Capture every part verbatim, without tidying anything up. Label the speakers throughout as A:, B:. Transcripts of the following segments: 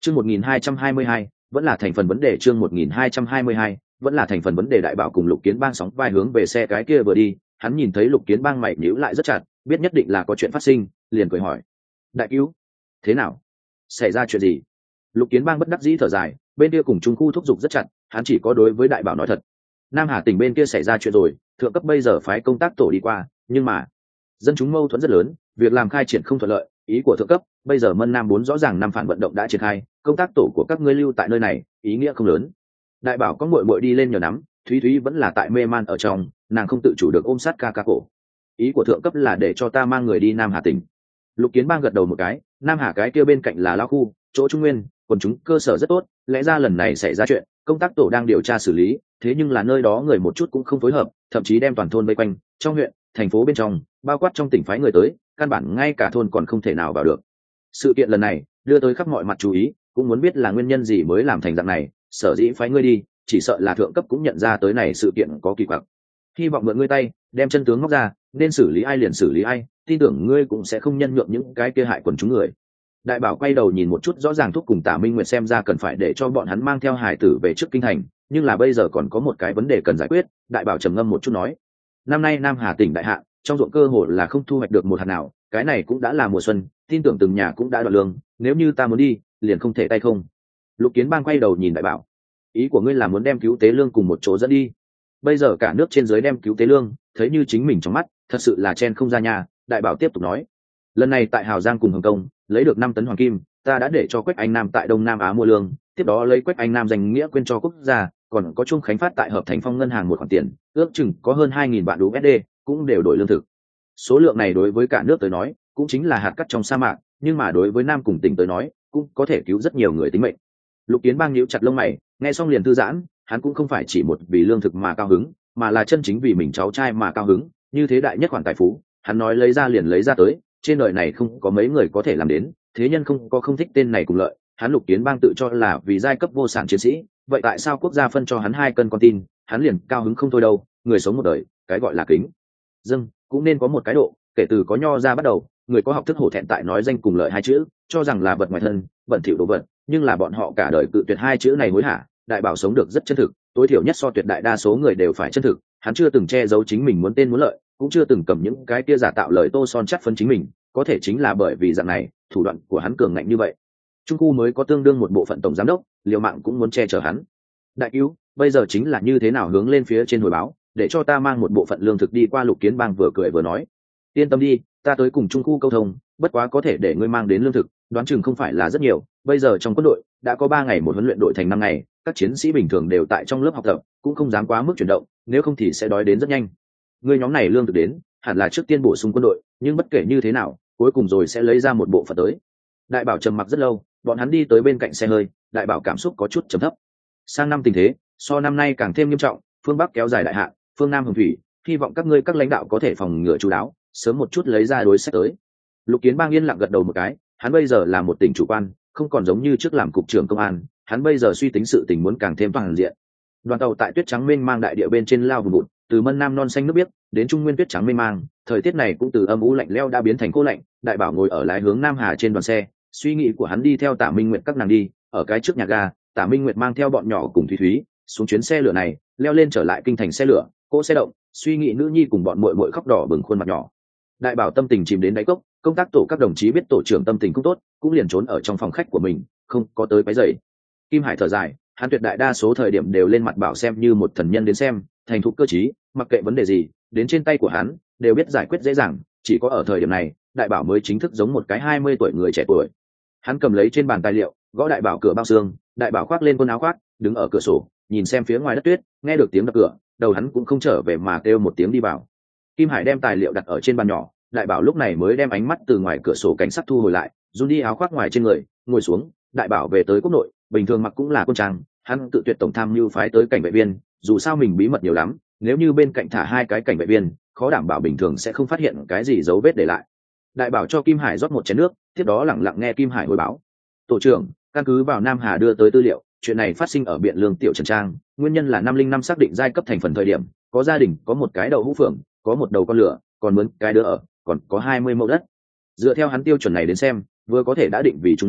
A: chương một nghìn hai trăm hai mươi hai vẫn là thành phần vấn đề chương một nghìn hai trăm hai mươi hai vẫn là thành phần vấn đề. Đại bảo cùng Lục Kiến Bang sóng vai hướng về xe cái kia vừa đi, hắn nhìn thấy Lục Kiến Bang mày nhíu lại rất chặt, biết nhất định là có chuyện phát sinh, liền cười hỏi: đại cứu, thế nào, xảy ra chuyện gì? Lục Kiến Bang bất đắc dĩ thở dài, bên kia cùng trung khu thúc giục rất chặt, hắn chỉ có đối với đại bảo nói thật. Nam Hà tỉnh bên kia xảy ra chuyện rồi, thượng cấp bây giờ phái công tác tổ đi qua, nhưng mà dân chúng mâu thuẫn rất lớn, việc làm khai triển không thuận lợi. Ý của thượng cấp bây giờ Mân Nam bốn rõ ràng năm phản vận động đã triển khai, công tác tổ của các ngươi lưu tại nơi này ý nghĩa không lớn. Đại bảo có muội muội đi lên nhờ nắm, Thúy Thúy vẫn là tại mê man ở trong, nàng không tự chủ được ôm sát ca ca cổ. Ý của thượng cấp là để cho ta mang người đi Nam Hà tỉnh. Lục Kiến Bang gật đầu một cái, Nam Hà cái kia bên cạnh là lao khu, chỗ Trung Nguyên, quần chúng cơ sở rất tốt, lẽ ra lần này xảy ra chuyện, công tác tổ đang điều tra xử lý, thế nhưng là nơi đó người một chút cũng không phối hợp, thậm chí đem toàn thôn vây quanh, trong huyện, thành phố bên trong, bao quát trong tỉnh phái người tới, căn bản ngay cả thôn còn không thể nào vào được. Sự kiện lần này đưa tới khắp mọi mặt chú ý, cũng muốn biết là nguyên nhân gì mới làm thành dạng này, sở dĩ phái ngươi đi, chỉ sợ là thượng cấp cũng nhận ra tới này sự kiện có kỳ quặc, hy vọng mượn ngươi tay đem chân tướng móc ra, nên xử lý ai liền xử lý ai, tin tưởng ngươi cũng sẽ không nhân nhượng những cái kia hại quần chúng người. Đại bảo quay đầu nhìn một chút, rõ ràng thúc cùng Tả Minh Nguyệt xem ra cần phải để cho bọn hắn mang theo hải tử về trước kinh thành, nhưng là bây giờ còn có một cái vấn đề cần giải quyết. Đại bảo trầm ngâm một chút nói: năm nay Nam Hà tỉnh đại hạn, trong ruộng cơ hồ là không thu hoạch được một hạt nào, cái này cũng đã là mùa xuân, tin tưởng từng nhà cũng đã đoạn lương, nếu như ta muốn đi liền không thể tay không. Lục Kiến Bang quay đầu nhìn đại bảo: ý của ngươi là muốn đem cứu tế lương cùng một chỗ dẫn đi? Bây giờ cả nước trên dưới đem cứu tế lương thấy như chính mình trong mắt, thật sự là chen không ra nhà. Đại bảo tiếp tục nói: lần này tại Hào Giang cùng Hồng Kông lấy được năm tấn hoàng kim, ta đã để cho Quách Anh Nam tại Đông Nam Á mua lương, tiếp đó lấy Quách Anh Nam danh nghĩa quyên cho quốc gia, còn có Trung Khánh phát tại Hợp Thành Phong ngân hàng một khoản tiền, ước chừng có hơn hai nghìn vạn đô la, cũng đều đổi lương thực. Số lượng này đối với cả nước tới nói cũng chính là hạt cát trong sa mạc, nhưng mà đối với Nam cùng tỉnh tới nói cũng có thể cứu rất nhiều người tính mệnh. Lục Kiến Bang nhíu chặt lông mày, nghe xong liền thư giãn, hắn cũng không phải chỉ một vì lương thực mà cao hứng, mà là chân chính vì mình cháu trai mà cao hứng, như thế đại nhất khoản tài phú, hắn nói lấy ra liền lấy ra tới, trên đời này không có mấy người có thể làm đến, thế nhân không có không thích tên này cùng lợi, hắn Lục Kiến Bang tự cho là vì giai cấp vô sản chiến sĩ, vậy tại sao quốc gia phân cho hắn hai cân con tin, hắn liền cao hứng không thôi đâu? Người sống một đời, cái gọi là kính dâng cũng nên có một cái độ, kể từ có nho ra bắt đầu, người có học thức hổ thẹn tại nói danh cùng lợi hai chữ, cho rằng là vật ngoài thân, bẩn thỉu đồ vật, nhưng là bọn họ cả đời cự tuyệt hai chữ này hối hả. Đại bảo sống được rất chân thực, tối thiểu nhất so tuyệt đại đa số người đều phải chân thực, hắn chưa từng che giấu chính mình muốn tên muốn lợi, cũng chưa từng cầm những cái kia giả tạo lời tô son chắc phấn chính mình, có thể chính là bởi vì dạng này, thủ đoạn của hắn cường ngạnh như vậy, trung khu mới có tương đương một bộ phận tổng giám đốc liều mạng cũng muốn che chở hắn. Đại cứu, bây giờ chính là như thế nào hướng lên phía trên hồi báo, để cho ta mang một bộ phận lương thực đi qua. Lục Kiến Bang vừa cười vừa nói: yên tâm đi, ta tới cùng trung khu câu thông, bất quá có thể để ngươi mang đến lương thực, đoán chừng không phải là rất nhiều. Bây giờ trong quân đội đã có ba ngày một huấn luyện đội thành năm ngày, các chiến sĩ bình thường đều tại trong lớp học tập, cũng không dám quá mức chuyển động, nếu không thì sẽ đói đến rất nhanh. Ngươi nhóm này lương thực đến, hẳn là trước tiên bổ sung quân đội, nhưng bất kể như thế nào, cuối cùng rồi sẽ lấy ra một bộ phận tới. Đại bảo trầm mặc rất lâu, bọn hắn đi tới bên cạnh xe hơi, đại bảo cảm xúc có chút trầm thấp. Sang năm tình thế so năm nay càng thêm nghiêm trọng, phương Bắc kéo dài đại hạn, phương Nam hồng thủy, hy vọng các ngươi các lãnh đạo có thể phòng ngừa chú đáo, sớm một chút lấy ra đối sách tới. Lục Kiến Bang yên lặng gật đầu một cái, hắn bây giờ là một tỉnh chủ quan, không còn giống như trước làm cục trưởng công an, hắn bây giờ suy tính sự tình muốn càng thêm toàn diện. Đoàn tàu tại tuyết trắng mênh mang đại địa bên trên lao vùng vụt, từ Mân Nam non xanh nước biếc đến Trung Nguyên tuyết trắng mênh mang, thời tiết này cũng từ âm u lạnh lẽo đã biến thành khô lạnh. Đại bảo ngồi ở lái hướng Nam Hà trên đoàn xe, suy nghĩ của hắn đi theo Tả Minh Nguyệt các nàng đi, ở cái trước nhà ga, Tả Minh Nguyệt mang theo bọn nhỏ cùng Thúy Thúy xuống chuyến xe lửa này, leo lên trở lại kinh thành xe lửa, cỗ xe động, suy nghĩ nữ nhi cùng bọn muội muội khóc đỏ bừng khuôn mặt nhỏ. Đại bảo tâm tình chìm đến đáy cốc, công tác tổ các đồng chí biết tổ trưởng tâm tình cũng tốt, cũng liền trốn ở trong phòng khách của mình, không có tới quấy rầy. Kim Hải thở dài, hắn tuyệt đại đa số thời điểm đều lên mặt bảo xem như một thần nhân đến xem, thành thục cơ trí, mặc kệ vấn đề gì đến trên tay của hắn đều biết giải quyết dễ dàng, chỉ có ở thời điểm này đại bảo mới chính thức giống một cái hai mươi tuổi người trẻ tuổi. Hắn cầm lấy trên bàn tài liệu, gõ đại bảo cửa bao xương, đại bảo khoác lên quần áo khoác, đứng ở cửa sổ nhìn xem phía ngoài đất tuyết, nghe được tiếng đập cửa, đầu hắn cũng không trở về mà kêu một tiếng đi vào. Kim Hải đem tài liệu đặt ở trên bàn nhỏ, đại bảo lúc này mới đem ánh mắt từ ngoài cửa sổ cảnh sát thu hồi lại, run đi áo khoác ngoài trên người, ngồi xuống. Đại bảo về tới quốc nội, bình thường mặc cũng là quân trang, hắn tự tuyệt tổng tham mưu phái tới cảnh vệ viên, dù sao mình bí mật nhiều lắm, nếu như bên cạnh thả hai cái cảnh vệ viên, khó đảm bảo bình thường sẽ không phát hiện cái gì dấu vết để lại. Đại bảo cho Kim Hải rót một chén nước, tiếp đó lặng lặng nghe Kim Hải hồi báo. Tổ trưởng, căn cứ vào Nam Hà đưa tới tư liệu, chuyện này phát sinh ở Biện Lương tiểu trần trang, nguyên nhân là năm linh năm xác định giai cấp thành phần thời điểm, có gia đình có một cái đầu hũ phượng, có một đầu con lửa, còn mướn cái đứa ở, còn có hai mươi mẫu đất. Dựa theo hắn tiêu chuẩn này đến xem, vừa có thể đã định vì Trung Đông,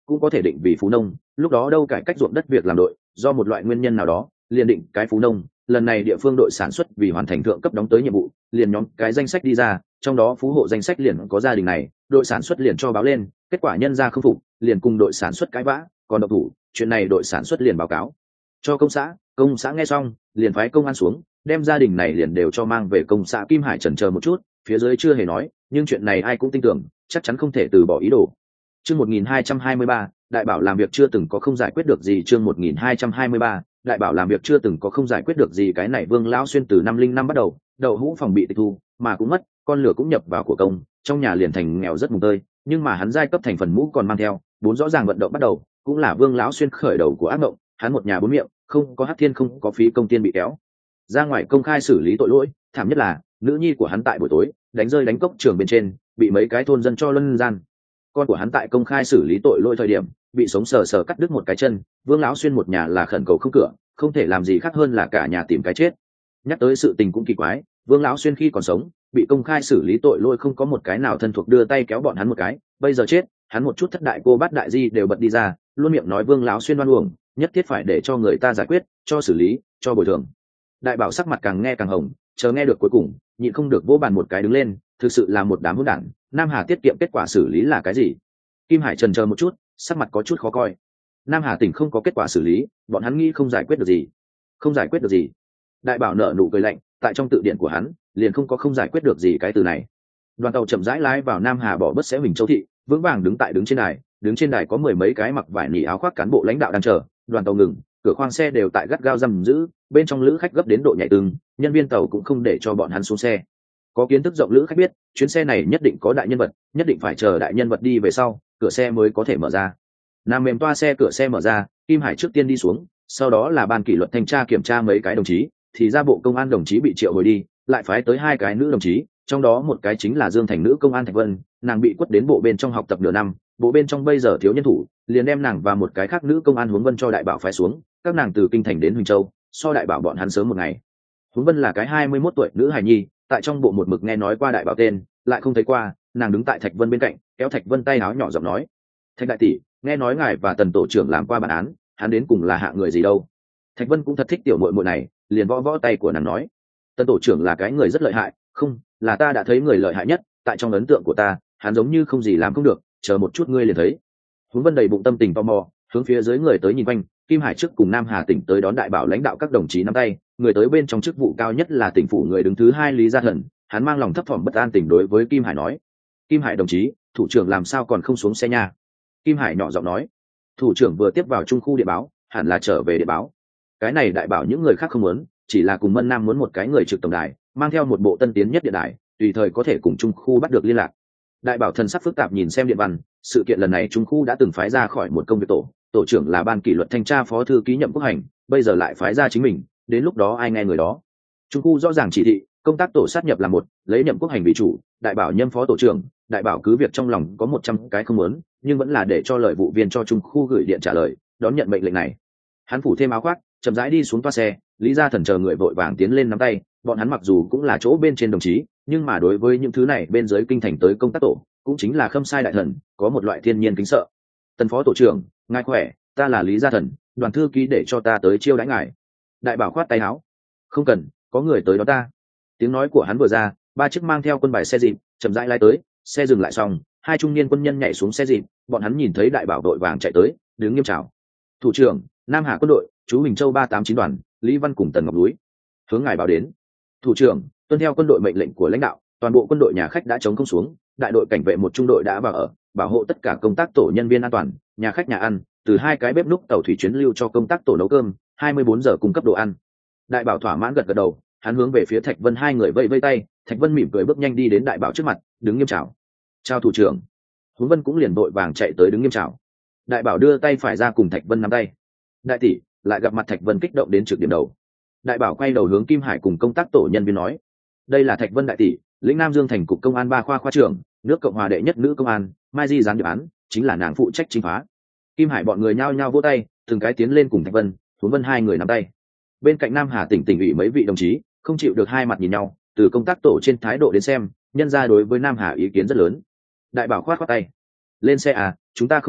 A: cũng có thể định vì phú nông, lúc đó đâu cải cách ruộng đất việc làm đội, do một loại nguyên nhân nào đó liền định cái phú nông. Lần này địa phương đội sản xuất vì hoàn thành thượng cấp đóng tới nhiệm vụ, liền nhóm cái danh sách đi ra, trong đó phú hộ danh sách liền có gia đình này, đội sản xuất liền cho báo lên, kết quả nhân ra không phục, liền cùng đội sản xuất cãi vã, còn độc thủ, chuyện này đội sản xuất liền báo cáo cho công xã. Công xã nghe xong liền phái công an xuống, đem gia đình này liền đều cho mang về công xã Kim Hải. Chần chờ một chút, phía dưới chưa hề nói, nhưng chuyện này ai cũng tin tưởng, chắc chắn không thể từ bỏ ý đồ. Chương một nghìn hai trăm hai mươi ba, đại bảo làm việc chưa từng có không giải quyết được gì. Chương một nghìn hai trăm hai mươi ba, đại bảo làm việc chưa từng có không giải quyết được gì. Cái này Vương lão xuyên từ năm linh năm bắt đầu, đậu hũ phòng bị tịch thu, mà cũng mất, con lửa cũng nhập vào của công, trong nhà liền thành nghèo rất mùng tơi, nhưng mà hắn giai cấp thành phần mũ còn mang theo, bốn rõ ràng vận động bắt đầu, cũng là Vương lão xuyên khởi đầu của ác mộng. Hắn một nhà bốn miệng, không có hắc thiên không có phí công tiên bị kéo ra ngoài công khai xử lý tội lỗi. Thảm nhất là nữ nhi của hắn tại buổi tối đánh rơi đánh cốc trường bên trên, bị mấy cái thôn dân cho luân gian. Con của hắn tại công khai xử lý tội lỗi thời điểm bị sống sờ sờ cắt đứt một cái chân. Vương lão xuyên một nhà là khẩn cầu không cửa, không thể làm gì khác hơn là cả nhà tìm cái chết. Nhắc tới sự tình cũng kỳ quái, Vương lão xuyên khi còn sống bị công khai xử lý tội lỗi không có một cái nào thân thuộc đưa tay kéo bọn hắn một cái, bây giờ chết hắn một chút thất đại cô bát đại di đều bật đi ra, luôn miệng nói Vương lão xuyên oan uổng, nhất thiết phải để cho người ta giải quyết, cho xử lý, cho bồi thường. Đại bảo sắc mặt càng nghe càng hồng, chờ nghe được cuối cùng nhịn không được vỗ bàn một cái đứng lên, thực sự là một đám hỗn đản. Nam Hà tiết kiệm kết quả xử lý là cái gì? Kim Hải trần chờ một chút, sắc mặt có chút khó coi. Nam Hà tỉnh không có kết quả xử lý, bọn hắn nghĩ không giải quyết được gì. Không giải quyết được gì? Đại bảo nở nụ cười lạnh, tại trong tự điển của hắn liền không có không giải quyết được gì cái từ này. Đoàn tàu chậm rãi lái vào Nam Hà bỏ bớt xé Huỳnh Châu thị, vững vàng đứng tại đứng trên đài, đứng trên đài có mười mấy cái mặc vải nỉ áo khoác cán bộ lãnh đạo đang chờ. Đoàn tàu ngừng, cửa khoang xe đều tại gắt gao giam giữ, bên trong lữ khách gấp đến độ nhảy tưng, nhân viên tàu cũng không để cho bọn hắn xuống xe. Có kiến thức rộng lữ khách biết, chuyến xe này nhất định có đại nhân vật, nhất định phải chờ đại nhân vật đi về sau, cửa xe mới có thể mở ra. Nam mềm toa xe cửa xe mở ra, Kim Hải trước tiên đi xuống, sau đó là ban kỷ luật thanh tra kiểm tra mấy cái đồng chí, thì ra bộ công an đồng chí bị triệu hồi đi, lại phái tới hai cái nữ đồng chí, trong đó một cái chính là Dương Thành nữ công an Thạch Vân, nàng bị quất đến bộ bên trong học tập nửa năm, bộ bên trong bây giờ thiếu nhân thủ, liền đem nàng và một cái khác nữ công an Huống Vân cho đại bảo phái xuống, các nàng từ kinh thành đến Huỳnh Châu, so đại bảo bọn hắn sớm một ngày. Huống Vân là cái hai mươi mốt tuổi nữ hài nhi, tại trong bộ một mực nghe nói qua đại bảo tên, lại không thấy qua, nàng đứng tại Thạch Vân bên cạnh, kéo Thạch Vân tay áo nhỏ giọng nói: "Thạch đại tỷ, nghe nói ngài và Tần tổ trưởng làm qua bản án, hắn đến cùng là hạ người gì đâu?" Thạch Vân cũng thật thích tiểu muội muội này, liền võ võ tay của nàng nói: "Tần tổ trưởng là cái người rất lợi hại, không, là ta đã thấy người lợi hại nhất, tại trong ấn tượng của ta, hắn giống như không gì làm không được, chờ một chút ngươi liền thấy." Huống Vân đầy bụng tâm tình tò mò, hướng phía dưới người tới nhìn quanh. Kim Hải trước cùng Nam Hà tỉnh tới đón đại bảo lãnh đạo các đồng chí nắm tay, người tới bên trong chức vụ cao nhất là tỉnh phủ người đứng thứ hai Lý Gia Thần, hắn mang lòng thấp thỏm bất an tỉnh đối với Kim Hải nói: "Kim Hải đồng chí, thủ trưởng làm sao còn không xuống xe nha?" Kim Hải nhỏ giọng nói: "Thủ trưởng vừa tiếp vào trung khu điện báo, hẳn là trở về điện báo." Cái này đại bảo những người khác không muốn, chỉ là cùng Mân Nam muốn một cái người trực tổng đài, mang theo một bộ tân tiến nhất điện đài, tùy thời có thể cùng trung khu bắt được liên lạc. Đại bảo thần sắc phức tạp nhìn xem điện văn, sự kiện lần này trung khu đã từng phái ra khỏi một công việc tổ, tổ trưởng là ban kỷ luật thanh tra phó thư ký Nhậm Quốc Hành, bây giờ lại phái ra chính mình, đến lúc đó ai nghe người đó. Trung khu rõ ràng chỉ thị, công tác tổ sát nhập là một, lấy Nhậm Quốc Hành vì chủ, đại bảo nhâm phó tổ trưởng. Đại bảo cứ việc trong lòng có một trăm cái không muốn, nhưng vẫn là để cho lợi vụ viên cho trung khu gửi điện trả lời, đón nhận mệnh lệnh này. Hắn phủ thêm áo khoác, chậm rãi đi xuống toa xe. Lý Gia Thần chờ người vội vàng tiến lên nắm tay, bọn hắn mặc dù cũng là chỗ bên trên đồng chí, nhưng mà đối với những thứ này bên dưới kinh thành tới công tác tổ, cũng chính là khâm sai đại thần, có một loại thiên nhiên kính sợ. "Tần phó tổ trưởng, ngài khỏe, ta là Lý Gia Thần, đoàn thư ký để cho ta tới chiêu đãi ngài." Đại bảo khoát tay áo: "Không cần, có người tới đó ta." Tiếng nói của hắn vừa ra, ba chiếc mang theo quân bài xe dịp chậm rãi lái tới. Xe dừng lại xong, hai trung niên quân nhân nhảy xuống xe dịp, bọn hắn nhìn thấy đại bảo đội vàng chạy tới, đứng nghiêm chào: "Thủ trưởng, Nam Hà quân đội, chú Huỳnh Châu ba tám chín đoàn, Lý Văn cùng Tần Ngọc Núi, hướng ngài báo đến." "Thủ trưởng, tuân theo quân đội mệnh lệnh của lãnh đạo, toàn bộ quân đội nhà khách đã chống không xuống, đại đội cảnh vệ một trung đội đã vào ở, bảo hộ tất cả công tác tổ nhân viên an toàn, nhà khách nhà ăn, từ hai cái bếp núc tàu thủy chuyến lưu cho công tác tổ nấu cơm, hai mươi bốn giờ cung cấp đồ ăn." Đại bảo thỏa mãn gật gật đầu, hắn hướng về phía Thạch Vân hai người vẫy vẫy tay. Thạch Vân mỉm cười bước nhanh đi đến đại bảo trước mặt, đứng nghiêm chào: "Chào thủ trưởng." Huống Vân cũng liền vội vàng chạy tới đứng nghiêm chào. Đại bảo đưa tay phải ra cùng Thạch Vân nắm tay. "Đại tỷ." Lại gặp mặt Thạch Vân kích động đến trực điểm đầu. Đại bảo quay đầu hướng Kim Hải cùng công tác tổ nhân viên nói: "Đây là Thạch Vân đại tỷ, lĩnh Nam Dương thành cục công an ba khoa khoa trưởng, nước Cộng hòa đệ nhất nữ công an, Mai Di gián điệp án, chính là nàng phụ trách chính phá." Kim Hải bọn người nhao nhao vỗ tay, từng cái tiến lên cùng Thạch Vân, Huống Vân hai người nắm tay. Bên cạnh Nam Hà tỉnh tỉnh ủy mấy vị đồng chí không chịu được hai mặt nhìn nhau, từ công tác tổ trên thái độ đến xem, nhân ra đối với Nam Hà ý kiến rất lớn. Đại bảo khoát khoát tay: "Lên xe à, chúng ta không đi,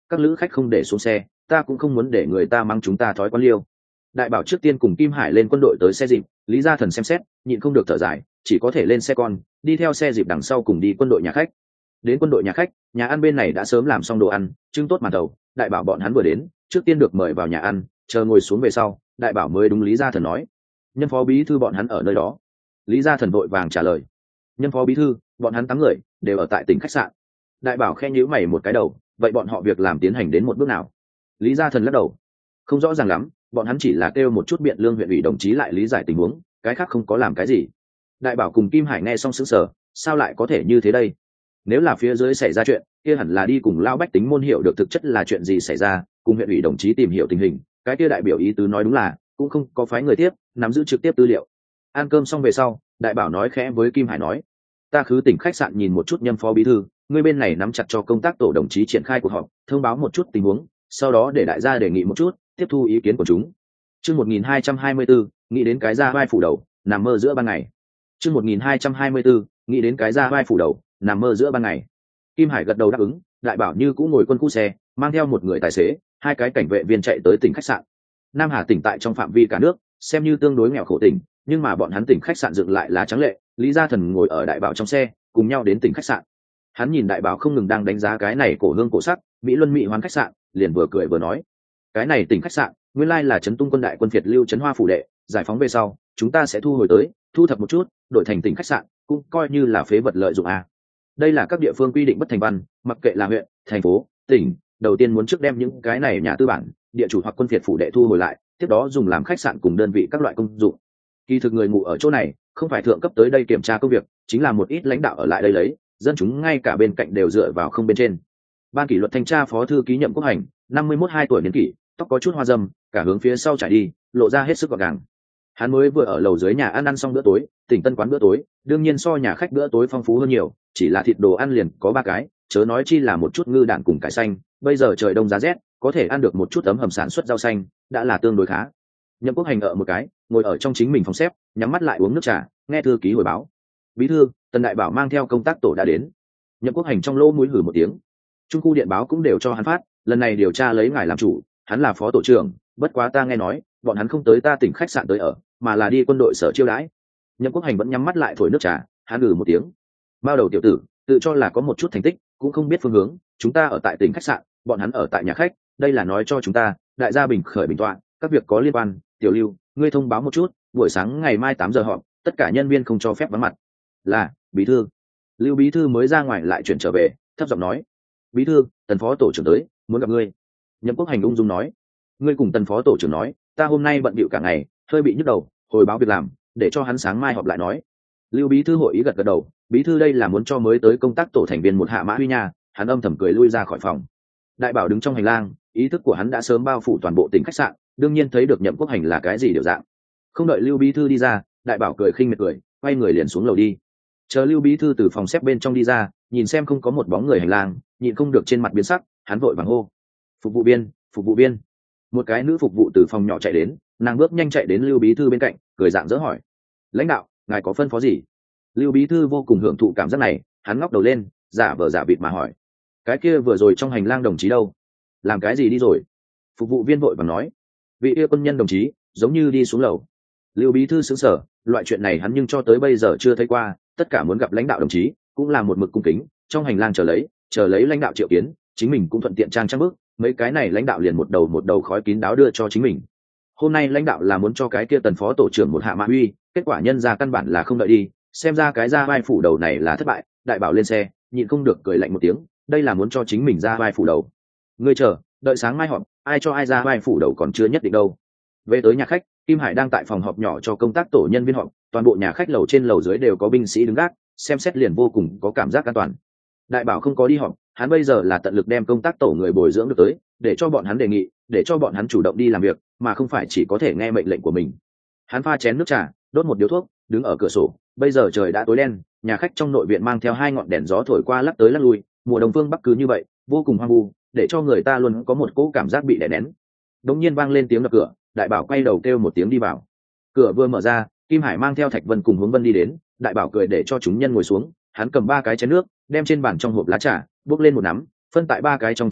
A: các lữ khách không để xuống xe, ta cũng không muốn để người ta mang chúng ta thói quen liêu. Đại bảo trước tiên cùng Kim Hải lên quân đội tới xe dịp, Lý Gia Thần xem xét nhịn không được thở dài, chỉ có thể lên xe con đi theo xe dịp đằng sau cùng đi quân đội nhà khách. Đến quân đội nhà khách, nhà ăn bên này đã sớm làm xong đồ ăn, trưng tốt màn thầu. Đại bảo bọn hắn vừa đến, trước tiên được mời vào nhà ăn, chờ ngồi xuống về sau, đại bảo mới đúng Lý Gia Thần nói: nhân phó bí thư bọn hắn ở nơi đó. Lý Gia Thần vội vàng trả lời: nhân phó bí thư bọn hắn tám người đều ở tại tỉnh khách sạn. Đại bảo khe nhíu mày một cái đầu, vậy bọn họ việc làm tiến hành đến một bước nào? Lý Gia Thần lắc đầu: không rõ ràng lắm, bọn hắn chỉ là kêu một chút biện lương huyện ủy đồng chí lại lý giải tình huống, cái khác không có làm cái gì. Đại bảo cùng Kim Hải nghe xong sững sờ, sao lại có thể như thế đây? Nếu là phía dưới xảy ra chuyện, kia hẳn là đi cùng lao bách tính môn hiểu được thực chất là chuyện gì xảy ra, cùng huyện ủy đồng chí tìm hiểu tình hình. Cái kia đại biểu ý tứ nói đúng là cũng không có phái người tiếp nắm giữ trực tiếp tư liệu. Ăn cơm xong về sau, đại bảo nói khẽ với Kim Hải nói: ta khứ tỉnh khách sạn nhìn một chút Nhâm phó bí thư, ngươi bên này nắm chặt cho công tác tổ đồng chí triển khai cuộc họp, thông báo một chút tình huống, sau đó để đại gia đề nghị một chút, tiếp thu ý kiến của chúng. Chương một nghìn hai trăm hai mươi bốn, nghĩ đến cái ra vai phủ đầu, nằm mơ giữa ban ngày. Chương một nghìn hai trăm hai mươi bốn, nghĩ đến cái ra vai phủ đầu, nằm mơ giữa ban ngày. Kim Hải gật đầu đáp ứng, đại bảo như cũng ngồi quân khu xe, mang theo một người tài xế, hai cái cảnh vệ viên chạy tới tỉnh khách sạn. Nam Hà tỉnh tại trong phạm vi cả nước, xem như tương đối nghèo khổ tỉnh, nhưng mà bọn hắn tỉnh khách sạn dựng lại lá trắng lệ. Lý Gia Thần ngồi ở đại bảo trong xe, cùng nhau đến tỉnh khách sạn. Hắn nhìn đại bảo không ngừng đang đánh giá cái này cổ hương cổ sắc, mỹ luân mỹ hoán khách sạn, liền vừa cười vừa nói: cái này tỉnh khách sạn nguyên lai là trấn tung quân đại quân Việt lưu trấn Hoa phủ đệ, giải phóng về sau chúng ta sẽ thu hồi tới, thu thập một chút, đổi thành tỉnh khách sạn, cũng coi như là phế vật lợi dụng à. Đây là các địa phương quy định bất thành văn, mặc kệ là huyện, thành phố, tỉnh, đầu tiên muốn trước đem những cái này nhà tư bản, địa chủ hoặc quân Việt phủ đệ thu hồi lại, tiếp đó dùng làm khách sạn cùng đơn vị các loại công dụng. Kỳ thực người ngủ ở chỗ này không phải thượng cấp tới đây kiểm tra công việc, chính là một ít lãnh đạo ở lại đây lấy, dân chúng ngay cả bên cạnh đều dựa vào không bên trên. Ban kỷ luật thanh tra phó thư ký Nhậm Quốc Hành, năm mươi mốt hai tuổi niên kỷ, tóc có chút hoa râm, cả hướng phía sau trải đi, lộ ra hết sức gọn gàng. Hắn mới vừa ở lầu dưới nhà ăn ăn xong bữa tối, tỉnh Tân quán bữa tối, đương nhiên so nhà khách bữa tối phong phú hơn nhiều, chỉ là thịt đồ ăn liền có ba cái, chớ nói chi là một chút ngư đạn cùng cải xanh, bây giờ trời đông giá rét, có thể ăn được một chút ấm hầm sản xuất rau xanh, đã là tương đối khá. Nhậm Quốc Hành ở một cái, ngồi ở trong chính mình phòng xếp, nhắm mắt lại uống nước trà, nghe thư ký hồi báo: bí thư, Tần đại bảo mang theo công tác tổ đã đến. Nhậm Quốc Hành trong lỗ mũi hử một tiếng. Trung khu điện báo cũng đều cho hắn phát, lần này điều tra lấy ngài làm chủ, hắn là phó tổ trưởng, bất quá ta nghe nói bọn hắn không tới ta tỉnh khách sạn tới ở, mà là đi quân đội sở chiêu đãi. Nhậm Quốc Hành vẫn nhắm mắt lại thổi nước trà, hắn ngừ một tiếng. Bao đầu tiểu tử, tự cho là có một chút thành tích, cũng không biết phương hướng, chúng ta ở tại tỉnh khách sạn, bọn hắn ở tại nhà khách, đây là nói cho chúng ta, đại gia bình khởi bình tọa, các việc có liên quan, tiểu Lưu, ngươi thông báo một chút, buổi sáng ngày mai tám giờ họp, tất cả nhân viên không cho phép vắng mặt. Là, bí thư. Lưu bí thư mới ra ngoài lại chuyển trở về, thấp giọng nói: bí thư, Tần phó tổ trưởng tới, muốn gặp ngươi. Nhậm Quốc Hành ung dung nói: ngươi cùng Tần phó tổ trưởng nói, ta hôm nay bận bịu cả ngày, hơi bị nhức đầu, hồi báo việc làm, để cho hắn sáng mai họp lại nói. Lưu bí thư hội ý gật gật đầu, bí thư đây là muốn cho mới tới công tác tổ thành viên một hạ mã huy nha. Hắn âm thầm cười lui ra khỏi phòng. Đại bảo đứng trong hành lang, ý thức của hắn đã sớm bao phủ toàn bộ tỉnh khách sạn, đương nhiên thấy được Nhậm Quốc Hành là cái gì điều dạng. Không đợi Lưu bí thư đi ra, đại bảo cười khinh miệt cười, quay người liền xuống lầu đi. Chờ Lưu bí thư từ phòng xếp bên trong đi ra, nhìn xem không có một bóng người hành lang, nhịn không được trên mặt biến sắc, hắn vội vàng hô: phục vụ viên, phục vụ viên. Một cái nữ phục vụ từ phòng nhỏ chạy đến, nàng bước nhanh chạy đến Lưu bí thư bên cạnh, cười dạng dỡ hỏi: lãnh đạo, ngài có phân phó gì? Lưu bí thư vô cùng hưởng thụ cảm giác này, hắn ngóc đầu lên, giả vờ giả vịt mà hỏi: cái kia vừa rồi trong hành lang đồng chí đâu? Làm cái gì đi rồi? Phục vụ viên vội vàng nói: vị kia quân nhân đồng chí giống như đi xuống lầu. Lưu bí thư sững sờ, loại chuyện này hắn nhưng cho tới bây giờ chưa thấy qua, tất cả muốn gặp lãnh đạo đồng chí cũng là một mực cung kính, trong hành lang chờ lấy chờ lấy lãnh đạo triệu kiến, chính mình cũng thuận tiện trang trang bước, mấy cái này lãnh đạo liền một đầu một đầu khói kín đáo đưa cho chính mình. Hôm nay lãnh đạo là muốn cho cái kia Tần phó tổ trưởng một hạ mã uy, kết quả nhân ra căn bản là không đợi đi, xem ra cái ra vai phủ đầu này là thất bại. Đại bảo lên xe, nhịn không được cười lạnh một tiếng, đây là muốn cho chính mình ra vai phủ đầu. Ngươi chờ, đợi sáng mai họp, ai cho ai ra vai phủ đầu còn chưa nhất định đâu. Về tới nhà khách, Kim Hải đang tại phòng họp nhỏ cho công tác tổ nhân viên họp, toàn bộ nhà khách lầu trên lầu dưới đều có binh sĩ đứng gác, xem xét liền vô cùng có cảm giác an toàn. Đại bảo không có đi họp, hắn bây giờ là tận lực đem công tác tổ người bồi dưỡng được tới, để cho bọn hắn đề nghị, để cho bọn hắn chủ động đi làm việc, mà không phải chỉ có thể nghe mệnh lệnh của mình. Hắn pha chén nước trà, đốt một điếu thuốc, đứng ở cửa sổ. Bây giờ trời đã tối đen, nhà khách trong nội viện mang theo hai ngọn đèn gió thổi qua lắc tới lắc lui, mùa đông phương bắc cứ như vậy, vô cùng hoang vu, để cho người ta luôn có một cỗ cảm giác bị đè nén. Đống nhiên vang lên tiếng đập cửa, đại bảo quay đầu kêu một tiếng đi vào. Cửa vừa mở ra, Kim Hải mang theo Thạch Vân cùng Hướng Vân đi đến, đại bảo cười để cho chúng nhân ngồi xuống, hắn cầm ba cái chén nước, đem trên bàn trong hộp lá trà bốc lên một nắm, phân tại ba cái trong chén nước,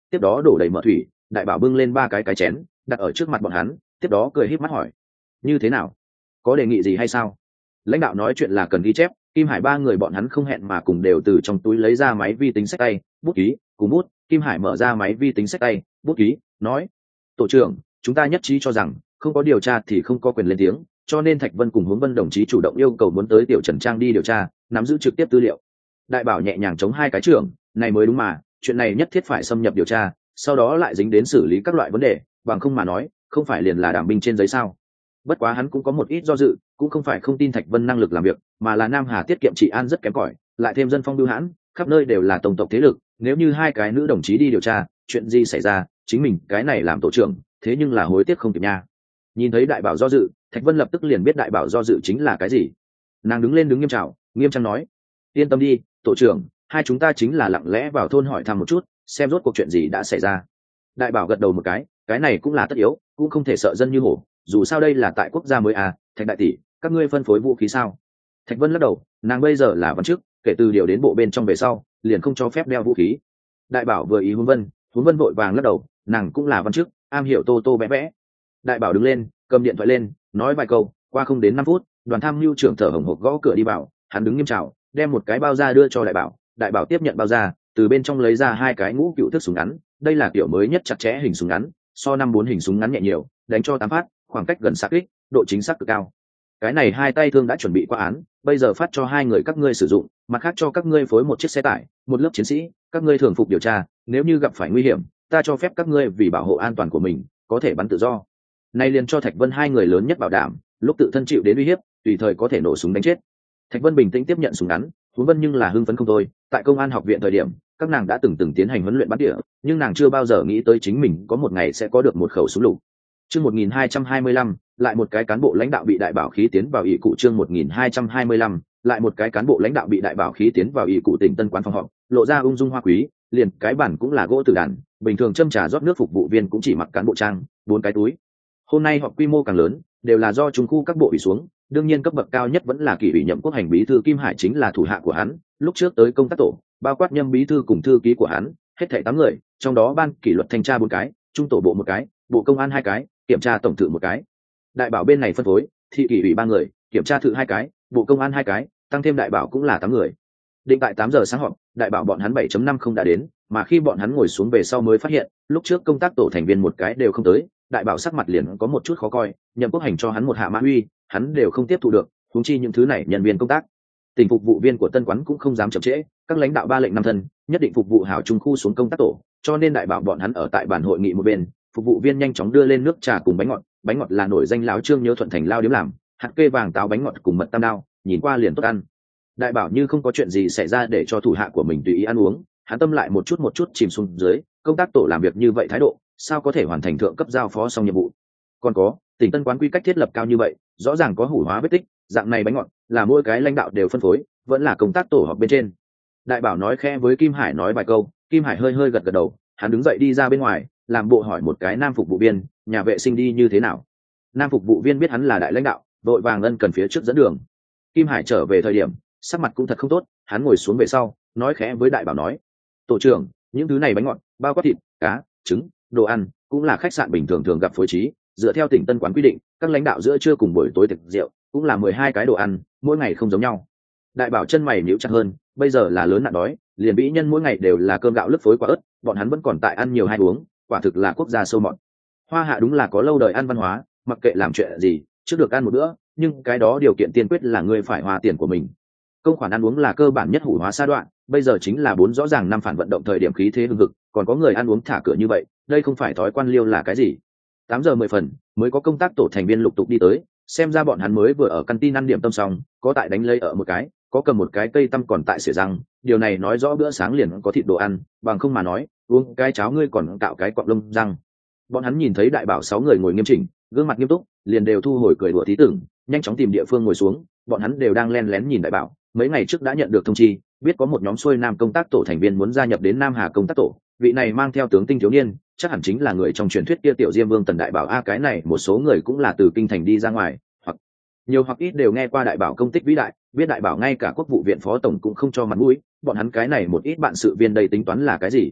A: tiếp đó đổ đầy mở thủy. Đại bảo bưng lên ba cái cái chén đặt ở trước mặt bọn hắn, tiếp đó cười híp mắt hỏi: như thế nào, có đề nghị gì hay sao? Lãnh đạo nói chuyện là cần ghi chép. Kim Hải ba người bọn hắn không hẹn mà cùng đều từ trong túi lấy ra máy vi tính xách tay, bút ký cùng bút. Kim Hải mở ra máy vi tính xách tay, bút ký, nói: tổ trưởng, chúng ta nhất trí cho rằng không có điều tra thì không có quyền lên tiếng, cho nên Thạch Vân cùng Hướng Vân đồng chí chủ động yêu cầu muốn tới Tiểu Trần Trang đi điều tra, nắm giữ trực tiếp tư liệu. Đại bảo nhẹ nhàng chống hai cái trưởng, này mới đúng mà, chuyện này nhất thiết phải xâm nhập điều tra, sau đó lại dính đến xử lý các loại vấn đề, bằng không mà nói không phải liền là đảm binh trên giấy sao? Bất quá hắn cũng có một ít do dự, cũng không phải không tin Thạch Vân năng lực làm việc, mà là Nam Hà tiết kiệm trị an rất kém cỏi, lại thêm dân phong bưu hãn, khắp nơi đều là tổng tộc thế lực, nếu như hai cái nữ đồng chí đi điều tra, chuyện gì xảy ra, chính mình cái này làm tổ trưởng, thế nhưng là hối tiếc không kịp nha. Nhìn thấy đại bảo do dự, Thạch Vân lập tức liền biết đại bảo do dự chính là cái gì. Nàng đứng lên đứng nghiêm trào, nghiêm trang nói: yên tâm đi, tổ trưởng, hai chúng ta chính là lặng lẽ vào thôn hỏi thăm một chút, xem rốt cuộc chuyện gì đã xảy ra. Đại bảo gật đầu một cái, cái này cũng là tất yếu, cũng không thể sợ dân như hổ, dù sao đây là tại quốc gia mới à. Thạch đại tỷ, các ngươi phân phối vũ khí sao? Thạch Vân lắc đầu, nàng bây giờ là văn chức, kể từ điều đến bộ bên trong về sau liền không cho phép đeo vũ khí. Đại bảo vừa ý Hướng Vân, Hướng Vân vội vàng lắc đầu, nàng cũng là văn chức, am hiểu tô tô vẽ vẽ. Đại bảo đứng lên, cầm điện thoại lên, nói vài câu, qua không đến năm phút, đoàn tham mưu trưởng thở hổn hộc gõ cửa đi vào, hắn đứng nghiêm trào, đem một cái bao da đưa cho đại bảo. Đại bảo tiếp nhận bao da, từ bên trong lấy ra hai cái ngũ cựu thức súng ngắn, đây là kiểu mới nhất chặt chẽ hình súng ngắn, so năm bốn hình súng ngắn nhẹ nhiều, đánh cho tám phát, khoảng cách gần xạ kích, độ chính xác cực cao. Cái này hai tay thương đã chuẩn bị qua án, bây giờ phát cho hai người các ngươi sử dụng, mặt khác cho các ngươi phối một chiếc xe tải, một lớp chiến sĩ, các ngươi thường phục điều tra, nếu như gặp phải nguy hiểm, ta cho phép các ngươi vì bảo hộ an toàn của mình, có thể bắn tự do. Nay liền cho Thạch Vân hai người lớn nhất bảo đảm, lúc tự thân chịu đến uy hiếp, tùy thời có thể nổ súng đánh chết. Thạch Vân bình tĩnh tiếp nhận súng ngắn, Hướng Vân nhưng là hưng phấn không thôi. Tại công an học viện thời điểm, các nàng đã từng từng tiến hành huấn luyện bắn tỉa, nhưng nàng chưa bao giờ nghĩ tới chính mình có một ngày sẽ có được một khẩu súng lục. Chương một nghìn hai trăm hai mươi lăm, lại một cái cán bộ lãnh đạo bị đại bảo khí tiến vào ỷ cụ. Chương một nghìn hai trăm hai mươi lăm, lại một cái cán bộ lãnh đạo bị đại bảo khí tiến vào ỷ cụ tỉnh Tân Quán phòng họp, lộ ra ung dung hoa quý, liền cái bản cũng là gỗ tử đàn, bình thường châm trà rót nước phục vụ viên cũng chỉ mặc cán bộ trang, bốn cái túi. Hôm nay họp quy mô càng lớn, đều là do trung khu các bộ ủy xuống, đương nhiên cấp bậc cao nhất vẫn là kỷ ủy nhậm quốc hành bí thư Kim Hải chính là thủ hạ của hắn, lúc trước tới công tác tổ, bao quát nhâm bí thư cùng thư ký của hắn, hết thảy tám người, trong đó ban kỷ luật thanh tra bốn cái, trung tổ bộ một cái, bộ công an hai cái, kiểm tra tổng thự một cái. Đại bảo bên này phân phối, thị kỷ ủy ba người, kiểm tra thự hai cái, bộ công an hai cái, tăng thêm đại bảo cũng là tám người. Định tại tám giờ sáng họp, đại bảo bọn hắn bảy chấm năm không đã đến, mà khi bọn hắn ngồi xuống về sau mới phát hiện, lúc trước công tác tổ thành viên một cái đều không tới. Đại bảo sắc mặt liền có một chút khó coi, nhậm quốc hành cho hắn một hạ mã uy, hắn đều không tiếp thu được, huống chi những thứ này nhân viên công tác. Tỉnh phục vụ viên của Tân Quán cũng không dám chậm trễ, các lãnh đạo ba lệnh năm thân, nhất định phục vụ hảo trung khu xuống công tác tổ, cho nên đại bảo bọn hắn ở tại bản hội nghị một bên, phục vụ viên nhanh chóng đưa lên nước trà cùng bánh ngọt, bánh ngọt là nổi danh lão Trương nhớ thuận thành lao điếm làm, hạt kê vàng táo bánh ngọt cùng mật tam đao, nhìn qua liền tốt ăn. Đại bảo như không có chuyện gì xảy ra để cho thủ hạ của mình tùy ý ăn uống, hắn tâm lại một chút một chút chìm xuống dưới, công tác tổ làm việc như vậy thái độ, sao có thể hoàn thành thượng cấp giao phó xong nhiệm vụ. Còn có, tỉnh Tân Quán quy cách thiết lập cao như vậy, rõ ràng có hủ hóa vết tích, dạng này bánh ngọt là mỗi cái lãnh đạo đều phân phối, vẫn là công tác tổ họp bên trên. Đại bảo nói khẽ với Kim Hải nói vài câu, Kim Hải hơi hơi gật gật đầu, hắn đứng dậy đi ra bên ngoài, làm bộ hỏi một cái nam phục vụ viên, nhà vệ sinh đi như thế nào. Nam phục vụ viên biết hắn là đại lãnh đạo, đội vàng ân cần phía trước dẫn đường. Kim Hải trở về thời điểm, sắc mặt cũng thật không tốt, hắn ngồi xuống về sau, nói khẽ với đại bảo nói: tổ trưởng, những thứ này bánh ngọt, bao quát thịt, cá, trứng, đồ ăn, cũng là khách sạn bình thường thường gặp phối trí, dựa theo tỉnh Tân Quán quy định, các lãnh đạo giữa trưa cùng buổi tối tiệc rượu cũng là mười hai cái đồ ăn, mỗi ngày không giống nhau. Đại bảo chân mày nhíu chặt hơn, bây giờ là lớn nạn đói, liền vĩ nhân mỗi ngày đều là cơm gạo lứt phối quả ớt, bọn hắn vẫn còn tại ăn nhiều hay uống, quả thực là quốc gia sâu mọt. Hoa Hạ đúng là có lâu đời ăn văn hóa, mặc kệ làm chuyện gì, trước được ăn một bữa, nhưng cái đó điều kiện tiên quyết là ngươi phải hoa tiền của mình. Công khoản ăn uống là cơ bản nhất hủ hóa sa đoạn, bây giờ chính là bốn rõ ràng năm phản vận động thời điểm khí thế hưng hực, còn có người ăn uống thả cửa như vậy, đây không phải thói quan liêu là cái gì. Tám giờ mười phần mới có công tác tổ thành viên lục tục đi tới, xem ra bọn hắn mới vừa ở căn tin ăn điểm tâm xong, có tại đánh lây ở một cái, có cầm một cái cây tăm còn tại xỉa răng, điều này nói rõ bữa sáng liền có thịt đồ ăn, bằng không mà nói uống cái cháo ngươi còn cạo cái quặng lông răng. Bọn hắn nhìn thấy đại bảo sáu người ngồi nghiêm chỉnh, gương mặt nghiêm túc, liền đều thu hồi cười đùa tí tưởng, nhanh chóng tìm địa phương ngồi xuống. Bọn hắn đều đang len lén nhìn đại bảo, mấy ngày trước đã nhận được thông chi, biết có một nhóm xuôi nam công tác tổ thành viên muốn gia nhập đến Nam Hà công tác tổ, vị này mang theo tướng tinh thiếu niên, chắc hẳn chính là người trong truyền thuyết kia tiểu diêm vương Tần Đại Bảo a. Cái này một số người cũng là từ kinh thành đi ra ngoài, hoặc nhiều hoặc ít đều nghe qua đại bảo công tích vĩ đại, biết đại bảo ngay cả quốc vụ viện phó tổng cũng không cho mặt mũi, bọn hắn cái này một ít bạn sự viên đây tính toán là cái gì?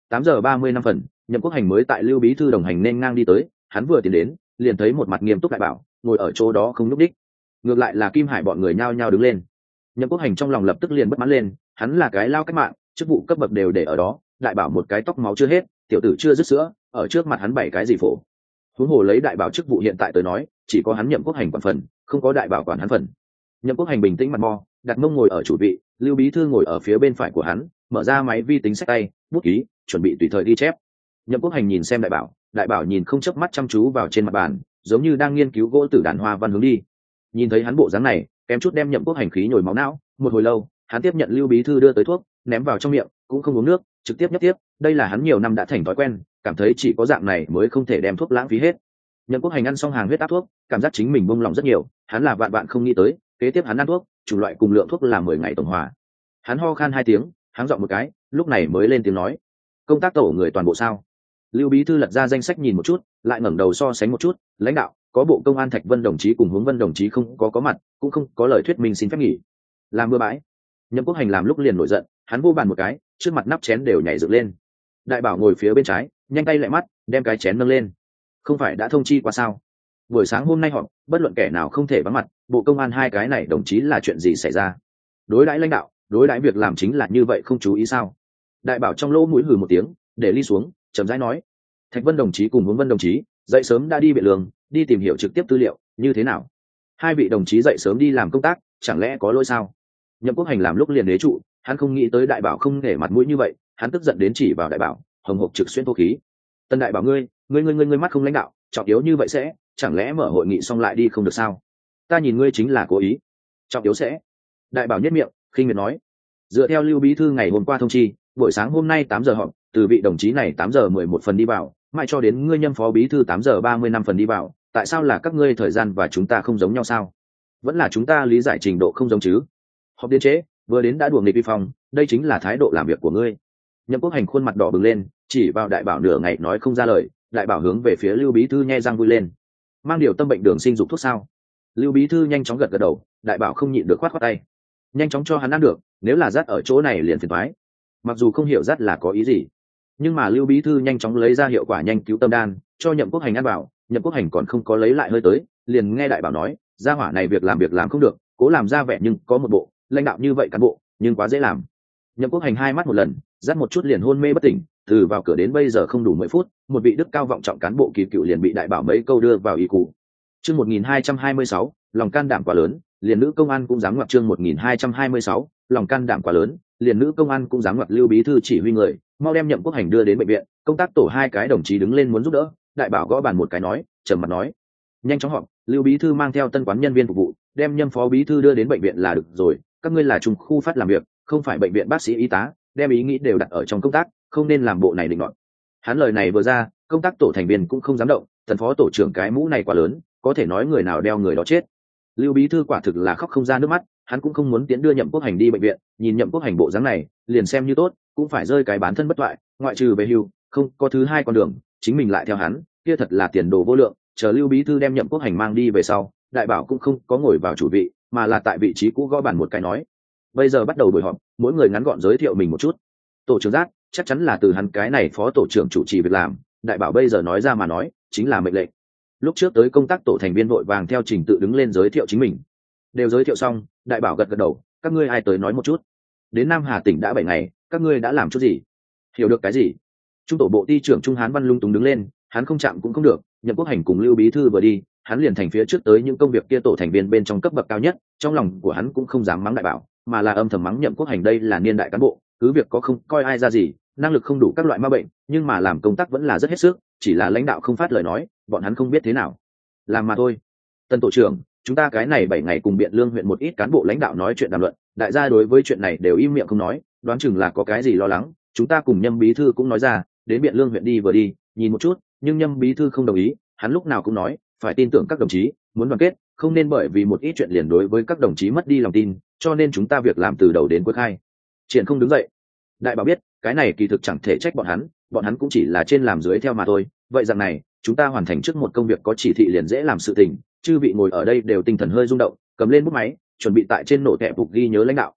A: tám giờ ba mươi năm phần, Nhậm Quốc Hành mới tại Lưu Bí Thư đồng hành nên ngang đi tới, hắn vừa tiến đến liền thấy một mặt nghiêm túc đại bảo ngồi ở chỗ đó không nhúc đích. Ngược lại là Kim Hải bọn người nhao nhao đứng lên. Nhậm Quốc Hành trong lòng lập tức liền bất mãn lên, hắn là cái lao cách mạng, chức vụ cấp bậc đều để ở đó, đại bảo một cái tóc máu chưa hết, tiểu tử chưa dứt sữa, ở trước mặt hắn bảy cái gì phổ. Huống hồ lấy đại bảo chức vụ hiện tại tới nói, chỉ có hắn Nhậm Quốc Hành quản phần, không có đại bảo quản hắn phần. Nhậm Quốc Hành bình tĩnh mặt mo, đặt mông ngồi ở chủ vị, Lưu Bí Thư ngồi ở phía bên phải của hắn, mở ra máy vi tính sách tay, bút ký, chuẩn bị tùy thời ghi chép. Nhậm Quốc Hành nhìn xem đại bảo, đại bảo nhìn không chớp mắt chăm chú vào trên mặt bàn, giống như đang nghiên cứu gỗ tử đàn hoa văn hướng đi. Nhìn thấy hắn bộ dáng này, kém chút đem Nhậm Quốc Hành khí nhồi máu não. Một hồi lâu, hắn tiếp nhận Lưu Bí Thư đưa tới thuốc, ném vào trong miệng, cũng không uống nước, trực tiếp nhấp tiếp. Đây là hắn nhiều năm đã thành thói quen, cảm thấy chỉ có dạng này mới không thể đem thuốc lãng phí hết. Nhậm Quốc Hành ăn xong hàng huyết áp thuốc, cảm giác chính mình buông lòng rất nhiều. Hắn là vạn vạn không nghĩ tới, kế tiếp hắn ăn thuốc, chủng loại cùng lượng thuốc là mười ngày tổng hòa. Hắn ho khan hai tiếng, hắn giọng một cái, lúc này mới lên tiếng nói: công tác tổ người toàn bộ sao? Lưu Bí Thư lật ra danh sách nhìn một chút, lại ngẩng đầu so sánh một chút, lãnh đạo, có bộ công an Thạch Vân đồng chí cùng Hướng Vân đồng chí không có có mặt, cũng không có lời thuyết minh xin phép nghỉ. Làm bừa bãi. Nhậm Quốc Hành làm lúc liền nổi giận, hắn vô bàn một cái, trước mặt nắp chén đều nhảy dựng lên. Đại bảo ngồi phía bên trái, nhanh tay lại mắt, đem cái chén nâng lên. Không phải đã thông chi qua sao? Buổi sáng hôm nay họp, bất luận kẻ nào không thể vắng mặt, bộ công an hai cái này đồng chí là chuyện gì xảy ra? Đối đãi lãnh đạo, đối đãi việc làm chính là như vậy không chú ý sao? Đại bảo trong lỗ mũi hừ một tiếng, để ly xuống, chậm rãi nói: Thạch Vân đồng chí cùng Hướng Vân đồng chí dậy sớm đã đi biện lương, đi tìm hiểu trực tiếp tư liệu, như thế nào? Hai vị đồng chí dậy sớm đi làm công tác, chẳng lẽ có lỗi sao? Nhậm Quốc Hành làm lúc liền đế trụ, hắn không nghĩ tới đại bảo không để mặt mũi như vậy, hắn tức giận đến chỉ vào đại bảo, hồng hộc trực xuyên thô khí. Tân đại bảo ngươi, ngươi ngươi ngươi ngươi mắt không lãnh đạo, trọng yếu như vậy sẽ, chẳng lẽ mở hội nghị xong lại đi không được sao? Ta nhìn ngươi chính là cố ý. Trọng yếu sẽ. Đại bảo nhất miệng, khinh miệt nói. Dựa theo Lưu Bí Thư ngày hôm qua thông chi, buổi sáng hôm nay tám giờ họp, từ vị đồng chí này tám giờ mười một phần đi vào, mãi cho đến ngươi nhâm phó bí thư tám giờ ba mươi năm phần đi vào, tại sao là các ngươi thời gian và chúng ta không giống nhau sao? Vẫn là chúng ta lý giải trình độ không giống chứ? Họp đến trễ, vừa đến đã đùa nghịch vi phong, đây chính là thái độ làm việc của ngươi. Nhậm Quốc Hành khuôn mặt đỏ bừng lên, chỉ vào đại bảo nửa ngày nói không ra lời, đại bảo hướng về phía Lưu Bí Thư nhe răng vui lên. Mang điều tâm bệnh đường sinh dục thuốc sao? Lưu Bí Thư nhanh chóng gật gật đầu, đại bảo không nhịn được khoát khoát tay. Nhanh chóng cho hắn ăn được, nếu là rát ở chỗ này liền phiền toái. Mặc dù không hiểu rát là có ý gì, nhưng mà Lưu Bí Thư nhanh chóng lấy ra hiệu quả nhanh cứu tâm đan, cho Nhậm Quốc Hành ăn vào. Nhậm Quốc Hành còn không có lấy lại hơi tới, liền nghe đại bảo nói, gia hỏa này việc làm việc làm không được, cố làm ra vẻ nhưng có một bộ, lãnh đạo như vậy cán bộ, nhưng quá dễ làm. Nhậm Quốc Hành hai mắt một lần, rát một chút liền hôn mê bất tỉnh, từ vào cửa đến bây giờ không đủ mười phút, một vị đức cao vọng trọng cán bộ kỳ cựu liền bị đại bảo mấy câu đưa vào y cụ. Chương một nghìn hai trăm hai mươi sáu, lòng can đảm quá lớn, liền nữ công an cũng dám ngoặc. Chương một nghìn hai trăm hai mươi sáu, lòng can đảm quá lớn, liền nữ công an cũng dám ngoặc. Lưu Bí Thư chỉ huy người, mau đem Nhậm Quốc Hành đưa đến bệnh viện. Công tác tổ hai cái đồng chí đứng lên muốn giúp đỡ, đại bảo gõ bàn một cái nói, trầm mặt nói: nhanh chóng họp. Lưu Bí Thư mang theo tân quán nhân viên phục vụ, đem Nhâm phó bí thư đưa đến bệnh viện là được rồi. Các ngươi là trung khu phát làm việc, không phải bệnh viện bác sĩ y tá, đem ý nghĩ đều đặt ở trong công tác, không nên làm bộ này định luận. Hắn lời này vừa ra, công tác tổ thành viên cũng không dám động, tần phó tổ trưởng cái mũ này quá lớn, có thể nói người nào đeo người đó chết. Lưu Bí Thư quả thực là khóc không ra nước mắt, hắn cũng không muốn tiến đưa Nhậm Quốc Hành đi bệnh viện, nhìn Nhậm Quốc Hành bộ dáng này, liền xem như tốt, cũng phải rơi cái bán thân bất toại, ngoại trừ về hưu, không có thứ hai con đường, chính mình lại theo hắn, kia thật là tiền đồ vô lượng. Chờ Lưu Bí Thư đem Nhậm Quốc Hành mang đi về sau, đại bảo cũng không có ngồi vào chủ vị, mà là tại vị trí cũ gõ bàn một cái nói: bây giờ bắt đầu buổi họp, mỗi người ngắn gọn giới thiệu mình một chút. Tổ trưởng Giác chắc chắn là từ hắn cái này phó tổ trưởng chủ trì việc làm, đại bảo bây giờ nói ra mà nói chính là mệnh lệnh. Lúc trước tới công tác tổ thành viên vội vàng theo trình tự đứng lên giới thiệu chính mình. Đều giới thiệu xong, đại bảo gật gật đầu, các ngươi ai tới nói một chút. Đến Nam Hà tỉnh đã bảy ngày, các ngươi đã làm chút gì? Hiểu được cái gì? Trung tổ bộ ty trưởng Trung Hán Văn lung túng đứng lên, hắn không chạm cũng không được. Nhậm Quốc Hành cùng Lưu Bí Thư vừa đi, hắn liền thành phía trước tới những công việc kia tổ thành viên bên trong cấp bậc cao nhất. Trong lòng của hắn cũng không dám mắng đại bảo, mà là âm thầm mắng Nhậm Quốc Hành đây là niên đại cán bộ, cứ việc có không coi ai ra gì, năng lực không đủ các loại ma bệnh, nhưng mà làm công tác vẫn là rất hết sức, chỉ là lãnh đạo không phát lời nói, bọn hắn không biết thế nào làm mà thôi. Tân tổ trưởng, chúng ta cái này bảy ngày cùng Biện Lương huyện một ít cán bộ lãnh đạo nói chuyện đàm luận, đại gia đối với chuyện này đều im miệng không nói, đoán chừng là có cái gì lo lắng. Chúng ta cùng Nhâm Bí Thư cũng nói ra, đến Biện Lương huyện đi vừa đi, nhìn một chút, nhưng Nhâm Bí Thư không đồng ý, hắn lúc nào cũng nói, phải tin tưởng các đồng chí, muốn đoàn kết, không nên bởi vì một ít chuyện liền đối với các đồng chí mất đi lòng tin, cho nên chúng ta việc làm từ đầu đến cuối khai triển không đứng dậy. Đại bảo biết, cái này kỳ thực chẳng thể trách bọn hắn, bọn hắn cũng chỉ là trên làm dưới theo mà thôi. Vậy rằng này, chúng ta hoàn thành trước một công việc có chỉ thị liền dễ làm sự tình. Chư vị ngồi ở đây đều tinh thần hơi rung động, cầm lên bút máy, chuẩn bị tại trên nổ tẹp phục ghi nhớ lãnh đạo.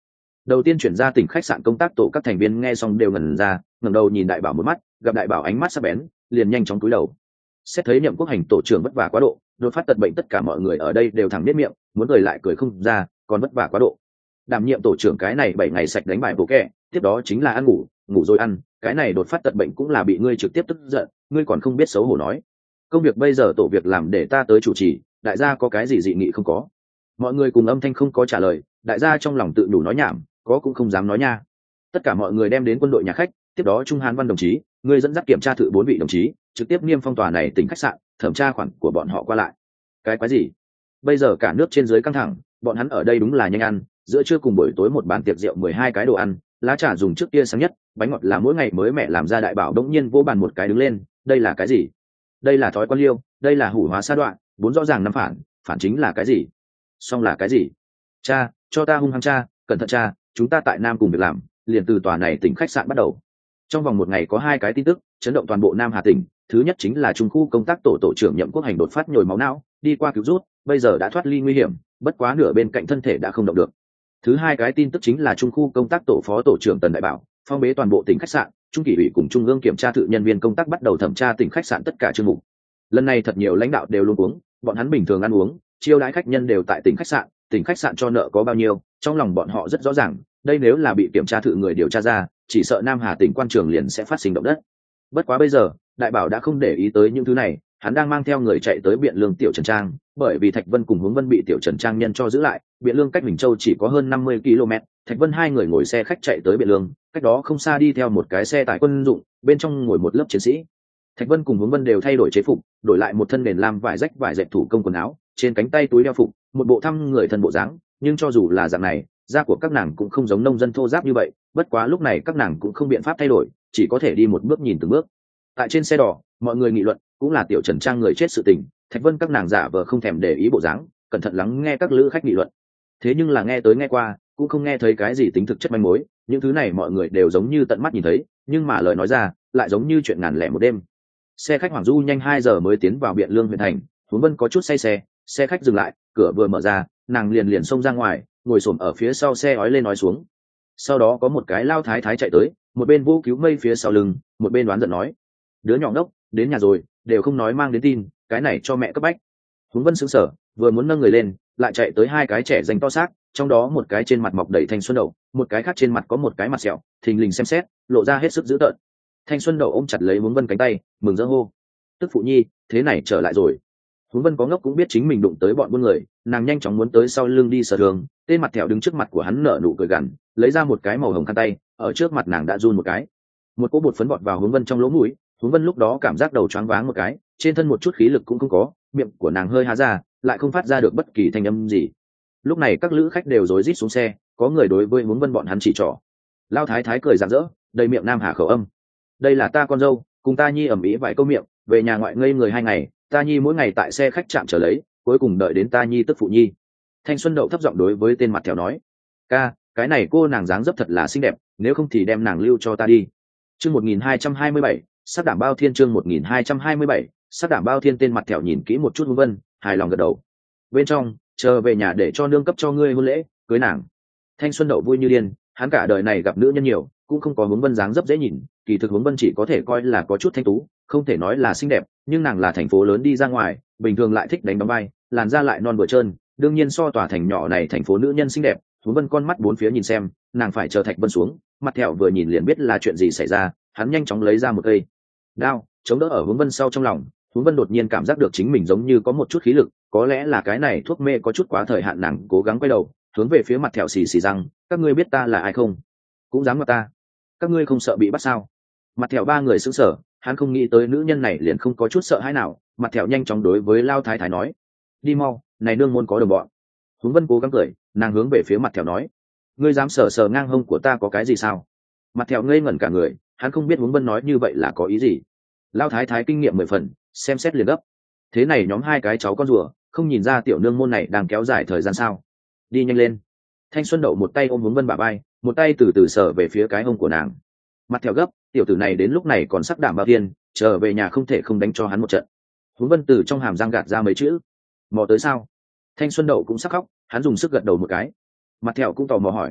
A: Đầu tiên chuyển ra tỉnh khách sạn công tác tổ các thành viên nghe xong đều ngẩn ra, ngẩng đầu nhìn đại bảo một mắt, gặp đại bảo ánh mắt sắc bén, liền nhanh chóng cúi đầu. Xét thấy Nhậm Quốc Hành tổ trưởng vất vả quá độ, đột phát tật bệnh, tất cả mọi người ở đây đều thẳng biết miệng, muốn cười lại cười không ra, còn vất vả quá độ. Đảm nhiệm tổ trưởng cái này bảy ngày sạch đánh bài bộ kẹ, tiếp đó chính là ăn ngủ, ngủ rồi ăn, cái này đột phát tật bệnh cũng là bị ngươi trực tiếp tức giận, ngươi còn không biết xấu hổ nói. Công việc bây giờ tổ việc làm để ta tới chủ trì, đại gia có cái gì dị nghị không có? Mọi người cùng âm thanh không có trả lời, đại gia trong lòng tự đủ nói nhảm, có cũng không dám nói nha. Tất cả mọi người đem đến quân đội nhà khách, tiếp đó Trung Hán Văn đồng chí, ngươi dẫn dắt kiểm tra thử bốn vị đồng chí, trực tiếp niêm phong tòa này tỉnh khách sạn, thẩm tra khoản của bọn họ qua lại. Cái quái gì? Bây giờ cả nước trên dưới căng thẳng, bọn hắn ở đây đúng là nhanh ăn, giữa trưa cùng buổi tối một bàn tiệc rượu mười hai cái đồ ăn, lá trà dùng trước kia sáng nhất, bánh ngọt là mỗi ngày mới mẹ làm ra, đại bảo đống nhiên vỗ bàn một cái đứng lên, đây là cái gì? Đây là thói quan liêu, đây là hủ hóa sa đoạn, bốn rõ ràng năm phản, phản chính là cái gì? Xong là cái gì? Cha, cho ta hung hăng cha, cẩn thận cha, chúng ta tại Nam cùng việc làm, liền từ tòa này tỉnh khách sạn bắt đầu. Trong vòng một ngày có hai cái tin tức chấn động toàn bộ Nam Hà tỉnh, thứ nhất chính là Trung khu công tác tổ tổ trưởng Nhậm Quốc Hành đột phát nhồi máu não, đi qua cứu rút, bây giờ đã thoát ly nguy hiểm, bất quá nửa bên cạnh thân thể đã không động được. Thứ hai cái tin tức chính là Trung khu công tác tổ phó tổ trưởng Tần Đại Bảo phong bế toàn bộ tỉnh khách sạn, Trung kỷ ủy cùng Trung ương kiểm tra thự nhân viên công tác bắt đầu thẩm tra tỉnh khách sạn tất cả chương mục. Lần này thật nhiều lãnh đạo đều luôn uống, bọn hắn bình thường ăn uống, chiêu đãi khách nhân đều tại tỉnh khách sạn, tỉnh khách sạn cho nợ có bao nhiêu, trong lòng bọn họ rất rõ ràng, đây nếu là bị kiểm tra thự người điều tra ra, chỉ sợ Nam Hà tỉnh quan trường liền sẽ phát sinh động đất. Bất quá bây giờ, Đại Bảo đã không để ý tới những thứ này, hắn đang mang theo người chạy tới Biện Lương Tiểu Trần Trang, bởi vì Thạch Vân cùng Hướng Vân bị Tiểu Trần Trang nhân cho giữ lại, Biện Lương cách Bình Châu chỉ có hơn năm mươi ki lô mét, Thạch Vân hai người ngồi xe khách chạy tới Biện Lương, cách đó không xa đi theo một cái xe tải quân dụng, bên trong ngồi một lớp chiến sĩ. Thạch Vân cùng Hướng Vân đều thay đổi chế phục, đổi lại một thân nền lam vải rách vải dệt thủ công quần áo, trên cánh tay túi đeo phục, một bộ thăm người thân bộ dáng, nhưng cho dù là dạng này, da của các nàng cũng không giống nông dân thô ráp như vậy, bất quá lúc này các nàng cũng không biện pháp thay đổi, chỉ có thể đi một bước nhìn từng bước. Tại trên xe đỏ, mọi người nghị luận, cũng là Tiểu Trần Trang người chết sự tình, Thạch Vân các nàng giả vờ không thèm để ý bộ dáng, cẩn thận lắng nghe các lữ khách nghị luận. Thế nhưng là nghe tới nghe qua, cũng không nghe thấy cái gì tính thực chất manh mối, những thứ này mọi người đều giống như tận mắt nhìn thấy, nhưng mà lời nói ra, lại giống như chuyện ngàn lẻ một đêm. Xe khách Hoàng Du nhanh hai giờ mới tiến vào Biện Lương huyện thành, Hướng Vân có chút say xe, xe khách dừng lại, cửa vừa mở ra, nàng liền liền xông ra ngoài, ngồi xổm ở phía sau xe ói lên nói xuống. Sau đó có một cái lao thái thái chạy tới, một bên vô cứu mây phía sau lưng, một bên đoán giận nói: đứa nhỏ ngốc, đến nhà rồi, đều không nói mang đến tin, cái này cho mẹ cấp bách. Hướng Vân sững sờ, vừa muốn nâng người lên, lại chạy tới hai cái trẻ danh to xác, trong đó một cái trên mặt mọc đầy thanh xuân đậu, một cái khác trên mặt có một cái mặt sẹo, thình lình xem xét, lộ ra hết sức dữ tợn. Thanh xuân đậu ôm chặt lấy Hướng Vân cánh tay, mừng rỡ hô: tức phụ nhi, thế này trở lại rồi. Hướng Vân có ngốc cũng biết chính mình đụng tới bọn buôn người, nàng nhanh chóng muốn tới sau lưng đi sờ đường, tên mặt thẹo đứng trước mặt của hắn nở nụ cười gằn, lấy ra một cái màu hồng khăn tay, ở trước mặt nàng đã run một cái. Một cỗ bột phấn bọt vào Hướng Vân trong lỗ mũi, Hướng Vân lúc đó cảm giác đầu choáng váng một cái, trên thân một chút khí lực cũng không có, miệng của nàng hơi há ra, lại không phát ra được bất kỳ thanh âm gì. Lúc này các lữ khách đều rối rít xuống xe, có người đối với Hướng Vân bọn hắn chỉ trỏ. Lao thái thái cười rạng rỡ, đầy miệng Nam Hà khẩu âm: đây là ta con dâu, cùng ta nhi ẩm ĩ vài câu miệng, về nhà ngoại ngây người hai ngày, ta nhi mỗi ngày tại xe khách trạm trở lấy, cuối cùng đợi đến ta nhi tức phụ nhi. Thanh xuân đậu thấp giọng đối với tên mặt thèo nói: ca, cái này cô nàng dáng dấp thật là xinh đẹp, nếu không thì đem nàng lưu cho ta đi. Chương một nghìn hai trăm hai mươi bảy, sắc đảm bao thiên. Chương một nghìn hai trăm hai mươi bảy, sắc đảm bao thiên. Tên mặt thèo nhìn kỹ một chút Hướng Vân, hài lòng gật đầu. Bên trong, chờ về nhà để cho nương cấp cho ngươi hôn lễ, cưới nàng. Thanh xuân đậu vui như điên, hắn cả đời này gặp nữ nhân nhiều, cũng không có Hướng Vân dáng dấp dễ nhìn, kỳ thực Hướng Vân chỉ có thể coi là có chút thanh tú, không thể nói là xinh đẹp, nhưng nàng là thành phố lớn đi ra ngoài, bình thường lại thích đánh bóng bay, làn da lại non bờ trơn, đương nhiên so tòa thành nhỏ này thành phố nữ nhân xinh đẹp. Hướng Vân con mắt bốn phía nhìn xem, nàng phải chờ Thạch Vân xuống, mặt thẹo vừa nhìn liền biết là chuyện gì xảy ra, hắn nhanh chóng lấy ra một cây đao, chống đỡ ở Hướng Vân sau trong lòng. Hướng Vân đột nhiên cảm giác được chính mình giống như có một chút khí lực, có lẽ là cái này thuốc mê có chút quá thời hạn, nàng cố gắng quay đầu, hướng về phía mặt thẹo xì xì răng: các ngươi biết ta là ai không? Cũng dám gặp ta? Các ngươi không sợ bị bắt sao? Mặt thẹo ba người sững sờ, hắn không nghĩ tới nữ nhân này liền không có chút sợ hãi nào. Mặt thẹo nhanh chóng đối với Lao thái thái nói: đi mau, này nương môn có đồng bọn. Hướng Vân cố gắng cười, nàng hướng về phía mặt thẹo nói: ngươi dám sờ sờ ngang hông của ta có cái gì sao? Mặt thẹo ngây ngẩn cả người, hắn không biết Hướng Vân nói như vậy là có ý gì. Lao thái thái kinh nghiệm mười phần, xem xét liền gấp: thế này nhóm hai cái cháu con rùa, không nhìn ra tiểu nương môn này đang kéo dài thời gian sao? Đi nhanh lên. Thanh xuân đậu một tay ôm Hướng Vân bả vai, một tay từ từ sờ về phía cái hông của nàng. Mặt thẹo gấp, tiểu tử này đến lúc này còn sắc đảm bao thiên, trở về nhà không thể không đánh cho hắn một trận. Hướng Vân từ trong hàm răng gạt ra mấy chữ: mò tới sao? Thanh xuân đậu cũng sắc khóc, hắn dùng sức gật đầu một cái. Mặt thẹo cũng tò mò hỏi: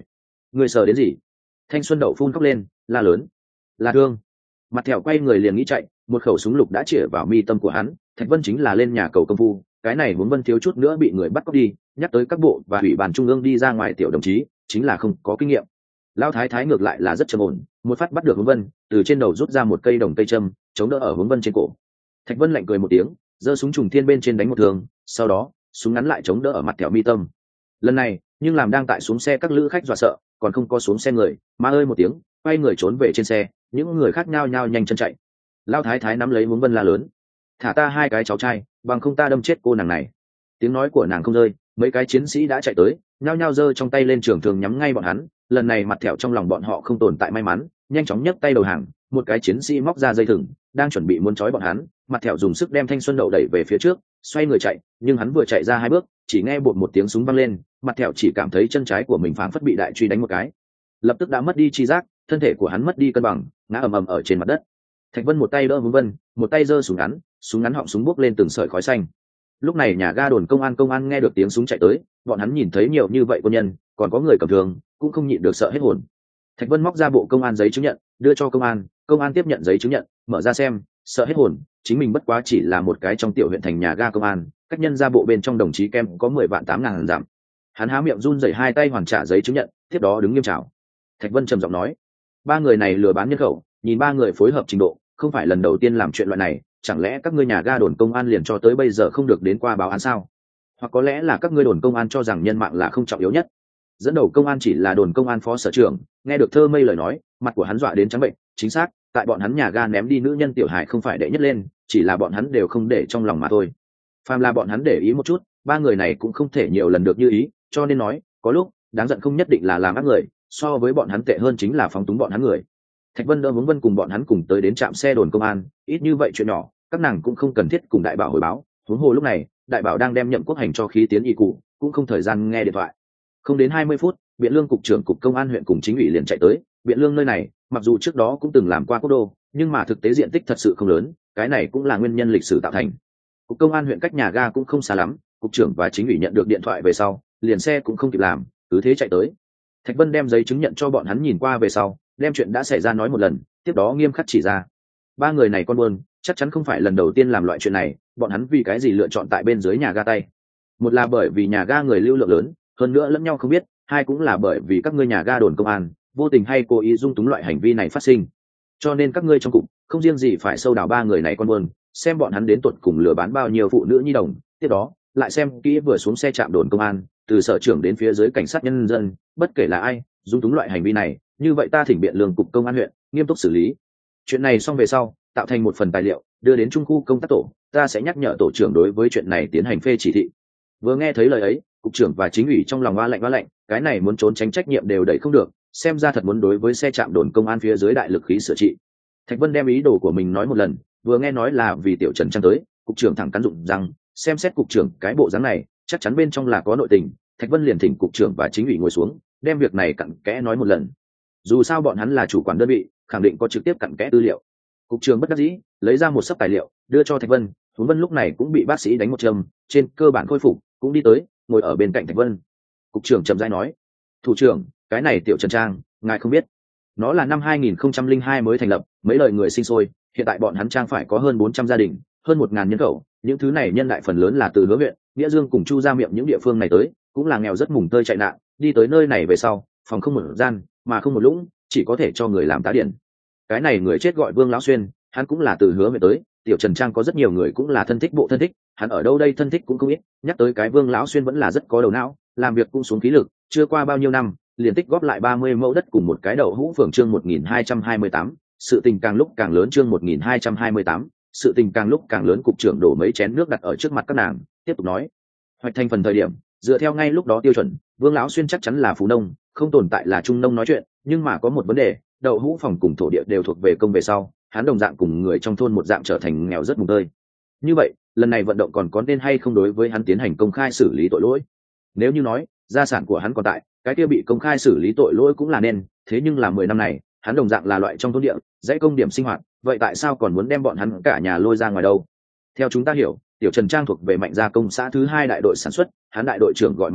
A: người sờ đến gì? Thanh Xuân Đậu phun khóc lên, la lớn, là thương. Mặt thẹo quay người liền nghĩ chạy, một khẩu súng lục đã chĩa vào mi tâm của hắn. Thạch Vân chính là lên nhà cầu công phu, cái này muốn Vân thiếu chút nữa bị người bắt cóc đi. Nhắc tới các bộ và ủy ban trung ương đi ra ngoài tiểu đồng chí, chính là không có kinh nghiệm. Lão thái thái ngược lại là rất trầm ổn, một phát bắt được Hướng Vân, từ trên đầu rút ra một cây đồng cây châm, chống đỡ ở Hướng Vân trên cổ. Thạch Vân lạnh cười một tiếng, giơ súng trùng thiên bên trên đánh một thường, sau đó súng ngắn lại chống đỡ ở mặt thẹo mi tâm. Lần này, nhưng làm đang tại xuống xe các lữ khách dọa sợ, còn không có xuống xe người, ma ơi một tiếng, quay người trốn về trên xe, những người khác nhao nhao nhanh chân chạy. Lão thái thái nắm lấy Hướng Vân la lớn, thả ta hai cái cháu trai, bằng không ta đâm chết cô nàng này. Tiếng nói của nàng không rơi, mấy cái chiến sĩ đã chạy tới, nhao nhao giơ trong tay lên trường thường nhắm ngay bọn hắn. Lần này mặt thẹo trong lòng bọn họ không tồn tại may mắn, nhanh chóng nhấc tay đầu hàng, một cái chiến sĩ móc ra dây thừng, đang chuẩn bị muốn trói bọn hắn. Mặt thẹo dùng sức đem Thanh Xuân Đậu đẩy về phía trước, xoay người chạy, nhưng hắn vừa chạy ra hai bước, chỉ nghe bột một tiếng súng vang lên, mặt thẹo chỉ cảm thấy chân trái của mình phảng phất bị đại truy đánh một cái, lập tức đã mất đi chi giác, thân thể của hắn mất đi cân bằng, ngã ầm ầm ở trên mặt đất. Thạch Vân một tay đỡ Hướng Vân, một tay giơ súng ngắn, súng ngắn họng súng bốc lên từng sợi khói xanh. Lúc này nhà ga đồn công an công an nghe được tiếng súng chạy tới, bọn hắn nhìn thấy nhiều như vậy quân nhân, còn có người cầm thương, cũng không nhịn được sợ hết hồn. Thạch Vân móc ra bộ công an giấy chứng nhận, đưa cho công an, công an tiếp nhận giấy chứng nhận, mở ra xem, sợ hết hồn, chính mình bất quá chỉ là một cái trong tiểu huyện thành nhà ga công an, cách nhân ra bộ bên trong đồng chí kem có mười vạn tám ngàn giảm. Hắn há miệng run rẩy hai tay hoàn trả giấy chứng nhận, tiếp đó đứng nghiêm chào. Thạch Vân trầm giọng nói, ba người này lừa bán nhân khẩu, nhìn ba người phối hợp trình độ, không phải lần đầu tiên làm chuyện loại này, chẳng lẽ các ngươi nhà ga đồn công an liền cho tới bây giờ không được đến qua báo án sao? Hoặc có lẽ là các ngươi đồn công an cho rằng nhân mạng là không trọng yếu nhất. Dẫn đầu công an chỉ là đồn công an phó sở trưởng, nghe được Thơ Mây lời nói, mặt của hắn dọa đến trắng bệnh. Chính xác, tại bọn hắn nhà ga ném đi nữ nhân tiểu hải không phải đệ nhất lên, chỉ là bọn hắn đều không để trong lòng mà thôi. Phàm là bọn hắn để ý một chút, ba người này cũng không thể nhiều lần được như ý, cho nên nói, có lúc đáng giận không nhất định là làm ác người, so với bọn hắn tệ hơn chính là phóng túng bọn hắn người. Thạch Vân đỡ Hướng Vân cùng bọn hắn cùng tới đến trạm xe đồn công an, ít như vậy chuyện nhỏ, các nàng cũng không cần thiết cùng đại bảo hồi báo. Huống hồ lúc này, đại bảo đang đem Nhậm Quốc Hành cho khí tiến y cụ, cũng không thời gian nghe điện thoại. Không đến hai mươi phút, Biện Lương cục trưởng cục công an huyện cùng chính ủy liền chạy tới. Biện Lương nơi này, mặc dù trước đó cũng từng làm qua quốc đô, nhưng mà thực tế diện tích thật sự không lớn, cái này cũng là nguyên nhân lịch sử tạo thành. Cục công an huyện cách nhà ga cũng không xa lắm, cục trưởng và chính ủy nhận được điện thoại về sau, liền xe cũng không kịp làm, cứ thế chạy tới. Thạch Vân đem giấy chứng nhận cho bọn hắn nhìn qua về sau, đem chuyện đã xảy ra nói một lần, tiếp đó nghiêm khắc chỉ ra. Ba người này con buôn, chắc chắn không phải lần đầu tiên làm loại chuyện này, bọn hắn vì cái gì lựa chọn tại bên dưới nhà ga tay? Một là bởi vì nhà ga người lưu lượng lớn, hơn nữa lẫn nhau không biết, hai cũng là bởi vì các ngươi nhà ga đồn công an vô tình hay cố ý dung túng loại hành vi này phát sinh. Cho nên các ngươi trong cục không riêng gì phải sâu đào ba người này con buôn, xem bọn hắn đến tuột cùng lừa bán bao nhiêu phụ nữ nhi đồng, tiếp đó lại xem kỹ vừa xuống xe trạm đồn công an, từ sở trưởng đến phía dưới cảnh sát nhân dân, bất kể là ai dung túng loại hành vi này, như vậy ta thỉnh Biện Lương cục công an huyện nghiêm túc xử lý. Chuyện này xong về sau, tạo thành một phần tài liệu đưa đến trung khu công tác tổ, ta sẽ nhắc nhở tổ trưởng đối với chuyện này tiến hành phê chỉ thị. Vừa nghe thấy lời ấy, cục trưởng và chính ủy trong lòng oa lạnh oa lạnh, cái này muốn trốn tránh trách nhiệm đều đẩy không được, xem ra thật muốn đối với xe trạm đồn công an phía dưới đại lực khí sửa trị. Thạch Vân đem ý đồ của mình nói một lần, vừa nghe nói là vì Tiểu Trần Trang tới, cục trưởng thẳng cắn rụng rằng, xem xét cục trưởng cái bộ dáng này, chắc chắn bên trong là có nội tình. Thạch Vân liền thỉnh cục trưởng và chính ủy ngồi xuống, đem việc này cặn kẽ nói một lần. Dù sao bọn hắn là chủ quản đơn vị, khẳng định có trực tiếp cặn kẽ tư liệu. Cục trưởng bất đắc dĩ, lấy ra một sấp tài liệu, đưa cho Thạch Vân. Hướng Vân lúc này cũng bị bác sĩ đánh một châm, trên cơ bản khôi phục, cũng đi tới, ngồi ở bên cạnh Thạch Vân. Cục trưởng trầm rãi nói, thủ trưởng, cái này Tiểu Trần Trang, ngài không biết, nó là năm hai nghìn không trăm lẻ hai mới thành lập, mấy lời người sinh sôi, hiện tại bọn hắn trang phải có hơn bốn trăm gia đình, hơn một ngàn nhân khẩu, những thứ này nhân đại phần lớn là từ Hứa huyện, Nghĩa Dương cùng Chu Gia Miệng những địa phương này tới, cũng là nghèo rất mùng tơi chạy nạn, đi tới nơi này về sau, phòng không một gian, mà không một lũng, chỉ có thể cho người làm tá điển. Cái này người chết gọi Vương Lão Xuyên, hắn cũng là từ Hứa huyện tới, Tiểu Trần Trang có rất nhiều người cũng là thân thích bộ thân thích, hắn ở đâu đây thân thích cũng không ít, nhắc tới cái Vương Lão Xuyên vẫn là rất có đầu não, làm việc cũng xuống khí lực, chưa qua bao nhiêu năm, liền tích góp lại ba mươi mẫu đất cùng một cái đậu hũ phường. Chương một nghìn hai trăm hai mươi tám, sự tình càng lúc càng lớn. Chương một nghìn hai trăm hai mươi tám, sự tình càng lúc càng lớn. Cục trưởng đổ mấy chén nước đặt ở trước mặt các nàng, tiếp tục nói, hoạch thành phần thời điểm, dựa theo ngay lúc đó tiêu chuẩn, Vương Lão Xuyên chắc chắn là phú nông, không tồn tại là trung nông nói chuyện, nhưng mà có một vấn đề, đậu hũ phòng cùng thổ địa đều thuộc về công về sau, hắn đồng dạng cùng người trong thôn một dạng trở thành nghèo rất mùng tơi. Như vậy, lần này vận động còn có nên hay không đối với hắn tiến hành công khai xử lý tội lỗi? Nếu như nói gia sản của hắn còn tại, cái kia bị công khai xử lý tội lỗi cũng là nên, thế nhưng là mười năm này, hắn đồng dạng là loại trong thôn địa, dãy công điểm sinh hoạt, vậy tại sao còn muốn đem bọn hắn cả nhà lôi ra ngoài đâu? Theo chúng ta hiểu, Tiểu Trần Trang thuộc về Mạnh Gia công xã thứ hai đại đội sản xuất, hắn đại đội trưởng gọi Mạnh Phát,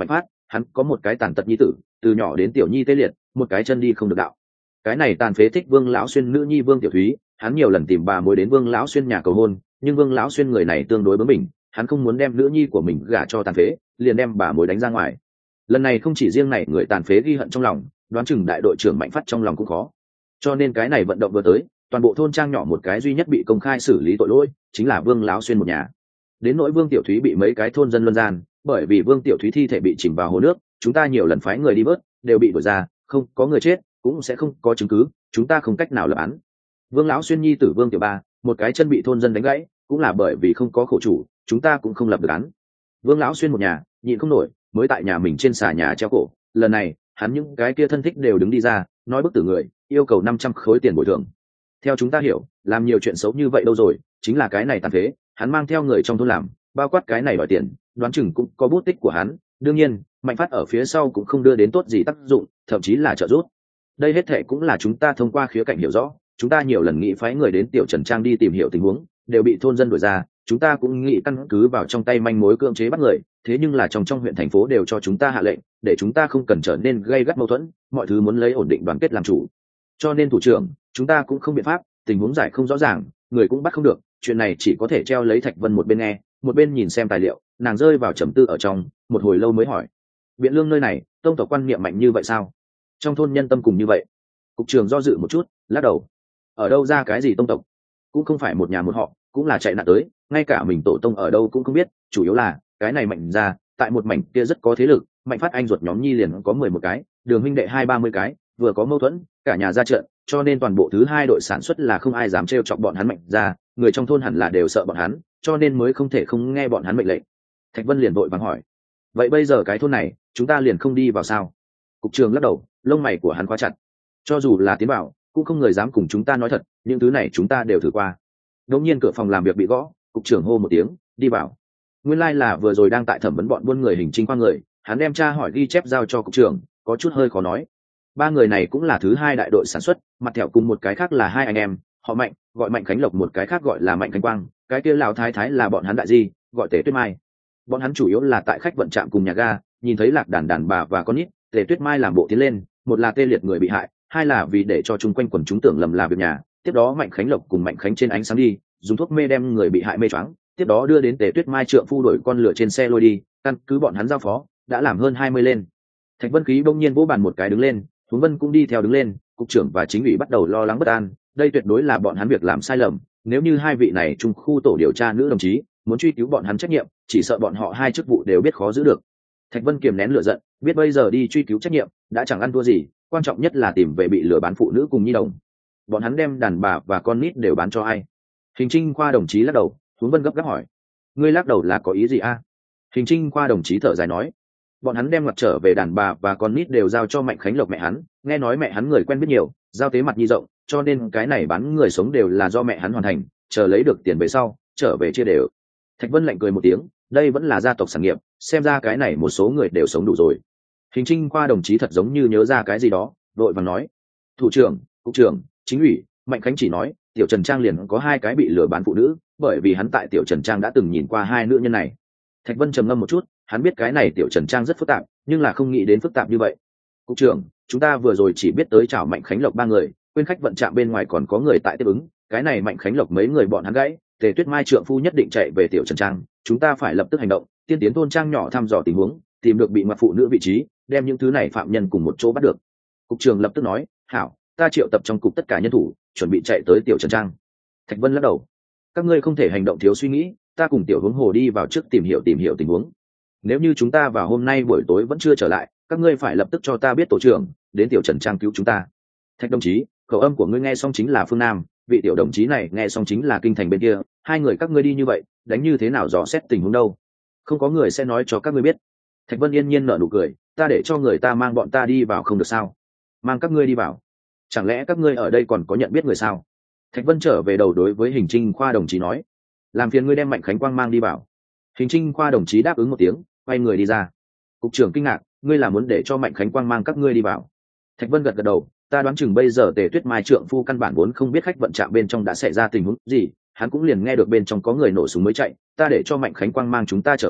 A: hắn có một cái tàn tật nhi tử, từ nhỏ đến tiểu nhi tê liệt, một cái chân đi không được đạo. Cái này tàn phế thích Vương lão xuyên nữ nhi Vương Tiểu Thúy, hắn nhiều lần tìm bà mối đến Vương lão xuyên nhà cầu hôn, nhưng Vương lão xuyên người này tương đối bướng bỉnh, hắn không muốn đem nữ nhi của mình gả cho tàn phế, liền đem bà mối đánh ra ngoài. Lần này không chỉ riêng này người tàn phế ghi hận trong lòng, đoán chừng đại đội trưởng Mạnh Phát trong lòng cũng khó. Cho nên cái này vận động vừa tới, toàn bộ thôn trang nhỏ một cái duy nhất bị công khai xử lý tội lỗi, chính là Vương lão xuyên một nhà. Đến nỗi Vương Tiểu Thúy bị mấy cái thôn dân luân gian, bởi vì Vương Tiểu Thúy thi thể bị chìm vào hồ nước, chúng ta nhiều lần phái người đi vớt, đều bị đuổi ra, không có người chết, cũng sẽ không có chứng cứ, chúng ta không cách nào lập án. Vương lão xuyên nhi tử Vương Tiểu Ba, một cái chân bị thôn dân đánh gãy, cũng là bởi vì không có khổ chủ, chúng ta cũng không lập được án. Vương lão xuyên một nhà nhịn không nổi, mới tại nhà mình trên xà nhà treo cổ, lần này hắn những cái kia thân thích đều đứng đi ra, nói bức tử người, yêu cầu năm trăm khối tiền bồi thường. Theo chúng ta hiểu, làm nhiều chuyện xấu như vậy đâu rồi, chính là cái này tàn phế, hắn mang theo người trong thôn làm, bao quát cái này đòi tiền, đoán chừng cũng có bút tích của hắn. Đương nhiên, Mạnh Phát ở phía sau cũng không đưa đến tốt gì tác dụng, thậm chí là trợ giúp. Đây hết thệ cũng là chúng ta thông qua khía cạnh hiểu rõ, chúng ta nhiều lần nghĩ phái người đến Tiểu Trần Trang đi tìm hiểu tình huống, đều bị thôn dân đuổi ra, chúng ta cũng nghĩ căn cứ vào trong tay manh mối cưỡng chế bắt người, thế nhưng là trong trong huyện thành phố đều cho chúng ta hạ lệnh, để chúng ta không cần trở nên gây gắt mâu thuẫn, mọi thứ muốn lấy ổn định đoàn kết làm chủ. Cho nên thủ trưởng, chúng ta cũng không biện pháp, tình huống giải không rõ ràng, người cũng bắt không được, chuyện này chỉ có thể treo lấy Thạch Vân một bên nghe, một bên nhìn xem tài liệu, nàng rơi vào trầm tư ở trong, một hồi lâu mới hỏi: Biện Lương nơi này, tông tộc quan niệm mạnh như vậy sao? Trong thôn nhân tâm cùng như vậy? Cục trưởng do dự một chút, lắc đầu: ở đâu ra cái gì tông tộc? Cũng không phải một nhà một họ, cũng là chạy nạn tới, ngay cả mình tổ tông ở đâu cũng không biết, chủ yếu là cái này Mạnh ra, tại một mảnh kia rất có thế lực, Mạnh Phát anh ruột nhóm nhi liền có mười một cái, Đường huynh đệ hai ba mươi cái, vừa có mâu thuẫn, cả nhà ra trận, cho nên toàn bộ thứ hai đội sản xuất là không ai dám trêu chọc bọn hắn Mạnh ra, người trong thôn hẳn là đều sợ bọn hắn, cho nên mới không thể không nghe bọn hắn mệnh lệnh. Thạch Vân liền vội vàng hỏi: vậy bây giờ cái thôn này, chúng ta liền không đi vào sao? Cục trưởng lắc đầu, lông mày của hắn khóa chặt. Cho dù là tiến vào, cũng không người dám cùng chúng ta nói thật, những thứ này chúng ta đều thử qua. Đột nhiên cửa phòng làm việc bị gõ, cục trưởng hô một tiếng: đi vào. Nguyên lai like là vừa rồi đang tại thẩm vấn bọn buôn người hình trinh qua người, hắn đem tra hỏi ghi chép giao cho cục trưởng, có chút hơi khó nói. Ba người này cũng là thứ hai đại đội sản xuất, mặt thẹo cùng một cái khác là hai anh em, họ Mạnh, gọi Mạnh Khánh Lộc, một cái khác gọi là Mạnh Khánh Quang, cái kia lão thái thái là bọn hắn đại di, gọi Tề Tuyết Mai. Bọn hắn chủ yếu là tại khách vận trạm cùng nhà ga, nhìn thấy lạc đàn đàn bà và con nít, Tề Tuyết Mai làm bộ tiến lên, một là tê liệt người bị hại, hai là vì để cho chung quanh quần chúng tưởng lầm là việc nhà. Tiếp đó Mạnh Khánh Lộc cùng Mạnh Khánh trên ánh sáng đi, dùng thuốc mê đem người bị hại mê choáng, tiếp đó đưa đến Tề Tuyết Mai trượng phu đuổi con lửa trên xe lôi đi, căn cứ bọn hắn giao phó, đã làm hơn hai mươi lên. Thạch Vân Khí bỗng nhiên vỗ bàn một cái đứng lên, Huống Vân cũng đi theo đứng lên, cục trưởng và chính ủy bắt đầu lo lắng bất an, đây tuyệt đối là bọn hắn việc làm sai lầm, nếu như hai vị này trung khu tổ điều tra nữ đồng chí muốn truy cứu bọn hắn trách nhiệm, chỉ sợ bọn họ hai chức vụ đều biết khó giữ được. Thạch Vân kiềm nén lửa giận, biết bây giờ đi truy cứu trách nhiệm đã chẳng ăn thua gì, quan trọng nhất là tìm về bị lừa bán phụ nữ cùng nhi đồng. Bọn hắn đem đàn bà và con nít đều bán cho ai? Hình Trinh Khoa đồng chí lắc đầu. Huống Vân gấp gáp hỏi: ngươi lắc đầu là có ý gì a? Hình Trinh Khoa đồng chí thở dài nói: bọn hắn đem mặt trở về đàn bà và con nít đều giao cho Mạnh Khánh Lộc mẹ hắn, nghe nói mẹ hắn người quen biết nhiều, giao tế mặt nhi rộng, cho nên cái này bán người sống đều là do mẹ hắn hoàn thành, chờ lấy được tiền về sau trở về chia đều. Thạch Vân lạnh cười một tiếng, đây vẫn là gia tộc sản nghiệp, xem ra cái này một số người đều sống đủ rồi. Hình Trinh Khoa đồng chí thật giống như nhớ ra cái gì đó, vội vàng nói: thủ trưởng, cục trưởng, chính ủy, Mạnh Khánh chỉ nói Tiểu Trần Trang liền có hai cái bị lừa bán phụ nữ, bởi vì hắn tại Tiểu Trần Trang đã từng nhìn qua hai nữ nhân này. Thạch Vân trầm ngâm một chút, hắn biết cái này Tiểu Trần Trang rất phức tạp, nhưng là không nghĩ đến phức tạp như vậy. Cục trưởng, chúng ta vừa rồi chỉ biết tới chào Mạnh Khánh Lộc ba người, quên khách vận trạm bên ngoài còn có người tại tiếp ứng, cái này Mạnh Khánh Lộc mấy người bọn hắn gãy, Tề Tuyết Mai trượng phu nhất định chạy về Tiểu Trần Trang, chúng ta phải lập tức hành động, tiên tiến thôn trang nhỏ thăm dò tình huống, tìm được bị ngoặt phụ nữ vị trí, đem những thứ này phạm nhân cùng một chỗ bắt được. Cục trưởng lập tức nói: hảo, ta triệu tập trong cục tất cả nhân thủ, chuẩn bị chạy tới Tiểu Trần Trang. Thạch Vân lắc đầu: các ngươi không thể hành động thiếu suy nghĩ, ta cùng Tiểu Hướng Hồ đi vào trước tìm hiểu tìm hiểu tình huống. Nếu như chúng ta vào hôm nay buổi tối vẫn chưa trở lại, các ngươi phải lập tức cho ta biết tổ trưởng, đến Tiểu Trần Trang cứu chúng ta. Thạch đồng chí, khẩu âm của ngươi nghe xong chính là phương Nam, vị tiểu đồng chí này nghe xong chính là kinh thành bên kia, hai người các ngươi đi như vậy, đánh như thế nào dò xét tình huống đâu? Không có người sẽ nói cho các ngươi biết. Thạch Vân yên nhiên nở nụ cười: ta để cho người ta mang bọn ta đi vào không được sao? Mang các ngươi đi vào? Chẳng lẽ các ngươi ở đây còn có nhận biết người sao? Thạch Vân trở về đầu đối với Hình Trinh Khoa đồng chí nói: làm phiền ngươi đem Mạnh Khánh Quang mang đi vào. Hình Trinh Khoa đồng chí đáp ứng một tiếng, quay người đi ra. Cục trưởng kinh ngạc: ngươi là muốn để cho Mạnh Khánh Quang mang các ngươi đi vào? Thạch Vân gật gật đầu: ta đoán chừng bây giờ Tề Tuyết Mai trượng phu căn bản vốn không biết khách vận trạm bên trong đã xảy ra tình huống gì, hắn cũng liền nghe được bên trong có người nổ súng mới chạy, ta để cho Mạnh Khánh Quang mang chúng ta trở về,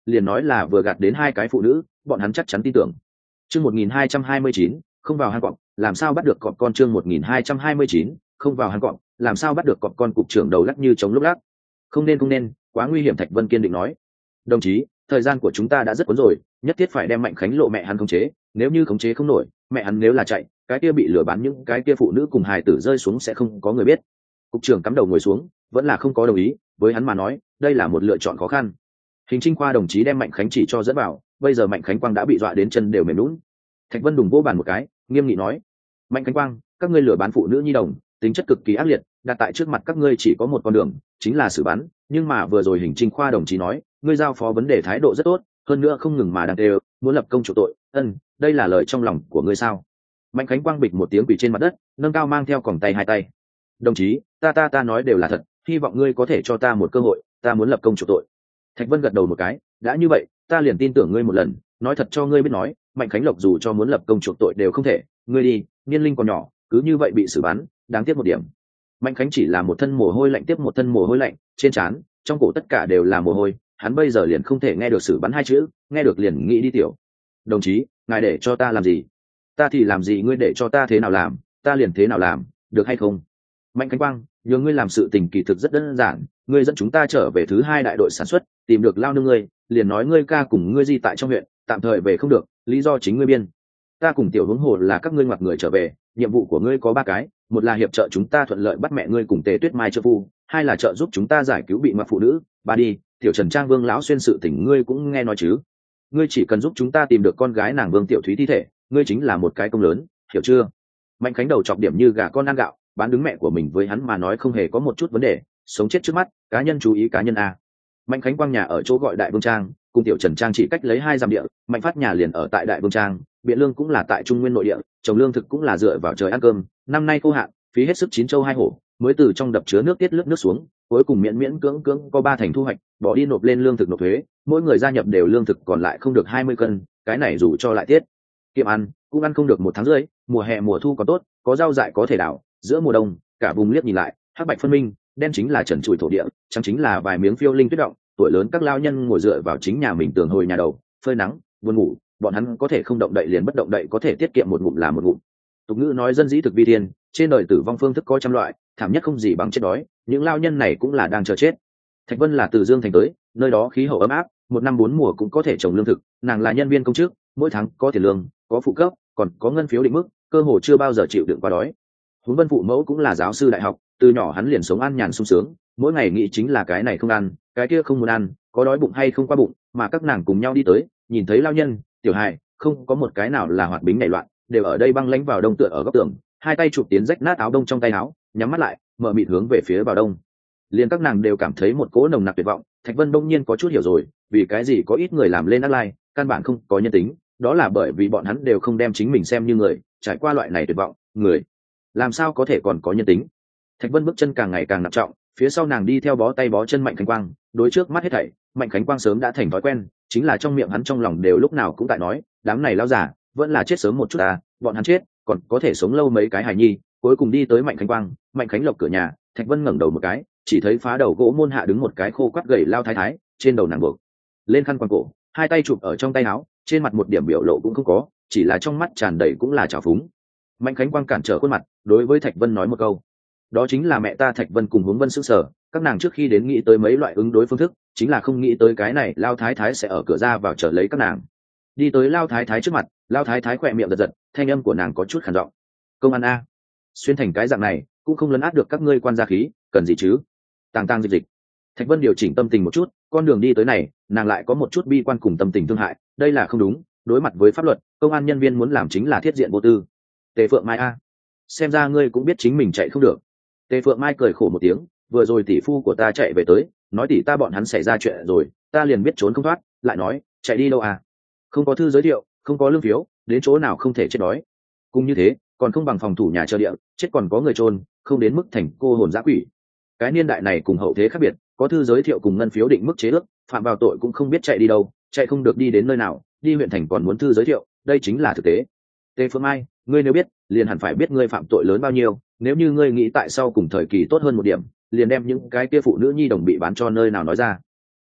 A: liền nói là vừa gạt đến hai cái phụ nữ, bọn hắn chắc chắn tin tưởng. Chương một nghìn hai trăm hai mươi chín, không vào hang cọp, làm sao bắt được cọp con. Chương một nghìn hai trăm hai mươi chín, không vào hang cọp, làm sao bắt được cọp con. Cục trưởng đầu lắc như chống lúc lắc. Không nên không nên, quá nguy hiểm. Thạch Vân kiên định nói. Đồng chí, thời gian của chúng ta đã rất cuốn rồi, nhất thiết phải đem Mạnh Khánh Lộ mẹ hắn khống chế, nếu như khống chế không nổi, mẹ hắn nếu là chạy, cái kia bị lừa bán những cái kia phụ nữ cùng hài tử rơi xuống sẽ không có người biết. Cục trưởng cắm đầu ngồi xuống, vẫn là không có đồng ý, với hắn mà nói, đây là một lựa chọn khó khăn. Hình Trinh Khoa đồng chí đem Mạnh Khánh chỉ cho dẫn vào, bây giờ Mạnh Khánh Quang đã bị dọa đến chân đều mềm nhũn. Thạch Vân đùng vô bàn một cái, nghiêm nghị nói: Mạnh Khánh Quang, các ngươi lừa bán phụ nữ nhi đồng, tính chất cực kỳ ác liệt, đặt tại trước mặt các ngươi chỉ có một con đường, chính là xử bắn. Nhưng mà vừa rồi Hình Trinh Khoa đồng chí nói, ngươi giao phó vấn đề thái độ rất tốt, hơn nữa không ngừng mà đang đều muốn lập công chủ tội. Ân, đây là lời trong lòng của ngươi sao? Mạnh Khánh Quang bịch một tiếng quỳ trên mặt đất, nâng cao mang theo còng tay hai tay. Đồng chí, ta ta ta nói đều là thật, hy vọng ngươi có thể cho ta một cơ hội, ta muốn lập công chủ tội. Thạch Vân gật đầu một cái, đã như vậy, ta liền tin tưởng ngươi một lần, nói thật cho ngươi biết nói, Mạnh Khánh Lộc dù cho muốn lập công chuộc tội đều không thể, ngươi đi, niên linh còn nhỏ, cứ như vậy bị xử bắn, đáng tiếc một điểm. Mạnh Khánh chỉ là một thân mồ hôi lạnh tiếp một thân mồ hôi lạnh, trên trán, trong cổ tất cả đều là mồ hôi, hắn bây giờ liền không thể nghe được xử bắn hai chữ, nghe được liền nghĩ đi tiểu. Đồng chí, ngài để cho ta làm gì? Ta thì làm gì ngươi để cho ta thế nào làm, ta liền thế nào làm, được hay không? Mạnh Khánh Quang, nhờ ngươi làm sự tình kỳ thực rất đơn giản, ngươi dẫn chúng ta trở về thứ hai đại đội sản xuất, tìm được lao nương ngươi, liền nói ngươi ca cùng ngươi di tại trong huyện, tạm thời về không được, lý do chính ngươi biên. Ta cùng tiểu hướng hồ là các ngươi ngoặc người trở về, nhiệm vụ của ngươi có ba cái, một là hiệp trợ chúng ta thuận lợi bắt mẹ ngươi cùng Tề Tuyết Mai trợ phu, hai là trợ giúp chúng ta giải cứu bị ngoặc phụ nữ, ba đi, tiểu Trần Trang Vương lão xuyên sự tình ngươi cũng nghe nói chứ? Ngươi chỉ cần giúp chúng ta tìm được con gái nàng Vương Tiểu Thúy thi thể, ngươi chính là một cái công lớn, hiểu chưa? Mạnh Khánh đầu chọc điểm như gà con ăn gạo, bán đứng mẹ của mình với hắn mà nói không hề có một chút vấn đề, sống chết trước mắt, cá nhân chú ý cá nhân a. Mạnh Khánh Quang nhà ở chỗ gọi Đại Vương Trang, cùng tiểu Trần Trang chỉ cách lấy hai dặm địa, Mạnh Phát nhà liền ở tại Đại Vương Trang, biện lương cũng là tại Trung Nguyên nội địa, trồng lương thực cũng là dựa vào trời ăn cơm, năm nay khô hạn, phí hết sức chín châu hai hổ, mới từ trong đập chứa nước tiết lướt nước xuống, cuối cùng miễn miễn cưỡng cưỡng có ba thành thu hoạch, bỏ đi nộp lên lương thực nộp thuế, mỗi người gia nhập đều lương thực còn lại không được hai mươi cân, cái này dù cho lại tiết kiệm ăn, cũng ăn không được một tháng rưỡi, mùa hè mùa thu còn tốt, có rau dại có thể đảo, giữa mùa đông, cả vùng liếc nhìn lại, hắc bạch phân minh, đen chính là trần trụi thổ địa, trắng chính là vài miếng phiêu linh tuyết động, tuổi lớn các lao nhân ngồi dựa vào chính nhà mình tường hồi nhà đầu, phơi nắng, buồn ngủ, bọn hắn có thể không động đậy liền bất động đậy, có thể tiết kiệm một ngụm là một ngụm. Tục ngữ nói dân dĩ thực vi thiên, trên đời tử vong phương thức có trăm loại, thảm nhất không gì bằng chết đói, những lao nhân này cũng là đang chờ chết. Thạch Vân là từ Dương thành tới, nơi đó khí hậu ấm áp, một năm bốn mùa cũng có thể trồng lương thực, nàng là nhân viên công chức, mỗi tháng có tiền lương, có phụ cấp, còn có ngân phiếu định mức, cơ hồ chưa bao giờ chịu đựng quá đói. Huống Vân phụ mẫu cũng là giáo sư đại học, từ nhỏ hắn liền sống an nhàn sung sướng, mỗi ngày nghĩ chính là cái này không ăn, cái kia không muốn ăn, có đói bụng hay không qua bụng, mà các nàng cùng nhau đi tới, nhìn thấy lao nhân, tiểu hài, không có một cái nào là hoạt bính nảy loạn, đều ở đây băng lãnh vào đông tựa ở góc tường, hai tay chụp tiến rách nát áo đông trong tay áo, nhắm mắt lại, mở mịt hướng về phía vào đông. Liền các nàng đều cảm thấy một cỗ nồng nặc tuyệt vọng, Thạch Vân đông nhiên có chút hiểu rồi, vì cái gì có ít người làm lên ác lai, căn bản không có nhân tính, đó là bởi vì bọn hắn đều không đem chính mình xem như người, trải qua loại này tuyệt vọng, người làm sao có thể còn có nhân tính. Thạch Vân bước chân càng ngày càng nặng trọng, phía sau nàng đi theo bó tay bó chân Mạnh Khánh Quang, đối trước mắt hết thảy, Mạnh Khánh Quang sớm đã thành thói quen, chính là trong miệng hắn trong lòng đều lúc nào cũng tại nói, đám này lao giả, vẫn là chết sớm một chút à, bọn hắn chết, còn có thể sống lâu mấy cái hài nhi. Cuối cùng đi tới Mạnh Khánh Quang, Mạnh Khánh Lộc cửa nhà, Thạch Vân ngẩng đầu một cái, chỉ thấy phá đầu gỗ môn hạ đứng một cái khô quắt gầy lao thái thái, trên đầu nàng buộc lên khăn quàng cổ, hai tay chụp ở trong tay áo, trên mặt một điểm biểu lộ cũng không có, chỉ là trong mắt tràn đầy cũng là trào phúng. Mạnh Khánh Quang cản trở khuôn mặt, đối với Thạch Vân nói một câu, đó chính là mẹ ta. Thạch Vân cùng Hướng Vân sững sờ, các nàng trước khi đến nghĩ tới mấy loại ứng đối phương thức, chính là không nghĩ tới cái này lao thái thái sẽ ở cửa ra vào chờ lấy các nàng. Đi tới lao thái thái trước mặt, lao thái thái khỏe miệng giật giật, thanh âm của nàng có chút khàn giọng, công an a, xuyên thành cái dạng này cũng không lấn át được các ngươi quan gia khí, cần gì chứ? Tàng tàng dịch dịch. Thạch Vân điều chỉnh tâm tình một chút, con đường đi tới này, nàng lại có một chút bi quan cùng tâm tình thương hại, đây là không đúng, đối mặt với pháp luật, công an nhân viên muốn làm chính là thiết diện vô tư. Tề Phượng Mai a, xem ra ngươi cũng biết chính mình chạy không được. Tề Phượng Mai cười khổ một tiếng, vừa rồi tỷ phu của ta chạy về tới, nói tỷ ta bọn hắn xảy ra chuyện rồi, ta liền biết trốn không thoát, lại nói, chạy đi đâu à? Không có thư giới thiệu, không có lương phiếu, đến chỗ nào không thể chết đói. Cũng như thế, còn không bằng phòng thủ nhà chờ địa, chết còn có người chôn, không đến mức thành cô hồn dã quỷ. Cái niên đại này cùng hậu thế khác biệt, có thư giới thiệu cùng ngân phiếu định mức chế ước, phạm vào tội cũng không biết chạy đi đâu, chạy không được đi đến nơi nào, đi huyện thành còn muốn thư giới thiệu, đây chính là thực tế. Tề Phương Mai, ngươi nếu biết, liền hẳn phải biết ngươi phạm tội lớn bao nhiêu, nếu như ngươi nghĩ tại sau cùng thời kỳ tốt hơn một điểm, liền đem những cái kia phụ nữ nhi đồng bị bán cho nơi nào nói ra.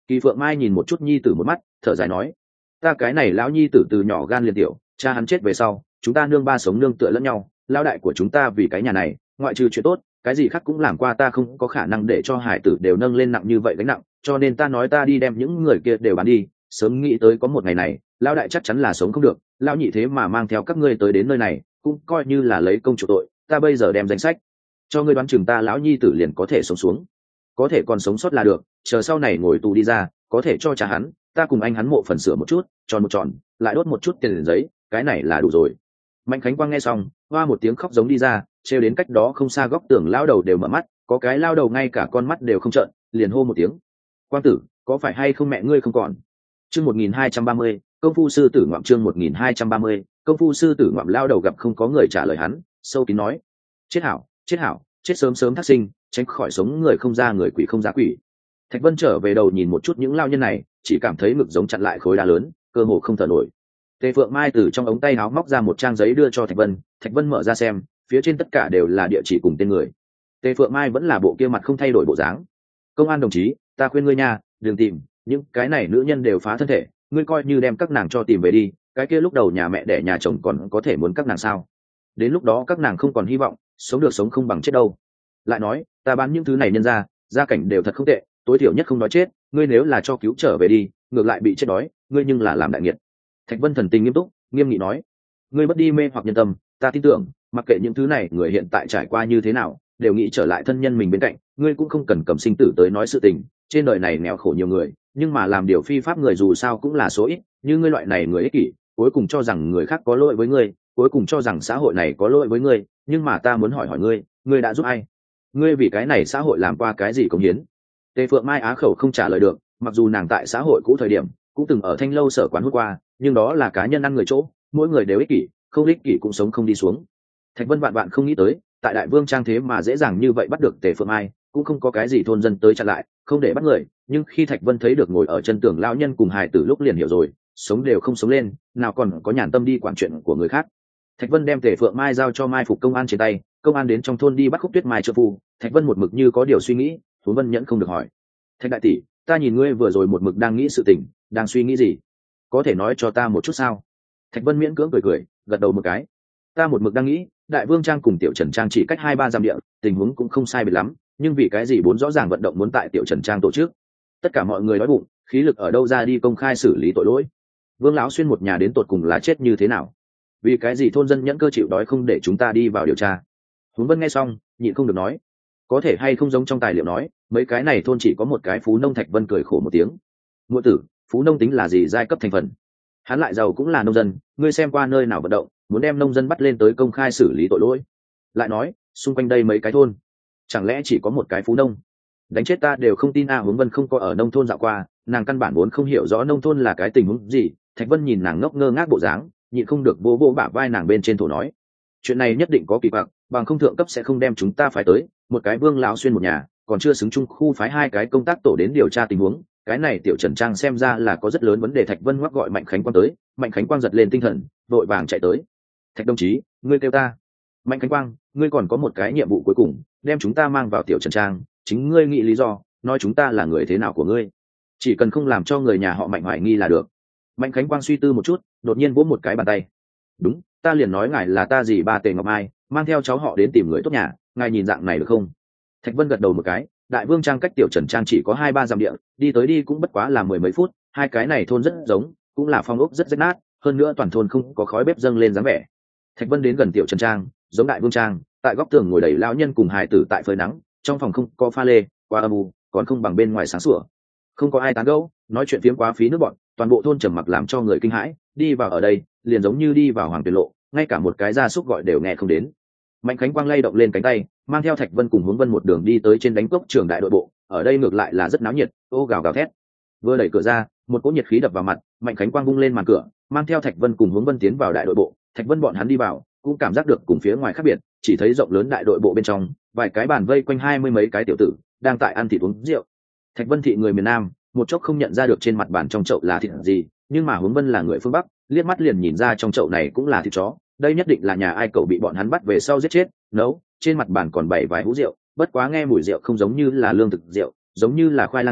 A: Kỳ Phượng Mai nhìn một chút nhi tử một mắt, thở dài nói, ta cái này lão nhi tử từ nhỏ gan liền tiểu, cha hắn chết về sau chúng ta nương ba sống nương tựa lẫn nhau, lão đại của chúng ta vì cái nhà này ngoại trừ chuyện tốt cái gì khác cũng làm qua, ta không có khả năng để cho hải tử đều nâng lên nặng như vậy gánh nặng, cho nên ta nói ta đi đem những người kia đều bán đi, sớm nghĩ tới có một ngày này lão đại chắc chắn là sống không được, lão nhị thế mà mang theo các ngươi tới đến nơi này cũng coi như là lấy công chủ tội, ta bây giờ đem danh sách cho ngươi, đoán chừng ta lão nhi tử liền có thể sống xuống, có thể còn sống sót là được, chờ sau này ngồi tù đi ra có thể cho cha hắn, ta cùng anh hắn mộ phần sửa một chút, tròn một tròn, lại đốt một chút tiền giấy, cái này là đủ rồi. Mạnh Khánh Quang nghe xong hoa một tiếng khóc giống đi ra, trêu đến cách đó không xa góc tường lao đầu đều mở mắt, có cái lao đầu ngay cả con mắt đều không trợn, liền hô một tiếng, Quang tử có phải hay không mẹ ngươi không còn. Chương một nghìn hai trăm ba mươi công phu sư tử ngoạm, chương một nghìn hai trăm ba mươi công phu sư tử ngoạm. Lao đầu gặp không có người trả lời hắn, sâu kín nói, chết hảo chết hảo, chết sớm sớm thác sinh, tránh khỏi sống người không ra người, quỷ không ra quỷ. Thạch Vân trở về đầu nhìn một chút những lao nhân này, chỉ cảm thấy ngực giống chặn lại khối đá lớn, cơ hồ không thở nổi. Tề Phượng Mai từ trong ống tay áo móc ra một trang giấy đưa cho Thạch Vân, Thạch Vân mở ra xem, phía trên tất cả đều là địa chỉ cùng tên người. Tề Phượng Mai vẫn là bộ kia mặt không thay đổi bộ dáng. Công an đồng chí, ta khuyên ngươi nha, đừng tìm, những cái này nữ nhân đều phá thân thể, ngươi coi như đem các nàng cho tìm về đi, cái kia lúc đầu nhà mẹ đẻ nhà chồng còn có thể muốn các nàng sao? Đến lúc đó các nàng không còn hy vọng, sống được sống không bằng chết đâu. Lại nói, ta bán những thứ này nhân ra, gia cảnh đều thật không tệ, tối thiểu nhất không nói chết, ngươi nếu là cho cứu trở về đi, ngược lại bị chết đói, ngươi nhưng là làm đại nghiệt. Thạch Vân thần tình nghiêm túc, nghiêm nghị nói, ngươi bất đi mê hoặc nhân tâm, ta tin tưởng, mặc kệ những thứ này người hiện tại trải qua như thế nào, đều nghĩ trở lại thân nhân mình bên cạnh, ngươi cũng không cần cầm sinh tử tới nói sự tình, trên đời này nghèo khổ nhiều người, nhưng mà làm điều phi pháp người dù sao cũng là số ít, như ngươi loại này người ích kỷ, cuối cùng cho rằng người khác có lỗi với ngươi, cuối cùng cho rằng xã hội này có lỗi với ngươi, nhưng mà ta muốn hỏi hỏi ngươi, ngươi đã giúp ai? Ngươi vì cái này xã hội làm qua cái gì cống hiến? Tề Phượng Mai á khẩu không trả lời được, mặc dù nàng tại xã hội cũ thời điểm cũng từng ở thanh lâu sở quán hút qua, nhưng đó là cá nhân ăn người chỗ, mỗi người đều ích kỷ, không ích kỷ cũng sống không đi xuống. Thạch Vân vạn vạn không nghĩ tới, tại Đại Vương Trang thế mà dễ dàng như vậy bắt được Tề Phượng Mai, cũng không có cái gì thôn dân tới chặn lại, không để bắt người, nhưng khi Thạch Vân thấy được ngồi ở chân tường lão nhân cùng hài tử lúc liền hiểu rồi, sống đều không sống lên, nào còn có nhàn tâm đi quản chuyện của người khác. Thạch Vân đem Tề Phượng Mai giao cho Mai Phục công an trên tay, công an đến trong thôn đi bắt Khúc Tuyết Mai trợ phu. Thạch Vân một mực như có điều suy nghĩ, Huống Vân nhẫn không được hỏi, Thạch đại tỷ, ta nhìn ngươi vừa rồi một mực đang nghĩ sự tình, đang suy nghĩ gì, có thể nói cho ta một chút sao? Thạch Vân miễn cưỡng cười cười, gật đầu một cái, ta một mực đang nghĩ, Đại Vương Trang cùng Tiểu Trần Trang chỉ cách hai ba dặm địa, tình huống cũng không sai biệt lắm, nhưng vì cái gì bốn rõ ràng vận động muốn tại Tiểu Trần Trang tổ chức, tất cả mọi người đói bụng, khí lực ở đâu ra đi công khai xử lý tội lỗi? Vương lão xuyên một nhà đến tột cùng là chết như thế nào? Vì cái gì thôn dân nhẫn cơ chịu đói không để chúng ta đi vào điều tra? Huống Vân nghe xong nhịn không được nói, có thể hay không giống trong tài liệu nói, mấy cái này thôn chỉ có một cái phú nông. Thạch Vân cười khổ một tiếng, muội tử, phú nông tính là gì giai cấp thành phần? Hắn lại giàu cũng là nông dân, ngươi xem qua nơi nào vận động muốn đem nông dân bắt lên tới công khai xử lý tội lỗi? Lại nói xung quanh đây mấy cái thôn chẳng lẽ chỉ có một cái phú nông? Đánh chết ta đều không tin a. Huống Vân không có ở nông thôn dạo qua, nàng căn bản vốn không hiểu rõ nông thôn là cái tình huống gì. Thạch Vân nhìn nàng ngốc ngơ ngác bộ dáng, nhịn không được vô vô bả vai nàng bên trên thổ nói, chuyện này nhất định có kỳ quặc, bằng không thượng cấp sẽ không đem chúng ta phải tới một cái Vương lão xuyên một nhà, còn chưa xứng chung khu phái hai cái công tác tổ đến điều tra tình huống, cái này Tiểu Trần Trang xem ra là có rất lớn vấn đề. Thạch Vân ngoắc gọi Mạnh Khánh Quang tới, Mạnh Khánh Quang giật lên tinh thần, vội vàng chạy tới, Thạch đồng chí, ngươi kêu ta. Mạnh Khánh Quang, ngươi còn có một cái nhiệm vụ cuối cùng, đem chúng ta mang vào Tiểu Trần Trang, chính ngươi nghĩ lý do, nói chúng ta là người thế nào của ngươi, chỉ cần không làm cho người nhà họ Mạnh hoài nghi là được. Mạnh Khánh Quang suy tư một chút, đột nhiên vỗ một cái bàn tay, đúng, ta liền nói ngài là ta dì ba Tề Ngọc Mai, mang theo cháu họ đến tìm người tốt nhà, ngài nhìn dạng này được không? Thạch Vân gật đầu một cái, Đại Vương Trang cách Tiểu Trần Trang chỉ có hai ba dặm địa, đi tới đi cũng bất quá là mười mấy phút, hai cái này thôn rất giống, cũng là phong ốc rất rách nát, hơn nữa toàn thôn không có khói bếp dâng lên dáng vẻ. Thạch Vân đến gần Tiểu Trần Trang, giống Đại Vương Trang, tại góc tường ngồi đầy lão nhân cùng hài tử tại phơi nắng, trong phòng không có pha lê, quá âm u, còn không bằng bên ngoài sáng sủa, không có ai tán gẫu, nói chuyện phiếm quá phí nước bọn, toàn bộ thôn trầm mặc làm cho người kinh hãi. Đi vào ở đây liền giống như đi vào hoàng tuyển lộ, ngay cả một cái gia súc gọi đều nghe không đến. Mạnh Khánh Quang lay động lên cánh tay, mang theo Thạch Vân cùng Huống Vân một đường đi tới trên đánh cốc trường đại đội bộ. Ở đây ngược lại là rất náo nhiệt, ô gào gào thét. Vừa đẩy cửa ra, một cỗ nhiệt khí đập vào mặt, Mạnh Khánh Quang vung lên màn cửa, mang theo Thạch Vân cùng Huống Vân tiến vào đại đội bộ. Thạch Vân bọn hắn đi vào, cũng cảm giác được cùng phía ngoài khác biệt, chỉ thấy rộng lớn đại đội bộ bên trong, vài cái bàn vây quanh hai mươi mấy cái tiểu tử, đang tại ăn thịt uống rượu. Thạch Vân thị người miền Nam, một chốc không nhận ra được trên mặt bàn trong chậu là thịt gì, nhưng mà Huống Vân là người phương Bắc, liếc mắt liền nhìn ra trong chậu này cũng là thịt chó, đây nhất định là nhà ai cậu bị bọn hắn bắt về sau giết chết, nấu. Trên mặt bàn còn bày vài hũ rượu, bất quá nghe mùi rượu không giống như là lương thực rượu, giống như là khoai lang thiêu,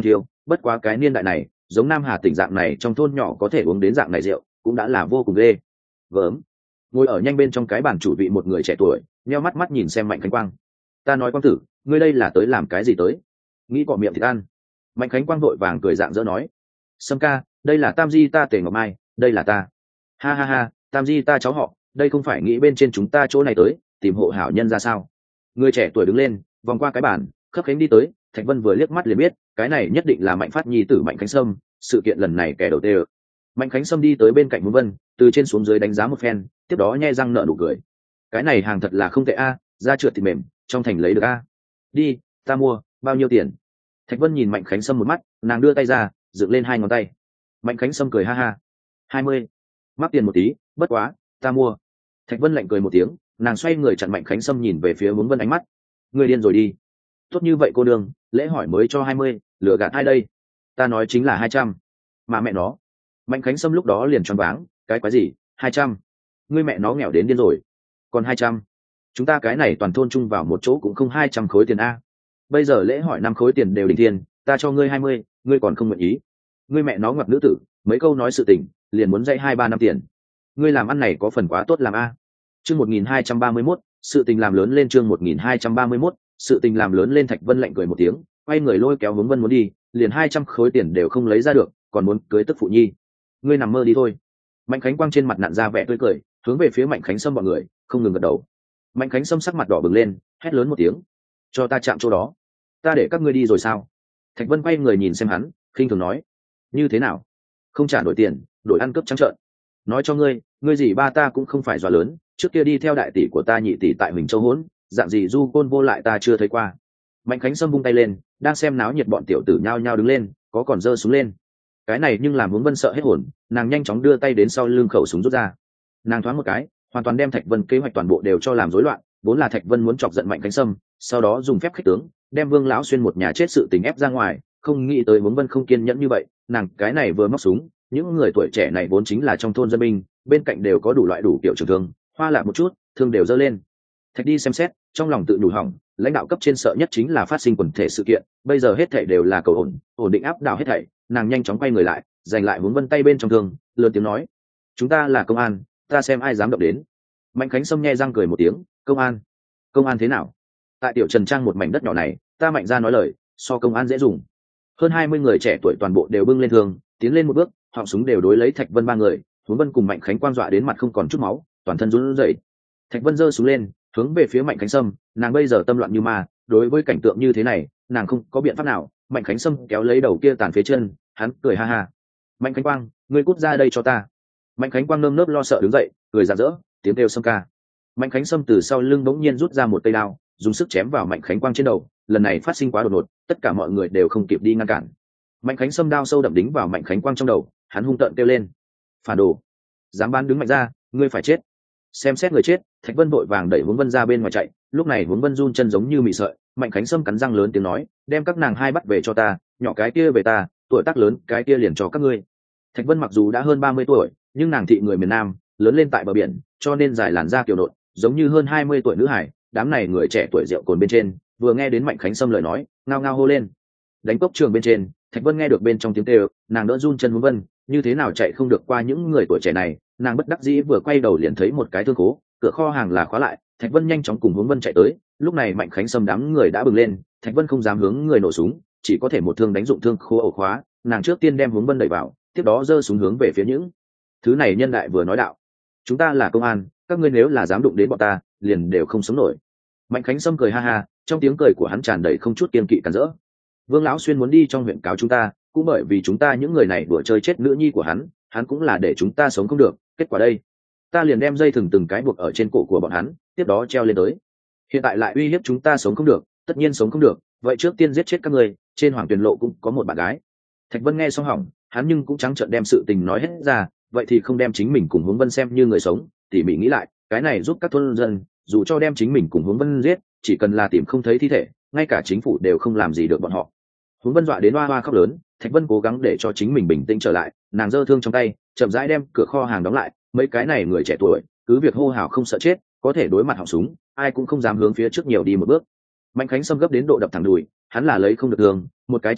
A: bất quá cái niên đại này giống Nam Hà tỉnh dạng này trong thôn nhỏ có thể uống đến dạng này rượu cũng đã là vô cùng ghê gớm. Ngồi ở nhanh bên trong cái bàn chủ vị một người trẻ tuổi nheo mắt mắt nhìn xem Mạnh Khánh Quang. Ta nói Quang tử, ngươi đây là tới làm cái gì tới? Nghĩ cọ miệng thịt ăn. Mạnh Khánh Quang vội vàng cười dạng dỡ nói, Sâm ca, đây là tam di ta Tề Ngọc Mai, đây là ta. Ha ha ha, tam di ta cháu họ, đây không phải nghĩ bên trên chúng ta chỗ này tới tìm hộ hảo nhân ra sao? Người trẻ tuổi đứng lên vòng qua cái bàn khấp khánh đi tới. Thạch Vân vừa liếc mắt liền biết cái này nhất định là Mạnh Phát nhi tử Mạnh Khánh Sâm. Sự kiện lần này kẻ đầu tiên. Mạnh Khánh Sâm đi tới bên cạnh Hướng Vân, từ trên xuống dưới đánh giá một phen, tiếp đó nhe răng nở nụ cười. Cái này hàng thật là không tệ a, da trượt thì mềm, trong thành lấy được a. Đi, ta mua, bao nhiêu tiền? Thạch Vân nhìn Mạnh Khánh Sâm một mắt, nàng đưa tay ra dựng lên hai ngón tay. Mạnh Khánh Sâm cười ha ha. Hai mươi, mắc tiền một tí, bất quá, ta mua. Thạch Vân lạnh cười một tiếng, nàng xoay người chặn Mạnh Khánh Sâm nhìn về phía Hướng Vân ánh mắt. Người điên rồi đi. Tốt như vậy cô đương, lễ hỏi mới cho hai mươi, lừa gạt ai đây? Ta nói chính là hai trăm. Mà mẹ nó. Mạnh Khánh Sâm lúc đó liền choáng váng, cái quái gì? Hai trăm? Ngươi mẹ nó nghèo đến điên rồi. Còn hai trăm? Chúng ta cái này toàn thôn chung vào một chỗ cũng không hai trăm khối tiền a. Bây giờ lễ hỏi năm khối tiền đều đỉnh thiên, ta cho ngươi hai mươi, ngươi còn không nguyện ý. Ngươi mẹ nó ngoặc nữ tử, mấy câu nói sự tình, liền muốn dạy hai ba năm tiền. Ngươi làm ăn này có phần quá tốt làm a. Chương một nghìn hai trăm ba mươi mốt, sự tình làm lớn lên chương một nghìn hai trăm ba mươi mốt, sự tình làm lớn lên. Thạch Vân lạnh cười một tiếng, quay người lôi kéo Hướng Vân muốn đi, liền hai trăm khối tiền đều không lấy ra được, còn muốn cưới tức phụ nhi. Ngươi nằm mơ đi thôi. Mạnh Khánh Quang trên mặt nặn ra vẻ tươi cười, hướng về phía Mạnh Khánh Sâm bọn người, không ngừng gật đầu. Mạnh Khánh Sâm sắc mặt đỏ bừng lên, hét lớn một tiếng, cho ta chạm chỗ đó. Ta để các ngươi đi rồi sao? Thạch Vân quay người nhìn xem hắn, khinh thường nói, như thế nào? Không trả nổi tiền, đổi ăn cướp trắng trợn. Nói cho ngươi, ngươi gì ba ta cũng không phải dọa lớn, trước kia đi theo đại tỷ của ta nhị tỷ tại Huỳnh Châu hỗn, dạng gì du côn vô lại ta chưa thấy qua. Mạnh Khánh Sâm vung tay lên, đang xem náo nhiệt bọn tiểu tử nhao nhao đứng lên, có còn giơ súng lên. Cái này nhưng làm Hướng Vân sợ hết hồn, nàng nhanh chóng đưa tay đến sau lưng khẩu súng rút ra. Nàng thoáng một cái, hoàn toàn đem Thạch Vân kế hoạch toàn bộ đều cho làm rối loạn. Vốn là Thạch Vân muốn chọc giận Mạnh Khánh Sâm, sau đó dùng phép khích tướng đem Vương lão xuyên một nhà chết sự tình ép ra ngoài, không nghĩ tới Hướng Vân không kiên nhẫn như vậy, nàng cái này vừa móc súng, những người tuổi trẻ này vốn chính là trong thôn dân binh, bên cạnh đều có đủ loại đủ kiểu trường thương, hoa lạ một chút, thương đều dơ lên. Thạch đi xem xét, trong lòng tự đủ hỏng, lãnh đạo cấp trên sợ nhất chính là phát sinh quần thể sự kiện, bây giờ hết thảy đều là cầu ổn, ổn định áp đảo hết thảy. Nàng nhanh chóng quay người lại, giành lại Hướng Vân tay bên trong thương, lớn tiếng nói, chúng ta là công an, ta xem ai dám động đến. Mạnh Khánh Sâm nhe răng cười một tiếng, công an? Công an thế nào? Tại tiểu Trần Trang một mảnh đất nhỏ này, ta Mạnh ra nói lời, so công an dễ dùng. Hơn hai mươi người trẻ tuổi toàn bộ đều bưng lên thương, tiến lên một bước, họng súng đều đối lấy Thạch Vân ba người. Hướng Vân cùng Mạnh Khánh Quang dọa đến mặt không còn chút máu, toàn thân run rẩy. Thạch Vân giơ súng lên, hướng về phía Mạnh Khánh Sâm, nàng bây giờ tâm loạn như ma, đối với cảnh tượng như thế này, nàng không có biện pháp nào. Mạnh Khánh Sâm kéo lấy đầu kia tàn phế chân, hắn cười ha ha. Mạnh Khánh Quang, ngươi cút ra đây cho ta. Mạnh Khánh Quang nơm nớp lo sợ đứng dậy, cười rạng rỡ, tiếng kêu Sâm ca. Mạnh Khánh Sâm từ sau lưng bỗng nhiên rút ra một cây đao, dùng sức chém vào Mạnh Khánh Quang trên đầu. Lần này phát sinh quá đột ngột, tất cả mọi người đều không kịp đi ngăn cản. Mạnh Khánh Sâm đao sâu đậm đính vào Mạnh Khánh Quang trong đầu, hắn hung tợn kêu lên, phản đồ, dám bán đứng Mạnh ra, ngươi phải chết. Xem xét người chết, Thạch Vân vội vàng đẩy Hướng Vân ra bên ngoài chạy. Lúc này Hướng Vân run chân giống như mị sợi. Mạnh Khánh Sâm cắn răng lớn tiếng nói, đem các nàng hai bắt về cho ta, nhỏ cái kia về ta, tuổi tác lớn cái kia liền cho các ngươi. Thạch Vân mặc dù đã hơn ba mươi tuổi, nhưng nàng thị người miền Nam, lớn lên tại bờ biển, cho nên dài làn da kiều nộn, giống như hơn hai mươi tuổi nữ hải. Đám này người trẻ tuổi rượu cồn bên trên, vừa nghe đến Mạnh Khánh Sâm lời nói, ngao ngao hô lên. Đánh cốc trường bên trên, Thạch Vân nghe được bên trong tiếng kêu, nàng đỡ run chân Hướng Vân, như thế nào chạy không được qua những người tuổi trẻ này. Nàng bất đắc dĩ vừa quay đầu liền thấy một cái thương cố, cửa kho hàng là khóa lại. Thạch Vân nhanh chóng cùng Hướng Vân chạy tới. Lúc này Mạnh Khánh Sâm đám người đã bừng lên, Thạch Vân không dám hướng người nổ súng, chỉ có thể một thương đánh dụng thương khô ổ khóa. Nàng trước tiên đem Hướng Vân đẩy vào, tiếp đó giơ súng hướng về phía những thứ này nhân đại vừa nói đạo, chúng ta là công an, các ngươi nếu là dám đụng đến bọn ta, liền đều không sống nổi. Mạnh Khánh Sâm cười ha ha, trong tiếng cười của hắn tràn đầy không chút kiên kỵ cản rỡ. Vương lão xuyên muốn đi trong huyện cáo chúng ta, cũng bởi vì chúng ta những người này đùa chơi chết nữ nhi của hắn, hắn cũng là để chúng ta sống không được. Kết quả đây, ta liền đem dây thừng từng cái buộc ở trên cổ của bọn hắn, tiếp đó treo lên tới. Hiện tại lại uy hiếp chúng ta sống không được, tất nhiên sống không được, vậy trước tiên giết chết các người. Trên Hoàng Tuyền Lộ cũng có một bạn gái. Thạch Vân nghe xong hỏng, hắn nhưng cũng trắng trợn đem sự tình nói hết ra. Vậy thì không đem chính mình cùng Hướng Vân xem như người sống, tỉ mỉ nghĩ lại, cái này giúp các thôn dân, dù cho đem chính mình cùng Hướng Vân giết, chỉ cần là tìm không thấy thi thể, ngay cả chính phủ đều không làm gì được bọn họ. Hướng Vân dọa đến oa oa khóc lớn. Thạch Vân cố gắng để cho chính mình bình tĩnh trở lại, nàng giơ thương trong tay, chậm rãi đem cửa kho hàng đóng lại. Mấy cái này người trẻ tuổi, cứ việc hô hào không sợ chết, có thể đối mặt họng súng, ai cũng không dám hướng phía trước nhiều đi một bước. Mạnh Khánh Sâm gấp đến độ đập thẳng đùi, hắn là lấy không được thương, một cái chân thô,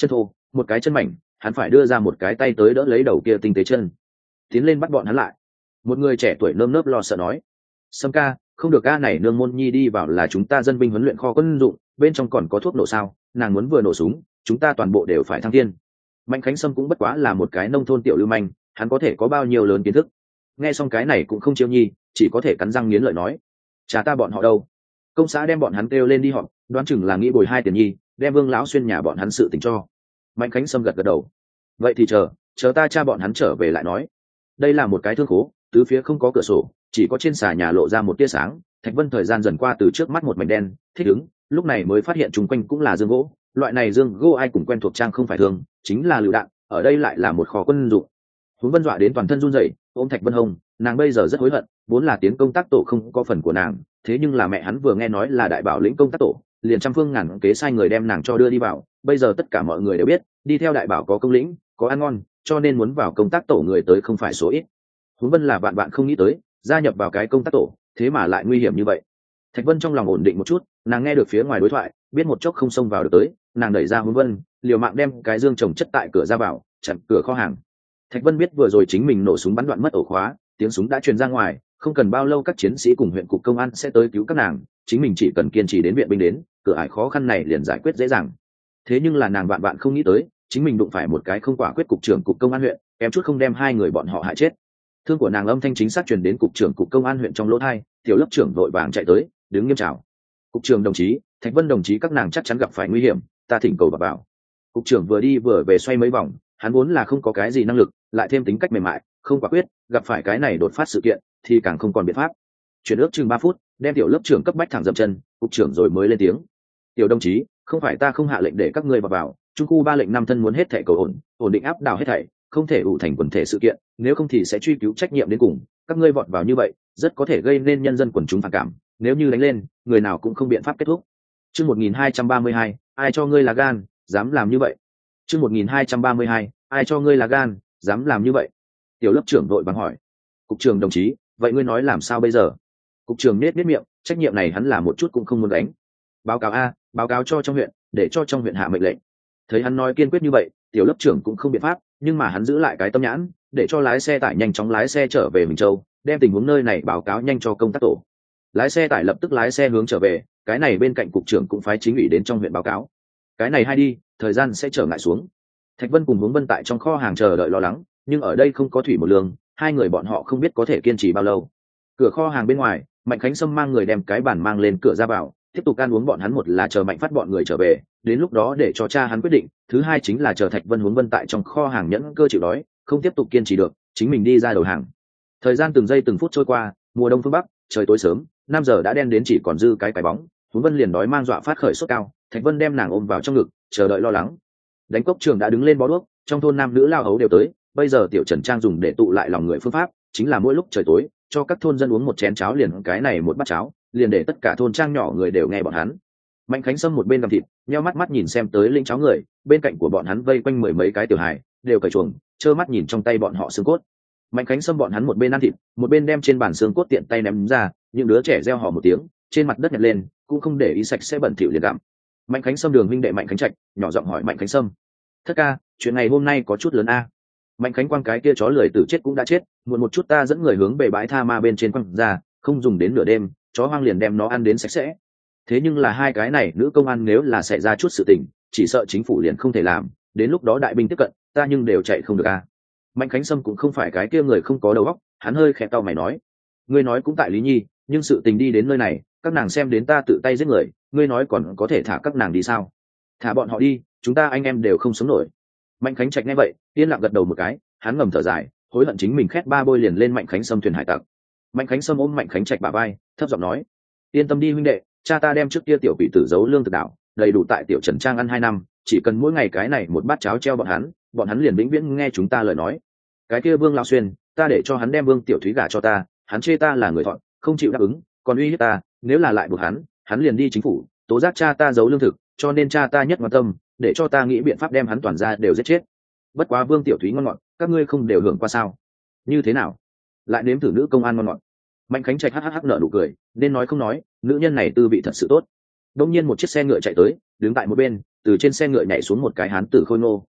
A: một cái chân mảnh, hắn phải đưa ra một cái tay tới đỡ lấy đầu kia tinh tế chân, tiến lên bắt bọn hắn lại. Một người trẻ tuổi nơm nớp lo sợ nói: Sâm ca, không được, ca này nương môn nhi đi vào là chúng ta dân binh huấn luyện kho quân dụng, bên trong còn có thuốc nổ sao, nàng muốn vừa nổ súng chúng ta toàn bộ đều phải thăng thiên. Mạnh Khánh Sâm cũng bất quá là một cái nông thôn tiểu lưu manh, hắn có thể có bao nhiêu lớn kiến thức. Nghe xong cái này cũng không chiêu nhi, chỉ có thể cắn răng nghiến lợi nói: cha ta bọn họ đâu? Công xã đem bọn hắn kêu lên đi họp, đoán chừng là nghĩ bồi hai tiền nhi, đem Vương lão xuyên nhà bọn hắn sự tình cho. Mạnh Khánh Sâm gật gật đầu: vậy thì chờ chờ ta cha bọn hắn trở về lại nói. Đây là một cái thương khố, tứ phía không có cửa sổ, chỉ có trên xà nhà lộ ra một tia sáng. Thạch Vân thời gian dần qua từ trước mắt một mảnh đen, thích ứng, lúc này mới phát hiện chung quanh cũng là dương gỗ. Loại này dương gỗ ai cũng quen thuộc, trang không phải thường, chính là lựu đạn, ở đây lại là một kho quân dụng. Huống Vân dọa đến toàn thân run rẩy, ôm Thạch Vân hông, nàng bây giờ rất hối hận, vốn là tiến công tác tổ không có phần của nàng, thế nhưng là mẹ hắn vừa nghe nói là đại bảo lĩnh công tác tổ, liền trăm phương ngàn kế sai người đem nàng cho đưa đi vào. Bây giờ tất cả mọi người đều biết, đi theo đại bảo có công lĩnh, có ăn ngon, cho nên muốn vào công tác tổ người tới không phải số ít. Huống Vân là vạn vạn không nghĩ tới, gia nhập vào cái công tác tổ, thế mà lại nguy hiểm như vậy. Thạch Vân trong lòng ổn định một chút, nàng nghe được phía ngoài đối thoại, biết một chốc không xông vào được tới, nàng đẩy ra Huống Vân, liều mạng đem cái dương trồng chất tại cửa ra vào, chặn cửa kho hàng. Thạch Vân biết vừa rồi chính mình nổ súng bắn đoạn mất ổ khóa, tiếng súng đã truyền ra ngoài, không cần bao lâu các chiến sĩ cùng huyện cục công an sẽ tới cứu các nàng, chính mình chỉ cần kiên trì đến viện binh đến, cửa ải khó khăn này liền giải quyết dễ dàng. Thế nhưng là nàng vạn vạn không nghĩ tới, chính mình đụng phải một cái không quả quyết cục trưởng cục công an huyện, kém chút không đem hai người bọn họ hại chết. Thương của nàng âm thanh chính xác truyền đến cục trưởng cục công an huyện trong lỗ tai, tiểu lớp trưởng vội vàng chạy tới, đứng nghiêm chào: cục trưởng đồng chí, Thạch Vân đồng chí các nàng chắc chắn gặp phải nguy hiểm, ta thỉnh cầu vào vào. Cục trưởng vừa đi vừa về xoay mấy vòng, hắn vốn là không có cái gì năng lực, lại thêm tính cách mềm mại, không quả quyết, gặp phải cái này đột phát sự kiện thì càng không còn biện pháp. Chuyển ước chừng ba phút, đem tiểu lớp trưởng cấp bách thẳng dậm chân, cục trưởng rồi mới lên tiếng: tiểu đồng chí, không phải ta không hạ lệnh để các ngươi vào vào, trung khu ba lệnh năm thân muốn hết thảy cầu ổn, ổn định áp đảo hết thảy, không thể ủ thành quần thể sự kiện, nếu không thì sẽ truy cứu trách nhiệm đến cùng. Các ngươi vọt vào như vậy, rất có thể gây nên nhân dân quần chúng phản cảm, nếu như đánh lên, người nào cũng không biện pháp kết thúc. Chương một nghìn hai trăm ba mươi hai, ai cho ngươi là gan, dám làm như vậy? Chương một nghìn hai trăm ba mươi hai, ai cho ngươi là gan, dám làm như vậy? Tiểu lớp trưởng vội vàng hỏi: cục trưởng đồng chí, vậy ngươi nói làm sao bây giờ? Cục trưởng nết nết miệng, trách nhiệm này hắn là một chút cũng không muốn đánh. Báo cáo a, báo cáo cho trong huyện, để cho trong huyện hạ mệnh lệnh. Thấy hắn nói kiên quyết như vậy, tiểu lớp trưởng cũng không biện pháp, nhưng mà hắn giữ lại cái tâm nhãn, để cho lái xe tải nhanh chóng lái xe trở về Bình Châu, đem tình huống nơi này báo cáo nhanh cho công tác tổ. Lái xe tải lập tức lái xe hướng trở về, cái này bên cạnh cục trưởng cũng phái chính ủy đến trong huyện báo cáo. Cái này hay đi, thời gian sẽ trở ngại xuống. Thạch Vân cùng Hướng Vân tại trong kho hàng chờ đợi lo lắng, nhưng ở đây không có thủy một lương, hai người bọn họ không biết có thể kiên trì bao lâu. Cửa kho hàng bên ngoài, Mạnh Khánh Sâm mang người đem cái bàn mang lên cửa ra vào, tiếp tục ăn uống bọn hắn, một là chờ Mạnh Phát bọn người trở về, đến lúc đó để cho cha hắn quyết định, thứ hai chính là chờ Thạch Vân Hướng Vân tại trong kho hàng nhẫn cơ chịu đói, không tiếp tục kiên trì được, chính mình đi ra đầu hàng. Thời gian từng giây từng phút trôi qua, mùa đông phương bắc, trời tối sớm, năm giờ đã đen đến chỉ còn dư cái cái bóng. Hướng Vân liền đói mang dọa phát khởi sốt cao, Thạch Vân đem nàng ôm vào trong ngực, chờ đợi lo lắng. Đánh cốc trường đã đứng lên bó đuốc, trong thôn nam nữ lao hấu đều tới, bây giờ tiểu Trần Trang dùng để tụ lại lòng người phương pháp, chính là mỗi lúc trời tối, cho các thôn dân uống một chén cháo liền, cái này một bát cháo, liền để tất cả thôn trang nhỏ người đều nghe bọn hắn. Mạnh Khánh Sâm một bên cầm thịt, nheo mắt mắt nhìn xem tới lĩnh cháo người, bên cạnh của bọn hắn vây quanh mười mấy cái tiểu hài, đều cởi chuồng, trơ mắt nhìn trong tay bọn họ xương cốt. Mạnh Khánh Sâm bọn hắn một bên ăn thịt, một bên đem trên bàn xương cốt tiện tay ném ra, những đứa trẻ reo hò một tiếng, trên mặt đất nhặt lên, cũng không để ý sạch sẽ bẩn thỉu liền gặm. Mạnh Khánh Sâm đường huynh đệ Mạnh Khánh Trạch nhỏ giọng hỏi Mạnh Khánh Sâm: thất ca, chuyện này hôm nay có chút lớn a. Mạnh Khánh Quang cái kia chó lười tử chết cũng đã chết, muộn một chút ta dẫn người hướng về bãi tha ma bên trên quăng ra, không dùng đến nửa đêm, chó hoang liền đem nó ăn đến sạch sẽ. Thế nhưng là hai cái này nữ công an nếu là xảy ra chút sự tình, chỉ sợ chính phủ liền không thể làm, đến lúc đó đại binh tiếp cận, ta nhưng đều chạy không được a. Mạnh Khánh Sâm cũng không phải cái kia người không có đầu óc, hắn hơi khẽ cau mày nói: ngươi nói cũng tại lý nhi, nhưng sự tình đi đến nơi này, các nàng xem đến ta tự tay giết người, ngươi nói còn có thể thả các nàng đi sao? Thả bọn họ đi, chúng ta anh em đều không sống nổi. Mạnh Khánh Trạch nghe vậy, yên lặng gật đầu một cái, hắn ngầm thở dài, hối hận chính mình khét ba bôi liền lên Mạnh Khánh Sâm thuyền hải tặc. Mạnh Khánh Sâm ôm Mạnh Khánh Trạch bả vai, thấp giọng nói: yên tâm đi huynh đệ, cha ta đem trước kia tiểu quỷ tử giấu lương thực đảo, đầy đủ tại tiểu Trần Trang ăn hai năm, chỉ cần mỗi ngày cái này một bát cháo treo bọn hắn, bọn hắn liền vĩnh viễn nghe chúng ta lời nói. Cái kia Vương Lão Xuyên, ta để cho hắn đem Vương Tiểu Thúy gả cho ta, hắn chê ta là người thọn, không chịu đáp ứng, còn uy hiếp ta, nếu là lại buộc hắn, hắn liền đi chính phủ tố giác cha ta giấu lương thực, cho nên cha ta nhất quan tâm, để cho ta nghĩ biện pháp đem hắn toàn ra đều giết chết. Bất quá Vương Tiểu Thúy ngon ngọt, các ngươi không đều hưởng qua sao? Như thế nào? Lại nếm thử nữ công an ngon ngọt. Mạnh Khánh Trạch hắc hắc nở nụ cười, nên nói không nói, nữ nhân này tư vị thật sự tốt. Đông nhiên một chiếc xe ngựa chạy tới, đứng tại một bên, từ trên xe ngựa nhảy xuống một cái hán tử khôi ngô,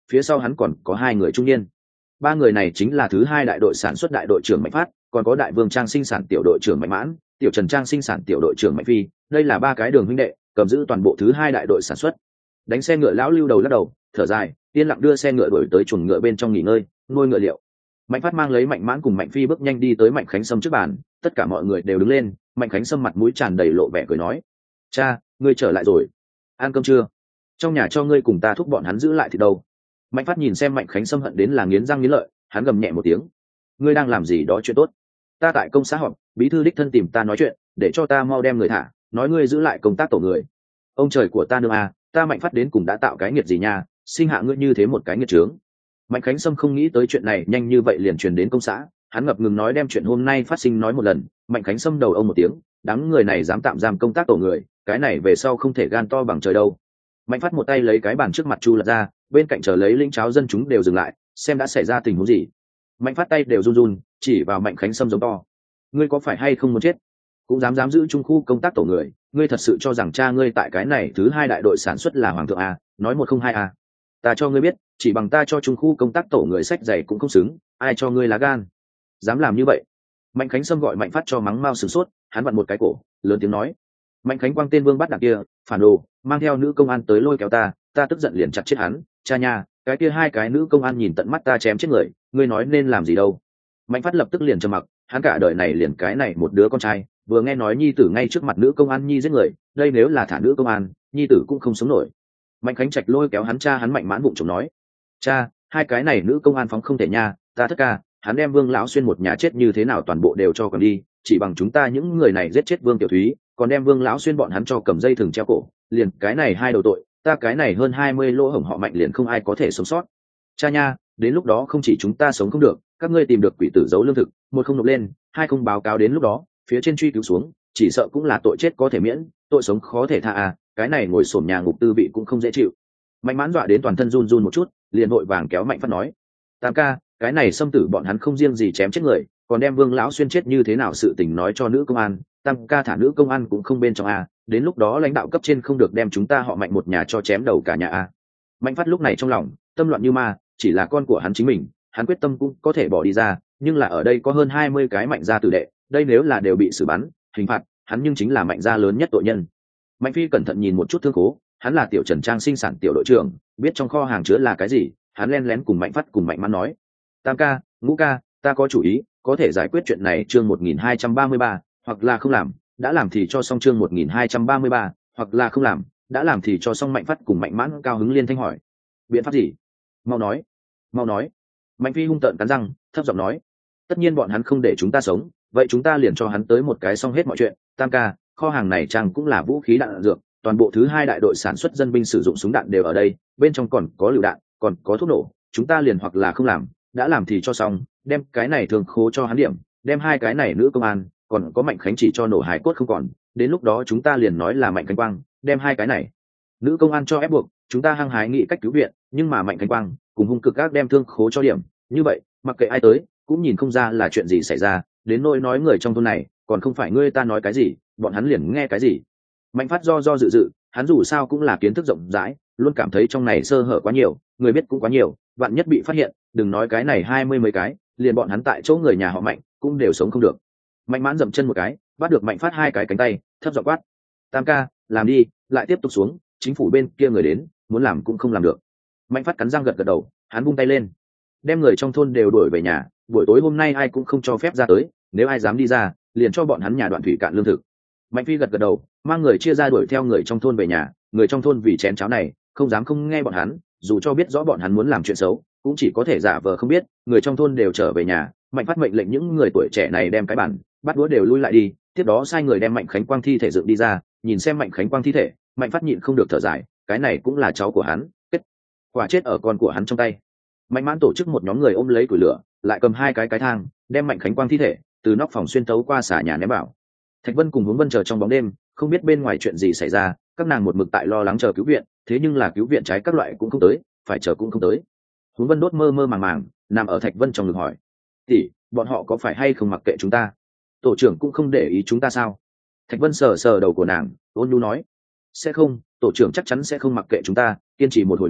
A: phía sau hắn còn có hai người trung niên. Ba người này chính là thứ hai đại đội sản xuất đại đội trưởng Mạnh Phát, còn có đại vương trang sinh sản tiểu đội trưởng Mạnh Mãn, tiểu trần trang sinh sản tiểu đội trưởng Mạnh Phi. Đây là ba cái đường huynh đệ cầm giữ toàn bộ thứ hai đại đội sản xuất. Đánh xe ngựa lão lưu đầu lắc đầu thở dài, yên lặng đưa xe ngựa đuổi tới chuồng ngựa bên trong nghỉ ngơi ngôi ngựa liệu. Mạnh Phát mang lấy Mạnh Mãn cùng Mạnh Phi bước nhanh đi tới Mạnh Khánh Sâm trước bàn, tất cả mọi người đều đứng lên. Mạnh Khánh Sâm mặt mũi tràn đầy lộ vẻ cười nói: cha, ngươi trở lại rồi, ăn cơm chưa? Trong nhà cho ngươi cùng ta thúc bọn hắn giữ lại thì đâu. Mạnh Phát nhìn xem Mạnh Khánh Sâm hận đến là nghiến răng nghiến lợi, hắn gầm nhẹ một tiếng: ngươi đang làm gì đó chuyện tốt? Ta tại công xã họp, bí thư đích thân tìm ta nói chuyện, để cho ta mau đem người thả, nói ngươi giữ lại công tác tổ người. Ông trời của ta nương à, ta Mạnh Phát đến cùng đã tạo cái nghiệt gì nha, sinh hạ ngươi như thế một cái nghiệt trướng. Mạnh Khánh Sâm không nghĩ tới chuyện này nhanh như vậy liền truyền đến công xã, hắn ngập ngừng nói đem chuyện hôm nay phát sinh nói một lần. Mạnh Khánh Sâm đầu ông một tiếng: đám người này dám tạm giam công tác tổ người, cái này về sau không thể gan to bằng trời đâu. Mạnh Phát một tay lấy cái bàn trước mặt chu lật ra, bên cạnh chờ lấy lĩnh cháo dân chúng đều dừng lại, xem đã xảy ra tình huống gì. Mạnh Phát tay đều run run, chỉ vào Mạnh Khánh Sâm giống to: ngươi có phải hay không muốn chết, cũng dám dám giữ trung khu công tác tổ người? Ngươi thật sự cho rằng cha ngươi tại cái này thứ hai đại đội sản xuất là hoàng thượng à? Nói một không hai à? Ta cho ngươi biết, chỉ bằng ta cho trung khu công tác tổ người sách giày cũng không xứng, ai cho ngươi lá gan dám làm như vậy? Mạnh Khánh Sâm gọi Mạnh Phát cho mắng mau sửng sốt, hắn vặn một cái cổ lớn tiếng nói: Mạnh Khánh Quang tên vương bắt đạp kia phản đồ, mang theo nữ công an tới lôi kéo ta, ta tức giận liền chặt chết hắn. Cha nha, cái kia hai cái nữ công an nhìn tận mắt ta chém chết người, ngươi nói nên làm gì đâu? Mạnh Phát lập tức liền trầm mặc, hắn cả đời này liền cái này một đứa con trai, vừa nghe nói nhi tử ngay trước mặt nữ công an nhi giết người, đây nếu là thả nữ công an, nhi tử cũng không sống nổi. Mạnh Khánh Trạch lôi kéo hắn cha hắn Mạnh Mãn bụng chồng nói: cha, hai cái này nữ công an phóng không thể nha, ta thất ca, hắn đem Vương lão xuyên một nhà chết như thế nào toàn bộ đều cho cầm đi, chỉ bằng chúng ta những người này giết chết Vương Tiểu Thúy, còn đem Vương lão xuyên bọn hắn cho cầm dây thừng treo cổ, liền cái này hai đầu tội, ta cái này hơn hai mươi lỗ hổng họ Mạnh liền không ai có thể sống sót. Cha nha, đến lúc đó không chỉ chúng ta sống không được, các ngươi tìm được quỷ tử giấu lương thực, một không nộp lên, hai không báo cáo, đến lúc đó phía trên truy cứu xuống, chỉ sợ cũng là tội chết có thể miễn, tội sống khó thể tha à, cái này ngồi xổm nhà ngục tư vị cũng không dễ chịu. Mạnh Mãn dọa đến toàn thân run run một chút, liền vội vàng kéo Mạnh Phát nói: tam ca, cái này xâm tử bọn hắn không riêng gì chém chết người, còn đem Vương lão xuyên chết như thế nào sự tình nói cho nữ công an, tam ca thả nữ công an cũng không bên trong à, đến lúc đó lãnh đạo cấp trên không được đem chúng ta họ Mạnh một nhà cho chém đầu cả nhà à. Mạnh Phát lúc này trong lòng tâm loạn như ma, chỉ là con của hắn chính mình, hắn quyết tâm cũng có thể bỏ đi ra, nhưng là ở đây có hơn hai mươi cái Mạnh gia tử đệ, đây nếu là đều bị xử bắn hình phạt, hắn nhưng chính là Mạnh gia lớn nhất tội nhân. Mạnh Phi cẩn thận nhìn một chút thương khố, hắn là tiểu trần trang sinh sản tiểu đội trưởng, biết trong kho hàng chứa là cái gì, hắn len lén cùng Mạnh Phát cùng Mạnh Mãn nói: tam ca, ngũ ca, ta có chủ ý, có thể giải quyết chuyện này. Chương một nghìn hai trăm ba mươi ba, hoặc là không làm, đã làm thì cho xong. Chương một nghìn hai trăm ba mươi ba, hoặc là không làm, đã làm thì cho xong. Mạnh Phát cùng Mạnh Mãn cao hứng liên thanh hỏi: biện pháp gì? Mau nói, mau nói. Mạnh Phi hung tợn cắn răng, thấp giọng nói: tất nhiên bọn hắn không để chúng ta sống, vậy chúng ta liền cho hắn tới một cái xong hết mọi chuyện. Tam ca, kho hàng này chẳng cũng là vũ khí đạn dược, toàn bộ thứ hai đại đội sản xuất dân binh sử dụng súng đạn đều ở đây, bên trong còn có lựu đạn, còn có thuốc nổ, chúng ta liền hoặc là không làm, đã làm thì cho xong, đem cái này thường khố cho hắn điểm, đem hai cái này nữ công an, còn có Mạnh Khánh chỉ cho nổ hải cốt không còn, đến lúc đó chúng ta liền nói là Mạnh Khánh Quang đem hai cái này nữ công an cho ép buộc, chúng ta hăng hái nghĩ cách cứu viện, nhưng mà Mạnh Khánh Quang cùng hung cực ác đem thương khố cho điểm, như vậy mặc kệ ai tới cũng nhìn không ra là chuyện gì xảy ra, đến nỗi nói người trong thôn này còn không phải ngươi ta nói cái gì bọn hắn liền nghe cái gì. Mạnh Phát do do dự dự, hắn dù sao cũng là kiến thức rộng rãi, luôn cảm thấy trong này sơ hở quá nhiều, người biết cũng quá nhiều, vạn nhất bị phát hiện, đừng nói cái này hai mươi mấy cái, liền bọn hắn tại chỗ người nhà họ Mạnh cũng đều sống không được. Mạnh Mãn dậm chân một cái, bắt được Mạnh Phát hai cái cánh tay, thấp giọng quát: tam ca, làm đi, lại tiếp tục xuống, chính phủ bên kia người đến, muốn làm cũng không làm được. Mạnh Phát cắn răng gật gật đầu, hắn vung tay lên, đem người trong thôn đều đuổi về nhà, buổi tối hôm nay ai cũng không cho phép ra tới, nếu ai dám đi ra, liền cho bọn hắn nhà đoạn thủy cạn lương thực. Mạnh Phi gật gật đầu, mang người chia ra đuổi theo người trong thôn về nhà, người trong thôn vì chén cháo này không dám không nghe bọn hắn, dù cho biết rõ bọn hắn muốn làm chuyện xấu cũng chỉ có thể giả vờ không biết. Người trong thôn đều trở về nhà, Mạnh Phát mệnh lệnh những người tuổi trẻ này đem cái bản bắt đũa đều lui lại đi, tiếp đó sai người đem Mạnh Khánh Quang thi thể dựng đi ra. Nhìn xem Mạnh Khánh Quang thi thể, Mạnh Phát nhịn không được thở dài, cái này cũng là cháu của hắn, kết quả chết ở con của hắn trong tay. Mạnh Mãn tổ chức một nhóm người ôm lấy củi lửa, lại cầm hai cái cái thang đem Mạnh Khánh Quang thi thể từ nóc phòng xuyên tấu qua xà nhà ném vào. Thạch Vân cùng Hướng Vân chờ trong bóng đêm, không biết bên ngoài chuyện gì xảy ra, các nàng một mực tại lo lắng chờ cứu viện, thế nhưng là cứu viện trái các loại cũng không tới, phải chờ cũng không tới. Hướng Vân đốt mơ mơ màng màng nằm ở Thạch Vân trong ngực hỏi: tỷ, bọn họ có phải hay không mặc kệ chúng ta? Tổ trưởng cũng không để ý chúng ta sao? Thạch Vân sờ sờ đầu của nàng, ôn nhu nói: sẽ không, tổ trưởng chắc chắn sẽ không mặc kệ chúng ta, kiên trì một hồi nữa,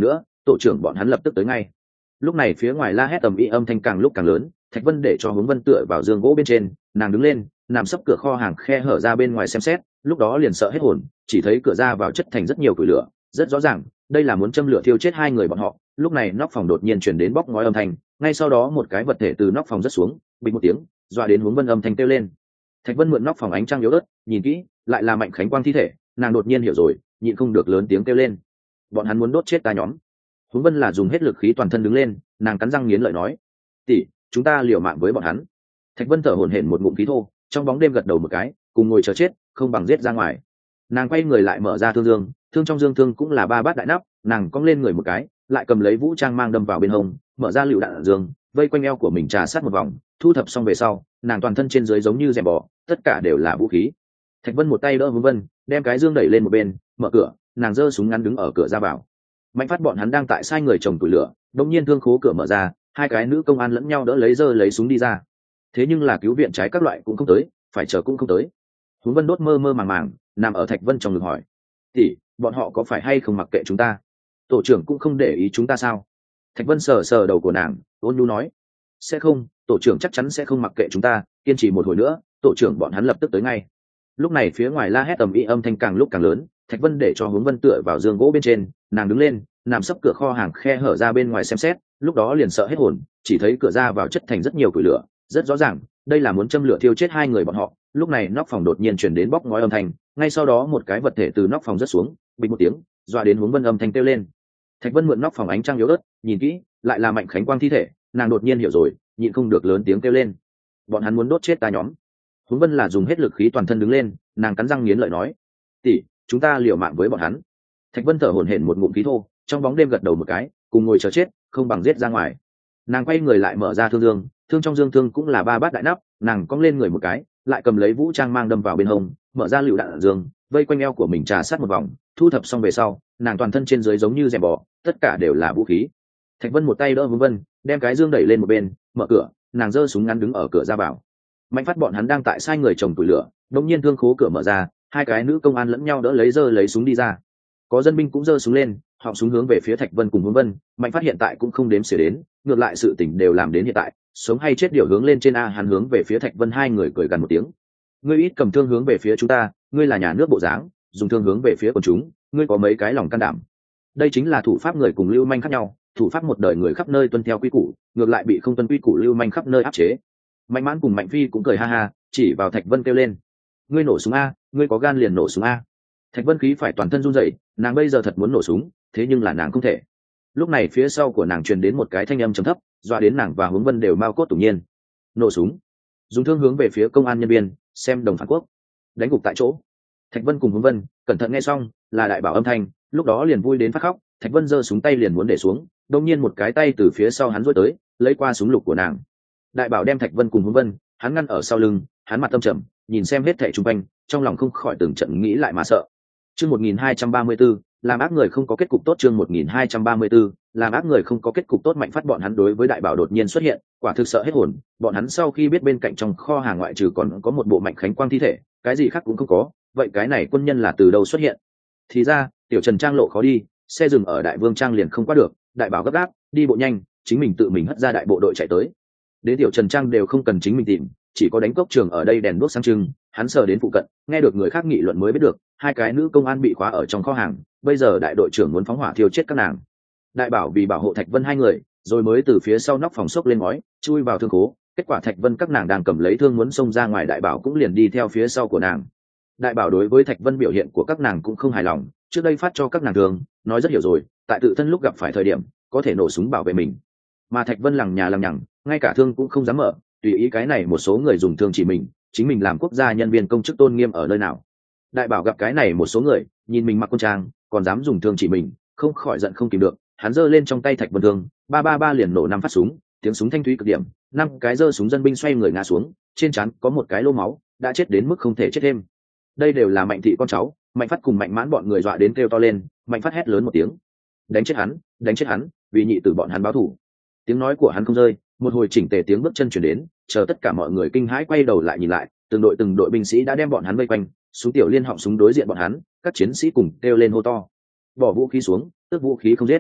A: tổ trưởng bọn hắn lập tức tới ngay. Lúc này phía ngoài la hét tầm y âm thanh càng lúc càng lớn, Thạch Vân để cho Hướng Vân tựa vào giường gỗ bên trên, nàng đứng lên, nằm sấp cửa kho hàng khe hở ra bên ngoài xem xét, lúc đó liền sợ hết hồn, chỉ thấy cửa ra vào chất thành rất nhiều củi lửa, rất rõ ràng, đây là muốn châm lửa thiêu chết hai người bọn họ. Lúc này nóc phòng đột nhiên truyền đến bóc ngói âm thanh, ngay sau đó một cái vật thể từ nóc phòng rớt xuống, bình một tiếng, dọa đến Hướng Vân âm thanh kêu lên. Thạch Vân mượn nóc phòng ánh trăng yếu ớt, nhìn kỹ, lại là Mạnh Khánh Quang thi thể, nàng đột nhiên hiểu rồi, nhịn không được lớn tiếng kêu lên. Bọn hắn muốn đốt chết ta nhóm. Hướng Vân là dùng hết lực khí toàn thân đứng lên, nàng cắn răng nghiến lợi nói: "Tỷ, chúng ta liều mạng với bọn hắn." Thạch Vân thở hổn hển một ngụm khí thô, trong bóng đêm gật đầu một cái, cùng ngồi chờ chết, không bằng giết ra ngoài. Nàng quay người lại mở ra thương dương, thương trong dương thương cũng là ba bát đại nắp, nàng cong lên người một cái, lại cầm lấy vũ trang mang đâm vào bên hông, mở ra lựu đạn dương, vây quanh eo của mình trà sát một vòng, thu thập xong về sau, nàng toàn thân trên dưới giống như rèm bò, tất cả đều là vũ khí. Thạch Vân một tay đỡ Hướng Vân, đem cái dương đẩy lên một bên, mở cửa, nàng giơ súng ngắn đứng ở cửa ra vào. Mạnh Phát bọn hắn đang tại sai người trồng củi lửa, đột nhiên thương khố cửa mở ra, hai cái nữ công an lẫn nhau đỡ lấy giơ lấy súng đi ra. Thế nhưng là cứu viện trái các loại cũng không tới, phải chờ cũng không tới. Hướng Vân đốt mơ mơ màng màng, nằm ở Thạch Vân trong ngực hỏi: "Tỷ, bọn họ có phải hay không mặc kệ chúng ta? Tổ trưởng cũng không để ý chúng ta sao?" Thạch Vân sờ sờ đầu của nàng, ôn nhu nói: "Sẽ không, tổ trưởng chắc chắn sẽ không mặc kệ chúng ta, kiên trì một hồi nữa, tổ trưởng bọn hắn lập tức tới ngay." Lúc này phía ngoài la hét tầm y âm thanh càng lúc càng lớn, Thạch Vân để cho Hướng Vân tựa vào giường gỗ bên trên, nàng đứng lên, nằm sấp cửa kho hàng khe hở ra bên ngoài xem xét, lúc đó liền sợ hết hồn, chỉ thấy cửa ra vào chất thành rất nhiều củi lửa, rất rõ ràng, đây là muốn châm lửa thiêu chết hai người bọn họ. Lúc này nóc phòng đột nhiên truyền đến bóc ngói âm thanh, ngay sau đó một cái vật thể từ nóc phòng rớt xuống, bình một tiếng, dọa đến Hướng Vân âm thanh kêu lên. Thạch Vân mượn nóc phòng ánh trăng yếu ớt, nhìn kỹ, lại là Mạnh Khánh Quang thi thể, nàng đột nhiên hiểu rồi, nhịn không được lớn tiếng kêu lên. Bọn hắn muốn đốt chết ta nhóm. Hướng Vân là dùng hết lực khí toàn thân đứng lên, nàng cắn răng nghiến lợi nói: "Tỷ, chúng ta liều mạng với bọn hắn." Thạch Vân thở hổn hển một ngụm khí thô, trong bóng đêm gật đầu một cái, cùng ngồi chờ chết, không bằng giết ra ngoài. Nàng quay người lại mở ra thương dương, thương trong dương thương cũng là ba bát đại nắp, nàng cong lên người một cái, lại cầm lấy vũ trang mang đâm vào bên hông, mở ra lựu đạn dương, vây quanh eo của mình trà sát một vòng, thu thập xong về sau, nàng toàn thân trên dưới giống như rèm bò, tất cả đều là vũ khí. Thạch Vân một tay đỡ Hướng Vân, đem cái dương đẩy lên một bên, mở cửa, nàng giơ súng ngắn đứng ở cửa ra vào. Mạnh Phát bọn hắn đang tại sai người trồng củi lửa, đột nhiên thương khố cửa mở ra, hai cái nữ công an lẫn nhau đỡ lấy giơ lấy súng đi ra. Có dân binh cũng giơ súng lên, họ súng hướng về phía Thạch Vân cùng Hướng Vân. Mạnh Phát hiện tại cũng không đếm xỉa đến, ngược lại sự tình đều làm đến hiện tại, sống hay chết điều hướng lên trên a. Hắn hướng về phía Thạch Vân, hai người cười gần một tiếng. "Ngươi ít cầm thương hướng về phía chúng ta, ngươi là nhà nước bộ dáng, dùng thương hướng về phía quần chúng, ngươi có mấy cái lòng can đảm?" Đây chính là thủ pháp người cùng lưu manh khác nhau, thủ pháp một đời người khắp nơi tuân theo quy củ, ngược lại bị không tuân quy củ lưu manh khắp nơi áp chế. Mạnh Mãn cùng Mạnh Phi cũng cười ha ha, chỉ vào Thạch Vân kêu lên: "Ngươi nổ súng a, ngươi có gan liền nổ súng a." Thạch Vân khí phải toàn thân run rẩy, nàng bây giờ thật muốn nổ súng, thế nhưng là nàng không thể. Lúc này phía sau của nàng truyền đến một cái thanh âm trầm thấp, dọa đến nàng và Hướng Vân đều mau cốt tủng nhiên. "Nổ súng!" Dùng thương hướng về phía công an nhân viên, xem đồng phản quốc, đánh gục tại chỗ. Thạch Vân cùng Hướng Vân cẩn thận nghe xong, là đại bảo âm thanh, lúc đó liền vui đến phát khóc. Thạch Vân giơ súng tay liền muốn để xuống, đột nhiên một cái tay từ phía sau hắn duỗi tới, lấy qua súng lục của nàng. Đại bảo đem Thạch Vân cùng Hướng Vân, hắn ngăn ở sau lưng, hắn mặt tâm trầm, nhìn xem hết thảy xung quanh, trong lòng không khỏi từng trận nghĩ lại mà sợ. Chương một nghìn hai trăm ba mươi tư, làm ác người không có kết cục tốt. Chương một nghìn hai trăm ba mươi tư, làm ác người không có kết cục tốt. Mạnh Phát bọn hắn đối với đại bảo đột nhiên xuất hiện, quả thực sợ hết hồn. Bọn hắn sau khi biết bên cạnh trong kho hàng ngoại trừ còn có một bộ Mạnh Khánh Quang thi thể, cái gì khác cũng không có, vậy cái này quân nhân là từ đâu xuất hiện? Thì ra, tiểu Trần Trang lộ khó đi, xe dừng ở Đại Vương Trang liền không qua được, đại bảo gấp gáp, đi bộ nhanh, chính mình tự mình hất ra đại bộ đội chạy tới. Đến tiểu Trần Trang đều không cần chính mình tìm, chỉ có đánh cốc trường ở đây đèn đuốc sáng trưng, hắn sờ đến phụ cận, nghe được người khác nghị luận mới biết được, hai cái nữ công an bị khóa ở trong kho hàng, bây giờ đại đội trưởng muốn phóng hỏa thiêu chết các nàng. Đại bảo vì bảo hộ Thạch Vân hai người, rồi mới từ phía sau nóc phòng xốc lên ngói, chui vào thương khố, kết quả Thạch Vân các nàng đang cầm lấy thương muốn xông ra ngoài, đại bảo cũng liền đi theo phía sau của nàng. Đại bảo đối với Thạch Vân biểu hiện của các nàng cũng không hài lòng, trước đây phát cho các nàng thương, nói rất hiểu rồi, tại tự thân lúc gặp phải thời điểm, có thể nổ súng bảo vệ mình. Mà Thạch Vân lằng nhà lằng nhằng, ngay cả thương cũng không dám mở, tùy ý cái này một số người dùng thương chỉ mình, chính mình làm quốc gia nhân viên công chức tôn nghiêm ở nơi nào. Đại bảo gặp cái này một số người, nhìn mình mặc quân trang, còn dám dùng thương chỉ mình, không khỏi giận không kìm được, hắn giơ lên trong tay Thạch Vân thương, ba ba ba liền nổ năm phát súng, tiếng súng thanh thúy cực điểm, năm cái giơ súng dân binh xoay người ngã xuống, trên trán có một cái lô máu, đã chết đến mức không thể chết thêm. Đây đều là Mạnh thị con cháu, Mạnh Phát cùng Mạnh Mãn bọn người dọa đến kêu to lên. Mạnh Phát hét lớn một tiếng: "Đánh chết hắn, đánh chết hắn, vì nhị tử bọn hắn báo thù." Tiếng nói của hắn không rơi, một hồi chỉnh tề tiếng bước chân chuyển đến, chờ tất cả mọi người kinh hãi quay đầu lại nhìn lại, từng đội từng đội binh sĩ đã đem bọn hắn vây quanh, súng tiểu liên họng súng đối diện bọn hắn, các chiến sĩ cùng kêu lên hô to: "Bỏ vũ khí xuống, tước vũ khí không giết."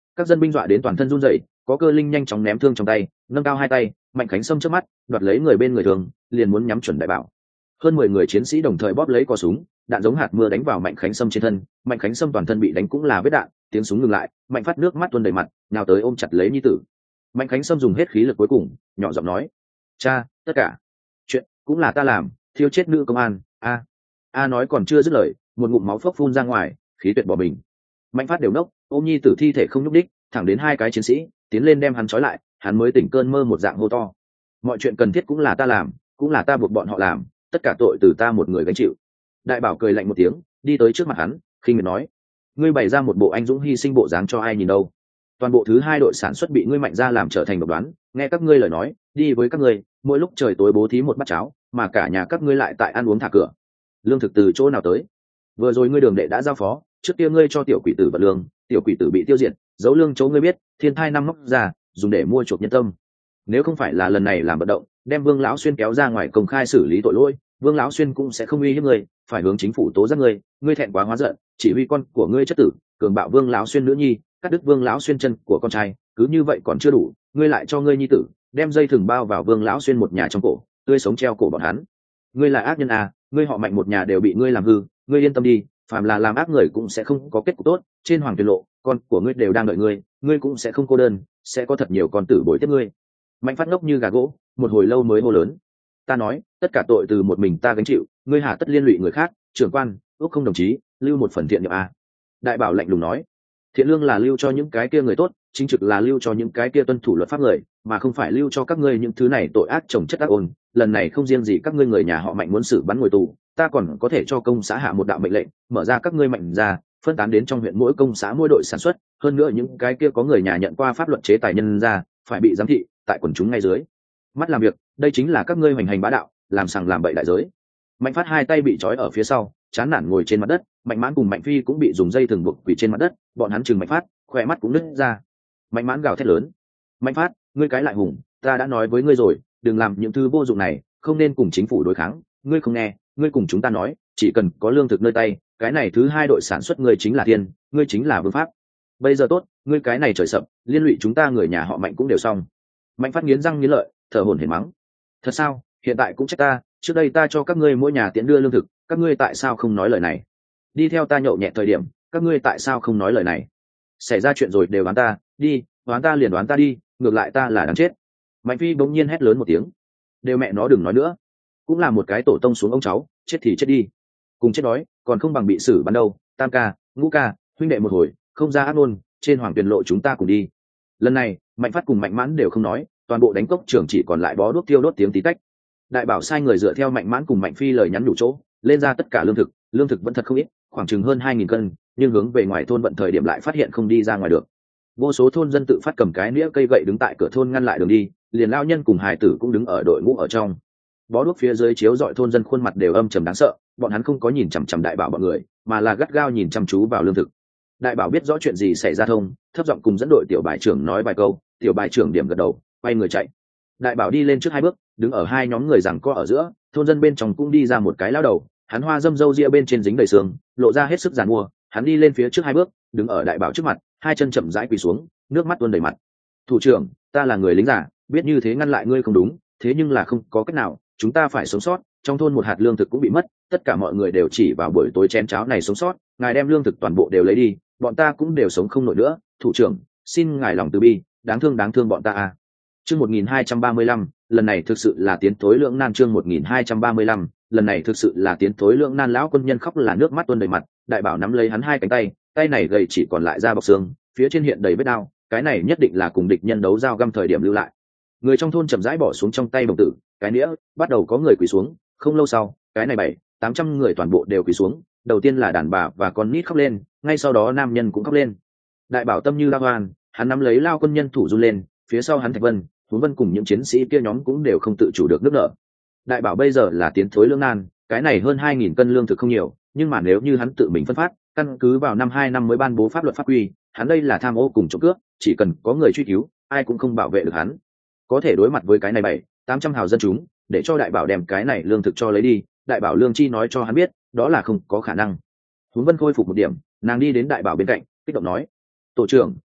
A: Các dân binh dọa đến toàn thân run rẩy, có cơ linh nhanh chóng ném thương trong tay, nâng cao hai tay, Mạnh Khánh Sâm trước mắt đoạt lấy người bên người thường, liền muốn nhắm chuẩn đại bảo. Hơn mười người chiến sĩ đồng thời bóp lấy cò súng, đạn giống hạt mưa đánh vào Mạnh Khánh Sâm trên thân. Mạnh Khánh Sâm toàn thân bị đánh cũng là vết đạn, tiếng súng ngừng lại, Mạnh Phát nước mắt tuôn đầy mặt, nào tới ôm chặt lấy nhi tử. Mạnh Khánh Sâm dùng hết khí lực cuối cùng, nhỏ giọng nói: "Cha, tất cả chuyện cũng là ta làm, thiêu chết nữ công an." A a nói còn chưa dứt lời, một ngụm máu phốc phun ra ngoài, khí tuyệt bỏ mình. Mạnh Phát đều nốc, ôm nhi tử thi thể không nhúc đích, thẳng đến hai cái chiến sĩ tiến lên đem hắn trói lại, hắn mới tỉnh cơn mơ một dạng hô to: "Mọi chuyện cần thiết cũng là ta làm, cũng là ta buộc bọn họ làm, tất cả tội từ ta một người gánh chịu." Đại bảo cười lạnh một tiếng, đi tới trước mặt hắn, khinh miệt nói: "Ngươi bày ra một bộ anh dũng hy sinh bộ dáng cho ai nhìn đâu? Toàn bộ thứ hai đội sản xuất bị ngươi Mạnh ra làm trở thành độc đoán, nghe các ngươi lời nói, đi với các ngươi, mỗi lúc trời tối bố thí một bát cháo, mà cả nhà các ngươi lại tại ăn uống thả cửa. Lương thực từ chỗ nào tới? Vừa rồi ngươi đường đệ đã giao phó, trước kia ngươi cho tiểu quỷ tử vật lương, tiểu quỷ tử bị tiêu diệt, giấu lương chỗ ngươi biết, thiên thai năm móc ra, dùng để mua chuộc nhân tâm. Nếu không phải là lần này làm vận động, đem Vương lão xuyên kéo ra ngoài công khai xử lý tội lỗi, Vương lão xuyên cũng sẽ không uy hiếp ngươi, phải hướng chính phủ tố giác ngươi, ngươi thẹn quá hóa giận, chỉ huy con của ngươi chất tử, cường bạo Vương lão xuyên nữ nhi, cắt đứt Vương lão xuyên chân của con trai, cứ như vậy còn chưa đủ, ngươi lại cho ngươi nhi tử đem dây thừng bao vào Vương lão xuyên một nhà trong cổ, tươi sống treo cổ bọn hắn. Ngươi là ác nhân à, ngươi họ Mạnh một nhà đều bị ngươi làm hư, ngươi yên tâm đi, phàm là làm ác người cũng sẽ không có kết cục tốt, trên hoàng tuyên lộ, con của ngươi đều đang đợi ngươi, ngươi cũng sẽ không cô đơn, sẽ có thật nhiều con tử bồi tiếp ngươi." Mạnh Phát ngốc như gà gỗ, một hồi lâu mới hô lớn: "Ta nói, tất cả tội từ một mình ta gánh chịu, ngươi hà tất liên lụy người khác, trưởng quan, ước không đồng chí, lưu một phần thiện nghiệp a." Đại bảo lạnh lùng nói: "Thiện lương là lưu cho những cái kia người tốt, chính trực là lưu cho những cái kia tuân thủ luật pháp người, mà không phải lưu cho các ngươi những thứ này tội ác chồng chất ác ôn. Lần này không riêng gì các ngươi người nhà họ Mạnh muốn xử bắn ngồi tù, ta còn có thể cho công xã hạ một đạo mệnh lệnh, mở ra các ngươi Mạnh ra, phân tán đến trong huyện mỗi công xã mỗi đội sản xuất, hơn nữa những cái kia có người nhà nhận qua pháp luật chế tài nhân ra, phải bị giám thị tại quần chúng ngay dưới mắt làm việc, đây chính là các ngươi hoành hành bá đạo, làm sằng làm bậy đại giới." Mạnh Phát hai tay bị trói ở phía sau, chán nản ngồi trên mặt đất, Mạnh Mãn cùng Mạnh Phi cũng bị dùng dây thừng buộc quỳ trên mặt đất, bọn hắn chừng Mạnh Phát, khỏe mắt cũng nứt ra. Mạnh Mãn gào thét lớn: "Mạnh Phát, ngươi cái lại hùng, ta đã nói với ngươi rồi, đừng làm những thứ vô dụng này, không nên cùng chính phủ đối kháng, ngươi không nghe, ngươi cùng chúng ta nói, chỉ cần có lương thực nơi tay, cái này thứ hai đội sản xuất ngươi chính là thiên, ngươi chính là vương pháp. Bây giờ tốt, ngươi cái này trời sập, liên lụy chúng ta người nhà họ Mạnh cũng đều xong." Mạnh Phát nghiến răng nghiến lợi, thở hổn hển mắng: "Thật sao? Hiện tại cũng trách ta, trước đây ta cho các ngươi mỗi nhà tiễn đưa lương thực, các ngươi tại sao không nói lời này? Đi theo ta nhậu nhẹt thời điểm, các ngươi tại sao không nói lời này? Xảy ra chuyện rồi đều đoán ta, đi, đoán ta liền đoán ta đi, ngược lại ta là đáng chết." Mạnh Phi bỗng nhiên hét lớn một tiếng: "Đều mẹ nó đừng nói nữa, cũng là một cái tổ tông xuống ông cháu, chết thì chết đi, cùng chết đói, còn không bằng bị xử bắn đâu. Tam ca, ngũ ca, huynh đệ một hồi, không ra ác ngôn, trên hoàng tuyền lộ chúng ta cùng đi." Lần này, Mạnh Phát cùng Mạnh Mãn đều không nói, toàn bộ đánh cốc trường chỉ còn lại bó đuốc tiêu đốt tiếng tí tách. Đại bảo sai người dựa theo Mạnh Mãn cùng Mạnh Phi lời nhắn nhủ chỗ, lên ra tất cả lương thực, lương thực vẫn thật không ít, khoảng chừng hơn hai nghìn cân, nhưng hướng về ngoài thôn vận thời điểm lại phát hiện không đi ra ngoài được. Vô số thôn dân tự phát cầm cái nĩa cây gậy đứng tại cửa thôn ngăn lại đường đi, liền lao nhân cùng hài tử cũng đứng ở đội ngũ ở trong. Bó đuốc phía dưới chiếu dọi thôn dân khuôn mặt đều âm trầm đáng sợ, bọn hắn không có nhìn chằm chằm đại bảo bọn người, mà là gắt gao nhìn chăm chú vào lương thực. Đại bảo biết rõ chuyện gì xảy ra thông, thấp giọng cùng dẫn đội tiểu bài trưởng nói vài câu, tiểu bài trưởng điểm gật đầu, quay người chạy. Đại bảo đi lên trước hai bước, đứng ở hai nhóm người giằng co ở giữa, thôn dân bên trong cũng đi ra một cái lao đầu, hắn hoa dâm râu ria bên trên dính đầy sương, lộ ra hết sức giàn mua, hắn đi lên phía trước hai bước, đứng ở đại bảo trước mặt, hai chân chậm rãi quỳ xuống, nước mắt tuôn đầy mặt. "Thủ trưởng, ta là người lính giả, biết như thế ngăn lại ngươi không đúng, thế nhưng là không có cách nào, chúng ta phải sống sót, trong thôn một hạt lương thực cũng bị mất, tất cả mọi người đều chỉ vào buổi tối chén cháo này sống sót, ngài đem lương thực toàn bộ đều lấy đi, bọn ta cũng đều sống không nổi nữa, thủ trưởng, xin ngài lòng từ bi, đáng thương đáng thương bọn ta à." Chương một nghìn hai trăm ba mươi lăm, lần này thực sự là tiến thối lưỡng nan. Chương một nghìn hai trăm ba mươi lăm, lần này thực sự là tiến thối lưỡng nan. Lão quân nhân khóc là nước mắt tuôn đầy mặt, đại bảo nắm lấy hắn hai cánh tay, tay này gầy chỉ còn lại da bọc xương, phía trên hiện đầy vết đao, cái này nhất định là cùng địch nhân đấu dao găm thời điểm lưu lại. Người trong thôn chậm rãi bỏ xuống trong tay đồng tử, cái nĩa, bắt đầu có người quỳ xuống, không lâu sau, cái này bảy, tám trăm người toàn bộ đều quỳ xuống, đầu tiên là đàn bà và con nít khóc lên, ngay sau đó nam nhân cũng khóc lên. Đại bảo tâm như lao hoan, hắn nắm lấy lao quân nhân thủ run lên, phía sau hắn Thạch Vân, Huống Vân cùng những chiến sĩ kia nhóm cũng đều không tự chủ được nước nở. Đại bảo bây giờ là tiến thối lưỡng nan, cái này hơn hai nghìn cân lương thực không nhiều, nhưng mà nếu như hắn tự mình phân phát, căn cứ vào năm hai năm mới ban bố pháp luật pháp quy, hắn đây là tham ô cùng trộm cướp, chỉ cần có người truy cứu, ai cũng không bảo vệ được hắn. Có thể đối mặt với cái này bảy, tám trăm hào dân chúng, để cho đại bảo đem cái này lương thực cho lấy đi, đại bảo lương chi nói cho hắn biết, đó là không có khả năng. Huống Vân khôi phục một điểm, nàng đi đến đại bảo bên cạnh, kích động nói: "Tổ trưởng,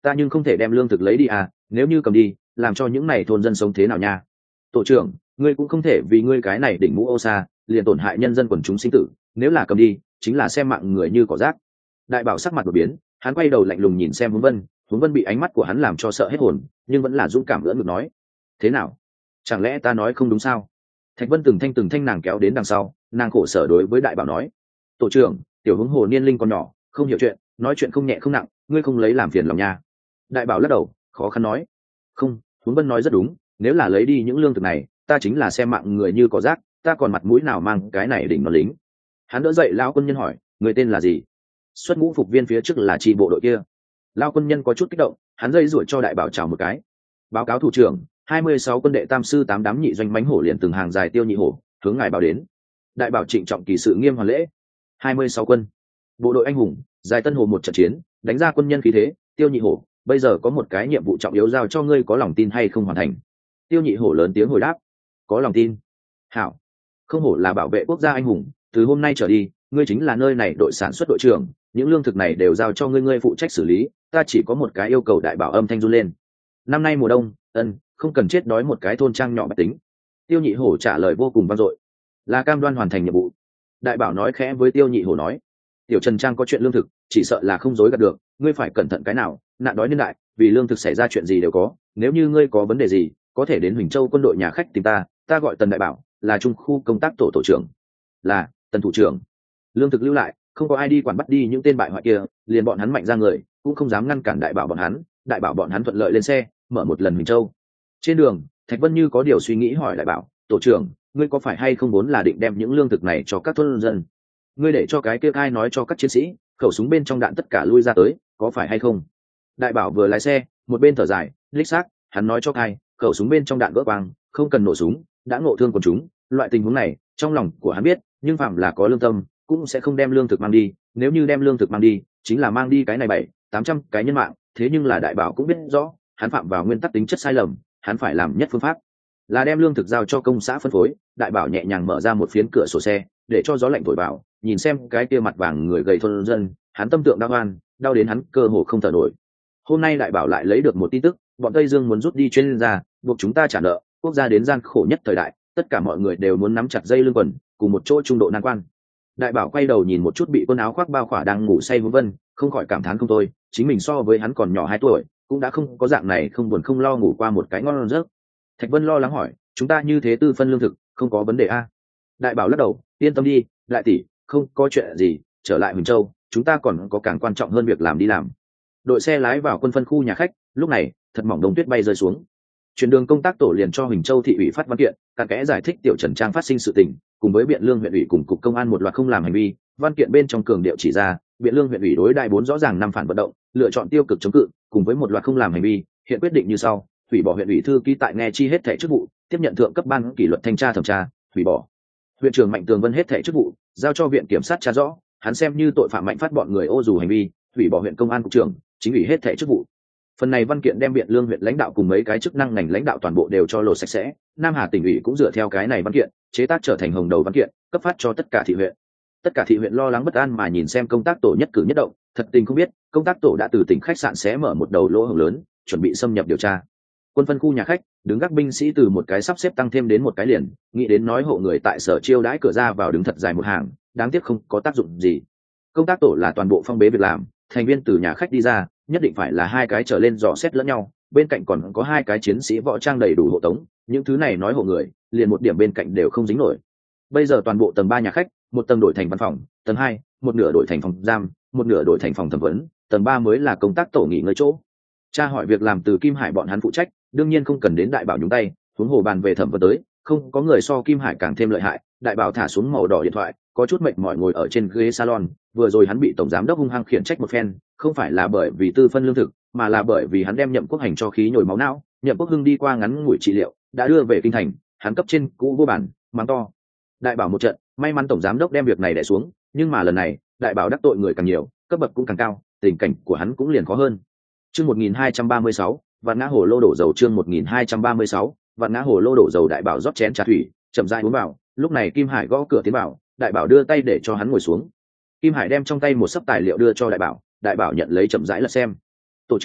A: ta nhưng không thể đem lương thực lấy đi à, nếu như cầm đi làm cho những này thôn dân sống thế nào nha. Tổ trưởng, ngươi cũng không thể vì ngươi cái này đỉnh mũ ô xa liền tổn hại nhân dân quần chúng sinh tử, nếu là cầm đi chính là xem mạng người như cỏ rác. Đại bảo sắc mặt đột biến, hắn quay đầu lạnh lùng nhìn xem Hướng Vân. Hướng Vân bị ánh mắt của hắn làm cho sợ hết hồn, nhưng vẫn là dũng cảm lưỡng ngực nói: thế nào, chẳng lẽ ta nói không đúng sao? Thạch Vân từng thanh từng thanh nàng kéo đến đằng sau, nàng khổ sở đối với đại bảo nói: tổ trưởng, tiểu Hướng hồ niên linh còn nhỏ, không hiểu chuyện, nói chuyện không nhẹ không nặng, ngươi không lấy làm phiền lòng nha. Đại bảo lắc đầu, khó khăn nói: không, Hướng Vân nói rất đúng, nếu là lấy đi những lương thực này, ta chính là xem mạng người như cỏ rác, ta còn mặt mũi nào mang cái này đỉnh nó lính. Hắn đỡ dậy lão quân nhân hỏi: người tên là gì? Xuất ngũ phục viên phía trước là tri bộ đội kia. Lão quân nhân có chút kích động, hắn dây ruổi cho đại bảo chào một cái. Báo cáo thủ trưởng, hai mươi sáu quân đệ tam sư tám đám nhị doanh mánh hổ liền từng hàng dài tiêu nhị hổ hướng ngài báo đến. Đại bảo trịnh trọng kỳ sự nghiêm hoàn lễ. hai mươi sáu quân, bộ đội anh hùng, dài tân hồ một trận chiến, đánh ra quân nhân khí thế. Tiêu nhị hổ, bây giờ có một cái nhiệm vụ trọng yếu giao cho ngươi, có lòng tin hay không hoàn thành? Tiêu nhị hổ lớn tiếng hồi đáp: có lòng tin. Hảo, không hổ là bảo vệ quốc gia anh hùng, từ hôm nay trở đi ngươi chính là nơi này đội sản xuất đội trưởng, những lương thực này đều giao cho ngươi ngươi phụ trách xử lý, ta chỉ có một cái yêu cầu. Đại bảo âm thanh run lên: năm nay mùa đông, ân, không cần chết đói một cái thôn trang nhỏ bách tính. Tiêu nhị hổ trả lời vô cùng vang dội: là cam đoan hoàn thành nhiệm vụ. Đại bảo nói khẽ với Tiêu nhị hổ nói: tiểu Trần Trang có chuyện lương thực, chỉ sợ là không dối gạt được, ngươi phải cẩn thận cái nào, nạn đói niên đại, vì lương thực xảy ra chuyện gì đều có, nếu như ngươi có vấn đề gì có thể đến Huỳnh Châu quân đội nhà khách tìm ta, ta gọi Tần Đại Bảo, là trung khu công tác tổ tổ trưởng. Là Tần thủ trưởng. Lương thực lưu lại, không có ai đi quản bắt đi những tên bại hoại kia, liền bọn hắn mạnh ra người cũng không dám ngăn cản Đại Bảo bọn hắn. Đại Bảo bọn hắn thuận lợi lên xe, mở một lần Huỳnh Châu. Trên đường, Thạch Vân như có điều suy nghĩ hỏi Đại Bảo: tổ trưởng, ngươi có phải hay không muốn là định đem những lương thực này cho các thôn dân? Ngươi để cho cái kia ai nói cho các chiến sĩ khẩu súng bên trong đạn tất cả lui ra tới, có phải hay không? Đại Bảo vừa lái xe một bên thở dài, lích xác, hắn nói cho ai khẩu súng bên trong đạn vỡ quang, không cần nổ súng, đã ngộ thương quần chúng. Loại tình huống này trong lòng của hắn biết, nhưng phạm là có lương tâm cũng sẽ không đem lương thực mang đi, nếu như đem lương thực mang đi chính là mang đi cái này bảy tám trăm cái nhân mạng. Thế nhưng là Đại Bảo cũng biết rõ hắn phạm vào nguyên tắc tính chất sai lầm, hắn phải làm nhất phương pháp là đem lương thực giao cho công xã phân phối. Đại Bảo nhẹ nhàng mở ra một phiến cửa sổ xe để cho gió lạnh thổi vào, nhìn xem cái kia mặt vàng người gầy thôn dân, hắn tâm tượng đau oan, đau đến hắn cơ hồ không thở nổi. Hôm nay Đại Bảo lại lấy được một tin tức, bọn Tây Dương muốn rút đi chuyên gia, buộc chúng ta trả nợ, quốc gia đến gian khổ nhất thời đại, tất cả mọi người đều muốn nắm chặt dây lưng quần, cùng một chỗ trung độ nan quan. Đại Bảo quay đầu nhìn một chút bị quần áo khoác bao khỏa đang ngủ say Hướng Vân, không khỏi cảm thán không thôi, chính mình so với hắn còn nhỏ hai tuổi, cũng đã không có dạng này không buồn không lo ngủ qua một cái ngon giấc. Thạch Vân lo lắng hỏi: chúng ta như thế tư phân lương thực, không có vấn đề a? Đại Bảo lắc đầu: yên tâm đi, đại tỷ, không có chuyện gì, trở lại Huỳnh Châu, chúng ta còn có càng quan trọng hơn việc làm đi làm. Đội xe lái vào quân phân khu nhà khách, lúc này thật mỏng đông tuyết bay rơi xuống. Chuyển đường công tác tổ liền cho Huỳnh Châu thị ủy phát văn kiện, cặn kẽ giải thích tiểu Trần Trang phát sinh sự tình, cùng với Biện Lương huyện ủy cùng cục công an một loạt không làm hành vi. Văn kiện bên trong cường điệu chỉ ra, Biện Lương huyện ủy đối đại bốn rõ ràng năm phản vận động, lựa chọn tiêu cực chống cự, cùng với một loạt không làm hành vi, hiện quyết định như sau: hủy bỏ huyện ủy thư ký tại nghe chi hết thẻ chức vụ, tiếp nhận thượng cấp ban kỷ luật thanh tra thẩm tra, hủy bỏ huyện trưởng Mạnh Tường Vân hết thẻ chức vụ, giao cho viện kiểm sát tra rõ, hắn xem như tội phạm mạnh phát bọn người ô dù hành vi, hủy bỏ huyện công an cục trưởng, chính ủy hết thẻ chức vụ. Phần này văn kiện đem Biện Lương huyện lãnh đạo cùng mấy cái chức năng ngành lãnh đạo toàn bộ đều cho lột sạch sẽ. Nam Hà tỉnh ủy cũng dựa theo cái này văn kiện chế tác trở thành hồng đầu văn kiện, cấp phát cho tất cả thị huyện. Tất cả thị huyện lo lắng bất an mà nhìn xem công tác tổ nhất cử nhất động, thật tình không biết công tác tổ đã từ tỉnh khách sạn xé mở một đầu lỗ hổng lớn, chuẩn bị xâm nhập điều tra. Quân phân khu nhà khách, đứng gác binh sĩ từ một cái sắp xếp tăng thêm đến một cái liền, nghĩ đến nói hộ người tại sở chiêu đãi cửa ra vào đứng thật dài một hàng, đáng tiếc không có tác dụng gì. Công tác tổ là toàn bộ phong bế việc làm, thành viên từ nhà khách đi ra nhất định phải là hai cái trở lên dò xét lẫn nhau, bên cạnh còn có hai cái chiến sĩ võ trang đầy đủ hộ tống, những thứ này nói hộ người liền một điểm bên cạnh đều không dính nổi. Bây giờ toàn bộ tầng ba nhà khách, một tầng đổi thành văn phòng, tầng hai một nửa đổi thành phòng giam, một nửa đổi thành phòng thẩm vấn, tầng ba mới là công tác tổ nghỉ ngơi chỗ. Tra hỏi việc làm từ Kim Hải bọn hắn phụ trách, đương nhiên không cần đến Đại Bảo nhúng tay, huống hồ bàn về thẩm vấn tới, không có người so Kim Hải càng thêm lợi hại. Đại Bảo thả xuống màu đỏ điện thoại, có chút mệt mỏi ngồi ở trên ghế salon, vừa rồi hắn bị tổng giám đốc hung hăng khiển trách một phen, không phải là bởi vì tư phân lương thực, mà là bởi vì hắn đem Nhậm Quốc Hành cho khí nhồi máu não. Nhậm Quốc Hưng đi qua ngắn ngủi trị liệu, đã đưa về kinh thành, hắn cấp trên cũ vô bản, mắng to. Đại Bảo một trận, may mắn tổng giám đốc đem việc này đè xuống, nhưng mà lần này, Đại Bảo đắc tội người càng nhiều, cấp bậc cũng càng cao, tình cảnh của hắn cũng liền khó hơn. Chương một nghìn hai trăm ba mươi sáu, Vạn Ngã Hồ Lô đổ dầu. Chương một nghìn hai trăm ba mươi sáu, Vạn Ngã Hồ Lô đổ dầu. Đại Bảo rót chén trà thủy, chậm rãi uống vào. Lúc này Kim Hải gõ cửa tiến vào, Đại Bảo đưa tay để cho hắn ngồi xuống. Kim Hải đem trong tay một sấp tài liệu đưa cho Đại Bảo, Đại Bảo nhận lấy chậm rãi lật xem. Tổ trưởng,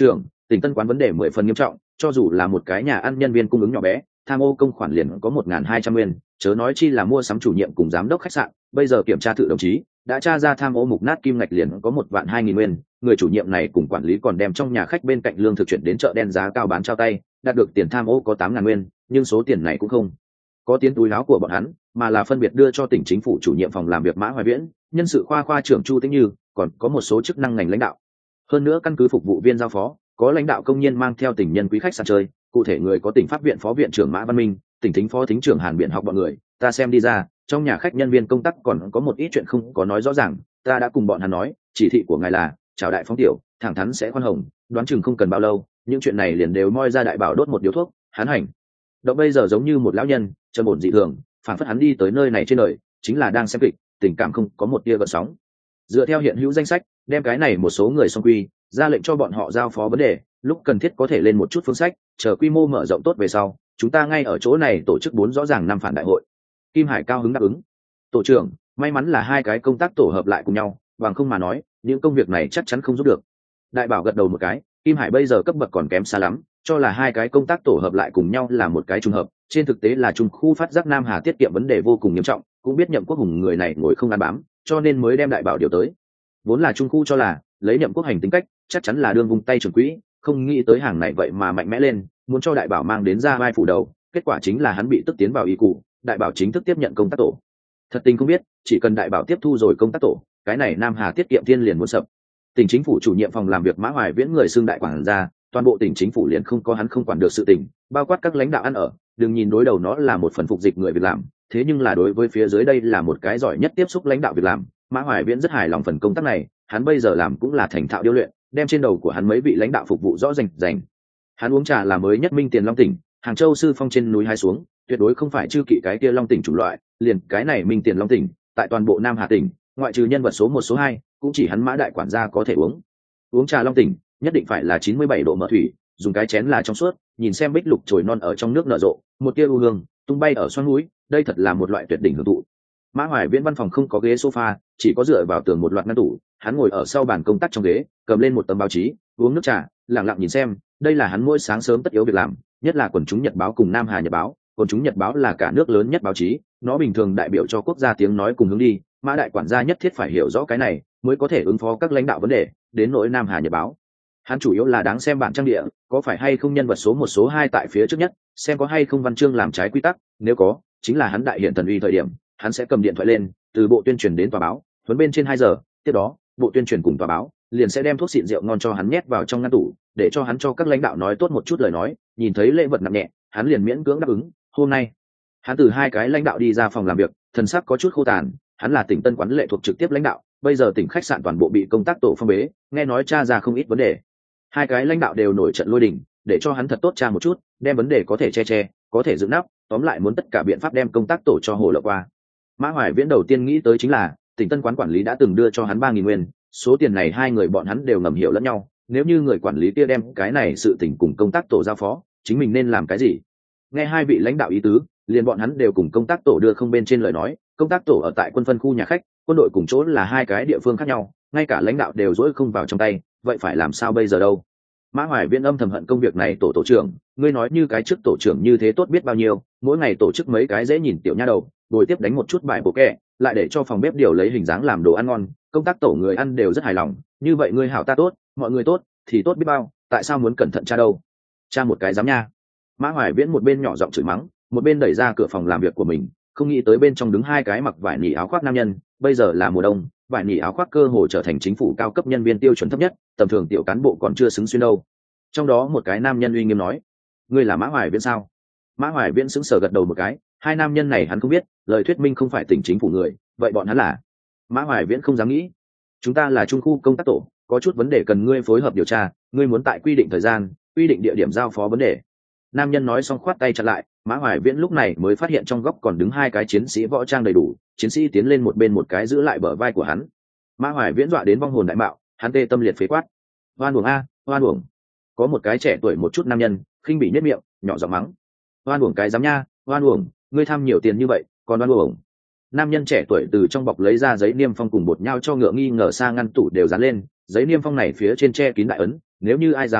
A: Tỉnh Tân Quán vấn đề mười phần nghiêm trọng, cho dù là một cái nhà ăn nhân viên cung ứng nhỏ bé, tham ô công khoản liền có một nghìn hai trăm nguyên, chớ nói chi là mua sắm chủ nhiệm cùng giám đốc khách sạn, bây giờ kiểm tra thử đồng chí, đã tra ra tham ô mục nát kim ngạch liền có một vạn hai nghìn nguyên, người chủ nhiệm này cùng quản lý còn đem trong nhà khách bên cạnh lương thực chuyển đến chợ đen giá cao bán trao tay, đạt được tiền tham ô có tám ngàn nguyên, nhưng số tiền này cũng không có tiến túi áo của bọn hắn, mà là phân biệt đưa cho tỉnh chính phủ chủ nhiệm phòng làm việc Mã Hoài Viễn, nhân sự khoa khoa trưởng Chu Tĩnh Như, còn có một số chức năng ngành lãnh đạo. Hơn nữa căn cứ phục vụ viên giao phó, có lãnh đạo công nhân mang theo tỉnh nhân quý khách sạn chơi, cụ thể người có tỉnh pháp viện phó viện trưởng Mã Văn Minh, tỉnh thính phó thính trưởng Hàn Biện học bọn người, ta xem đi ra, trong nhà khách nhân viên công tác còn có một ít chuyện không có nói rõ ràng, ta đã cùng bọn hắn nói, chỉ thị của ngài là chào đại phóng tiểu, thẳng thắn sẽ khoan hồng, đoán chừng không cần bao lâu, những chuyện này liền đều moi ra đại bảo đốt một điếu thuốc, hắn hành. Động bây giờ giống như một lão nhân, trầm ổn dị thường, phản phất hắn đi tới nơi này trên đời, chính là đang xem kịch, tình cảm không có một tia gợn sóng. Dựa theo hiện hữu danh sách, đem cái này một số người xong quy, ra lệnh cho bọn họ giao phó vấn đề, lúc cần thiết có thể lên một chút phương sách, chờ quy mô mở rộng tốt về sau, chúng ta ngay ở chỗ này tổ chức bốn rõ ràng năm phản đại hội. Kim Hải cao hứng đáp ứng. Tổ trưởng, may mắn là hai cái công tác tổ hợp lại cùng nhau, bằng không mà nói, những công việc này chắc chắn không giúp được. Đại bảo gật đầu một cái, Kim Hải bây giờ cấp bậc còn kém xa lắm, cho là hai cái công tác tổ hợp lại cùng nhau là một cái trùng hợp, trên thực tế là trung khu phát giác Nam Hà tiết kiệm vấn đề vô cùng nghiêm trọng, cũng biết Nhậm Quốc Hùng người này ngồi không ăn bám, cho nên mới đem đại bảo điều tới. Vốn là trung khu cho là lấy Nhậm Quốc Hành tính cách, chắc chắn là đương vung tay trưởng quỹ, không nghĩ tới hàng này vậy mà mạnh mẽ lên, muốn cho đại bảo mang đến ra vai phủ đầu, kết quả chính là hắn bị tức tiến vào y cụ, đại bảo chính thức tiếp nhận công tác tổ. Thật tình không biết, chỉ cần đại bảo tiếp thu rồi công tác tổ, cái này Nam Hà tiết kiệm thiên liền muốn sập. Tỉnh chính phủ chủ nhiệm phòng làm việc Mã Hoài Viễn người xưng đại quản gia, toàn bộ tỉnh chính phủ liền không có hắn không quản được sự tỉnh, bao quát các lãnh đạo ăn ở, đừng nhìn đối đầu nó là một phần phục dịch người việc làm, thế nhưng là đối với phía dưới đây là một cái giỏi nhất tiếp xúc lãnh đạo việc làm. Mã Hoài Viễn rất hài lòng phần công tác này, hắn bây giờ làm cũng là thành thạo điêu luyện, đem trên đầu của hắn mấy vị lãnh đạo phục vụ rõ rành rành. Hắn uống trà là mới nhất Minh Tiền Long tỉnh, Hàng Châu Sư Phong trên núi hai xuống, tuyệt đối không phải chư kỵ cái kia Long tỉnh chủng loại, liền cái này Minh Tiền Long tỉnh, tại toàn bộ Nam Hà tỉnh, ngoại trừ nhân vật số một số hai, cũng chỉ hắn Mã đại quản gia có thể uống. Uống trà Long tỉnh, nhất định phải là chín mươi bảy độ mở thủy, dùng cái chén là trong suốt, nhìn xem bích lục trồi non ở trong nước nở rộ, một tia u hương tung bay ở xoắn núi, đây thật là một loại tuyệt đỉnh hưởng thụ. Mã Hoài Viễn văn phòng không có ghế sofa, chỉ có dựa vào tường một loạt ngăn tủ, hắn ngồi ở sau bàn công tác trong ghế, cầm lên một tấm báo chí, uống nước trà, lặng lặng nhìn xem, đây là hắn mỗi sáng sớm tất yếu việc làm, nhất là quần chúng nhật báo cùng Nam Hà nhật báo, quần chúng nhật báo là cả nước lớn nhất báo chí, nó bình thường đại biểu cho quốc gia tiếng nói cùng hướng đi, Mã đại quản gia nhất thiết phải hiểu rõ cái này, mới có thể ứng phó các lãnh đạo vấn đề, đến nỗi Nam Hà nhật báo. Hắn chủ yếu là đáng xem bản trang địa, có phải hay không nhân vật số một số hai tại phía trước nhất, xem có hay không văn chương làm trái quy tắc, nếu có, chính là hắn đại hiện thần uy thời điểm, hắn sẽ cầm điện thoại lên, từ bộ tuyên truyền đến tòa báo, huấn bên trên hai giờ, tiếp đó, bộ tuyên truyền cùng tòa báo liền sẽ đem thuốc xịn rượu ngon cho hắn nhét vào trong ngăn tủ, để cho hắn cho các lãnh đạo nói tốt một chút lời nói, nhìn thấy lễ vật nặng nhẹ, hắn liền miễn cưỡng đáp ứng. Hôm nay, hắn từ hai cái lãnh đạo đi ra phòng làm việc, thần sắc có chút khô tàn, hắn là tỉnh Tân Quán lệ thuộc trực tiếp lãnh đạo, bây giờ tỉnh khách sạn toàn bộ bị công tác tổ phong bế, nghe nói tra ra không ít vấn đề. Hai cái lãnh đạo đều nổi trận lôi đình, để cho hắn thật tốt tra một chút, đem vấn đề có thể che che, có thể dựng nắp, tóm lại muốn tất cả biện pháp đem công tác tổ cho hồ lộ qua. Mã Hoài Viễn đầu tiên nghĩ tới chính là tỉnh Tân Quán quản lý đã từng đưa cho hắn ba nghìn nguyên, số tiền này hai người bọn hắn đều ngầm hiểu lẫn nhau, nếu như người quản lý kia đem cái này sự tình cùng công tác tổ giao phó, chính mình nên làm cái gì? Nghe hai vị lãnh đạo ý tứ, liền bọn hắn đều cùng công tác tổ đưa không bên trên lời nói, công tác tổ ở tại quân phân khu nhà khách, quân đội cùng chỗ là hai cái địa phương khác nhau, ngay cả lãnh đạo đều dỗi không vào trong tay, vậy phải làm sao bây giờ đâu? Mã Hoài Viễn âm thầm hận công việc này, tổ tổ trưởng, ngươi nói như cái trước tổ trưởng như thế tốt biết bao nhiêu, mỗi ngày tổ chức mấy cái dễ nhìn tiểu nha đầu, rồi tiếp đánh một chút bài bộ kẹ, lại để cho phòng bếp điều lấy hình dáng làm đồ ăn ngon, công tác tổ người ăn đều rất hài lòng, như vậy ngươi hảo ta tốt, mọi người tốt, thì tốt biết bao, tại sao muốn cẩn thận cha đâu? Cha một cái dám nha. Mã Hoài Viễn một bên nhỏ giọng chửi mắng, một bên đẩy ra cửa phòng làm việc của mình, không nghĩ tới bên trong đứng hai cái mặc vải nỉ áo khoác nam nhân, bây giờ là mùa đông, vải nỉ áo khoác cơ hồ trở thành chính phủ cao cấp nhân viên tiêu chuẩn thấp nhất, tầm thường tiểu cán bộ còn chưa xứng xuyên đâu. Trong đó một cái nam nhân uy nghiêm nói, ngươi là Mã Hoài Viễn sao? Mã Hoài Viễn sững sờ gật đầu một cái, hai nam nhân này hắn không biết, lời thuyết minh không phải tỉnh chính phủ người, vậy bọn hắn là? Mã Hoài Viễn không dám nghĩ, chúng ta là trung khu công tác tổ, có chút vấn đề cần ngươi phối hợp điều tra, ngươi muốn tại quy định thời gian, quy định địa điểm giao phó vấn đề. Nam nhân nói xong khoát tay chặn lại, Mã Hoài Viễn lúc này mới phát hiện trong góc còn đứng hai cái chiến sĩ võ trang đầy đủ, chiến sĩ tiến lên một bên một cái giữ lại bờ vai của hắn. Mã Hoài Viễn dọa đến vong hồn đại mạo, hắn tê tâm liệt phế quát, oan uổng a, oan uổng. Có một cái trẻ tuổi một chút nam nhân khinh bị nhất miệng, nhỏ giọng mắng, oan uổng cái dám nha, oan uổng, ngươi tham nhiều tiền như vậy còn oan uổng. Nam nhân trẻ tuổi từ trong bọc lấy ra giấy niêm phong cùng bột nhau cho ngựa nghi ngờ xa ngăn tủ đều dán lên, giấy niêm phong này phía trên che kín đại ấn, nếu như ai dám tiết lộ,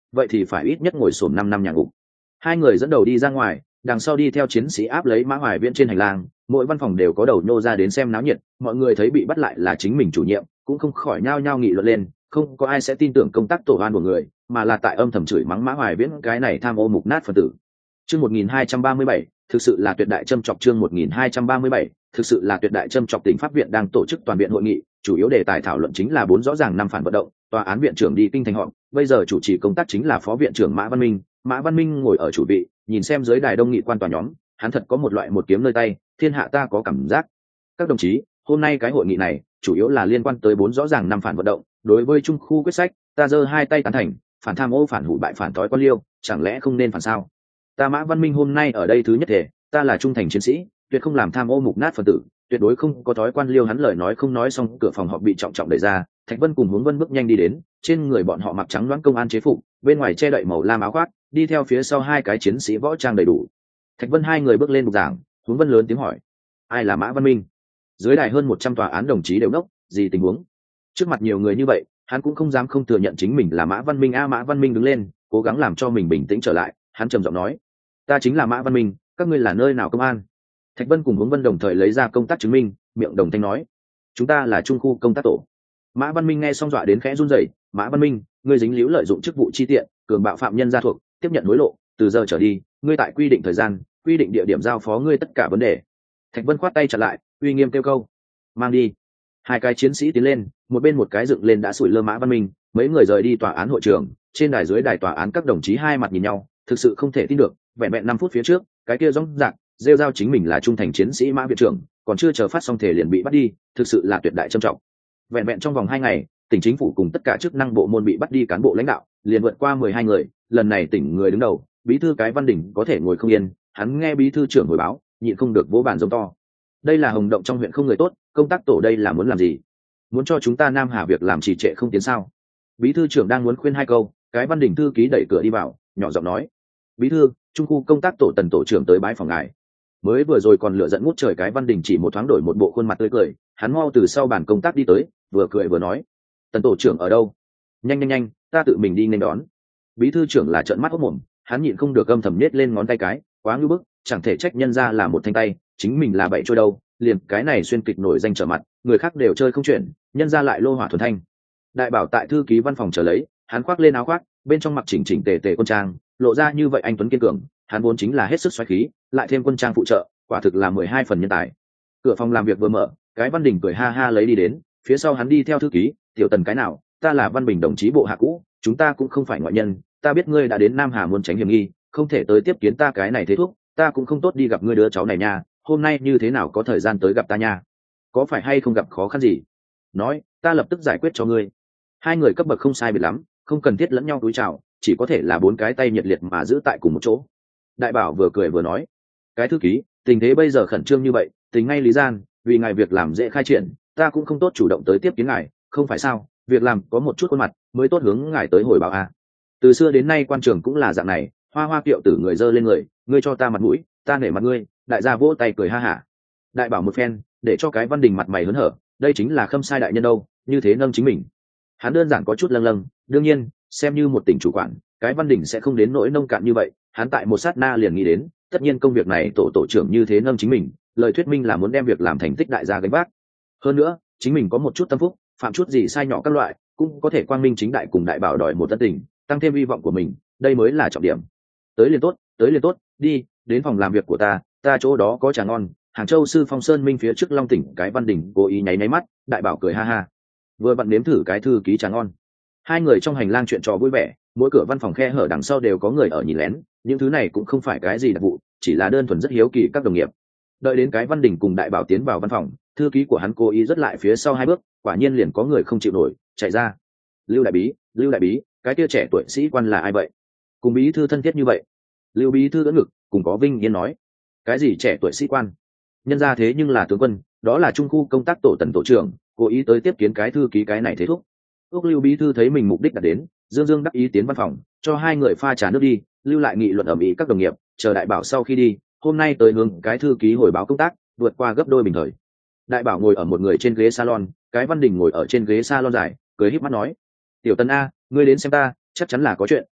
A: vậy thì phải ít nhất ngồi xổm năm năm nhà ngục. Hai người dẫn đầu đi ra ngoài, đằng sau đi theo chiến sĩ áp lấy Mã Hoài Viễn trên hành lang, mỗi văn phòng đều có đầu nhô ra đến xem náo nhiệt, mọi người thấy bị bắt lại là chính mình chủ nhiệm, cũng không khỏi nhao nhao nghị luận lên, không có ai sẽ tin tưởng công tác tổ oan của người, mà là tại âm thầm chửi mắng Mã Hoài Viễn cái này tham ô mục nát phần tử. Chương một nghìn hai trăm ba mươi bảy, thực sự là tuyệt đại châm chọc. Chương một nghìn hai trăm ba mươi bảy, thực sự là tuyệt đại châm chọc. Tỉnh pháp viện đang tổ chức toàn viện hội nghị, chủ yếu đề tài thảo luận chính là bốn rõ ràng năm phản vận động, tòa án viện trưởng đi kinh thành họp, bây giờ chủ trì công tác chính là phó viện trưởng Mã Văn Minh. Mã Văn Minh ngồi ở chủ vị, nhìn xem dưới đài đông nghị quan tòa nhóm, hắn thật có một loại một kiếm nơi tay, thiên hạ ta có cảm giác. Các đồng chí, hôm nay cái hội nghị này chủ yếu là liên quan tới bốn rõ ràng năm phản vận động, đối với trung khu quyết sách, ta giơ hai tay tán thành, phản tham ô phản hủ bại phản thói quan liêu, chẳng lẽ không nên phản sao? Ta Mã Văn Minh hôm nay ở đây thứ nhất thể, ta là trung thành chiến sĩ, tuyệt không làm tham ô mục nát phần tử, tuyệt đối không có thói quan liêu. Hắn lời nói không nói xong, cửa phòng họp bị trọng trọng đẩy ra, Thạch Vân cùng Hướng Vân bước nhanh đi đến, trên người bọn họ mặc trắng loáng công an chế phục, bên ngoài che đậy màu lam áo khoác, đi theo phía sau hai cái chiến sĩ võ trang đầy đủ. Thạch Vân hai người bước lên bục giảng, Hướng Vân lớn tiếng hỏi: ai là Mã Văn Minh? Dưới đài hơn một trăm tòa án đồng chí đều đốc, gì tình huống? Trước mặt nhiều người như vậy, hắn cũng không dám không thừa nhận chính mình là Mã Văn Minh. A Mã Văn Minh đứng lên, cố gắng làm cho mình bình tĩnh trở lại, hắn trầm giọng nói: ta chính là Mã Văn Minh, các ngươi là nơi nào công an? Thạch Vân cùng Hướng Vân đồng thời lấy ra công tác chứng minh, miệng đồng thanh nói: chúng ta là trung khu công tác tổ. Mã Văn Minh nghe xong dọa đến khẽ run rẩy. Mã Văn Minh, ngươi dính líu lợi dụng chức vụ chi tiện, cường bạo phạm nhân gia thuộc, tiếp nhận hối lộ, từ giờ trở đi, ngươi tại quy định thời gian, quy định địa điểm giao phó ngươi tất cả vấn đề. Thạch Vân khoát tay chặn lại, uy nghiêm kêu câu: mang đi. Hai cái chiến sĩ tiến lên, một bên một cái dựng lên đã sủi lơ Mã Văn Minh. Mấy người rời đi tòa án hội trường, trên đài dưới đài tòa án các đồng chí hai mặt nhìn nhau, thực sự không thể tin được, vẹn vẹn năm phút phía trước, cái kia rõng rạc rêu rao chính mình là trung thành chiến sĩ Mã viện trưởng, còn chưa chờ phát xong thể liền bị bắt đi, thực sự là tuyệt đại trâm trọng. Vẹn vẹn trong vòng hai ngày, tỉnh chính phủ cùng tất cả chức năng bộ môn bị bắt đi cán bộ lãnh đạo liền vượt qua mười hai người, lần này tỉnh người đứng đầu bí thư cái Văn Đình có thể ngồi không yên, hắn nghe bí thư trưởng hồi báo, nhịn không được vỗ bàn giống to: đây là hồng động trong huyện không người tốt, công tác tổ đây là muốn làm gì? Muốn cho chúng ta Nam Hà việc làm trì trệ không tiến sao? Bí thư trưởng đang muốn khuyên hai câu, cái Văn Đình thư ký đẩy cửa đi vào, nhỏ giọng nói: bí thư, trung khu công tác tổ Tần tổ trưởng tới bái phòng ngài. Mới vừa rồi còn lựa giận ngút trời cái Văn Đình chỉ một thoáng đổi một bộ khuôn mặt tươi cười, hắn mau từ sau bàn công tác đi tới, vừa cười vừa nói: Tần tổ trưởng ở đâu? Nhanh nhanh nhanh, ta tự mình đi nên đón. Bí thư trưởng là trợn mắt hốt mồm, hắn nhịn không được âm thầm nết lên ngón tay cái, quá ngưu bức, chẳng thể trách nhân ra là một thanh tay, chính mình là bậy trôi đâu, liền cái này xuyên kịch nổi danh trở mặt, người khác đều chơi không chuyển, nhân ra lại lô hỏa thuần thanh. Đại bảo tại thư ký văn phòng chờ lấy, hắn khoác lên áo khoác, bên trong mặc chỉnh chỉnh tề tề quân trang, lộ ra như vậy anh tuấn kiên cường, hắn vốn chính là hết sức xoáy khí, lại thêm quân trang phụ trợ, quả thực là mười hai phần nhân tài. Cửa phòng làm việc vừa mở, cái Văn Đình cười ha ha lấy đi đến, phía sau hắn đi theo thư ký: tiểu Tần cái nào, ta là Văn Bình đồng chí bộ hạ cũ, chúng ta cũng không phải ngoại nhân, ta biết ngươi đã đến Nam Hà muốn tránh hiểm nghi, không thể tới tiếp kiến ta cái này thế thúc, ta cũng không tốt đi gặp ngươi đứa cháu này nha, hôm nay như thế nào có thời gian tới gặp ta nha? Có phải hay không gặp khó khăn gì? Nói, ta lập tức giải quyết cho ngươi. Hai người cấp bậc không sai biệt lắm, không cần thiết lẫn nhau túi chào, chỉ có thể là bốn cái tay nhiệt liệt mà giữ tại cùng một chỗ. Đại bảo vừa cười vừa nói: cái thư ký, tình thế bây giờ khẩn trương như vậy, tính ngay lý gian, vì ngài việc làm dễ khai triển, ta cũng không tốt chủ động tới tiếp kiến ngài, không phải sao? Việc làm có một chút khuôn mặt mới tốt hướng ngài tới hồi báo à. Từ xưa đến nay quan trường cũng là dạng này, hoa hoa kiệu tử người dơ lên người, ngươi cho ta mặt mũi, ta nể mặt ngươi. Đại gia vỗ tay cười ha hả. Đại bảo một phen, để cho cái Văn Đình mặt mày hớn hở, đây chính là khâm sai đại nhân đâu, như thế nâng chính mình. Hắn đơn giản có chút lâng lâng, đương nhiên, xem như một tỉnh chủ quản, cái Văn Đình sẽ không đến nỗi nông cạn như vậy. Hắn tại một sát na liền nghĩ đến, tất nhiên công việc này tổ tổ trưởng như thế nâng chính mình, lời thuyết minh là muốn đem việc làm thành tích đại gia gánh vác. Hơn nữa, chính mình có một chút tâm phúc, phạm chút gì sai nhỏ các loại, cũng có thể quang minh chính đại cùng đại bảo đòi một tân tình, tăng thêm hy vọng của mình, đây mới là trọng điểm. Tới liền tốt, tới liền tốt, đi đến phòng làm việc của ta, ta chỗ đó có trà ngon. Hàng Châu sư Phong Sơn Minh phía trước Long tỉnh cái Văn Đình cố ý nháy nháy mắt, đại bảo cười ha ha, vừa vặn nếm thử cái thư ký trà ngon. Hai người trong hành lang chuyện trò vui vẻ, mỗi cửa văn phòng khe hở đằng sau đều có người ở nhìn lén, những thứ này cũng không phải cái gì đặc vụ, chỉ là đơn thuần rất hiếu kỳ các đồng nghiệp. Đợi đến cái Văn Đình cùng đại bảo tiến vào văn phòng, thư ký của hắn cố ý rất lại phía sau hai bước, quả nhiên liền có người không chịu nổi chạy ra. Lưu đại bí, Lưu đại bí, cái kia trẻ tuổi sĩ quan là ai vậy? Cùng bí thư thân thiết như vậy? Lưu bí thư đỡ ngực, cùng có vinh yên nói: cái gì trẻ tuổi sĩ quan? Nhân ra thế nhưng là tướng quân, đó là trung khu công tác tổ Tần tổ trưởng, cố ý tới tiếp kiến cái thư ký cái này thế thúc. Úc Lưu bí thư thấy mình mục đích đã đến, dương dương đắc ý tiến văn phòng, cho hai người pha trà nước đi, lưu lại nghị luận ầm ĩ các đồng nghiệp, chờ đại bảo sau khi đi, hôm nay tới hướng cái thư ký hồi báo công tác, vượt qua gấp đôi bình thời. Đại bảo ngồi ở một người trên ghế salon, cái Văn Đình ngồi ở trên ghế salon dài, cười híp mắt nói: tiểu Tần a, ngươi đến xem ta, chắc chắn là có chuyện,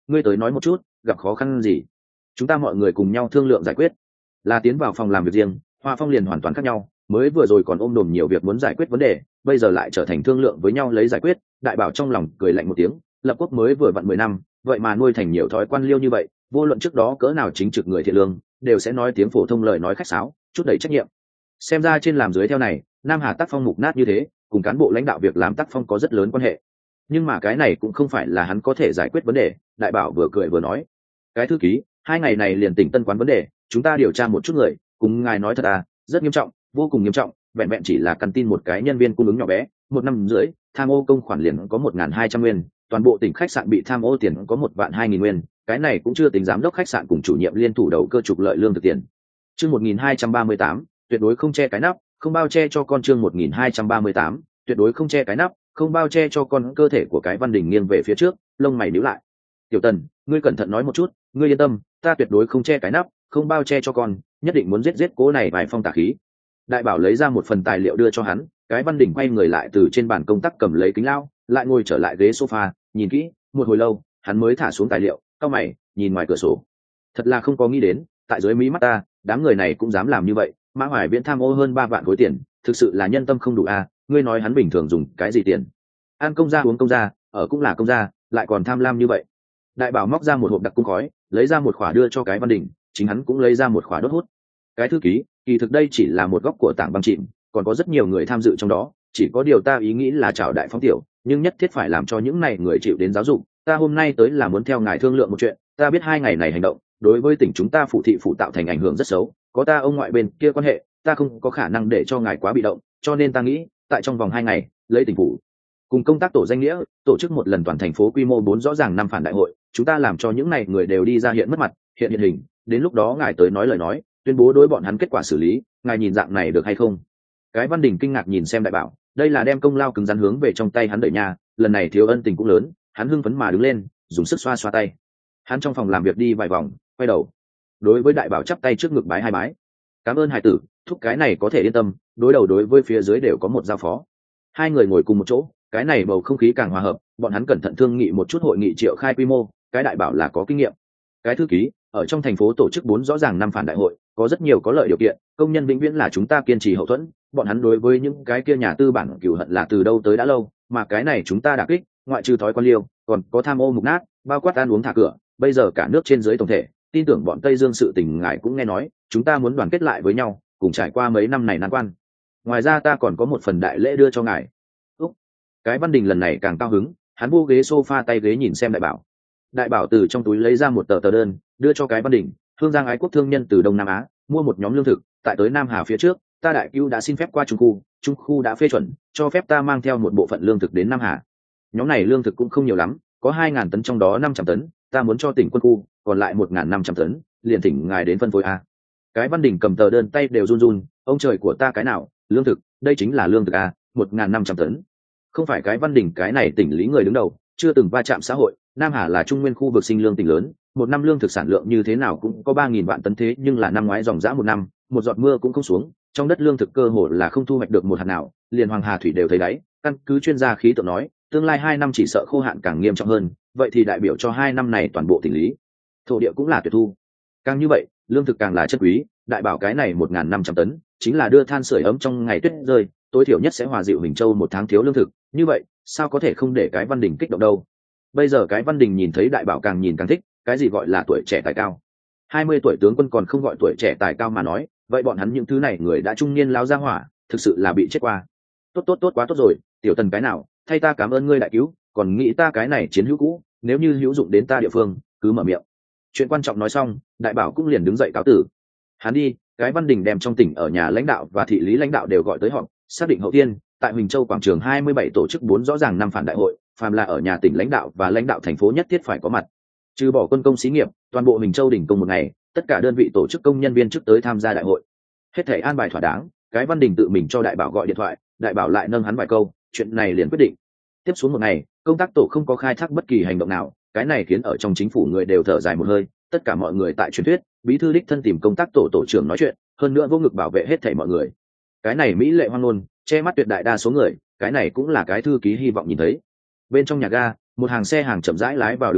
A: ngươi tới nói một chút, gặp khó khăn gì chúng ta mọi người cùng nhau thương lượng giải quyết. Là tiến vào phòng làm việc riêng, Hoa Phong liền hoàn toàn khác nhau, mới vừa rồi còn ôm đồm nhiều việc muốn giải quyết vấn đề, bây giờ lại trở thành thương lượng với nhau lấy giải quyết. Đại bảo trong lòng cười lạnh một tiếng, lập quốc mới vừa vặn mười năm, vậy mà nuôi thành nhiều thói quan liêu như vậy, vô luận trước đó cỡ nào chính trực người thiện lương, đều sẽ nói tiếng phổ thông lời nói khách sáo, chút đầy trách nhiệm. Xem ra trên làm dưới theo này, Nam Hà tác phong mục nát như thế, cùng cán bộ lãnh đạo việc làm tác phong có rất lớn quan hệ. Nhưng mà cái này cũng không phải là hắn có thể giải quyết vấn đề. Đại bảo vừa cười vừa nói, cái thư ký, hai ngày này liền tỉnh tân quán vấn đề, chúng ta điều tra một chút người, cùng ngài nói thật à, rất nghiêm trọng, vô cùng nghiêm trọng, vẹn vẹn chỉ là căn tin một cái nhân viên cung ứng nhỏ bé, một năm rưỡi tham ô công khoản liền có một ngàn hai trăm nguyên, toàn bộ tỉnh khách sạn bị tham ô tiền có một vạn hai nghìn nguyên, cái này cũng chưa tính giám đốc khách sạn cùng chủ nhiệm liên thủ đầu cơ trục lợi lương thực tiền. Chương một nghìn hai trăm ba mươi tám, tuyệt đối không che cái nắp, không bao che cho con. Chương một nghìn hai trăm ba mươi tám, tuyệt đối không che cái nắp, không bao che cho con. Cơ thể của cái Văn Đình nghiêng về phía trước, lông mày nhíu lại. Tiểu Tần, ngươi cẩn thận nói một chút, ngươi yên tâm, ta tuyệt đối không che cái nắp, không bao che cho con, nhất định muốn giết giết cố này vài phong tà khí. Đại bảo lấy ra một phần tài liệu đưa cho hắn, cái Văn Đình quay người lại từ trên bàn công tác cầm lấy kính lao, lại ngồi trở lại ghế sofa, nhìn kỹ, một hồi lâu, hắn mới thả xuống tài liệu, cau mày, nhìn ngoài cửa sổ. Thật là không có nghĩ đến, tại dưới mí mắt ta, đám người này cũng dám làm như vậy. Mã Hoài Viễn tham ô hơn ba vạn khối tiền, thực sự là nhân tâm không đủ à, ngươi nói hắn bình thường dùng cái gì tiền? Ăn công gia uống công gia, ở cũng là công gia, lại còn tham lam như vậy. Đại bảo móc ra một hộp đặc cung khói, lấy ra một khỏa đưa cho cái Văn Đình, chính hắn cũng lấy ra một khỏa đốt hút. Cái thư ký, kỳ thực đây chỉ là một góc của tảng băng chìm, còn có rất nhiều người tham dự trong đó, chỉ có điều ta ý nghĩ là chào đại phóng tiểu, nhưng nhất thiết phải làm cho những này người chịu đến giáo dục. Ta hôm nay tới là muốn theo ngài thương lượng một chuyện, ta biết hai ngày này hành động đối với tỉnh chúng ta phụ thị phụ tạo thành ảnh hưởng rất xấu, có ta ông ngoại bên kia quan hệ, ta không có khả năng để cho ngài quá bị động, cho nên ta nghĩ tại trong vòng hai ngày lấy tỉnh phủ cùng công tác tổ danh nghĩa tổ chức một lần toàn thành phố quy mô bốn rõ ràng năm phản đại hội, chúng ta làm cho những này người đều đi ra hiện mất mặt, hiện hiện hình, đến lúc đó ngài tới nói lời nói, tuyên bố đối bọn hắn kết quả xử lý, ngài nhìn dạng này được hay không? Cái Văn Đình kinh ngạc nhìn xem đại bảo, đây là đem công lao cứng rắn hướng về trong tay hắn đợi nhà, lần này thiếu ân tình cũng lớn, hắn hưng phấn mà đứng lên, dùng sức xoa xoa tay. Hắn trong phòng làm việc đi vài vòng, quay đầu đối với đại bảo chắp tay trước ngực bái hai bái. Cảm ơn hải tử, thúc cái này có thể yên tâm, đối đầu đối với phía dưới đều có một giao phó. Hai người ngồi cùng một chỗ, cái này bầu không khí càng hòa hợp, bọn hắn cẩn thận thương nghị một chút hội nghị triệu khai quy mô. Cái đại bảo là có kinh nghiệm. Cái thư ký, ở trong thành phố tổ chức bốn rõ ràng năm phản đại hội, có rất nhiều có lợi điều kiện, công nhân vĩnh viễn là chúng ta kiên trì hậu thuẫn, bọn hắn đối với những cái kia nhà tư bản cửu hận là từ đâu tới đã lâu, mà cái này chúng ta đả kích, ngoại trừ thói quan liêu, còn có tham ô mục nát, bao quát ăn uống thả cửa, bây giờ cả nước trên dưới tổng thể, tin tưởng bọn Tây Dương sự tình ngài cũng nghe nói, chúng ta muốn đoàn kết lại với nhau, cùng trải qua mấy năm này nan quan. Ngoài ra ta còn có một phần đại lễ đưa cho ngài. Úc. Cái Văn Đình lần này càng cao hứng, hắn vô ghế sofa tay ghế nhìn xem đại bảo. Đại bảo từ trong túi lấy ra một tờ tờ đơn, đưa cho cái Văn Đình, Hương Giang ái quốc thương nhân từ Đông Nam Á, mua một nhóm lương thực, tại tới Nam Hà phía trước, ta đại cứu đã xin phép qua Trung khu, Trung khu đã phê chuẩn, cho phép ta mang theo một bộ phận lương thực đến Nam Hà. Nhóm này lương thực cũng không nhiều lắm, có hai ngàn tấn trong đó năm trăm tấn, ta muốn cho tỉnh quân khu, còn lại một ngàn năm trăm tấn, liền thỉnh ngài đến phân phối a. Cái Văn Đình cầm tờ đơn tay đều run run, ông trời của ta cái nào, lương thực, đây chính là lương thực a, một ngàn năm trăm tấn. Không phải cái Văn Đình cái này tỉnh lý người đứng đầu, chưa từng va chạm xã hội, Nam Hà là trung nguyên khu vực sinh lương tỉnh lớn, một năm lương thực sản lượng như thế nào cũng có ba nghìn vạn tấn, thế nhưng là năm ngoái dòng dã một năm, một giọt mưa cũng không xuống, trong đất lương thực cơ hồ là không thu hoạch được một hạt nào, liền Hoàng Hà thủy đều thấy đáy. Căn cứ chuyên gia khí tượng nói, tương lai hai năm chỉ sợ khô hạn càng nghiêm trọng hơn, vậy thì đại biểu cho hai năm này toàn bộ tỉnh lý thổ địa cũng là tuyệt thu. Càng như vậy, lương thực càng là chất quý, đại bảo cái này một ngàn năm trăm tấn, chính là đưa than sưởi ấm trong ngày tuyết rơi, tối thiểu nhất sẽ hòa dịu Huỳnh Châu một tháng thiếu lương thực, như vậy, sao có thể không để cái Văn Đình kích động đâu. Bây giờ cái Văn Đình nhìn thấy đại bảo càng nhìn càng thích, cái gì gọi là tuổi trẻ tài cao. hai mươi tuổi tướng quân còn không gọi tuổi trẻ tài cao mà nói, vậy bọn hắn những thứ này người đã trung niên lao ra hỏa, thực sự là bị chết qua. Tốt tốt tốt quá tốt rồi, tiểu Tần cái nào, thay ta cảm ơn ngươi đại cứu, còn nghĩ ta cái này chiến hữu cũ, nếu như hữu dụng đến ta địa phương, cứ mở miệng. Chuyện quan trọng nói xong, đại bảo cũng liền đứng dậy cáo tử. Hắn đi, cái Văn Đình đem trong tỉnh ở nhà lãnh đạo và thị lý lãnh đạo đều gọi tới họp, xác định hậu tiên tại Huỳnh Châu quảng trường hai mươi bảy tổ chức bốn rõ ràng năm phản đại hội, phàm là ở nhà tỉnh lãnh đạo và lãnh đạo thành phố nhất thiết phải có mặt. Trừ bỏ quân công xí nghiệp, toàn bộ Huỳnh Châu đỉnh công một ngày, tất cả đơn vị tổ chức công nhân viên chức tới tham gia đại hội. Hết thảy an bài thỏa đáng, cái Văn Đình tự mình cho đại bảo gọi điện thoại, đại bảo lại nâng hắn vài câu, chuyện này liền quyết định. Tiếp xuống một ngày, công tác tổ không có khai thác bất kỳ hành động nào, cái này khiến ở trong chính phủ người đều thở dài một hơi, tất cả mọi người tại truyền thuyết, bí thư đích thân tìm công tác tổ tổ trưởng nói chuyện, hơn nữa vô ngực bảo vệ hết thảy mọi người. Cái này mỹ lệ hoang ngôn, che mắt tuyệt đại đa số người, cái này cũng là cái thư ký hy vọng nhìn thấy. Bên trong nhà ga, một hàng xe hàng chậm rãi lái vào đứng đài,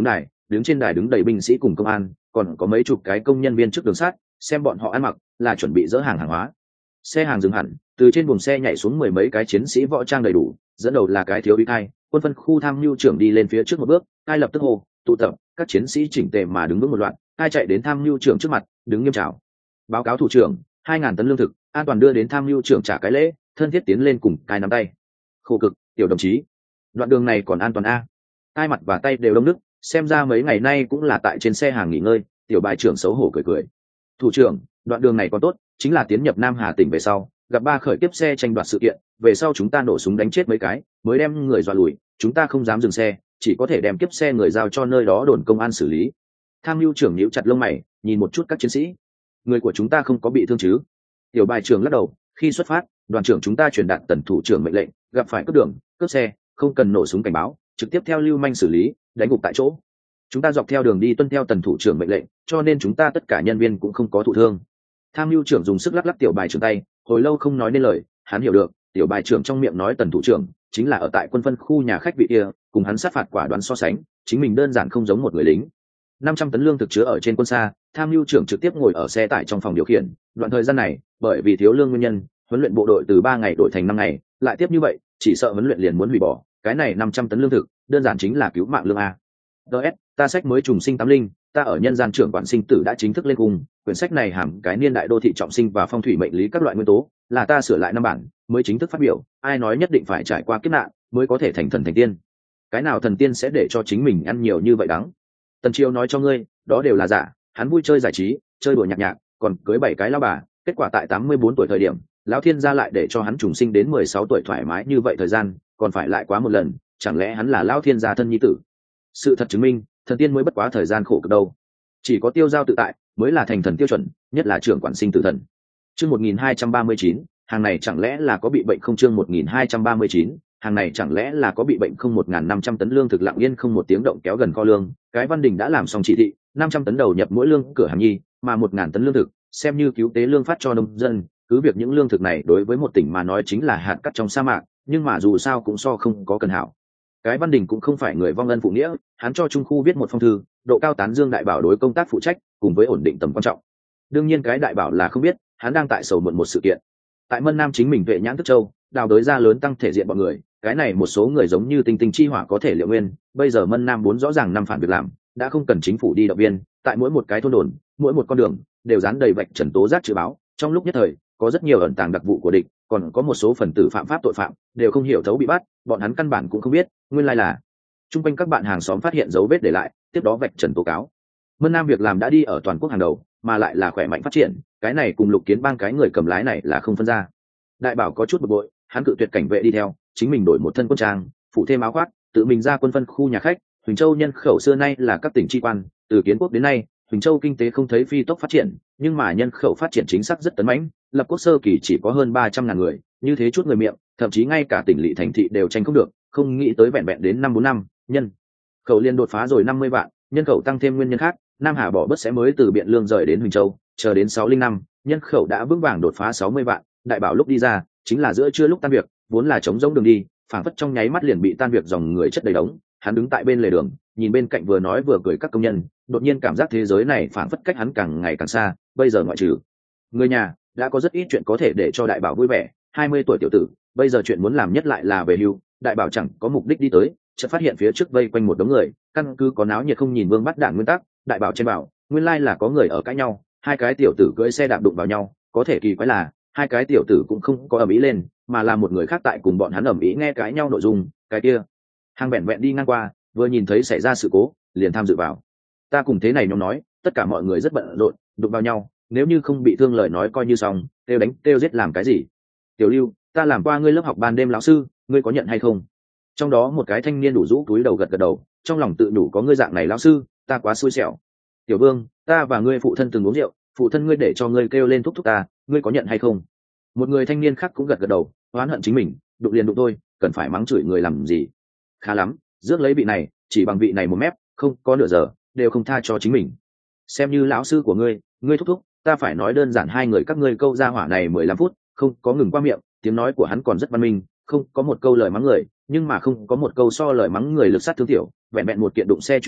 A: đứng trên đài đứng đầy binh sĩ cùng công an, còn có mấy chục cái công nhân viên trước đường sắt, xem bọn họ ăn mặc là chuẩn bị dỡ hàng hàng hóa. Xe hàng dừng hẳn, từ trên buồng xe nhảy xuống mười mấy cái chiến sĩ võ trang đầy đủ, dẫn đầu là cái thiếu úy Cai, quân phân khu tham mưu trưởng đi lên phía trước một bước, Cai lập tức hô, tụ tập, các chiến sĩ chỉnh tề mà đứng vững một loạt, Cai chạy đến tham mưu trưởng trước mặt, đứng nghiêm chào. Báo cáo thủ trưởng, hai ngàn tấn lương thực, an toàn đưa đến tham mưu trưởng trả cái lễ, thân thiết tiến lên cùng Cai nắm tay. Khổ cực, tiểu đồng chí. Đoạn đường này còn an toàn a? Cai mặt và tay đều đông nước, xem ra mấy ngày nay cũng là tại trên xe hàng nghỉ ngơi, tiểu bài trưởng xấu hổ cười cười. Thủ trưởng, đoạn đường này còn tốt, chính là tiến nhập Nam Hà tỉnh về sau, gặp ba khởi tiếp xe tranh đoạt sự kiện, về sau chúng ta nổ súng đánh chết mấy cái, mới đem người dọa lùi, chúng ta không dám dừng xe, chỉ có thể đem kiếp xe người giao cho nơi đó đồn công an xử lý. Tham mưu trưởng nhíu chặt lông mày, nhìn một chút các chiến sĩ. Người của chúng ta không có bị thương chứ? Tiểu bài trưởng lắc đầu, khi xuất phát, đoàn trưởng chúng ta truyền đạt tần thủ trưởng mệnh lệnh, gặp phải cướp đường, cướp xe, không cần nổ súng cảnh báo, trực tiếp theo lưu manh xử lý, đánh gục tại chỗ. Chúng ta dọc theo đường đi tuân theo tần thủ trưởng mệnh lệnh, cho nên chúng ta tất cả nhân viên cũng không có thụ thương. Tham mưu trưởng dùng sức lắc lắc tiểu bài trưởng tay, hồi lâu không nói nên lời, hắn hiểu được, tiểu bài trưởng trong miệng nói tần thủ trưởng chính là ở tại quân phân khu nhà khách vị kia, cùng hắn sát phạt quả đoán so sánh, chính mình đơn giản không giống một người lính. Năm trăm tấn lương thực chứa ở trên quân xa, tham mưu trưởng trực tiếp ngồi ở xe tải trong phòng điều khiển, đoạn thời gian này, bởi vì thiếu lương nguyên nhân, huấn luyện bộ đội từ ba ngày đổi thành năm ngày, lại tiếp như vậy, chỉ sợ huấn luyện liền muốn hủy bỏ, cái này năm trăm tấn lương thực, đơn giản chính là cứu mạng lương a. đê ét, ta sách mới trùng sinh tám linh, ta ở nhân gian trưởng quản sinh tử đã chính thức lên cung, quyển sách này hàm cái niên đại đô thị trọng sinh và phong thủy mệnh lý các loại nguyên tố, là ta sửa lại năm bản, mới chính thức phát biểu, ai nói nhất định phải trải qua kiếp nạn mới có thể thành thần thành tiên. Cái nào thần tiên sẽ để cho chính mình ăn nhiều như vậy đắng? Tần Chiêu nói cho ngươi, đó đều là giả, hắn vui chơi giải trí, chơi đùa nhạc nhạc, còn cưới bảy cái lão bà, kết quả tại tám mươi bốn tuổi thời điểm, lão thiên gia lại để cho hắn trùng sinh đến mười sáu tuổi thoải mái như vậy thời gian, còn phải lại quá một lần, chẳng lẽ hắn là lão thiên gia thân nhi tử? Sự thật chứng minh, thần tiên mới bất quá thời gian khổ cực đâu, chỉ có tiêu giao tự tại mới là thành thần tiêu chuẩn, nhất là trưởng quản sinh tử thần. Chương một nghìn hai trăm ba mươi chín, hàng này chẳng lẽ là có bị bệnh không? Chương một nghìn hai trăm ba mươi chín, hàng này chẳng lẽ là có bị bệnh không? Một nghìn năm trăm tấn lương thực lặng yên không một tiếng động kéo gần kho lương, cái Văn Đình đã làm xong chỉ thị, năm trăm tấn đầu nhập mỗi lương cửa hàng nhi, mà một nghìn tấn lương thực xem như cứu tế lương phát cho nông dân, cứ việc những lương thực này đối với một tỉnh mà nói chính là hạt cát trong sa mạc, nhưng mà dù sao cũng so không có cần hảo. Cái Văn Đình cũng không phải người vong ân phụ nghĩa, hắn cho Trung Khu viết một phong thư, độ cao tán dương đại bảo đối công tác phụ trách cùng với ổn định tầm quan trọng. Đương nhiên cái đại bảo là không biết, hắn đang tại sầu muộn một sự kiện. Tại Mân Nam chính mình vệ nhãn thức châu, đào đới ra lớn tăng thể diện bọn người, cái này một số người giống như tinh tinh chi hỏa có thể liệu nguyên, bây giờ Mân Nam bốn rõ ràng năm phản việc làm, đã không cần chính phủ đi động viên, tại mỗi một cái thôn đồn, mỗi một con đường đều dán đầy vạch trần tố giác chữ báo, trong lúc nhất thời, có rất nhiều ẩn tàng đặc vụ của địch, còn có một số phần tử phạm pháp tội phạm đều không hiểu thấu bị bắt, bọn hắn căn bản cũng không biết, nguyên lai là chung quanh các bạn hàng xóm phát hiện dấu vết để lại, tiếp đó vạch trần tố cáo. Mân Nam việc làm đã đi ở toàn quốc hàng đầu, mà lại là khỏe mạnh phát triển, cái này cùng Lục Kiến Bang cái người cầm lái này là không phân ra. Đại bảo có chút bực bội, hắn cự tuyệt cảnh vệ đi theo, chính mình đổi một thân quân trang, phụ thêm áo khoác, tự mình ra quân phân khu nhà khách. Huỳnh Châu nhân khẩu xưa nay là các tỉnh tri quan, từ kiến quốc đến nay, Huỳnh Châu kinh tế không thấy phi tốc phát triển, nhưng mà nhân khẩu phát triển chính xác rất tấn mãnh, lập quốc sơ kỳ chỉ có hơn ba trăm ngàn người, như thế chút người miệng, thậm chí ngay cả tỉnh lỵ thành thị đều tranh không được, không nghĩ tới vẹn vẹn đến năm bốn năm, nhân khẩu liên đột phá rồi năm mươi vạn, nhân khẩu tăng thêm nguyên nhân khác, Nam Hà bỏ bớt sẽ mới từ Biện Lương rời đến Huỳnh Châu, chờ đến sáu linh năm, nhân khẩu đã vững vàng đột phá sáu mươi vạn, đại bảo lúc đi ra, chính là giữa trưa lúc tan việc, vốn là trống rỗng đường đi, phảng phất trong nháy mắt liền bị tan việc dòng người chất đầy đống, hắn đứng tại bên lề đường, nhìn bên cạnh vừa nói vừa cười các công nhân, đột nhiên cảm giác thế giới này phảng phất cách hắn càng ngày càng xa, bây giờ ngoại trừ người nhà, đã có rất ít chuyện có thể để cho đại bảo vui vẻ, hai mươi tuổi tiểu tử, bây giờ chuyện muốn làm nhất lại là về hưu, đại bảo chẳng có mục đích đi tới, chợt phát hiện phía trước vây quanh một đống người, căn cứ có náo nhiệt không nhìn vương bắt đạn nguyên tắc, đại bảo trên bảo, nguyên lai là có người ở cãi nhau, hai cái tiểu tử cưỡi xe đạp đụng vào nhau, có thể kỳ quái là hai cái tiểu tử cũng không có ầm ĩ lên, mà là một người khác tại cùng bọn hắn ầm ĩ nghe cãi nhau nội dung, cái kia hàng bẹn vẹn đi ngang qua, vừa nhìn thấy xảy ra sự cố, liền tham dự vào. Ta cùng thế này nhóm nói, tất cả mọi người rất bận rộn, đụng vào nhau, nếu như không bị thương lời nói coi như xong, kêu đánh kêu giết làm cái gì? Tiểu Lưu, ta làm qua ngươi lớp học ban đêm lão sư, ngươi có nhận hay không? Trong đó một cái thanh niên đủ rũ túi đầu gật gật đầu, trong lòng tự đủ có ngươi dạng này lão sư, ta quá xui xẻo. Tiểu Vương, ta và ngươi phụ thân từng uống rượu, phụ thân ngươi để cho ngươi kêu lên thúc thúc ta, ngươi có nhận hay không? Một người thanh niên khác cũng gật gật đầu, oán hận chính mình, đụng liền đụng thôi, cần phải mắng chửi người làm gì? Khá lắm, rước lấy vị này, chỉ bằng vị này một mép, không có nửa giờ, đều không tha cho chính mình. Xem như lão sư của ngươi, ngươi thúc thúc, ta phải nói đơn giản hai người các ngươi câu ra hỏa này mười lăm phút, không có ngừng qua miệng, tiếng nói của hắn còn rất văn minh, không có một câu lời mắng người, nhưng mà không có một câu so lời mắng người lực sát thương tiểu, vẹn vẹn một kiện đụng xe chuyện nhỏ,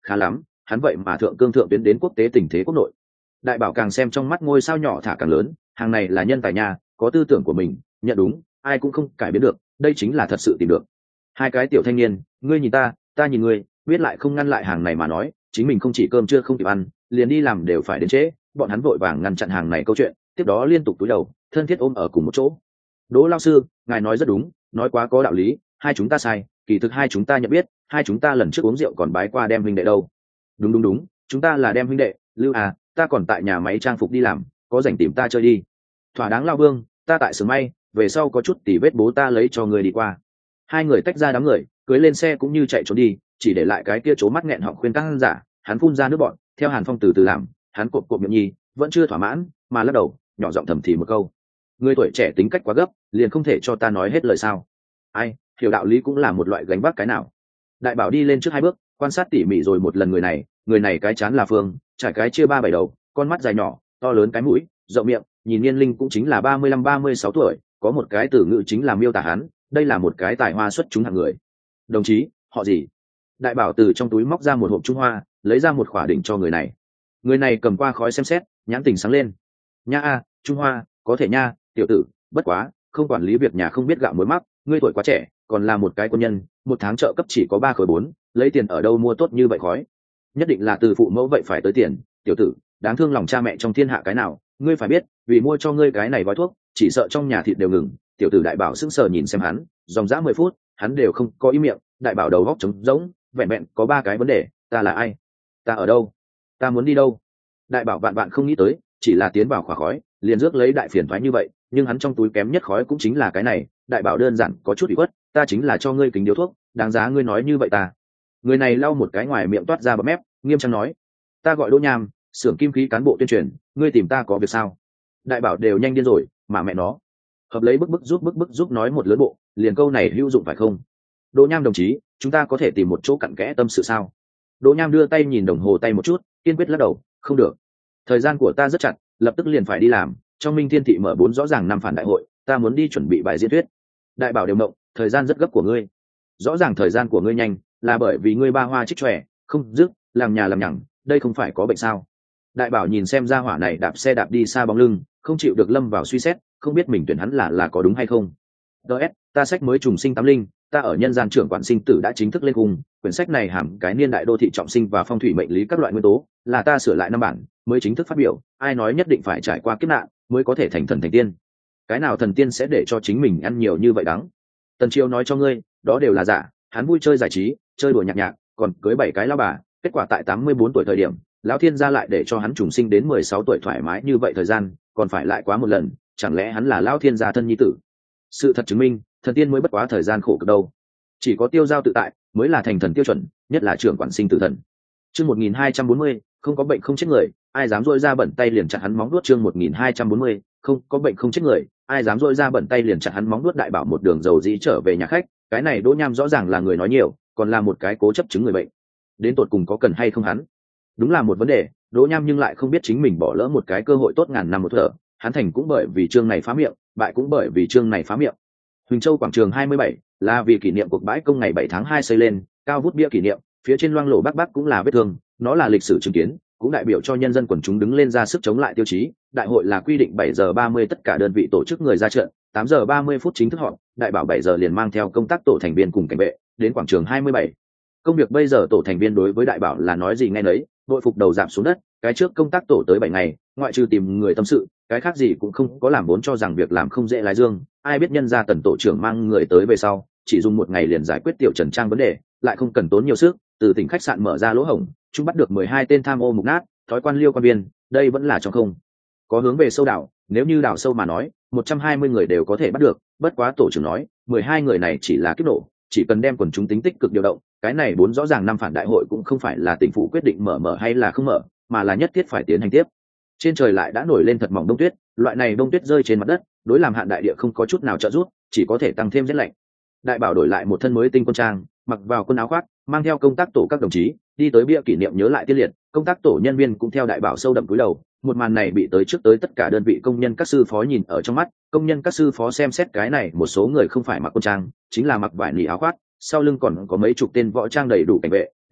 A: khá lắm, hắn vậy mà thượng cương thượng tuyến đến quốc tế tình thế quốc nội. Đại bảo càng xem trong mắt ngôi sao nhỏ thả càng lớn, hàng này là nhân tài nhà, có tư tưởng của mình, nhận đúng, ai cũng không cải biến được, đây chính là thật sự tìm được. Hai cái tiểu thanh niên, ngươi nhìn ta, ta nhìn ngươi, biết lại không ngăn lại hàng này mà nói, chính mình không chỉ cơm chưa không kịp ăn, liền đi làm đều phải đến trễ, bọn hắn vội vàng ngăn chặn hàng này câu chuyện, tiếp đó liên tục túi đầu, thân thiết ôm ở cùng một chỗ. Đỗ lão sư, ngài nói rất đúng, nói quá có đạo lý, hai chúng ta sai, kỳ thực hai chúng ta nhận biết, hai chúng ta lần trước uống rượu còn bái qua đem huynh đệ đâu. Đúng đúng đúng, chúng ta là đem huynh đệ, Lưu à, ta còn tại nhà máy trang phục đi làm, có rảnh tìm ta chơi đi. Thỏa đáng Lao Vương, ta tại xưởng may, về sau có chút tỉ vết bố ta lấy cho người đi qua. Hai người tách ra đám người, cưới lên xe cũng như chạy trốn đi, chỉ để lại cái kia trố mắt nghẹn họng khuyên các giả, hắn phun ra nước bọn, theo Hàn Phong từ từ làm, hắn cộp cộp miệng nhi, vẫn chưa thỏa mãn, mà lắc đầu, nhỏ giọng thầm thì một câu. Người tuổi trẻ tính cách quá gấp, liền không thể cho ta nói hết lời sao? Ai, hiểu đạo lý cũng là một loại gánh vác cái nào. Đại bảo đi lên trước hai bước, quan sát tỉ mỉ rồi một lần người này, người này cái chán là phương, trải cái chia ba bảy đầu, con mắt dài nhỏ, to lớn cái mũi, rộng miệng, nhìn niên linh cũng chính là ba mươi lăm ba mươi sáu tuổi, có một cái từ ngữ chính là miêu tả hắn, đây là một cái tài hoa xuất chúng hạng người. Đồng chí, họ gì? Đại bảo từ trong túi móc ra một hộp trung hoa, lấy ra một khỏa đỉnh cho người này. Người này cầm qua khói xem xét, nhãn tình sáng lên. Nha a, trung hoa, có thể nha, tiểu tử, bất quá, không quản lý việc nhà không biết gạo muối mắc, ngươi tuổi quá trẻ, còn là một cái quân nhân, một tháng trợ cấp chỉ có ba khối bốn, lấy tiền ở đâu mua tốt như vậy khói? Nhất định là từ phụ mẫu vậy phải tới tiền, tiểu tử, đáng thương lòng cha mẹ trong thiên hạ cái nào, ngươi phải biết, vì mua cho ngươi cái này gói thuốc, chỉ sợ trong nhà thịt đều ngừng. Tiểu tử đại bảo sững sờ nhìn xem hắn, dòng dã mười phút, hắn đều không có ý miệng. Đại bảo đầu góc trống rỗng, vẹn vẹn có ba cái vấn đề, ta là ai, ta ở đâu, ta muốn đi đâu. Đại bảo vạn vạn không nghĩ tới, chỉ là tiến vào khóa khói, liền rước lấy đại phiền thoái như vậy, nhưng hắn trong túi kém nhất khói cũng chính là cái này. Đại bảo đơn giản có chút bị khuất, ta chính là cho ngươi kính điếu thuốc, đáng giá ngươi nói như vậy ta. Người này lau một cái ngoài miệng toát ra bọt mép, nghiêm trang nói, ta gọi Đỗ Nham, xưởng kim khí cán bộ tuyên truyền, ngươi tìm ta có việc sao? Đại bảo đều nhanh điên rồi, mà mẹ nó hợp lấy bức bức giúp bức bức giúp nói một lớn bộ, liền câu này hữu dụng phải không? Đỗ Nham đồng chí, chúng ta có thể tìm một chỗ cặn kẽ tâm sự sao? Đỗ Nham đưa tay nhìn đồng hồ tay một chút, kiên quyết lắc đầu, không được, thời gian của ta rất chặt, lập tức liền phải đi làm, trong Minh Thiên thị mở bốn rõ ràng năm phản đại hội, ta muốn đi chuẩn bị bài diễn thuyết. Đại bảo đều mộng, thời gian rất gấp của ngươi. Rõ ràng thời gian của ngươi nhanh, là bởi vì ngươi ba hoa trích tròe, không dứt, làm nhà làm nhằng, đây không phải có bệnh sao? Đại bảo nhìn xem gia hỏa này đạp xe đạp đi xa bóng lưng, không chịu được lâm vào suy xét, không biết mình tuyển hắn là là có đúng hay không. ds ta sách mới trùng sinh tám linh, ta ở nhân gian trưởng quản sinh tử đã chính thức lên cùng. Quyển sách này hàm cái niên đại đô thị trọng sinh và phong thủy mệnh lý các loại nguyên tố, là ta sửa lại năm bản mới chính thức phát biểu. Ai nói nhất định phải trải qua kiếp nạn mới có thể thành thần thành tiên? Cái nào thần tiên sẽ để cho chính mình ăn nhiều như vậy đắng? Tần Chiêu nói cho ngươi, đó đều là giả. Hắn vui chơi giải trí, chơi đùa nhạc nhạc, còn cưới bảy cái lao bà. Kết quả tại tám mươi bốn tuổi thời điểm, lão thiên gia lại để cho hắn trùng sinh đến mười sáu tuổi thoải mái như vậy thời gian, còn phải lại quá một lần, chẳng lẽ hắn là lão thiên gia thân nhi tử? Sự thật chứng minh, thần tiên mới bất quá thời gian khổ cực đâu. Chỉ có tiêu giao tự tại mới là thành thần tiêu chuẩn, nhất là trưởng quản sinh tử thần. Chương một nghìn hai trăm bốn mươi, không có bệnh không chết người, ai dám rỗi ra bẩn tay liền chặt hắn móng vuốt. Chương một nghìn hai trăm bốn mươi, không có bệnh không chết người, ai dám rỗi ra bẩn tay liền chặt hắn móng vuốt. Đại bảo một đường dầu dĩ trở về nhà khách, cái này Đỗ Nham rõ ràng là người nói nhiều, còn là một cái cố chấp chứng người bệnh. Đến tột cùng có cần hay không hắn? Đúng là một vấn đề. Đỗ Nham nhưng lại không biết chính mình bỏ lỡ một cái cơ hội tốt ngàn năm một thở. Hắn thành cũng bởi vì chương này phá miệng, bại cũng bởi vì chương này phá miệng. Huỳnh Châu quảng trường hai mươi bảy là vì kỷ niệm cuộc bãi công ngày bảy tháng hai xây lên, cao vút bia kỷ niệm, phía trên loang lổ bắc bắc cũng là vết thương, nó là lịch sử chứng kiến, cũng đại biểu cho nhân dân quần chúng đứng lên ra sức chống lại tiêu chí. Đại hội là quy định bảy giờ ba mươi tất cả đơn vị tổ chức người ra trận, tám giờ ba mươi phút chính thức họp, đại bảo bảy giờ liền mang theo công tác tổ thành viên cùng cảnh vệ đến quảng trường hai mươi bảy. Công việc bây giờ tổ thành viên đối với đại bảo là nói gì nghe nấy, đội phục đầu giảm xuống đất, cái trước công tác tổ tới bảy ngày, ngoại trừ tìm người tâm sự, cái khác gì cũng không có làm, vốn cho rằng việc làm không dễ lái dương, ai biết nhân gia Tần tổ trưởng mang người tới về sau, chỉ dùng một ngày liền giải quyết tiểu Trần Trang vấn đề, lại không cần tốn nhiều sức, từ tỉnh khách sạn mở ra lỗ hổng, chúng bắt được mười hai tên tham ô mục nát, thói quan liêu quan viên, đây vẫn là trong không có hướng về sâu đảo, nếu như đảo sâu mà nói, một trăm hai mươi người đều có thể bắt được, bất quá tổ trưởng nói, mười hai người này chỉ là kiếp nổ, chỉ cần đem quần chúng tính tích cực điều động, cái này bốn rõ ràng năm phản đại hội cũng không phải là tỉnh phủ quyết định mở mở hay là không mở, mà là nhất thiết phải tiến hành tiếp. Trên trời lại đã nổi lên thật mỏng đông tuyết, loại này đông tuyết rơi trên mặt đất, đối làm hạn đại địa không có chút nào trợ giúp, chỉ có thể tăng thêm rét lạnh. Đại bảo đổi lại một thân mới tinh quân trang, mặc vào quần áo khoác, mang theo công tác tổ các đồng chí đi tới bia kỷ niệm nhớ lại tiết liệt, công tác tổ nhân viên cũng theo đại bảo sâu đậm cúi đầu. Một màn này bị tới trước tới tất cả đơn vị công nhân các sư phó nhìn ở trong mắt, công nhân các sư phó xem xét cái này một số người không phải mặc quân trang, chính là mặc vải nỉ áo khoác, sau lưng còn có mấy chục tên võ trang đầy đủ cảnh vệ,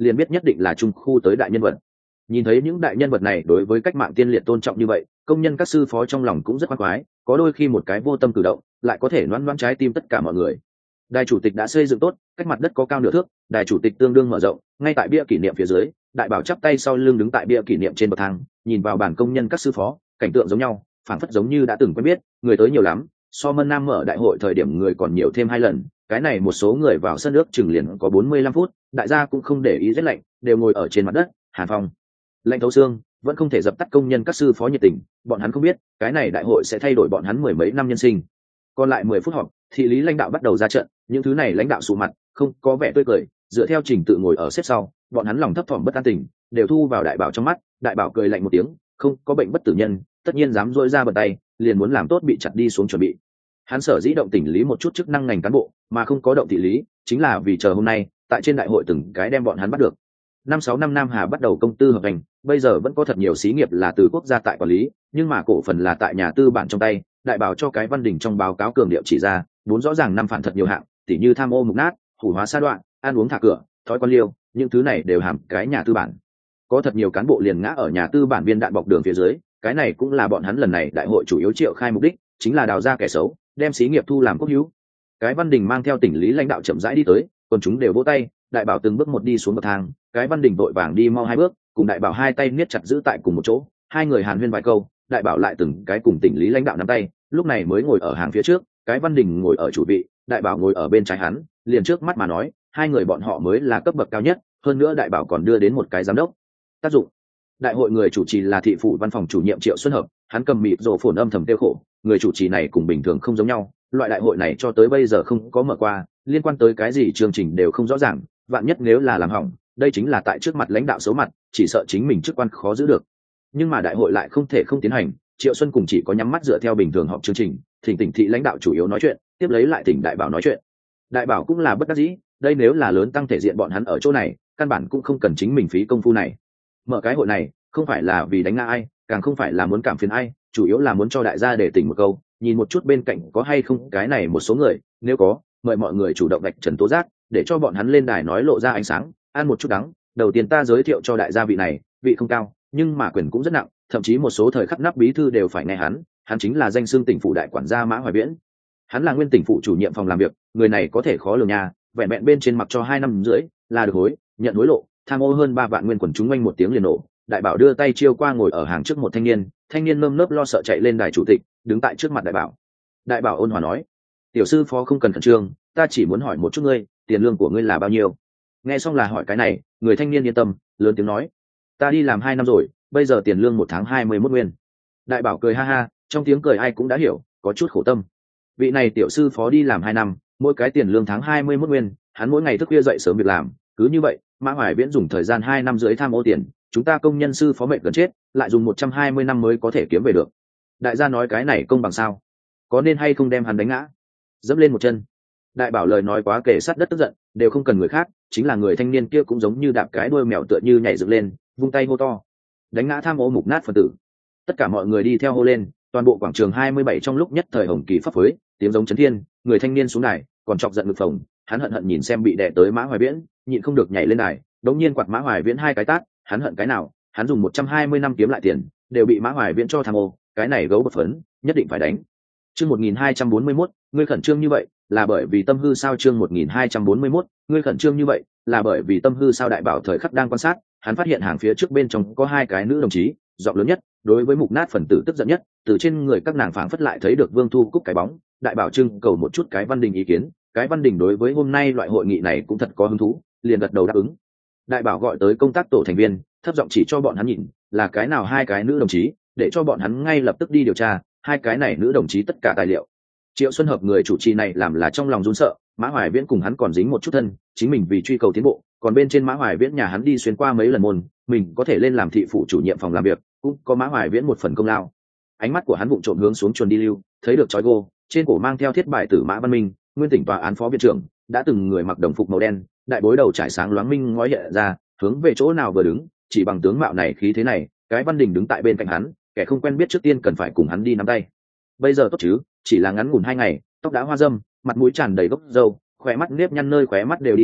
A: liền biết nhất định là trung khu tới đại nhân vật. Nhìn thấy những đại nhân vật này đối với cách mạng tiên liệt tôn trọng như vậy, công nhân các sư phó trong lòng cũng rất khoan khoái, có đôi khi một cái vô tâm cử động lại có thể loãn loãn trái tim tất cả mọi người. Đài chủ tịch đã xây dựng tốt, cách mặt đất có cao nửa thước, đài chủ tịch tương đương mở rộng, ngay tại bia kỷ niệm phía dưới, đại bảo chắp tay sau lưng đứng tại bia kỷ niệm trên bậc thang, nhìn vào bản công nhân các sư phó, cảnh tượng giống nhau, phảng phất giống như đã từng quen biết, người tới nhiều lắm, so Mân Nam mở đại hội thời điểm người còn nhiều thêm hai lần, cái này một số người vào sân nước chừng liền có bốn mươi lăm phút, đại gia cũng không để ý rét lạnh, đều ngồi ở trên mặt đất, hàn phong lạnh thấu xương, vẫn không thể dập tắt công nhân các sư phó nhiệt tình, bọn hắn không biết, cái này đại hội sẽ thay đổi bọn hắn mười mấy năm nhân sinh. Còn lại mười phút họp, thị lý lãnh đạo bắt đầu ra trận, những thứ này lãnh đạo sụ mặt, không có vẻ tươi cười, dựa theo trình tự ngồi ở xếp sau, bọn hắn lòng thấp thỏm bất an tình, đều thu vào đại bảo trong mắt, đại bảo cười lạnh một tiếng, không có bệnh bất tử nhân, tất nhiên dám dỗi ra bàn tay, liền muốn làm tốt bị chặt đi xuống chuẩn bị. Hắn sở dĩ động tỉnh lý một chút chức năng ngành cán bộ, mà không có động thị lý, chính là vì chờ hôm nay, tại trên đại hội từng cái đem bọn hắn bắt được. Năm sáu năm Nam Hà bắt đầu công tư hợp hành, bây giờ vẫn có thật nhiều xí nghiệp là từ quốc gia tại quản lý, nhưng mà cổ phần là tại nhà tư bản trong tay. Đại bảo cho cái văn đình trong báo cáo cường điệu chỉ ra, bốn rõ ràng năm phản thật nhiều hạng, tỉ như tham ô mục nát, hủ hóa sa đoạn, ăn uống thả cửa, thói quan liêu, những thứ này đều hàm cái nhà tư bản. Có thật nhiều cán bộ liền ngã ở nhà tư bản viên đạn bọc đường phía dưới, cái này cũng là bọn hắn lần này đại hội chủ yếu triệu khai mục đích, chính là đào ra kẻ xấu, đem xí nghiệp thu làm quốc hữu. Cái văn đình mang theo tỉnh lý lãnh đạo chậm rãi đi tới, còn chúng đều vỗ tay, đại bảo từng bước một đi xuống bậc thang, cái văn đình vội vàng đi mau hai bước, cùng đại bảo hai tay niết chặt giữ tại cùng một chỗ, hai người hàn huyên vài câu, đại bảo lại từng cái cùng tỉnh lý lãnh đạo nắm tay, lúc này mới ngồi ở hàng phía trước, cái văn đình ngồi ở chủ vị, đại bảo ngồi ở bên trái hắn, liền trước mắt mà nói, hai người bọn họ mới là cấp bậc cao nhất, hơn nữa đại bảo còn đưa đến một cái giám đốc. Tác dụng. Đại hội người chủ trì là thị phủ văn phòng chủ nhiệm Triệu Xuân Hợp, hắn cầm mịt rồ phồn âm thầm tiêu khổ, người chủ trì này cùng bình thường không giống nhau, loại đại hội này cho tới bây giờ không có mở qua, liên quan tới cái gì chương trình đều không rõ ràng, vạn nhất nếu là làm hỏng, đây chính là tại trước mặt lãnh đạo xấu mặt, chỉ sợ chính mình chức quan khó giữ được. Nhưng mà đại hội lại không thể không tiến hành, Triệu Xuân cùng chỉ có nhắm mắt dựa theo bình thường họp chương trình, thỉnh tỉnh thị lãnh đạo chủ yếu nói chuyện, tiếp lấy lại tỉnh đại bảo nói chuyện. Đại bảo cũng là bất đắc dĩ, đây nếu là lớn tăng thể diện bọn hắn ở chỗ này, căn bản cũng không cần chính mình phí công phu này. Mở cái hội này, không phải là vì đánh ngã ai, càng không phải là muốn cảm phiền ai, chủ yếu là muốn cho đại gia để tỉnh một câu, nhìn một chút bên cạnh có hay không cái này một số người, nếu có, mời mọi người chủ động vạch trần tố giác, để cho bọn hắn lên đài nói lộ ra ánh sáng, ăn một chút đắng. Đầu tiên ta giới thiệu cho đại gia vị này, vị không cao, nhưng mà quyền cũng rất nặng, thậm chí một số thời khắc nắp bí thư đều phải nghe hắn, hắn chính là danh xưng tỉnh phủ đại quản gia Mã Hoài Viễn. Hắn là nguyên tỉnh phủ chủ nhiệm phòng làm việc, người này có thể khó lường nha, vẹn vẹn bên trên mặc cho hai năm rưỡi, là được hối, nhận hối lộ, tham ô hơn ba vạn nguyên quần chúng oanh một tiếng liền nổ. Đại bảo đưa tay chiêu qua ngồi ở hàng trước một thanh niên, thanh niên nơm nớp lo sợ chạy lên đài chủ tịch, đứng tại trước mặt đại bảo. Đại bảo ôn hòa nói: "Tiểu sư phó không cần khẩn trương, ta chỉ muốn hỏi một chút ngươi, tiền lương của ngươi là bao nhiêu?" Nghe xong là hỏi cái này, người thanh niên yên tâm, lớn tiếng nói: "Ta đi làm hai năm rồi, bây giờ tiền lương một tháng hai mươi mốt nguyên." Đại bảo cười ha ha, trong tiếng cười ai cũng đã hiểu, có chút khổ tâm. Vị này tiểu sư phó đi làm hai năm, mỗi cái tiền lương tháng hai mươi mốt nguyên, hắn mỗi ngày thức khuya dậy sớm việc làm, cứ như vậy, Mã Hoài Viễn dùng thời gian hai năm rưỡi tham ô tiền, chúng ta công nhân sư phó mệt gần chết, lại dùng một trăm hai mươi năm mới có thể kiếm về được. Đại gia nói cái này công bằng sao? Có nên hay không đem hắn đánh ngã? Dẫm lên một chân. Đại bảo lời nói quá kể sát đất tức giận, đều không cần người khác, chính là người thanh niên kia cũng giống như đạp cái đuôi mèo tựa như nhảy dựng lên, vung tay hô to: "Đánh ngã tham ô mục nát phần tử!" Tất cả mọi người đi theo hô lên, toàn bộ quảng trường hai mươi bảy trong lúc nhất thời hồng kỳ phấp phới, tiếng giống chấn thiên, người thanh niên xuống đài, còn chọc giận ngực phồng, hắn hận hận nhìn xem bị đè tới Mã Hoài Viễn, nhịn không được nhảy lên đài, đống nhiên quạt Mã Hoài Viễn hai cái tát, hắn hận cái nào, hắn dùng một trăm hai mươi năm kiếm lại tiền, đều bị Mã Hoài Viễn cho tham ô, cái này gấu bật phấn, nhất định phải đánh. Chương một nghìn hai trăm bốn mươi mốt, ngươi khẩn trương như vậy, là bởi vì tâm hư sao? Chương một nghìn hai trăm bốn mươi mốt, ngươi khẩn trương như vậy, là bởi vì tâm hư sao? Đại bảo thời khắc đang quan sát, hắn phát hiện hàng phía trước bên trong có hai cái nữ đồng chí, giọng lớn nhất, đối với mục nát phần tử tức giận nhất, từ trên người các nàng phảng phất lại thấy được Vương Thu Cúc cái bóng. Đại bảo trưng cầu một chút cái văn đình ý kiến, cái văn đình đối với hôm nay loại hội nghị này cũng thật có hứng thú, liền gật đầu đáp ứng. Đại bảo gọi tới công tác tổ thành viên, thấp giọng chỉ cho bọn hắn nhìn, là cái nào hai cái nữ đồng chí, để cho bọn hắn ngay lập tức đi điều tra hai cái này nữ đồng chí tất cả tài liệu. Triệu Xuân Hợp người chủ trì này làm là trong lòng run sợ, Mã Hoài Viễn cùng hắn còn dính một chút thân, chính mình vì truy cầu tiến bộ, còn bên trên Mã Hoài Viễn nhà hắn đi xuyên qua mấy lần môn, mình có thể lên làm thị phủ chủ nhiệm phòng làm việc, cũng có Mã Hoài Viễn một phần công lao. Ánh mắt của hắn vụng trộm hướng xuống chuồn đi lưu, thấy được trói gô, trên cổ mang theo thiết bài tử Mã Văn Minh, nguyên tỉnh tòa án phó viện trưởng, đã từng người mặc đồng phục màu đen, đại bối đầu trải sáng loáng minh ngói hiện ra, hướng về chỗ nào vừa đứng, chỉ bằng tướng mạo này khí thế này, cái văn đình đứng tại bên cạnh hắn, kẻ không quen biết trước tiên cần phải cùng hắn đi nắm tay. Bây giờ tốt chứ, chỉ là ngắn ngủn hai ngày, tóc đã hoa râm, mặt mũi tràn đầy gốc râu, khóe mắt nếp nhăn nơi khóe mắt đều đi ra,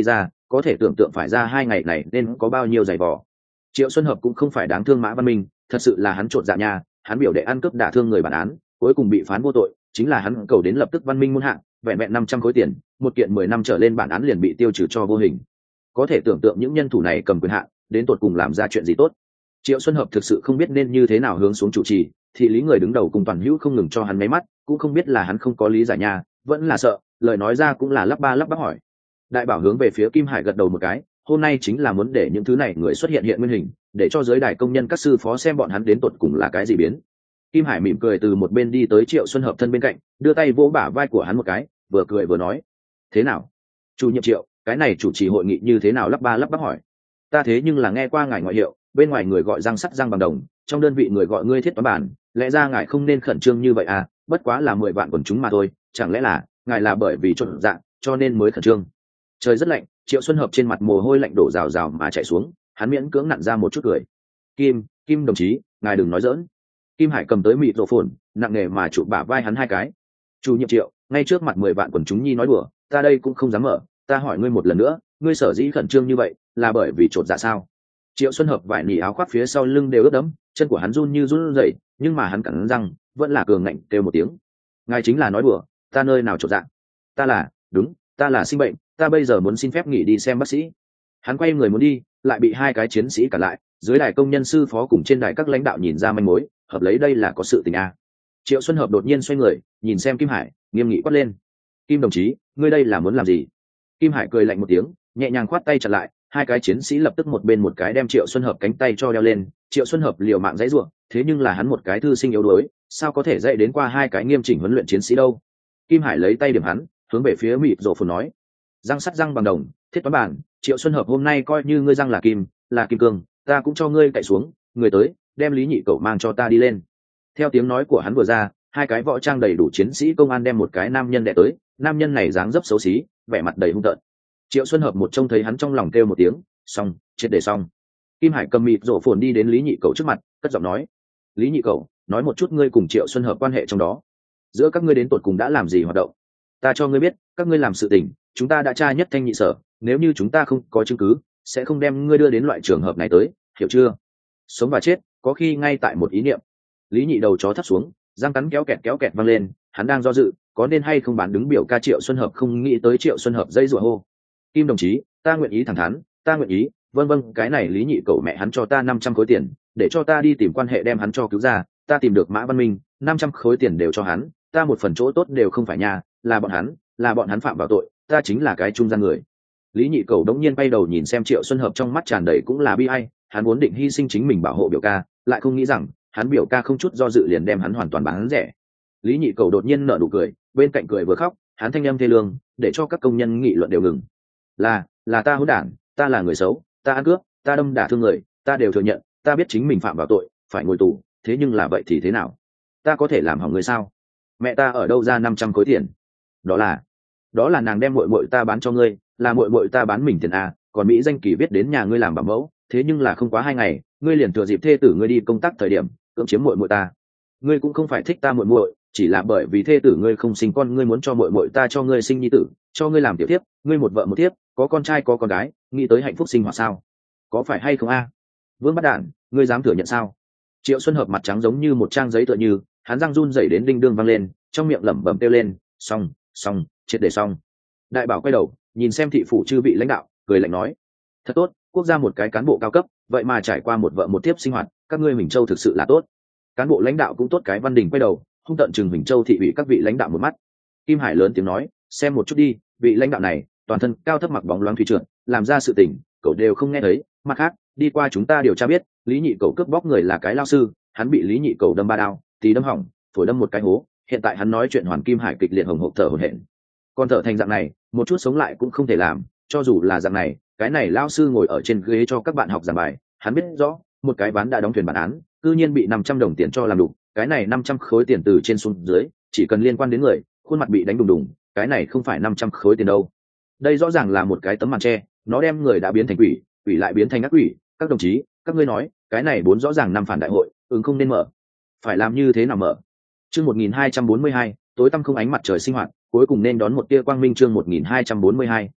A: có thể tưởng tượng phải ra hai ngày này nên có bao nhiêu giày vò. Triệu Xuân Hợp cũng không phải đáng thương Mã Văn Minh, thật sự là hắn trột dạ nha, hắn biểu đệ ăn cướp đả thương người bản án, cuối cùng bị phán vô tội, chính là hắn cầu đến lập tức văn minh muôn hạng, vẹn vẹn năm trăm khối tiền, một kiện mười năm trở lên bản án liền bị tiêu trừ cho vô hình. Có thể tưởng tượng những nhân thủ này cầm quyền hạn, đến tột cùng làm ra chuyện gì tốt. Triệu Xuân Hợp thực sự không biết nên như thế nào hướng xuống chủ trì, thì lý người đứng đầu cùng toàn hữu không ngừng cho hắn mấy mắt, cũng không biết là hắn không có lý giải nha, vẫn là sợ, lời nói ra cũng là lắp ba lắp bắp hỏi. Đại bảo hướng về phía Kim Hải gật đầu một cái, hôm nay chính là muốn để những thứ này người xuất hiện hiện nguyên hình, để cho giới đài công nhân các sư phó xem bọn hắn đến tột cùng là cái gì biến. Kim Hải mỉm cười từ một bên đi tới Triệu Xuân Hợp thân bên cạnh, đưa tay vỗ bả vai của hắn một cái, vừa cười vừa nói: thế nào, chủ nhiệm Triệu, cái này chủ trì hội nghị như thế nào? Lắp ba lắp bắp hỏi. Ta thế nhưng là nghe qua ngài ngoại hiệu, bên ngoài người gọi răng sắt răng bằng đồng, trong đơn vị người gọi ngươi thiết toán bản, lẽ ra ngài không nên khẩn trương như vậy à? Bất quá là mười vạn quần chúng mà thôi, chẳng lẽ là ngài là bởi vì trộn dạng cho nên mới khẩn trương? Trời rất lạnh, Triệu Xuân Hợp trên mặt mồ hôi lạnh đổ rào rào mà chạy xuống, hắn miễn cưỡng nặn ra một chút cười. Kim, Kim đồng chí, ngài đừng nói giỡn. Kim Hải cầm tới mịt rổ phồn, nặng nề mà chụp bả vai hắn hai cái. Chủ nhiệm Triệu, ngay trước mặt mười vạn quần chúng nhi nói đùa, ta đây cũng không dám mở, ta hỏi ngươi một lần nữa, ngươi sở dĩ khẩn trương như vậy, là bởi vì trột dạ sao? Triệu Xuân Hợp vải nỉ áo khoác phía sau lưng đều ướt đẫm, chân của hắn run như run rẩy, nhưng mà hắn cắn răng, vẫn là cường ngạnh kêu một tiếng. Ngài chính là nói đùa, ta nơi nào trột dạ? Ta là, đúng, ta là sinh bệnh, ta bây giờ muốn xin phép nghỉ đi xem bác sĩ. Hắn quay người muốn đi, lại bị hai cái chiến sĩ cản lại, dưới đài công nhân sư phó cùng trên đài các lãnh đạo nhìn ra manh mối, hợp lấy đây là có sự tình a. Triệu Xuân Hợp đột nhiên xoay người, nhìn xem Kim Hải, nghiêm nghị quát lên: Kim đồng chí, ngươi đây là muốn làm gì? Kim Hải cười lạnh một tiếng, nhẹ nhàng khoát tay chặn lại, hai cái chiến sĩ lập tức một bên một cái đem Triệu Xuân Hợp cánh tay cho đeo lên. Triệu Xuân Hợp liều mạng dãy ruộng, thế nhưng là hắn một cái thư sinh yếu đuối, sao có thể dạy đến qua hai cái nghiêm chỉnh huấn luyện chiến sĩ đâu. Kim Hải lấy tay điểm hắn, hướng về phía mịt rổ phồn nói: răng sắt răng bằng đồng, thiết toán bản, Triệu Xuân Hợp hôm nay coi như ngươi răng là kim, là kim cương, ta cũng cho ngươi cậy xuống. Người tới, đem Lý Nhị Cẩu mang cho ta đi lên. Theo tiếng nói của hắn vừa ra, hai cái võ trang đầy đủ chiến sĩ công an đem một cái nam nhân đè tới. Nam nhân này dáng dấp xấu xí, vẻ mặt đầy hung tợn. Triệu Xuân Hợp một trông thấy hắn trong lòng kêu một tiếng, xong, triệt để xong. Kim Hải cầm mịt rổ phồn đi đến Lý Nhị Cẩu trước mặt, cất giọng nói: Lý Nhị Cẩu, nói một chút ngươi cùng Triệu Xuân Hợp quan hệ trong đó, giữa các ngươi đến tột cùng đã làm gì hoạt động? Ta cho ngươi biết, các ngươi làm sự tình, chúng ta đã tra nhất thanh nhị sở, nếu như chúng ta không có chứng cứ, sẽ không đem ngươi đưa đến loại trường hợp này tới, hiểu chưa? Sống và chết, có khi ngay tại một ý niệm. Lý Nhị đầu chó thấp xuống, răng cắn kéo kẹt kéo kẹt văng lên, hắn đang do dự, có nên hay không bán đứng biểu ca Triệu Xuân Hợp, không nghĩ tới Triệu Xuân Hợp dây rủa hô: Kim đồng chí, ta nguyện ý thẳng thắn, ta nguyện ý, vâng vâng, cái này Lý Nhị Cẩu mẹ hắn cho ta năm trăm khối tiền, để cho ta đi tìm quan hệ đem hắn cho cứu ra, ta tìm được Mã Văn Minh, năm trăm khối tiền đều cho hắn, ta một phần chỗ tốt đều không phải nhà, là bọn hắn, là bọn hắn phạm vào tội, ta chính là cái trung gian người. Lý Nhị Cẩu đống nhiên bay đầu nhìn xem Triệu Xuân Hợp, trong mắt tràn đầy cũng là bi ai, hắn vốn định hy sinh chính mình bảo hộ biểu ca, lại không nghĩ rằng hắn biểu ca không chút do dự liền đem hắn hoàn toàn bán rẻ. Lý Nhị Cẩu đột nhiên nở nụ cười, bên cạnh cười vừa khóc, hắn thanh âm thê lương, để cho các công nhân nghị luận đều ngừng. Là, là ta hỗn đản, ta là người xấu, ta ăn cướp, ta đâm đả thương người, ta đều thừa nhận, ta biết chính mình phạm vào tội, phải ngồi tù, thế nhưng là vậy thì thế nào? Ta có thể làm hỏng người sao? Mẹ ta ở đâu ra năm trăm khối tiền? Đó là, đó là nàng đem muội muội ta bán cho ngươi, là muội muội ta bán mình tiền à? Còn Mỹ danh kỳ viết đến nhà ngươi làm bảo mẫu, thế nhưng là không quá hai ngày, ngươi liền thừa dịp thê tử ngươi đi công tác thời điểm, cưỡng chiếm muội muội ta. Ngươi cũng không phải thích ta muội muội, chỉ là bởi vì thê tử ngươi không sinh con, ngươi muốn cho muội muội ta cho ngươi sinh nhi tử, cho ngươi làm tiểu thiếp, ngươi một vợ một thiếp, có con trai có con gái, nghĩ tới hạnh phúc sinh hoạt sao? Có phải hay không a? Vương Bắt Đản, ngươi dám thừa nhận sao? Triệu Xuân Hợp mặt trắng giống như một trang giấy tựa như, hắn răng run rẩy đến đinh đương vang lên, trong miệng lẩm bẩm kêu lên: xong, xong, triệt để xong. Đại bảo quay đầu, nhìn xem thị phủ chư vị lãnh đạo, cười lạnh nói: thật tốt, quốc gia một cái cán bộ cao cấp, vậy mà trải qua một vợ một thiếp sinh hoạt, các ngươi Huỳnh Châu thực sự là tốt. Cán bộ lãnh đạo cũng tốt. Cái Văn Đình quay đầu, hung tợn chừng Huỳnh Châu thị ủy các vị lãnh đạo một mắt. Kim Hải lớn tiếng nói: xem một chút đi, vị lãnh đạo này toàn thân cao thấp mặc bóng loáng thủy trượt, làm ra sự tình cậu đều không nghe thấy. Mặt khác, đi qua chúng ta điều tra biết, Lý Nhị Cẩu cướp bóc người là cái lao sư, hắn bị Lý Nhị Cẩu đâm ba đao, tí đâm hỏng, phổi đâm một cái hố, hiện tại hắn nói chuyện Hoàn Kim Hải kịch liệt hồng hộc thở hổn hển. Còn thở thành dạng này, một chút sống lại cũng không thể làm, cho dù là dạng này, cái này lao sư ngồi ở trên ghế cho các bạn học giảng bài, hắn biết rõ, một cái ván đã đóng thuyền bản án, cư nhiên bị năm trăm đồng tiền cho làm đủ, cái này năm trăm khối tiền từ trên xuống dưới, chỉ cần liên quan đến người, khuôn mặt bị đánh đùng đùng, cái này không phải năm trăm khối tiền đâu. Đây rõ ràng là một cái tấm màn che, nó đem người đã biến thành quỷ, quỷ lại biến thành ác quỷ. Các đồng chí, các ngươi nói, cái này bốn rõ ràng năm phản đại hội, ứng không nên mở. Phải làm như thế nào mở? Chương một nghìn hai trăm bốn mươi hai, tối tăm không ánh mặt trời sinh hoạt, cuối cùng nên đón một tia quang minh. Chương một nghìn hai trăm bốn mươi hai,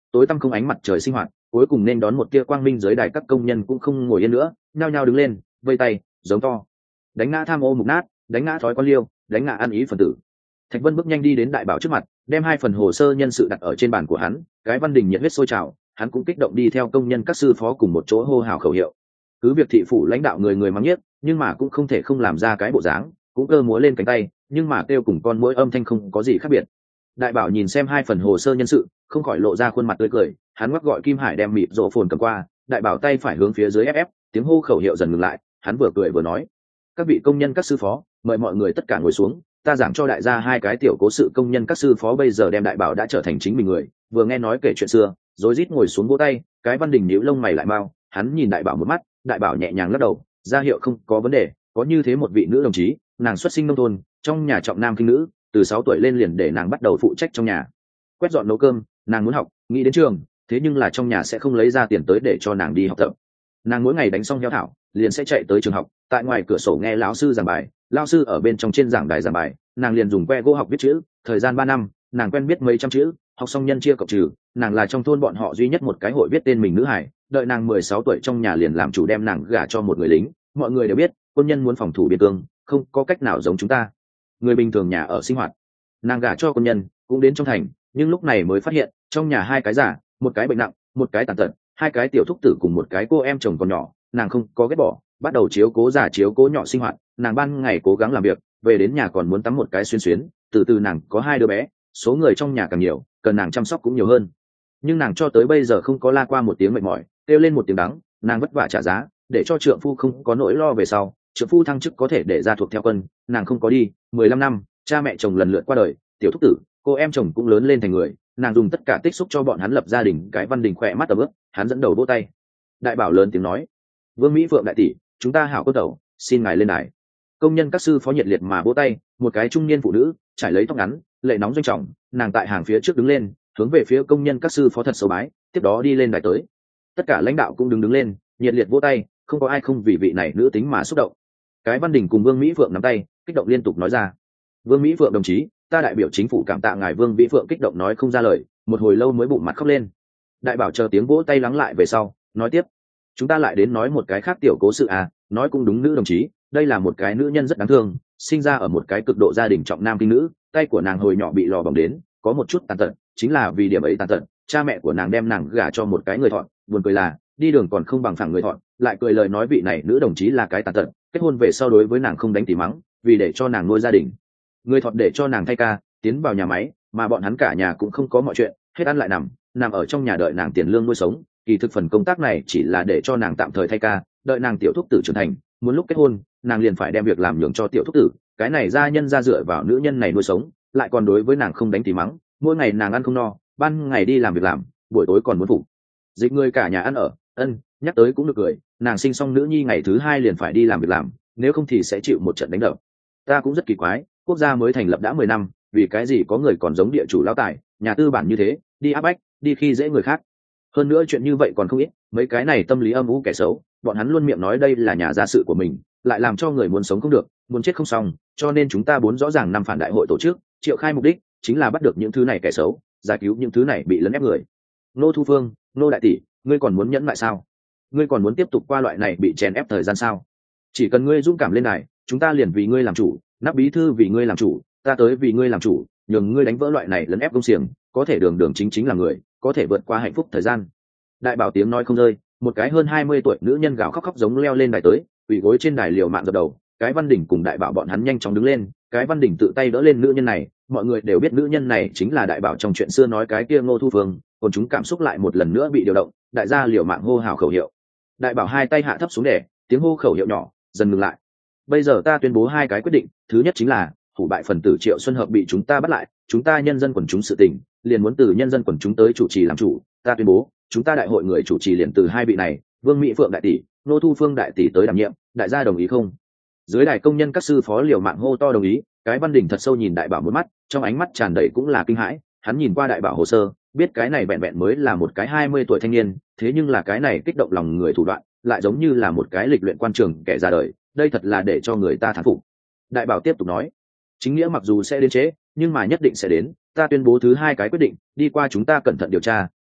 A: tối tăm không ánh mặt trời sinh hoạt cuối cùng nên đón một tia quang minh. Dưới đài các công nhân cũng không ngồi yên nữa, nhao nhao đứng lên vây tay giống to, đánh ngã tham ô mục nát, đánh ngã thói quan liêu, đánh ngã ăn ý phần tử. Thạch Vân bước nhanh đi đến đại bảo trước mặt, đem hai phần hồ sơ nhân sự đặt ở trên bàn của hắn. Cái Văn Đình nhiệt huyết sôi trào, hắn cũng kích động đi theo công nhân các sư phó cùng một chỗ hô hào khẩu hiệu. Cứ việc thị phủ lãnh đạo người người mắng nhiếc, nhưng mà cũng không thể không làm ra cái bộ dáng, cũng cơ múa lên cánh tay, nhưng mà kêu cùng con muỗi âm thanh không có gì khác biệt. Đại bảo nhìn xem hai phần hồ sơ nhân sự, không khỏi lộ ra khuôn mặt tươi cười. Hắn ngoắc gọi Kim Hải đem mịt rộ phồn cầm qua, đại bảo tay phải hướng phía dưới ép ép, tiếng hô khẩu hiệu dần ngừng lại. Hắn vừa cười vừa nói: các vị công nhân các sư phó, mời mọi người tất cả ngồi xuống, ta giảng cho đại gia hai cái tiểu cố sự. Công nhân các sư phó bây giờ đem đại bảo đã trở thành chính mình người, vừa nghe nói kể chuyện xưa, rối rít ngồi xuống vỗ tay. Cái Văn Đình nhíu lông mày lại mau, hắn nhìn đại bảo một mắt, đại bảo nhẹ nhàng lắc đầu, ra hiệu không có vấn đề. Có như thế một vị nữ đồng chí, nàng xuất sinh nông thôn, trong nhà trọng nam khinh nữ, từ sáu tuổi lên liền để nàng bắt đầu phụ trách trong nhà quét dọn nấu cơm. Nàng muốn học, nghĩ đến trường, thế nhưng là trong nhà sẽ không lấy ra tiền tới để cho nàng đi học tập. Nàng mỗi ngày đánh xong heo thảo liền sẽ chạy tới trường học, tại ngoài cửa sổ nghe lão sư giảng bài, lão sư ở bên trong trên giảng đài giảng bài, nàng liền dùng que gỗ học viết chữ. Thời gian ba năm, nàng quen biết mấy trăm chữ, học xong nhân chia cộng trừ. Nàng là trong thôn bọn họ duy nhất một cái hội viết tên mình nữ hải. Đợi nàng mười sáu tuổi, trong nhà liền làm chủ đem nàng gả cho một người lính. Mọi người đều biết quân nhân muốn phòng thủ biên cương, không có cách nào giống chúng ta người bình thường nhà ở sinh hoạt. Nàng gả cho quân nhân cũng đến trong thành, nhưng lúc này mới phát hiện trong nhà hai cái già, một cái bệnh nặng, một cái tàn tật, hai cái tiểu thúc tử cùng một cái cô em chồng còn nhỏ. Nàng không có ghét bỏ, bắt đầu chiếu cố già chiếu cố nhỏ sinh hoạt. Nàng ban ngày cố gắng làm việc, về đến nhà còn muốn tắm một cái xuyên xuyến. Từ từ nàng có hai đứa bé, số người trong nhà càng nhiều, cần nàng chăm sóc cũng nhiều hơn. Nhưng nàng cho tới bây giờ không có la qua một tiếng mệt mỏi, kêu lên một tiếng đắng. Nàng vất vả trả giá để cho trượng phu không có nỗi lo về sau. Trượng phu thăng chức có thể để ra thuộc theo quân, nàng không có đi. Mười lăm năm, cha mẹ chồng lần lượt qua đời, tiểu thúc tử, cô em chồng cũng lớn lên thành người. Nàng dùng tất cả tích xúc cho bọn hắn lập gia đình. Cái Văn Đình khỏe mắt tầm ướp, hắn dẫn đầu vỗ tay. Đại bảo lớn tiếng nói: Vương Mỹ Phượng đại tỷ, chúng ta hảo quân tẩu, xin ngài lên đài. Công nhân các sư phó nhiệt liệt mà vỗ tay. Một cái trung niên phụ nữ trải lấy tóc ngắn, lệ nóng doanh trọng, nàng tại hàng phía trước đứng lên, hướng về phía công nhân các sư phó thật sâu bái, tiếp đó đi lên đài tới. Tất cả lãnh đạo cũng đứng đứng lên, nhiệt liệt vỗ tay, không có ai không vì vị này nữ tính mà xúc động. Cái Văn Đình cùng Vương Mỹ Phượng nắm tay, kích động liên tục nói ra: Vương Mỹ Phượng đồng chí, ta đại biểu chính phủ cảm tạ ngài. Vương Mỹ Phượng kích động nói không ra lời, một hồi lâu mới bụng mặt khóc lên. Đại bảo chờ tiếng vỗ tay lắng lại về sau, nói tiếp: chúng ta lại đến nói một cái khác tiểu cố sự à. Nói cũng đúng nữ đồng chí, đây là một cái nữ nhân rất đáng thương, sinh ra ở một cái cực độ gia đình trọng nam khinh nữ. Tay của nàng hồi nhỏ bị lò bỏng đến, có một chút tàn tật, chính là vì điểm ấy tàn tật, cha mẹ của nàng đem nàng gả cho một cái người thọn. Buồn cười là đi đường còn không bằng phẳng người thọn, lại cười lời nói vị này nữ đồng chí là cái tàn tật. Kết hôn về sau đối với nàng không đánh tỉ mắng, vì để cho nàng nuôi gia đình, người thọn để cho nàng thay ca tiến vào nhà máy, mà bọn hắn cả nhà cũng không có mọi chuyện, hết ăn lại nằm nằm ở trong nhà đợi nàng tiền lương nuôi sống. Kỳ thực phần công tác này chỉ là để cho nàng tạm thời thay ca, đợi nàng tiểu thúc tử trưởng thành, muốn lúc kết hôn nàng liền phải đem việc làm nhường cho tiểu thúc tử. Cái này gia nhân ra dựa vào nữ nhân này nuôi sống, lại còn đối với nàng không đánh tỉ mắng. Mỗi ngày nàng ăn không no, ban ngày đi làm việc làm, buổi tối còn muốn phụ dịch người cả nhà ăn ở. Ân, nhắc tới cũng được cười, nàng sinh xong nữ nhi ngày thứ hai liền phải đi làm việc làm, nếu không thì sẽ chịu một trận đánh đập. Ta cũng rất kỳ quái, quốc gia mới thành lập đã mười năm, vì cái gì có người còn giống địa chủ lão tài, nhà tư bản như thế, đi áp bách, đi khi dễ người khác. Hơn nữa chuyện như vậy còn không ít, mấy cái này tâm lý âm u kẻ xấu, bọn hắn luôn miệng nói đây là nhà gia sự của mình, lại làm cho người muốn sống không được, muốn chết không xong. Cho nên chúng ta muốn rõ ràng năm phản đại hội tổ chức, triệu khai mục đích chính là bắt được những thứ này kẻ xấu, giải cứu những thứ này bị lấn ép người. Nô Thu Phương, nô đại tỷ, ngươi còn muốn nhẫn lại sao? Ngươi còn muốn tiếp tục qua loại này bị chèn ép thời gian sao? Chỉ cần ngươi dũng cảm lên này, chúng ta liền vì ngươi làm chủ, nắp bí thư vì ngươi làm chủ, ta tới vì ngươi làm chủ, nhường ngươi đánh vỡ loại này lấn ép công xiềng, có thể đường đường chính chính là người, có thể vượt qua hạnh phúc thời gian. Đại bảo tiếng nói không rơi, một cái hơn hai mươi tuổi nữ nhân gào khóc khóc giống leo lên đài tới, quỳ gối trên đài liều mạng dập đầu. Cái Văn Đình cùng đại bảo bọn hắn nhanh chóng đứng lên, cái Văn Đình tự tay đỡ lên nữ nhân này. Mọi người đều biết nữ nhân này chính là đại bảo trong chuyện xưa nói cái kia Ngô Thu Phương, còn chúng cảm xúc lại một lần nữa bị điều động, đại gia liều mạng hô hào khẩu hiệu. Đại bảo hai tay hạ thấp xuống để, tiếng hô khẩu hiệu nhỏ dần ngừng lại. Bây giờ ta tuyên bố hai cái quyết định, thứ nhất chính là hủ bại phần tử Triệu Xuân Hợp bị chúng ta bắt lại, chúng ta nhân dân quần chúng sự tình liền muốn từ nhân dân quần chúng tới chủ trì làm chủ. Ta tuyên bố chúng ta đại hội người chủ trì liền từ hai vị này, Vương Mỹ Phượng đại tỷ, Nô Thu Phương đại tỷ tới đảm nhiệm. Đại gia đồng ý không? Dưới đài công nhân các sư phó liều mạng hô to đồng ý. Cái Văn Đình thật sâu nhìn đại bảo một mắt, trong ánh mắt tràn đầy cũng là kinh hãi. Hắn nhìn qua đại bảo hồ sơ, biết cái này vẹn vẹn mới là một cái hai mươi tuổi thanh niên, thế nhưng là cái này kích động lòng người thủ đoạn lại giống như là một cái lịch luyện quan trường kẻ ra đời, đây thật là để cho người ta thán phục. Đại bảo tiếp tục nói: chính nghĩa mặc dù sẽ đến trễ, nhưng mà nhất định sẽ đến. Ta tuyên bố thứ hai cái quyết định, đi qua chúng ta cẩn thận điều tra,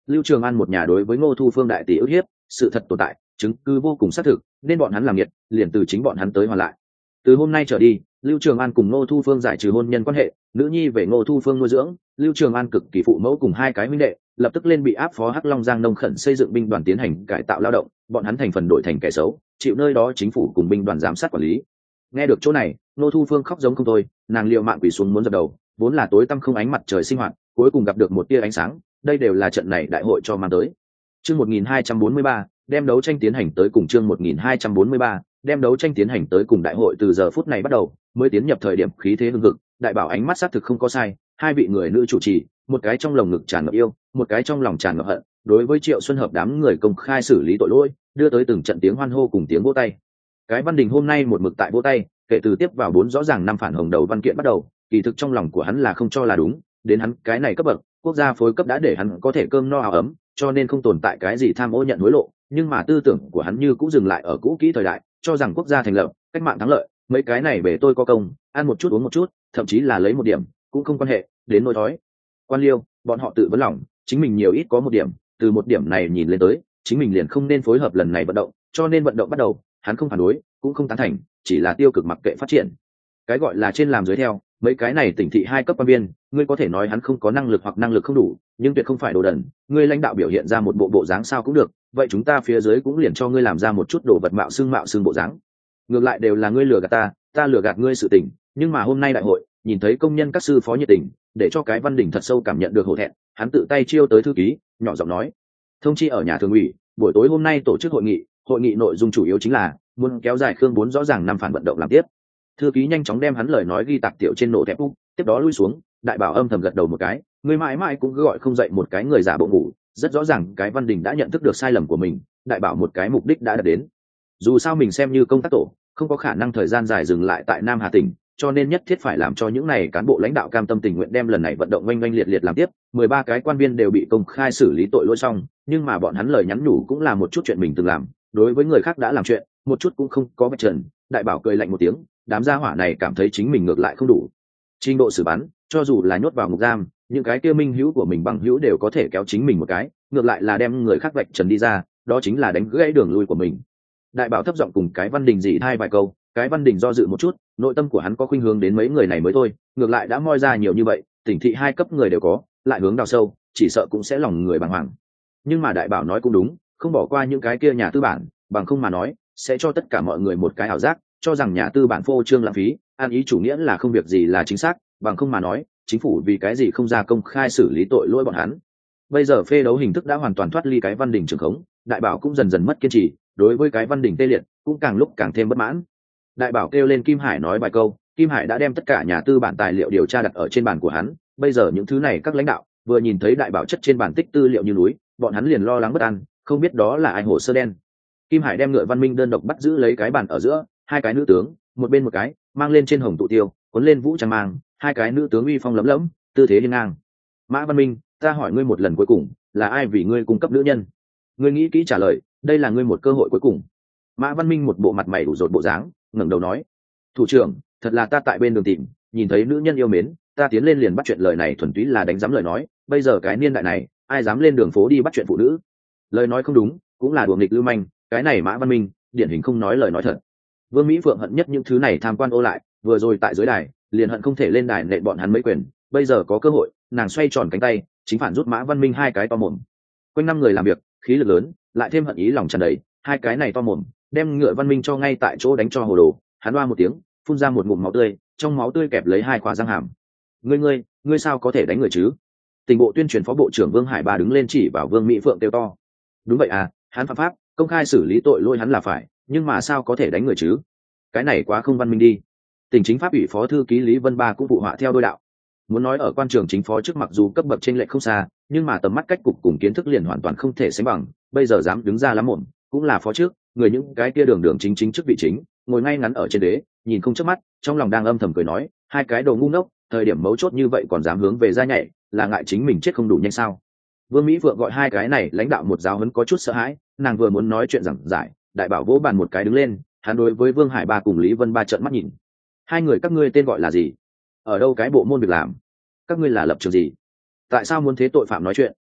A: Lưu Trường An một nhà đối với Ngô Thu Phương đại tỷ ức hiếp sự thật tồn tại, chứng cứ vô cùng xác thực, nên bọn hắn làm nghiệt liền từ chính bọn hắn tới hoàn lại. Từ hôm nay trở đi, Lưu Trường An cùng Ngô Thu Phương giải trừ hôn nhân quan hệ, nữ nhi về Ngô Thu Phương nuôi dưỡng. Lưu Trường An cực kỳ phụ mẫu cùng hai cái huynh đệ lập tức lên bị áp phó Hắc Long Giang nông khẩn xây dựng binh đoàn tiến hành cải tạo lao động, bọn hắn thành phần đổi thành kẻ xấu, chịu nơi đó chính phủ cùng binh đoàn giám sát quản lý. Nghe được chỗ này, Ngô Thu Phương khóc giống không thôi, nàng liều mạng quỳ xuống muốn dập đầu, vốn là tối tăm không ánh mặt trời sinh hoạt, cuối cùng gặp được một tia ánh sáng, đây đều là trận này đại hội cho mang tới. Chương một nghìn hai trăm bốn mươi ba, đem đấu tranh tiến hành tới cùng chương một nghìn hai trăm bốn mươi ba, đem đấu tranh tiến hành tới cùng đại hội từ giờ phút này bắt đầu, mới tiến nhập thời điểm khí thế hưng hực, đại bảo ánh mắt xác thực không có sai, hai vị người nữ chủ trì, một cái trong lồng ngực tràn ngập yêu, một cái trong lòng tràn ngập hận, đối với Triệu Xuân Hợp đám người công khai xử lý tội lỗi, đưa tới từng trận tiếng hoan hô cùng tiếng vỗ tay. Cái Văn Đình hôm nay một mực tại vỗ tay, kể từ tiếp vào bốn rõ ràng năm phản hồng đầu văn kiện bắt đầu, kỳ thực trong lòng của hắn là không cho là đúng, đến hắn cái này cấp bậc, quốc gia phối cấp đã để hắn có thể cơm no áo ấm, cho nên không tồn tại cái gì tham ô nhận hối lộ, nhưng mà tư tưởng của hắn như cũng dừng lại ở cũ kỹ thời đại, cho rằng quốc gia thành lập, cách mạng thắng lợi, mấy cái này về tôi có công, ăn một chút uống một chút, thậm chí là lấy một điểm, cũng không quan hệ, đến nỗi thói. Quan liêu, bọn họ tự vấn lòng, chính mình nhiều ít có một điểm, từ một điểm này nhìn lên tới, chính mình liền không nên phối hợp lần này vận động, cho nên vận động bắt đầu, hắn không phản đối, cũng không tán thành, chỉ là tiêu cực mặc kệ phát triển. Cái gọi là trên làm dưới theo, mấy cái này tỉnh thị hai cấp quan viên, ngươi có thể nói hắn không có năng lực hoặc năng lực không đủ, nhưng tuyệt không phải đồ đần, ngươi lãnh đạo biểu hiện ra một bộ bộ dáng sao cũng được, vậy chúng ta phía dưới cũng liền cho ngươi làm ra một chút đồ vật mạo xương mạo xương bộ dáng. Ngược lại đều là ngươi lừa gạt ta, ta lừa gạt ngươi sự tình, nhưng mà hôm nay đại hội, nhìn thấy công nhân các sư phó nhiệt tình, để cho cái Văn Đình thật sâu cảm nhận được hổ thẹn, hắn tự tay chiêu tới thư ký, nhỏ giọng nói: "Thông chi ở nhà thường ủy, buổi tối hôm nay tổ chức hội nghị, hội nghị nội dung chủ yếu chính là muốn kéo dài Khương bốn rõ ràng năm phản vận động làm tiếp." Thư ký nhanh chóng đem hắn lời nói ghi tạc tiểu trên nổ thép úc, tiếp đó lui xuống, đại bảo âm thầm gật đầu một cái, người mãi mãi cũng cứ gọi không dậy một cái người giả bộ ngủ, rất rõ ràng cái Văn Đình đã nhận thức được sai lầm của mình, đại bảo một cái mục đích đã đạt đến. Dù sao mình xem như công tác tổ, không có khả năng thời gian dài dừng lại tại Nam Hà tỉnh, cho nên nhất thiết phải làm cho những này cán bộ lãnh đạo cam tâm tình nguyện đem lần này vận động oanh oanh liệt liệt làm tiếp. Mười ba cái quan viên đều bị công khai xử lý tội lỗi xong, nhưng mà bọn hắn lời nhắn nhủ cũng là một chút chuyện mình từng làm, đối với người khác đã làm chuyện, một chút cũng không có vạch trần. Đại bảo cười lạnh một tiếng, đám gia hỏa này cảm thấy chính mình ngược lại không đủ trình độ xử bắn, cho dù là nhốt vào ngục giam, những cái kia minh hữu của mình bằng hữu đều có thể kéo chính mình một cái, ngược lại là đem người khác vạch trần đi ra, đó chính là đánh gãy đường lui của mình. Đại bảo thấp giọng cùng cái Văn Đình dị thai vài câu, cái Văn Đình do dự một chút, nội tâm của hắn có khuynh hướng đến mấy người này mới thôi, ngược lại đã moi ra nhiều như vậy, tỉnh thị hai cấp người đều có, lại hướng đào sâu, chỉ sợ cũng sẽ lòng người bàng hoàng. Nhưng mà đại bảo nói cũng đúng, không bỏ qua những cái kia nhà tư bản, bằng không mà nói, sẽ cho tất cả mọi người một cái ảo giác, cho rằng nhà tư bản phô trương lãng phí, an ý chủ nghĩa là không việc gì là chính xác, bằng không mà nói, chính phủ vì cái gì không ra công khai xử lý tội lỗi bọn hắn. Bây giờ phê đấu hình thức đã hoàn toàn thoát ly cái Văn Đình trường khống, đại bảo cũng dần dần mất kiên trì, đối với cái Văn Đình tê liệt, cũng càng lúc càng thêm bất mãn. Đại bảo kêu lên Kim Hải nói vài câu, Kim Hải đã đem tất cả nhà tư bản tài liệu điều tra đặt ở trên bàn của hắn, bây giờ những thứ này các lãnh đạo vừa nhìn thấy đại bảo chất trên bàn tích tư liệu như núi, bọn hắn liền lo lắng bất an, không biết đó là ai hồ sơ đen. Kim Hải đem Ngựa Văn Minh đơn độc bắt giữ lấy cái bàn ở giữa, hai cái nữ tướng, một bên một cái, mang lên trên hồng tụ tiêu, cuốn lên vũ trang mang, hai cái nữ tướng uy phong lấm lẫm, tư thế hiên ngang. Mã Văn Minh, ta hỏi ngươi một lần cuối cùng, là ai vì ngươi cung cấp nữ nhân? Ngươi nghĩ kỹ trả lời, đây là ngươi một cơ hội cuối cùng. Mã Văn Minh một bộ mặt mày đủ rột bộ dáng, ngẩng đầu nói: "Thủ trưởng, thật là ta tại bên đường tìm, nhìn thấy nữ nhân yêu mến, ta tiến lên liền bắt chuyện, lời này thuần túy là đánh giám lời nói, bây giờ cái niên đại này, ai dám lên đường phố đi bắt chuyện phụ nữ?" Lời nói không đúng, cũng là đùa nghịch lưu manh, cái này Mã Văn Minh, điển hình không nói lời nói thật. Vương Mỹ Phượng hận nhất những thứ này tham quan ô lại, vừa rồi tại dưới đài, liền hận không thể lên đài nện bọn hắn mấy quyền, bây giờ có cơ hội, nàng xoay tròn cánh tay, chính phản rút Mã Văn Minh hai cái to mồm. Quanh năm người làm việc, khí lực lớn, lại thêm hận ý lòng tràn đầy, hai cái này to mồm, đem Ngựa Văn Minh cho ngay tại chỗ đánh cho hồ đồ, hắn oa một tiếng, phun ra một ngụm máu tươi, trong máu tươi kẹp lấy hai khóa răng hàm. "Ngươi ngươi, ngươi sao có thể đánh người chứ?" Tình bộ tuyên truyền phó bộ trưởng Vương Hải Ba đứng lên chỉ vào Vương Mỹ Phượng kêu to. "Đúng vậy à, hắn phạm pháp, công khai xử lý tội lỗi hắn là phải, nhưng mà sao có thể đánh người chứ? Cái này quá không văn minh đi." Tỉnh chính pháp ủy phó thư ký Lý Vân Ba cũng phụ họa theo đôi đạo. Muốn nói ở quan trường chính phó trước, mặc dù cấp bậc chênh lệch không xa, nhưng mà tầm mắt cách cục cùng kiến thức liền hoàn toàn không thể sánh bằng, bây giờ dám đứng ra lắm mồm, cũng là phó trước, người những cái kia đường đường chính chính chức vị chính, ngồi ngay ngắn ở trên đế, nhìn không chớp mắt, trong lòng đang âm thầm cười nói, hai cái đồ ngu ngốc, thời điểm mấu chốt như vậy còn dám hướng về ra nhảy, là ngại chính mình chết không đủ nhanh sao? Vương Mỹ Phượng gọi hai cái này lãnh đạo một giáo huấn có chút sợ hãi, nàng vừa muốn nói chuyện giảng giải, đại bảo vỗ bàn một cái đứng lên, hắn đối với Vương Hải Ba cùng Lý Vân Ba trợn mắt nhìn. "Hai người các ngươi tên gọi là gì? Ở đâu cái bộ môn việc làm? Các ngươi là lập trường gì? Tại sao muốn thế tội phạm nói chuyện?"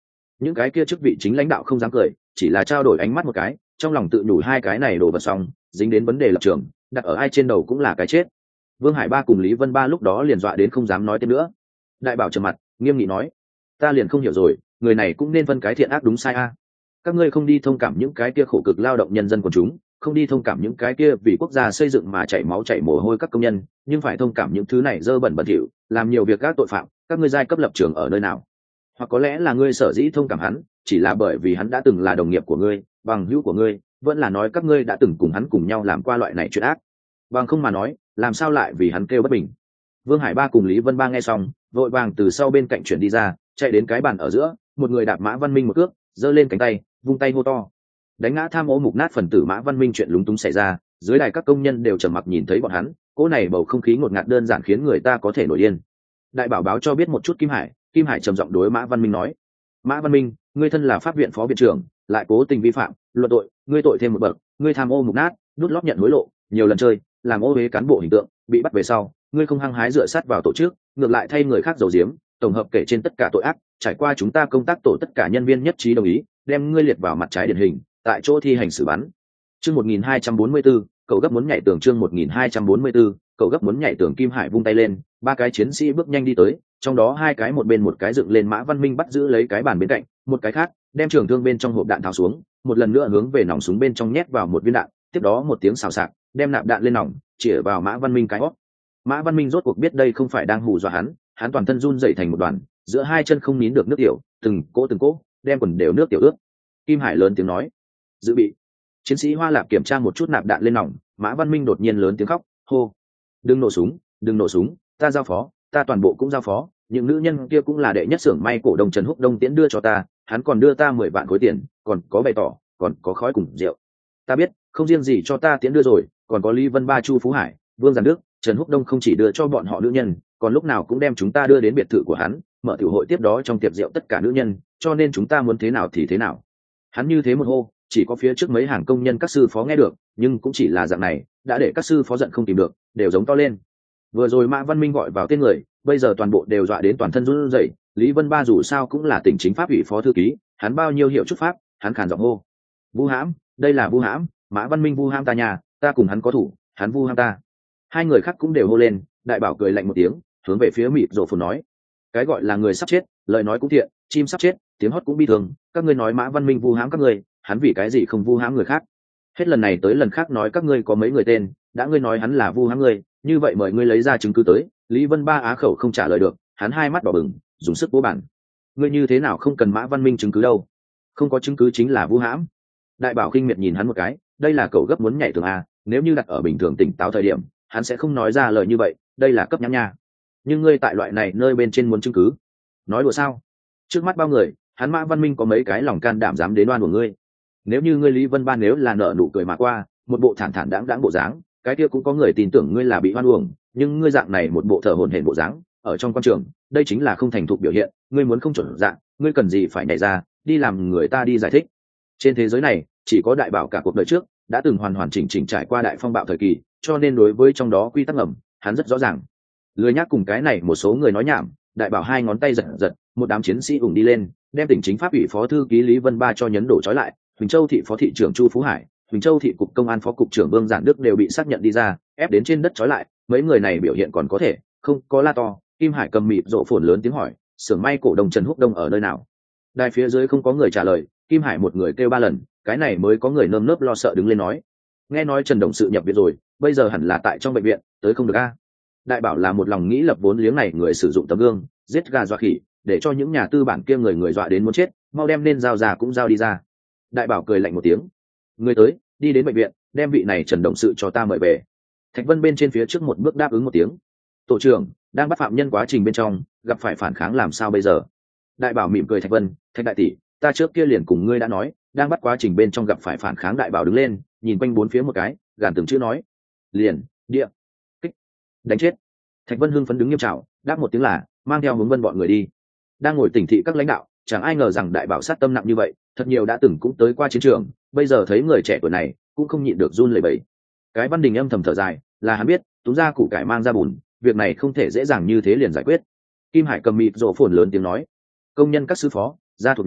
A: những cái kia chức vị chính lãnh đạo không dám cười, chỉ là trao đổi ánh mắt một cái, trong lòng tự nhủ hai cái này đổ vật xong, dính đến vấn đề lập trường, đặt ở ai trên đầu cũng là cái chết. Vương Hải Ba cùng Lý Vân Ba lúc đó liền dọa đến không dám nói thêm nữa. Đại bảo trầm mặt, nghiêm nghị nói: ta liền không hiểu rồi, người này cũng nên phân cái thiện ác đúng sai a. Các ngươi không đi thông cảm những cái kia khổ cực lao động nhân dân của chúng, không đi thông cảm những cái kia vì quốc gia xây dựng mà chảy máu chảy mồ hôi các công nhân, nhưng phải thông cảm những thứ này dơ bẩn bẩn thỉu, làm nhiều việc các tội phạm, các ngươi giai cấp lập trường ở nơi nào? Hoặc có lẽ là ngươi sở dĩ thông cảm hắn, chỉ là bởi vì hắn đã từng là đồng nghiệp của ngươi, bằng hữu của ngươi, vẫn là nói các ngươi đã từng cùng hắn cùng nhau làm qua loại này chuyện ác. Bằng không mà nói, làm sao lại vì hắn kêu bất bình? Vương Hải Ba cùng Lý Vân Ba nghe xong, vội vàng từ sau bên cạnh chuyển đi ra, chạy đến cái bàn ở giữa, một người đạp Mã Văn Minh một cước, giơ lên cánh tay, vung tay hô to. Đánh ngã tham ô mục nát phần tử Mã Văn Minh, chuyện lúng túng xảy ra, dưới đài các công nhân đều trầm mặc nhìn thấy bọn hắn, cỗ này bầu không khí ngột ngạt đơn giản khiến người ta có thể nổi điên. Đại bảo báo cho biết một chút Kim Hải, Kim Hải trầm giọng đối Mã Văn Minh nói: Mã Văn Minh, ngươi thân là pháp viện phó viện trưởng, lại cố tình vi phạm luật tội, ngươi tội thêm một bậc, ngươi tham ô mục nát, đút lót nhận hối lộ, nhiều lần chơi, làm ô uế cán bộ hình tượng, bị bắt về sau, ngươi không hăng hái dựa sát vào tổ chức, ngược lại thay người khác giấu giếm, tổng hợp kể trên tất cả tội ác, trải qua chúng ta công tác tổ tất cả nhân viên nhất trí đồng ý, đem ngươi liệt vào mặt trái điển hình, tại chỗ thi hành xử bắn. Chương một nghìn hai trăm bốn mươi tư, cậu gấp muốn nhảy tường. Chương một nghìn hai trăm bốn mươi tư, cậu gấp muốn nhảy tường. Kim Hải vung tay lên, ba cái chiến sĩ bước nhanh đi tới, trong đó hai cái một bên một cái dựng lên Mã Văn Minh bắt giữ lấy cái bàn bên cạnh, một cái khác đem trường thương bên trong hộp đạn tháo xuống, một lần nữa hướng về nòng súng bên trong nhét vào một viên đạn, tiếp đó một tiếng xào xạc, đem nạp đạn lên nòng, chĩa vào Mã Văn Minh cái hót. Mã Văn Minh rốt cuộc biết đây không phải đang hù dọa hắn, hắn toàn thân run rẩy thành một đoàn, giữa hai chân không nín được nước tiểu, từng cỗ từng cỗ, đem quần đều nước tiểu ướt. Kim Hải lớn tiếng nói: dự bị. Chiến sĩ Hoa Lạp kiểm tra một chút nạp đạn lên nòng, Mã Văn Minh đột nhiên lớn tiếng khóc, hô: đừng nổ súng, đừng nổ súng, ta giao phó, ta toàn bộ cũng giao phó, những nữ nhân kia cũng là đệ nhất xưởng may cổ đồng Trần Húc Đông tiễn đưa cho ta, hắn còn đưa ta mười vạn khối tiền, còn có bày tỏ, còn có khói cùng rượu. Ta biết, không riêng gì cho ta tiễn đưa rồi, còn có Lý Vân Ba, Chu Phú Hải, Vương Giản Đức, Trần Húc Đông không chỉ đưa cho bọn họ nữ nhân, còn lúc nào cũng đem chúng ta đưa đến biệt thự của hắn, mở tiểu hội tiếp đó trong tiệc rượu tất cả nữ nhân, cho nên chúng ta muốn thế nào thì thế nào. Hắn như thế một hô, chỉ có phía trước mấy hàng công nhân các sư phó nghe được, nhưng cũng chỉ là dạng này, đã để các sư phó giận không tìm được, đều giống to lên. Vừa rồi Mã Văn Minh gọi vào tên người, bây giờ toàn bộ đều dọa đến toàn thân run rẩy. Lý Vân Ba dù sao cũng là tỉnh chính pháp ủy phó thư ký, hắn bao nhiêu hiệu chút pháp, hắn khàn giọng hô: vu hãm, đây là vu hãm, Mã Văn Minh vu hãm ta nhà, ta cùng hắn có thủ, hắn vu hãm ta. Hai người khác cũng đều hô lên. Đại bảo cười lạnh một tiếng, hướng về phía mịt rộ phồn nói: cái gọi là người sắp chết, lời nói cũng thiện, chim sắp chết, tiếng hót cũng bi thường, các ngươi nói Mã Văn Minh vu hãm các ngươi, hắn vì cái gì không vu hãm người khác? Hết lần này tới lần khác nói các ngươi có mấy người tên, đã ngươi nói hắn là vu hãm ngươi, như vậy mời ngươi lấy ra chứng cứ tới. Lý Vân Ba á khẩu không trả lời được, hắn hai mắt đỏ bừng, dùng sức vỗ bản. Ngươi như thế nào không cần Mã Văn Minh chứng cứ đâu? Không có chứng cứ chính là vu hãm. Đại bảo khinh miệt nhìn hắn một cái, đây là cậu gấp muốn nhảy tường à? Nếu như đặt ở bình thường tỉnh táo thời điểm, hắn sẽ không nói ra lời như vậy, đây là cấp nhãn nha. Nhưng ngươi tại loại này nơi bên trên muốn chứng cứ, nói đùa sao? Trước mắt bao người, hắn Mã Văn Minh có mấy cái lòng can đảm dám đến đoan của ngươi? Nếu như ngươi Lý Vân Ba nếu là nợ nụ cười mà qua, một bộ thản thản đáng đáng bộ dáng, cái kia cũng có người tin tưởng ngươi là bị hoan uổng, nhưng ngươi dạng này một bộ thở hổn hển bộ dáng, ở trong quan trường, đây chính là không thành thục biểu hiện, ngươi muốn không chuẩn dạng, ngươi cần gì phải nhảy ra, đi làm người ta đi giải thích. Trên thế giới này, chỉ có đại bảo cả cuộc đời trước đã từng hoàn hoàn chỉnh chỉnh trải qua đại phong bạo thời kỳ, cho nên đối với trong đó quy tắc ngầm, hắn rất rõ ràng. Lười nhác cùng cái này một số người nói nhảm, đại bảo hai ngón tay giật giật, một đám chiến sĩ ủng đi lên, đem tỉnh chính pháp ủy phó thư ký Lý Vân Ba cho nhấn đổ trói lại, Huỳnh Châu thị phó thị trưởng Chu Phú Hải, Huỳnh Châu thị cục công an phó cục trưởng Vương Giản Đức đều bị xác nhận đi ra, ép đến trên đất trói lại. Mấy người này biểu hiện còn có thể, không có la to. Kim Hải cầm mịt rộ phồn lớn tiếng hỏi: xưởng may cổ đồng Trần Húc Đông ở nơi nào? Đài phía dưới không có người trả lời, Kim Hải một người kêu ba lần, cái này mới có người nơm nớp lo sợ đứng lên nói: nghe nói Trần đồng sự nhập viện rồi, bây giờ hẳn là tại trong bệnh viện, tới không được a. Đại bảo là một lòng nghĩ lập vốn liếng này người sử dụng tấm gương, giết gà dọa khỉ, để cho những nhà tư bản kia người người dọa đến muốn chết, mau đem nên giao ra cũng giao đi ra. Đại bảo cười lạnh một tiếng: người tới, đi đến bệnh viện, đem vị này Trần đồng sự cho ta mời về. Thạch Vân bên trên phía trước một bước đáp ứng một tiếng: tổ trưởng, đang bắt phạm nhân quá trình bên trong, gặp phải phản kháng làm sao bây giờ? Đại bảo mỉm cười: Thạch Vân, Thạch đại tỷ, ta trước kia liền cùng ngươi đã nói, đang bắt quá trình bên trong gặp phải phản kháng. Đại bảo đứng lên, nhìn quanh bốn phía một cái, gàn từng chữ nói: liền, địa, kích, đánh chết. Thạch Vân hưng phấn đứng nghiêm trào, đáp một tiếng là, mang theo hướng Vân bọn người đi. Đang ngồi tỉnh thị các lãnh đạo, chẳng ai ngờ rằng đại bảo sát tâm nặng như vậy, thật nhiều đã từng cũng tới qua chiến trường, bây giờ thấy người trẻ tuổi này cũng không nhịn được run lẩy bẩy. Cái Văn Đình âm thầm thở dài, là hắn biết túm ra củ cải mang ra bùn, việc này không thể dễ dàng như thế liền giải quyết. Kim Hải cầm mịt rộ phồn lớn tiếng nói: công nhân các sư phó, gia thuộc nhóm,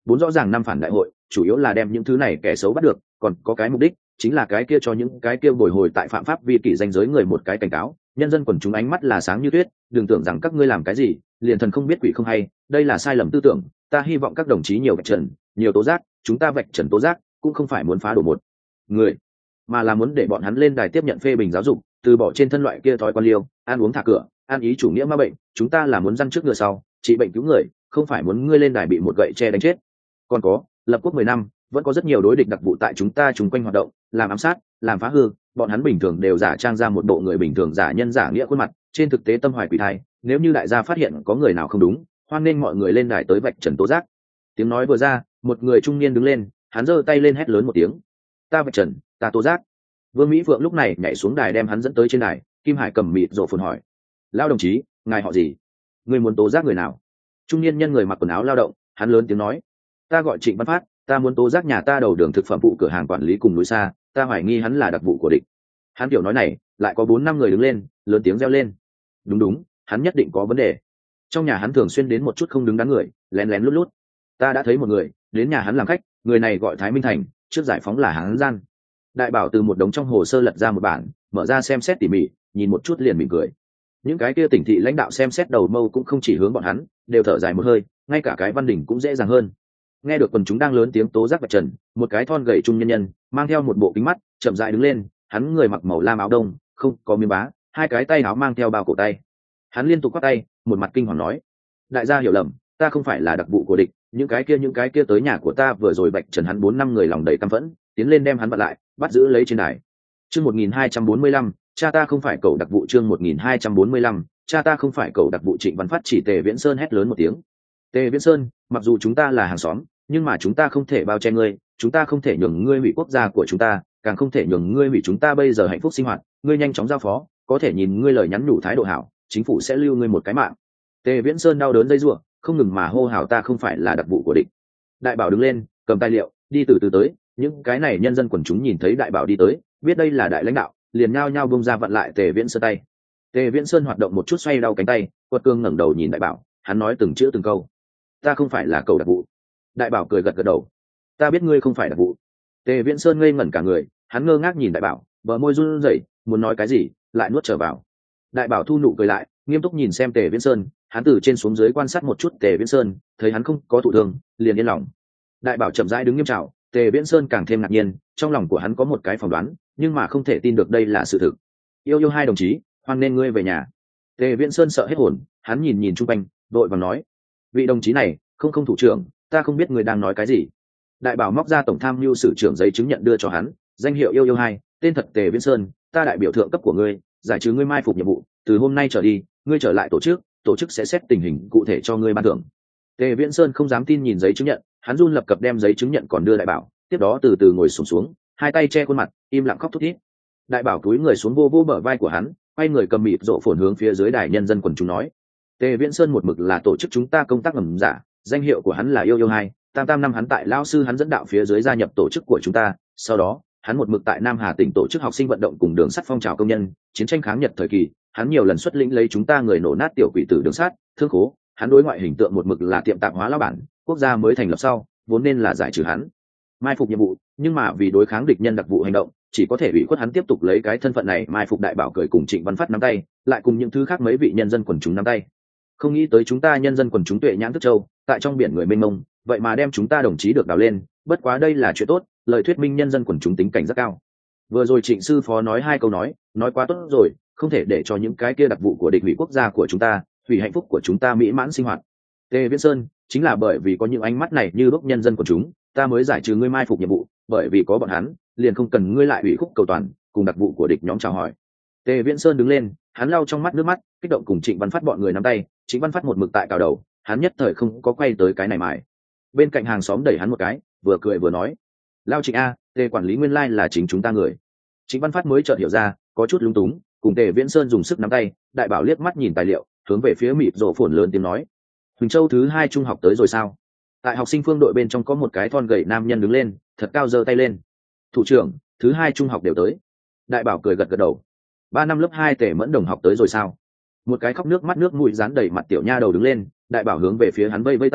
A: bốn rõ ràng năm phản đại hội chủ yếu là đem những thứ này kẻ xấu bắt được, còn có cái mục đích chính là cái kia cho những cái kia bồi hồi tại phạm pháp vi kỷ danh giới người một cái cảnh cáo. Nhân dân quần chúng ánh mắt là sáng như tuyết, đừng tưởng rằng các ngươi làm cái gì liền thần không biết quỷ không hay, đây là sai lầm tư tưởng. Ta hy vọng các đồng chí nhiều vạch trần, nhiều tố giác, chúng ta vạch trần tố giác cũng không phải muốn phá đổ một người, mà là muốn để bọn hắn lên đài tiếp nhận phê bình giáo dục, từ bỏ trên thân loại kia thói quan liêu, ăn uống thả cửa, ăn ý chủ nghĩa ma bệnh. Chúng ta là muốn răn trước ngựa sau, trị bệnh cứu người, không phải muốn ngươi lên đài bị một gậy tre đánh chết. Còn có, lập quốc mười năm, vẫn có rất nhiều đối địch đặc vụ tại chúng ta chung quanh hoạt động, làm ám sát, làm phá hư, bọn hắn bình thường đều giả trang ra một bộ người bình thường, giả nhân giả nghĩa khuôn mặt, trên thực tế tâm hoài quỷ thai. Nếu như đại gia phát hiện có người nào không đúng, hoan nên mọi người lên đài tới vạch trần tố giác. Tiếng nói vừa ra, một người trung niên đứng lên, hắn giơ tay lên hét lớn một tiếng: ta vạch trần, ta tố giác. Vương Mỹ Phượng lúc này nhảy xuống đài đem hắn dẫn tới trên đài. Kim Hải cầm mịt rộ phồn hỏi: lao đồng chí, ngài họ gì? Người muốn tố giác người nào? Trung niên nhân người mặc quần áo lao động, hắn lớn tiếng nói: ta gọi Trịnh Văn Phát, ta muốn tố giác nhà ta đầu đường thực phẩm vụ cửa hàng quản lý cùng núi xa, ta hoài nghi hắn là đặc vụ của địch. Hắn kiểu nói này, lại có bốn năm người đứng lên, lớn tiếng reo lên: đúng đúng, hắn nhất định có vấn đề. Trong nhà hắn thường xuyên đến một chút không đứng đắn người, lén lén lút lút. Ta đã thấy một người đến nhà hắn làm khách, người này gọi Thái Minh Thành, trước giải phóng là hắn gian. Đại bảo từ một đống trong hồ sơ lật ra một bản, mở ra xem xét tỉ mỉ, nhìn một chút liền mỉm cười. Những cái kia tỉnh thị lãnh đạo xem xét đầu mâu cũng không chỉ hướng bọn hắn, đều thở dài một hơi, ngay cả cái Văn Đình cũng dễ dàng hơn. Nghe được quần chúng đang lớn tiếng tố giác vạch trần, một cái thon gầy trung nhân nhân mang theo một bộ kính mắt chậm rãi đứng lên. Hắn người mặc màu lam áo đông, không có miếng bá, hai cái tay áo mang theo bao cổ tay. Hắn liên tục quát tay, một mặt kinh hoàng nói: đại gia hiểu lầm, ta không phải là đặc vụ của địch. Những cái kia những cái kia tới nhà của ta vừa rồi vạch trần hắn, bốn năm người lòng đầy căm phẫn tiến lên đem hắn bắt lại, bắt giữ lấy trên đài. Chương một nghìn hai trăm bốn mươi lăm, cha ta không phải cậu đặc vụ. Chương một nghìn hai trăm bốn mươi lăm, cha ta không phải cậu đặc vụ. Trịnh Văn Phát chỉ Tề Viễn Sơn hét lớn một tiếng: Tề Viễn Sơn, mặc dù chúng ta là hàng xóm, nhưng mà chúng ta không thể bao che ngươi, chúng ta không thể nhường ngươi hủy quốc gia của chúng ta, càng không thể nhường ngươi hủy chúng ta bây giờ hạnh phúc sinh hoạt. Ngươi nhanh chóng giao phó, có thể nhìn ngươi lời nhắn nhủ thái độ hảo, chính phủ sẽ lưu ngươi một cái mạng. Tề Viễn Sơn đau đớn dây rủa, không ngừng mà hô hào: ta không phải là đặc vụ của địch. Đại bảo đứng lên, cầm tài liệu, đi từ từ tới. Những cái này nhân dân quần chúng nhìn thấy đại bảo đi tới, biết đây là đại lãnh đạo, liền nhao nhao bông ra vặn lại Tề Viễn Sơn tay. Tề Viễn Sơn hoạt động một chút xoay đau cánh tay, quật cương ngẩng đầu nhìn đại bảo, hắn nói từng chữ từng câu: ta không phải là cậu đặc vụ. Đại bảo cười gật gật đầu: ta biết ngươi không phải đặc vụ. Tề Viễn Sơn ngây ngẩn cả người, hắn ngơ ngác nhìn đại bảo, bờ môi run rẩy, muốn nói cái gì lại nuốt trở vào. Đại bảo thu nụ cười lại, nghiêm túc nhìn xem Tề Viễn Sơn, hắn từ trên xuống dưới quan sát một chút Tề Viễn Sơn, thấy hắn không có thụ thương, liền yên lòng. Đại bảo chậm rãi đứng nghiêm trào, Tề Viễn Sơn càng thêm ngạc nhiên, trong lòng của hắn có một cái phỏng đoán, nhưng mà không thể tin được đây là sự thực. Yêu yêu hai đồng chí, hoan nên ngươi về nhà. Tề Viễn Sơn sợ hết hồn, hắn nhìn nhìn chung quanh, đội vàng nói: vị đồng chí này, không không thủ trưởng, ta không biết người đang nói cái gì. Đại bảo móc ra tổng tham mưu sử trưởng giấy chứng nhận đưa cho hắn, danh hiệu yêu yêu hai, tên thật Tề Viễn Sơn, ta đại biểu thượng cấp của ngươi, giải trừ ngươi mai phục nhiệm vụ, từ hôm nay trở đi, ngươi trở lại tổ chức, tổ chức sẽ xét tình hình cụ thể cho ngươi ban thưởng. Tề Viễn Sơn không dám tin nhìn giấy chứng nhận, hắn run lập cập đem giấy chứng nhận còn đưa đại bảo, tiếp đó từ từ ngồi xổm xuống, xuống, hai tay che khuôn mặt, im lặng khóc thút thít. Đại bảo cúi người xuống vô vô bờ vai của hắn, quay người cầm mịt rộ phồn hướng phía dưới đài nhân dân quần chúng nói: Tề Viễn Sơn một mực là tổ chức chúng ta công tác ngầm giả, danh hiệu của hắn là yêu yêu hai, tam tam năm hắn tại lao sư hắn dẫn đạo phía dưới gia nhập tổ chức của chúng ta, sau đó hắn một mực tại Nam Hà tỉnh tổ chức học sinh vận động cùng đường sắt phong trào công nhân, chiến tranh kháng Nhật thời kỳ, hắn nhiều lần xuất lĩnh lấy chúng ta người nổ nát tiểu quỷ tử đường sắt, thương khố, hắn đối ngoại hình tượng một mực là tiệm tạp hóa lão bản, quốc gia mới thành lập sau, vốn nên là giải trừ hắn mai phục nhiệm vụ, nhưng mà vì đối kháng địch nhân đặc vụ hành động, chỉ có thể ủy khuất hắn tiếp tục lấy cái thân phận này mai phục. Đại bảo cười cùng Trịnh Văn Phát nắm tay, lại cùng những thứ khác mấy vị nhân dân quần chúng nắm tay. Không nghĩ tới chúng ta nhân dân quần chúng tuệ nhãn thức châu, tại trong biển người mênh mông, vậy mà đem chúng ta đồng chí được đào lên, bất quá đây là chuyện tốt, lời thuyết minh nhân dân quần chúng tính cảnh rất cao. Vừa rồi Trịnh sư phó nói hai câu nói, nói quá tốt rồi, không thể để cho những cái kia đặc vụ của địch hủy quốc gia của chúng ta, hủy hạnh phúc của chúng ta mỹ mãn sinh hoạt. Tề Viễn Sơn, chính là bởi vì có những ánh mắt này như bốc nhân dân của chúng, ta mới giải trừ ngươi mai phục nhiệm vụ, bởi vì có bọn hắn, liền không cần ngươi lại ủy khúc cầu toàn, cùng đặc vụ của địch nhóm chào hỏi. Tề Viễn Sơn đứng lên, hắn lau trong mắt nước mắt, kích động cùng Trịnh Văn Phát bọn người nắm tay. Trịnh Văn Phát một mực tại cào đầu, hắn nhất thời không có quay tới cái này mải. Bên cạnh hàng xóm đẩy hắn một cái, vừa cười vừa nói: lao Trịnh a, Tề quản lý nguyên lai là chính chúng ta người. Trịnh Văn Phát mới chợt hiểu ra, có chút lúng túng, cùng Tề Viễn Sơn dùng sức nắm tay. Đại bảo liếc mắt nhìn tài liệu, hướng về phía mịt rộ phồn lớn tiếng nói: Huỳnh Châu thứ hai trung học tới rồi sao? Tại học sinh phương đội bên trong có một cái thon gầy nam nhân đứng lên, thật cao giơ tay lên: thủ trưởng, thứ hai trung học đều tới. Đại bảo cười gật gật đầu: ba năm lớp hai Tề Mẫn đồng học tới rồi sao? Một cái khóc nước mắt nước mũi dán đầy mặt tiểu nha đầu đứng lên. Đại bảo hướng về phía hắn vây vây tay,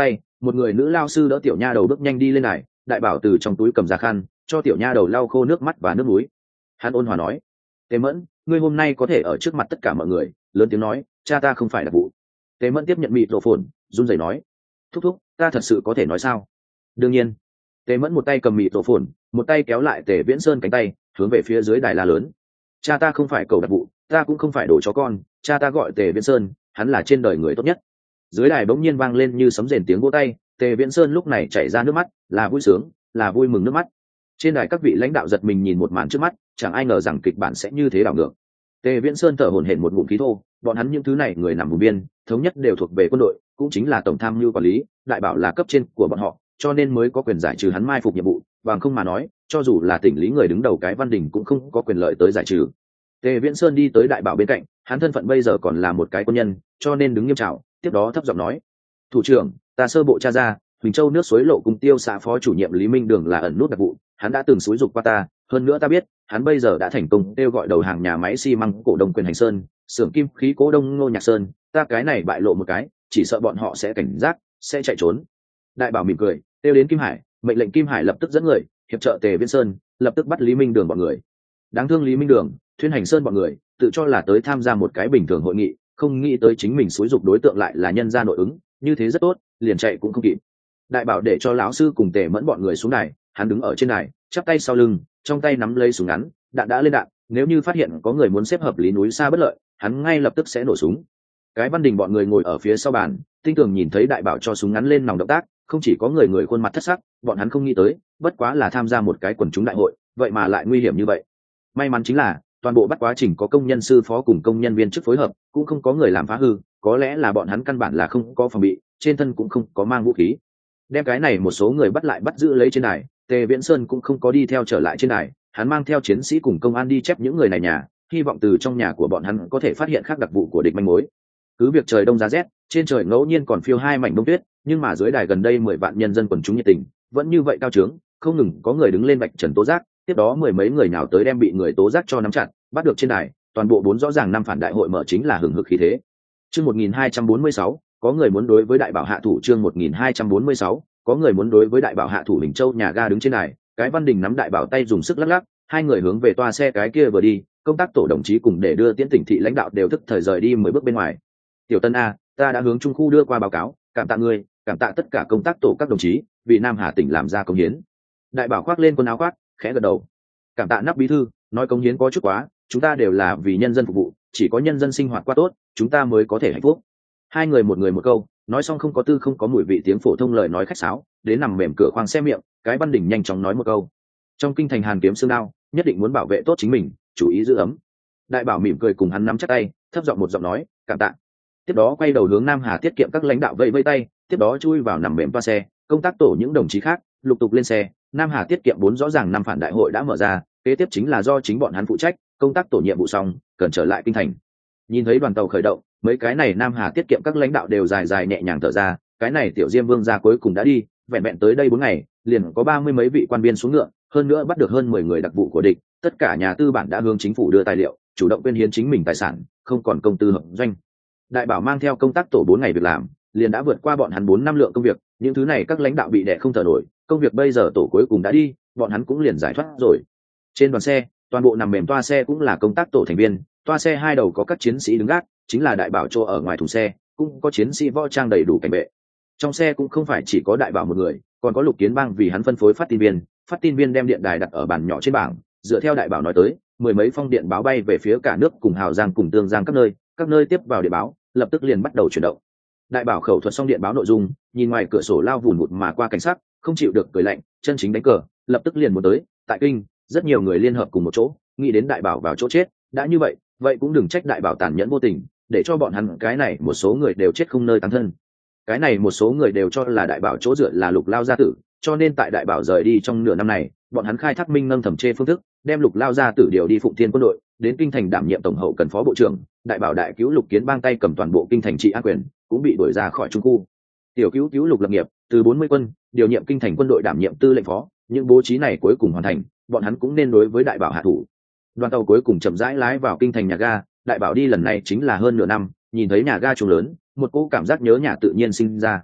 A: một người nữ lao sư đỡ tiểu nha đầu bước nhanh đi lên này, đại bảo từ trong túi cầm ra khăn cho tiểu nha đầu lau khô nước mắt và nước mũi. Hắn ôn hòa nói: Tế Mẫn, ngươi hôm nay có thể ở trước mặt tất cả mọi người lớn tiếng nói cha ta không phải đặc vụ. Tế Mẫn tiếp nhận mịt rổ phồn, run rẩy nói: thúc thúc, ta thật sự có thể nói sao? Đương nhiên. Tế Mẫn một tay cầm mịt rổ phồn, một tay kéo lại Tề Viễn Sơn cánh tay, hướng về phía dưới đài la lớn: cha ta không phải cầu đặc vụ, ta cũng không phải đồ chó con, cha ta gọi Tề Viễn Sơn, hắn là trên đời người tốt nhất. Dưới đài bỗng nhiên vang lên như sấm rền tiếng vỗ tay. Tề Viễn Sơn lúc này chảy ra nước mắt, là vui sướng, là vui mừng nước mắt. Trên đài các vị lãnh đạo giật mình nhìn một màn trước mắt, chẳng ai ngờ rằng kịch bản sẽ như thế đảo ngược. Tề Viễn Sơn thở hổn hển một ngụm khí thô, bọn hắn những thứ này người nằm vùng biên, thống nhất đều thuộc về quân đội, cũng chính là tổng tham mưu quản lý, đại bảo là cấp trên của bọn họ, cho nên mới có quyền giải trừ hắn mai phục nhiệm vụ, bằng không mà nói, cho dù là tỉnh lý người đứng đầu cái Văn Đình cũng không có quyền lợi tới giải trừ. Tề Viễn Sơn đi tới đại bảo bên cạnh, hắn thân phận bây giờ còn là một cái quân nhân, cho nên đứng nghiêm chào, tiếp đó thấp giọng nói: thủ trưởng, ta sơ bộ tra ra, Huỳnh Châu nước suối lộ cùng tiêu xã phó chủ nhiệm Lý Minh Đường là ẩn nút đặc vụ, hắn đã từng xúi giục qua ta, hơn nữa ta biết hắn bây giờ đã thành công kêu gọi đầu hàng nhà máy xi măng cổ đông Quyền Hành Sơn, xưởng kim khí cố đông Ngô Nhạc Sơn, ta cái này bại lộ một cái, chỉ sợ bọn họ sẽ cảnh giác, sẽ chạy trốn. Đại bảo mỉm cười, kêu đến Kim Hải, mệnh lệnh Kim Hải lập tức dẫn người hiệp trợ Tề Viễn Sơn, lập tức bắt Lý Minh Đường bọn người. Đáng thương Lý Minh Đường, Thuyên Hành Sơn bọn người, tự cho là tới tham gia một cái bình thường hội nghị, không nghĩ tới chính mình xúi giục đối tượng lại là nhân gia nội ứng, như thế rất tốt, liền chạy cũng không kịp. Đại bảo để cho lão sư cùng Tề Mẫn bọn người xuống đài, hắn đứng ở trên đài, chắp tay sau lưng, trong tay nắm lấy súng ngắn, đạn đã lên đạn, nếu như phát hiện có người muốn xếp hợp lý núi xa bất lợi, hắn ngay lập tức sẽ nổ súng. Cái Văn Đình bọn người ngồi ở phía sau bàn, tinh tường nhìn thấy đại bảo cho súng ngắn lên nòng động tác, không chỉ có người người khuôn mặt thất sắc, bọn hắn không nghĩ tới, bất quá là tham gia một cái quần chúng đại hội, vậy mà lại nguy hiểm như vậy. May mắn chính là toàn bộ bắt quá trình có công nhân sư phó cùng công nhân viên chức phối hợp, cũng không có người làm phá hư, có lẽ là bọn hắn căn bản là không có phòng bị, trên thân cũng không có mang vũ khí. Đem cái này một số người bắt lại bắt giữ lấy trên đài, Tề Viễn Sơn cũng không có đi theo trở lại trên đài, hắn mang theo chiến sĩ cùng công an đi chép những người này nhà, hy vọng từ trong nhà của bọn hắn có thể phát hiện khác đặc vụ của địch manh mối. Cứ việc trời đông giá rét, trên trời ngẫu nhiên còn phiêu hai mảnh bông tuyết, nhưng mà dưới đài gần đây mười vạn nhân dân quần chúng nhiệt tình, vẫn như vậy cao trướng, không ngừng có người đứng lên vạch trần tố giác, tiếp đó mười mấy người nào tới đem bị người tố giác cho nắm chặt, bắt được trên đài, toàn bộ bốn rõ ràng năm phản đại hội mở chính là hừng hực khí thế. Chương một nghìn hai trăm bốn mươi sáu, có người muốn đối với đại bảo hạ thủ. Chương một nghìn hai trăm bốn mươi sáu, có người muốn đối với đại bảo hạ thủ. Bình Châu nhà ga đứng trên đài, cái Văn Đình nắm đại bảo tay dùng sức lắc lắc, hai người hướng về toa xe cái kia vừa đi, công tác tổ đồng chí cùng để đưa tiễn tỉnh thị lãnh đạo đều tức thời rời đi mười bước bên ngoài. Tiểu Tân a, ta đã hướng trung khu đưa qua báo cáo, cảm tạ ngươi, cảm tạ tất cả công tác tổ các đồng chí vì Nam Hà tỉnh làm ra công hiến. Đại bảo khoác lên quần áo khoác, khẽ gật đầu. Cảm tạ Nắp bí thư, nói công hiến có chút quá, chúng ta đều là vì nhân dân phục vụ, chỉ có nhân dân sinh hoạt qua tốt, chúng ta mới có thể hạnh phúc. Hai người một người một câu, nói xong không có tư không có mùi vị tiếng phổ thông lời nói khách sáo, đến nằm mềm cửa khoang xe miệng, cái Văn Đình nhanh chóng nói một câu: trong kinh thành hàn kiếm xương đao, nhất định muốn bảo vệ tốt chính mình, chú ý giữ ấm. Đại bảo mỉm cười cùng hắn nắm chặt tay, thấp giọng một giọng nói: cảm tạ. Tiếp đó quay đầu hướng Nam Hà tiết kiệm các lãnh đạo vẫy vẫy tay, tiếp đó chui vào nằm mềm toa xe, công tác tổ những đồng chí khác lục tục lên xe. Nam Hà tiết kiệm bốn rõ ràng năm phản đại hội đã mở ra, kế tiếp chính là do chính bọn hắn phụ trách, công tác tổ nhiệm vụ xong cần trở lại kinh thành. Nhìn thấy đoàn tàu khởi động, mấy cái này Nam Hà tiết kiệm các lãnh đạo đều dài dài nhẹ nhàng thở ra, cái này tiểu Diêm Vương gia cuối cùng đã đi, vẹn vẹn tới đây bốn ngày, liền có ba mươi mấy vị quan viên xuống ngựa, hơn nữa bắt được hơn mười người đặc vụ của địch, tất cả nhà tư bản đã hướng chính phủ đưa tài liệu, chủ động quyên hiến chính mình tài sản, không còn công tư hợp doanh. Đại bảo mang theo công tác tổ bốn ngày việc làm, liền đã vượt qua bọn hắn bốn năm lượng công việc, những thứ này các lãnh đạo bị đè không thở nổi, công việc bây giờ tổ cuối cùng đã đi, bọn hắn cũng liền giải thoát rồi. Trên đoàn xe, toàn bộ nằm mềm toa xe cũng là công tác tổ thành viên, toa xe hai đầu có các chiến sĩ đứng gác, chính là đại bảo chỗ ở ngoài thùng xe, cũng có chiến sĩ võ trang đầy đủ cảnh vệ. Trong xe cũng không phải chỉ có đại bảo một người, còn có Lục Kiến Bang vì hắn phân phối phát tin viên, phát tin viên đem điện đài đặt ở bàn nhỏ trên bảng, dựa theo đại bảo nói tới, mười mấy phong điện báo bay về phía cả nước cùng Hào Giang cùng Tương Giang các nơi, các nơi tiếp vào điện báo, lập tức liền bắt đầu chuyển động. Đại bảo khẩu thuật xong điện báo nội dung, nhìn ngoài cửa sổ lao vùn vụt mà qua cảnh sát, không chịu được cười lạnh, chân chính đánh cờ, lập tức liền muốn tới. Tại kinh, rất nhiều người liên hợp cùng một chỗ, nghĩ đến đại bảo vào chỗ chết, đã như vậy, vậy cũng đừng trách đại bảo tàn nhẫn vô tình, để cho bọn hắn cái này một số người đều chết không nơi táng thân. Cái này một số người đều cho là đại bảo chỗ dựa là Lục Lao gia tử, cho nên tại đại bảo rời đi trong nửa năm này, bọn hắn khai thác minh nâng thẩm chê phương thức, đem Lục Lao gia tử điều đi Phụng Thiên quân đội, đến kinh thành đảm nhiệm tổng hậu cần phó bộ trưởng. Đại bảo đại cứu Lục Kiến Bang tay cầm toàn bộ kinh thành trị an quyền, cũng bị đuổi ra khỏi trung khu. Tiểu cứu cứu Lục lập nghiệp, từ bốn mươi quân điều nhiệm kinh thành quân đội đảm nhiệm tư lệnh phó, những bố trí này cuối cùng hoàn thành, bọn hắn cũng nên đối với đại bảo hạ thủ. Đoàn tàu cuối cùng chậm rãi lái vào kinh thành nhà ga, đại bảo đi lần này chính là hơn nửa năm, nhìn thấy nhà ga trùng lớn, một cỗ cảm giác nhớ nhà tự nhiên sinh ra.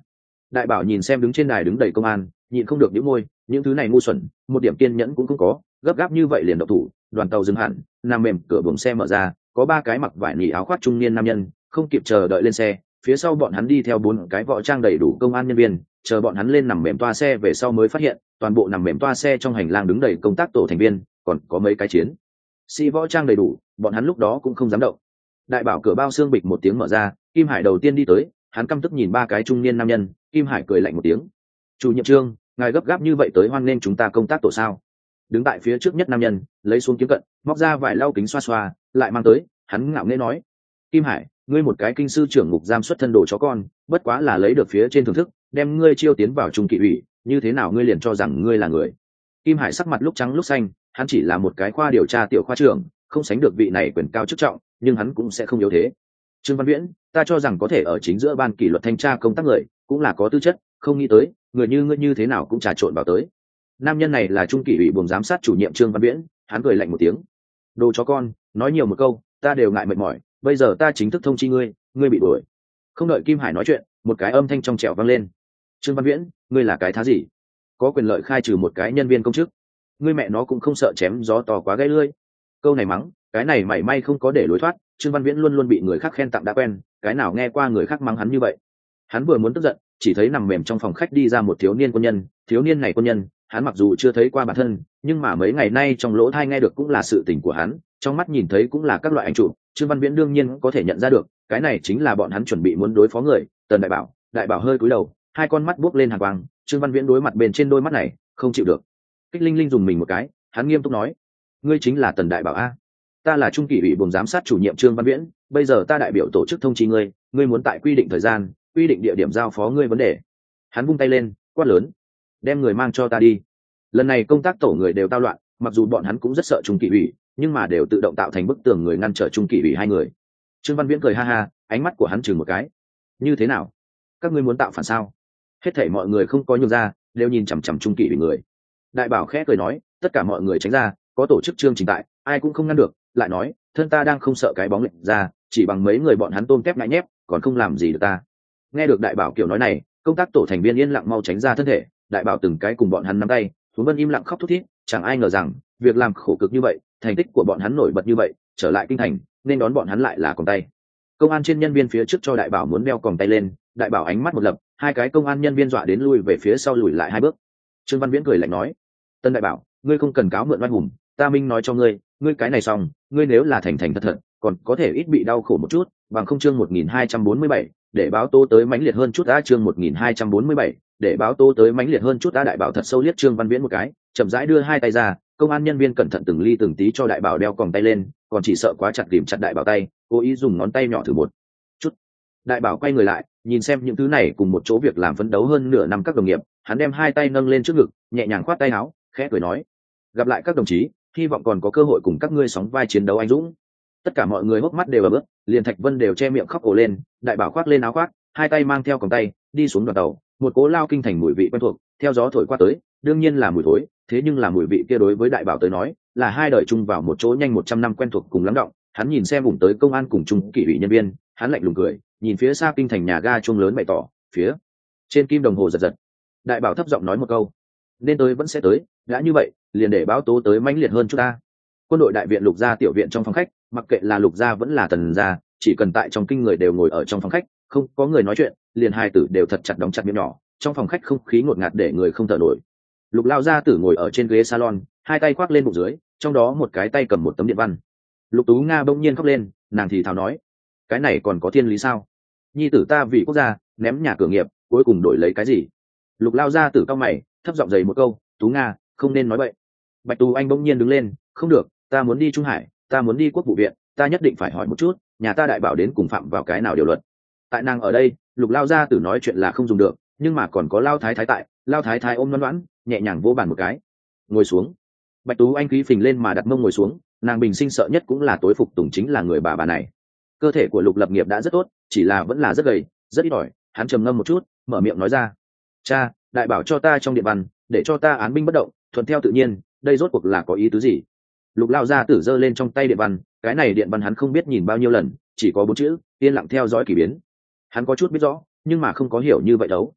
A: Đại bảo nhìn xem đứng trên đài đứng đầy công an, nhịn không được nhíu môi, những thứ này ngu xuẩn, một điểm kiên nhẫn cũng không có, gấp gáp như vậy liền động thủ. Đoàn tàu dừng hẳn, nằm mềm, cửa buồng xe mở ra, có ba cái mặc vải nỉ áo khoác trung niên nam nhân, không kịp chờ đợi lên xe, phía sau bọn hắn đi theo bốn cái võ trang đầy đủ công an nhân viên, chờ bọn hắn lên nằm mềm toa xe về sau mới phát hiện, toàn bộ nằm mềm toa xe trong hành lang đứng đầy công tác tổ thành viên, còn có mấy cái chiến sĩ võ trang đầy đủ, bọn hắn lúc đó cũng không dám động. Đại bảo cửa bao xương bịch một tiếng mở ra, Kim Hải đầu tiên đi tới, hắn căm tức nhìn ba cái trung niên nam nhân. Kim Hải cười lạnh một tiếng: chủ nhiệm Trương, ngài gấp gáp như vậy tới hoan nghênh chúng ta công tác tổ sao? Đứng tại phía trước nhất nam nhân lấy xuống kiếm cận, móc ra vài lau kính xoa xoa lại mang tới, hắn ngạo nghễ nói: Kim Hải, ngươi một cái kinh sư trưởng ngục giam xuất thân đồ chó con, bất quá là lấy được phía trên thưởng thức, đem ngươi chiêu tiến vào trung kỵ ủy, như thế nào ngươi liền cho rằng ngươi là người? Kim Hải sắc mặt lúc trắng lúc xanh, hắn chỉ là một cái khoa điều tra tiểu khoa trưởng, không sánh được vị này quyền cao chức trọng, nhưng hắn cũng sẽ không yếu thế. Trương Văn Viễn, ta cho rằng có thể ở chính giữa ban kỷ luật thanh tra công tác người, cũng là có tư chất, không nghĩ tới người như ngươi như thế nào cũng trà trộn vào tới. Nam nhân này là trung kỷ ủy buồng giám sát chủ nhiệm Trương Văn Viễn, hắn cười lạnh một tiếng: đồ chó con, nói nhiều một câu ta đều ngại mệt mỏi, bây giờ ta chính thức thông chi ngươi, ngươi bị đuổi. Không đợi Kim Hải nói chuyện, một cái âm thanh trong trẻo vang lên: Trương Văn Viễn, ngươi là cái thá gì, có quyền lợi khai trừ một cái nhân viên công chức? Ngươi mẹ nó cũng không sợ chém gió to quá gãy lưỡi. Câu này mắng, cái này mảy may không có để lối thoát. Trương Văn Viễn luôn luôn bị người khác khen tặng đã quen, cái nào nghe qua người khác mắng hắn như vậy. Hắn vừa muốn tức giận, chỉ thấy nằm mềm trong phòng khách đi ra một thiếu niên quân nhân. Thiếu niên này quân nhân, hắn mặc dù chưa thấy qua bản thân, nhưng mà mấy ngày nay trong lỗ tai nghe được cũng là sự tình của hắn, trong mắt nhìn thấy cũng là các loại ảnh chụp. Trương Văn Viễn đương nhiên có thể nhận ra được, cái này chính là bọn hắn chuẩn bị muốn đối phó người. Tần Đại Bảo. Đại Bảo hơi cúi đầu, hai con mắt buốc lên hàn quang. Trương Văn Viễn đối mặt bên trên đôi mắt này, không chịu được. Kích Linh Linh dùng mình một cái, hắn nghiêm túc nói: ngươi chính là Tần Đại Bảo a? Ta là trung kỷ ủy buồng giám sát chủ nhiệm Trương Văn Viễn, bây giờ ta đại biểu tổ chức thông chi ngươi, ngươi muốn tại quy định thời gian, quy định địa điểm giao phó ngươi vấn đề. Hắn vung tay lên, quát lớn: đem người mang cho ta đi. Lần này công tác tổ người đều tao loạn, mặc dù bọn hắn cũng rất sợ trung kỷ ủy, nhưng mà đều tự động tạo thành bức tường người ngăn trở trung kỷ ủy hai người. Trương Văn Viễn cười ha ha, ánh mắt của hắn chừng một cái: như thế nào, các ngươi muốn tạo phản sao? Hết thảy mọi người không có nhường ra, đều nhìn chằm chằm trung kỷ ủy người. Đại Bảo khẽ cười nói: tất cả mọi người tránh ra, có tổ chức chương trình tại, ai cũng không ngăn được. Lại nói, thân ta đang không sợ cái bóng lệnh ra, chỉ bằng mấy người bọn hắn tôm tép ngại nhép, còn không làm gì được ta. Nghe được Đại Bảo kiểu nói này, công tác tổ thành viên yên lặng mau tránh ra thân thể. Đại Bảo từng cái cùng bọn hắn nắm tay, Huống Vân im lặng khóc thút thít, chẳng ai ngờ rằng việc làm khổ cực như vậy, thành tích của bọn hắn nổi bật như vậy, trở lại kinh thành nên đón bọn hắn lại là còng tay. Công an trên nhân viên phía trước cho Đại Bảo muốn đeo còng tay lên, Đại Bảo ánh mắt một lập, hai cái công an nhân viên dọa đến lui về phía sau lùi lại hai bước. Trương Văn Viễn cười lạnh nói: Tân Đại Bảo, ngươi không cần cáo mượn oai hùng, ta minh nói cho ngươi, ngươi cái này xong, ngươi nếu là thành thành thật thật, còn có thể ít bị đau khổ một chút. Bằng không chương một nghìn hai trăm bốn mươi bảy, để báo tố tới mãnh liệt hơn chút đã chương một nghìn hai trăm bốn mươi bảy, để báo tố tới mãnh liệt hơn chút đã. Đại Bảo thật sâu liếc Trương Văn Viễn một cái, chậm rãi đưa hai tay ra, công an nhân viên cẩn thận từng ly từng tí cho Đại Bảo đeo còng tay lên, còn chỉ sợ quá chặt ghìm chặt Đại Bảo tay, cố ý dùng ngón tay nhỏ thử một chút. Đại Bảo quay người lại, nhìn xem những thứ này cùng một chỗ việc làm phấn đấu hơn nửa năm các đồng nghiệp, hắn đem hai tay nâng lên trước ngực, nhẹ nhàng khoát tay áo, khẽ cười nói: gặp lại các đồng chí, hy vọng còn có cơ hội cùng các ngươi sóng vai chiến đấu anh dũng. Tất cả mọi người hốc mắt đều ở bước, liền Thạch Vân đều che miệng khóc ồ lên. Đại Bảo khoác lên áo khoác, hai tay mang theo còng tay, đi xuống đoàn tàu. Một cố lao kinh thành mùi vị quen thuộc theo gió thổi qua tới, đương nhiên là mùi thối, thế nhưng là mùi vị kia đối với Đại Bảo tới nói là hai đời chung vào một chỗ nhanh một trăm năm quen thuộc cùng lắng động. Hắn nhìn xem vùng tới công an cùng trung kỷ ủy nhân viên, hắn lạnh lùng cười, nhìn phía xa kinh thành nhà ga chuông lớn bày tỏ, phía trên kim đồng hồ giật giật. Đại Bảo thấp giọng nói một câu: nên tới vẫn sẽ tới, đã như vậy liền để báo tố tới mãnh liệt hơn chút ta. Quân đội đại viện Lục gia tiểu viện trong phòng khách, mặc kệ là Lục gia vẫn là Tần gia, chỉ cần tại trong kinh người đều ngồi ở trong phòng khách, không có người nói chuyện, liền hai tử đều thật chặt đóng chặt miệng nhỏ. Trong phòng khách không khí ngột ngạt để người không thở nổi. Lục lao gia tử ngồi ở trên ghế salon, hai tay khoác lên bụng dưới, trong đó một cái tay cầm một tấm điện văn. Lục Tú Nga bỗng nhiên khóc lên, nàng thì thào nói: cái này còn có thiên lý sao? Nhi tử ta vì quốc gia ném nhà cửa nghiệp, cuối cùng đổi lấy cái gì? Lục lao gia tử cau mày, thấp giọng dày một câu: Tú Nga, không nên nói vậy. Bạch Tú Anh bỗng nhiên đứng lên: không được, ta muốn đi Trung Hải, ta muốn đi quốc vụ viện, ta nhất định phải hỏi một chút, nhà ta Đại Bảo đến cùng phạm vào cái nào điều luật. Tại nàng ở đây, Lục lao gia tử nói chuyện là không dùng được, nhưng mà còn có Lao Thái Thái tại. Lao Thái Thái ôm ngoan ngoãn, nhẹ nhàng vỗ bàn một cái: ngồi xuống. Bạch Tú Anh khí phình lên mà đặt mông ngồi xuống. Nàng bình sinh sợ nhất cũng là tối phục tùng chính là người bà bà này. Cơ thể của Lục Lập Nghiệp đã rất tốt, chỉ là vẫn là rất gầy, rất ít ỏi. Hắn trầm ngâm một chút, mở miệng nói ra: cha, Đại Bảo cho ta trong điện văn, để cho ta án binh bất động, thuận theo tự nhiên, đây rốt cuộc là có ý tứ gì? Lục lao gia tử giơ lên trong tay điện văn, cái này điện văn hắn không biết nhìn bao nhiêu lần, chỉ có bốn chữ: yên lặng theo dõi kỳ biến. Hắn có chút biết rõ, nhưng mà không có hiểu như vậy đâu.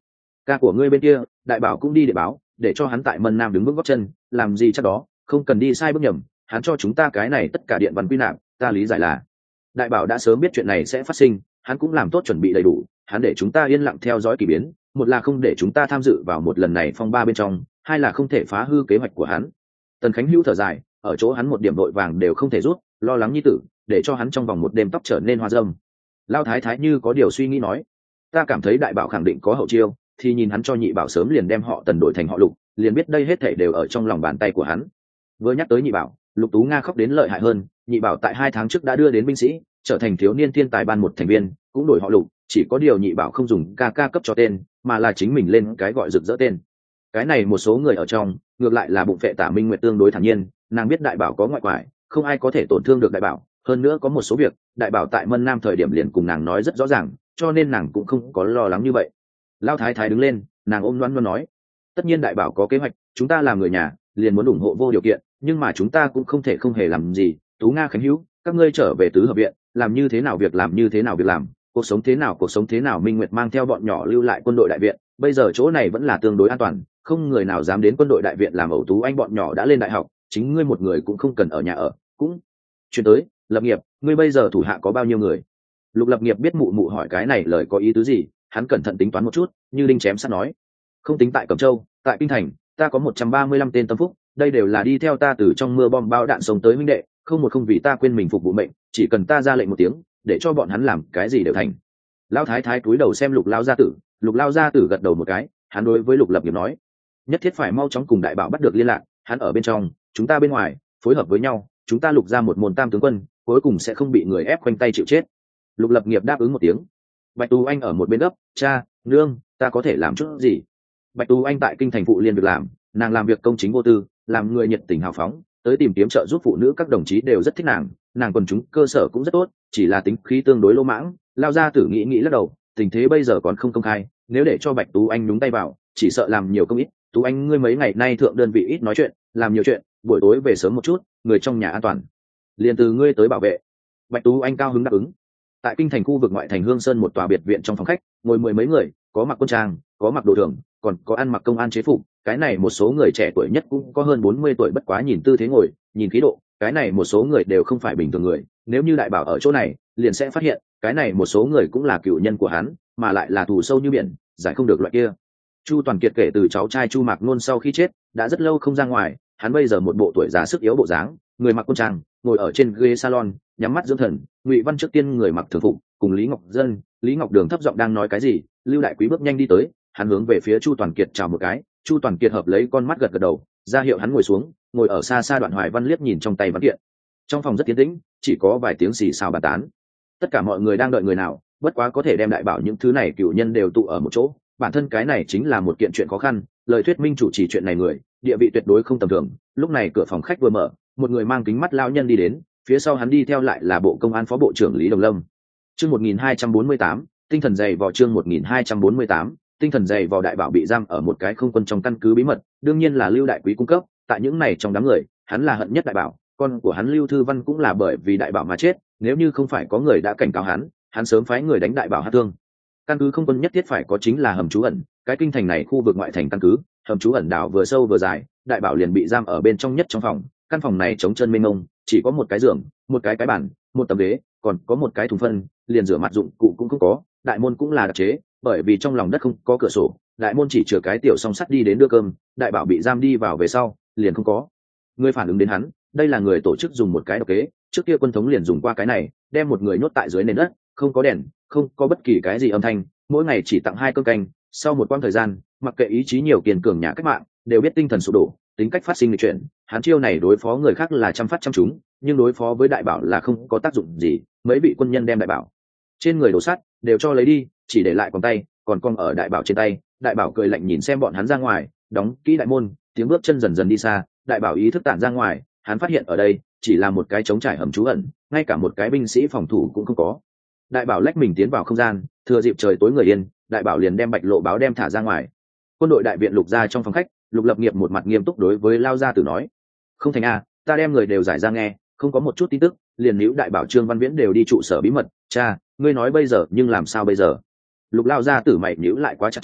A: Ca của ngươi bên kia đại bảo cũng đi để báo, để cho hắn tại Mân Nam đứng bước gót chân, làm gì chắc đó, không cần đi sai bước nhầm, hắn cho chúng ta cái này tất cả điện văn quy nạp, ta lý giải là đại bảo đã sớm biết chuyện này sẽ phát sinh, hắn cũng làm tốt chuẩn bị đầy đủ, hắn để chúng ta yên lặng theo dõi kỳ biến, một là không để chúng ta tham dự vào một lần này phong ba bên trong, hai là không thể phá hư kế hoạch của hắn. Tần Khánh Hữu thở dài, ở chỗ hắn một điểm đội vàng đều không thể rút, lo lắng nhi tử, để cho hắn trong vòng một đêm tóc trở nên hoa râm. Lao thái thái như có điều suy nghĩ nói, ta cảm thấy đại bảo khẳng định có hậu chiêu, thì nhìn hắn cho nhị bảo sớm liền đem họ Tần đổi thành họ Lục, liền biết đây hết thảy đều ở trong lòng bàn tay của hắn. Vừa nhắc tới nhị bảo, Lục Tú Nga khóc đến lợi hại hơn, nhị bảo tại hai tháng trước đã đưa đến binh sĩ, trở thành thiếu niên thiên tài ban một thành viên, cũng đổi họ Lục, chỉ có điều nhị bảo không dùng ca ca cấp cho tên, mà là chính mình lên cái gọi rực rỡ tên. Cái này một số người ở trong, ngược lại là bụng phệ Tả Minh Nguyệt tương đối thản nhiên, nàng biết đại bảo có ngoại quải, không ai có thể tổn thương được đại bảo, hơn nữa có một số việc, đại bảo tại Mân Nam thời điểm liền cùng nàng nói rất rõ ràng, cho nên nàng cũng không có lo lắng như vậy. Lão thái thái đứng lên, nàng ôm Loan Loan nói, tất nhiên đại bảo có kế hoạch, chúng ta làm người nhà, liền muốn ủng hộ vô điều kiện, nhưng mà chúng ta cũng không thể không hề làm gì. Tú Nga Khánh Hữu, các ngươi trở về tứ hợp viện, làm như thế nào việc làm như thế nào việc làm, cuộc sống thế nào cuộc sống thế nào. Minh Nguyệt mang theo bọn nhỏ lưu lại quân đội đại viện, bây giờ chỗ này vẫn là tương đối an toàn, không người nào dám đến quân đội đại viện làm ẩu. Tú Anh bọn nhỏ đã lên đại học, chính ngươi một người cũng không cần ở nhà ở. Cũng chuyển tới Lập Nghiệp, ngươi bây giờ thủ hạ có bao nhiêu người? Lục Lập Nghiệp biết mụ mụ hỏi cái này lời có ý tứ gì, hắn cẩn thận tính toán một chút, như đinh chém sắt nói, không tính tại Cẩm Châu, tại Kinh Thành, ta có một trăm ba mươi lăm tên tâm phúc, đây đều là đi theo ta từ trong mưa bom bao đạn sống tới huynh đệ, không một không vì ta quên mình phục vụ mệnh, chỉ cần ta ra lệnh một tiếng, để cho bọn hắn làm cái gì đều thành. Lão thái thái cúi đầu xem Lục lão gia tử, Lục lão gia tử gật đầu một cái, hắn đối với Lục Lập Nghiệp nói, nhất thiết phải mau chóng cùng đại bảo bắt được liên lạc, hắn ở bên trong, chúng ta bên ngoài, phối hợp với nhau, chúng ta Lục ra một môn tam tướng quân, cuối cùng sẽ không bị người ép khoanh tay chịu chết. Lục Lập Nghiệp đáp ứng một tiếng. Bạch Tú Anh ở một bên gấp, cha, nương, ta có thể làm chút gì? Bạch Tú Anh tại Kinh Thành phụ liên việc làm, nàng làm việc công chính vô tư, làm người nhiệt tình hào phóng, tới tìm kiếm trợ giúp phụ nữ các đồng chí đều rất thích nàng, nàng quần chúng cơ sở cũng rất tốt, chỉ là tính khí tương đối lỗ mãng. Lao gia tử nghĩ nghĩ lắc đầu, tình thế bây giờ còn không công khai, nếu để cho Bạch Tú Anh nhúng tay vào, chỉ sợ làm nhiều công ít. Tú Anh ngươi mấy ngày nay thượng đơn vị ít nói chuyện, làm nhiều chuyện, buổi tối về sớm một chút, người trong nhà an toàn, liền từ ngươi tới bảo vệ. Bạch Tú Anh cao hứng đáp ứng. Tại Kinh Thành khu vực ngoại thành Hương Sơn một tòa biệt viện trong phòng khách, ngồi mười mấy người, có mặc quân trang, có mặc đồ thường, còn có ăn mặc công an chế phục. Cái này một số người trẻ tuổi nhất cũng có hơn bốn mươi tuổi, bất quá nhìn tư thế ngồi, nhìn khí độ, cái này một số người đều không phải bình thường người. Nếu như đại bảo ở chỗ này, liền sẽ phát hiện, cái này một số người cũng là cựu nhân của hắn, mà lại là thù sâu như biển, giải không được loại kia. Chu Toàn Kiệt kể từ cháu trai Chu Mạc Nôn sau khi chết, đã rất lâu không ra ngoài, hắn bây giờ một bộ tuổi già sức yếu bộ dáng, người mặc quân trang, ngồi ở trên ghế salon, nhắm mắt dưỡng thần. Ngụy Văn trước tiên người mặc thường phục, cùng Lý Ngọc Dân, Lý Ngọc Đường thấp giọng đang nói cái gì, Lưu Đại Quý bước nhanh đi tới, hắn hướng về phía Chu Toàn Kiệt chào một cái, Chu Toàn Kiệt hợp lấy con mắt gật gật đầu, ra hiệu hắn ngồi xuống, ngồi ở xa xa. Đoạn Hoài Văn liếc nhìn trong tay văn kiện. Trong phòng rất yên tĩnh, chỉ có vài tiếng xì xào bàn tán. Tất cả mọi người đang đợi người nào, bất quá có thể đem đại bảo những thứ này cựu nhân đều tụ ở một chỗ, bản thân cái này chính là một kiện chuyện khó khăn. Lời thuyết minh chủ trì chuyện này người, địa vị tuyệt đối không tầm thường. Lúc này cửa phòng khách vừa mở, một người mang kính mắt lão nhân đi đến, phía sau hắn đi theo lại là Bộ Công an Phó Bộ trưởng Lý Đồng Lâm. Chương một nghìn hai trăm bốn mươi tám, tinh thần dày vò. Chương một nghìn hai trăm bốn mươi tám, tinh thần dày vò. Đại bảo bị giam ở một cái không quân trong căn cứ bí mật, đương nhiên là Lưu Đại Quý cung cấp. Tại những này trong đám người, hắn là hận nhất đại bảo, con của hắn Lưu Thư Văn cũng là bởi vì đại bảo mà chết. Nếu như không phải có người đã cảnh cáo hắn, hắn sớm phái người đánh đại bảo hát thương. Căn cứ không quân nhất thiết phải có chính là hầm trú ẩn, cái kinh thành này khu vực ngoại thành căn cứ, hầm trú ẩn đảo vừa sâu vừa dài, đại bảo liền bị giam ở bên trong nhất trong phòng. Căn phòng này trống chân mênh mông, chỉ có một cái giường, một cái cái bàn, một tấm ghế, còn có một cái thùng phân, liền rửa mặt dụng cụ cũng không có. Đại môn cũng là đặc chế, bởi vì trong lòng đất không có cửa sổ, đại môn chỉ chứa cái tiểu song sắt đi đến đưa cơm. Đại bảo bị giam đi vào về sau, liền không có người phản ứng đến hắn. Đây là người tổ chức dùng một cái độc kế, trước kia quân thống liền dùng qua cái này, đem một người nhốt tại dưới nền đất, không có đèn, không có bất kỳ cái gì âm thanh, mỗi ngày chỉ tặng hai cơm canh. Sau một quãng thời gian, mặc kệ ý chí nhiều kiên cường nhà cách mạng, đều biết tinh thần sụp đổ, tính cách phát sinh lịch chuyển. Hắn chiêu này đối phó người khác là trăm phát trăm trúng, nhưng đối phó với đại bảo là không có tác dụng gì. Mấy vị quân nhân đem đại bảo trên người đổ sắt đều cho lấy đi, chỉ để lại còn tay, còn cong ở đại bảo trên tay. Đại bảo cười lạnh nhìn xem bọn hắn ra ngoài, đóng kỹ đại môn, tiếng bước chân dần dần đi xa. Đại bảo ý thức tản ra ngoài, hắn phát hiện ở đây chỉ là một cái trống trải hầm trú ẩn, ngay cả một cái binh sĩ phòng thủ cũng không có. Đại bảo lách mình tiến vào không gian, thừa dịp trời tối người yên, đại bảo liền đem Bạch Lộ báo đem thả ra ngoài. Quân đội đại viện Lục ra trong phòng khách, Lục Lập Nghiệp một mặt nghiêm túc đối với Lao gia tử nói, không thành a, ta đem người đều giải ra nghe, không có một chút tin tức, liền níu đại bảo Trương Văn Viễn đều đi trụ sở bí mật. Cha, ngươi nói bây giờ nhưng làm sao bây giờ? Lục Lao gia tử mày níu lại quá chặt chẽ,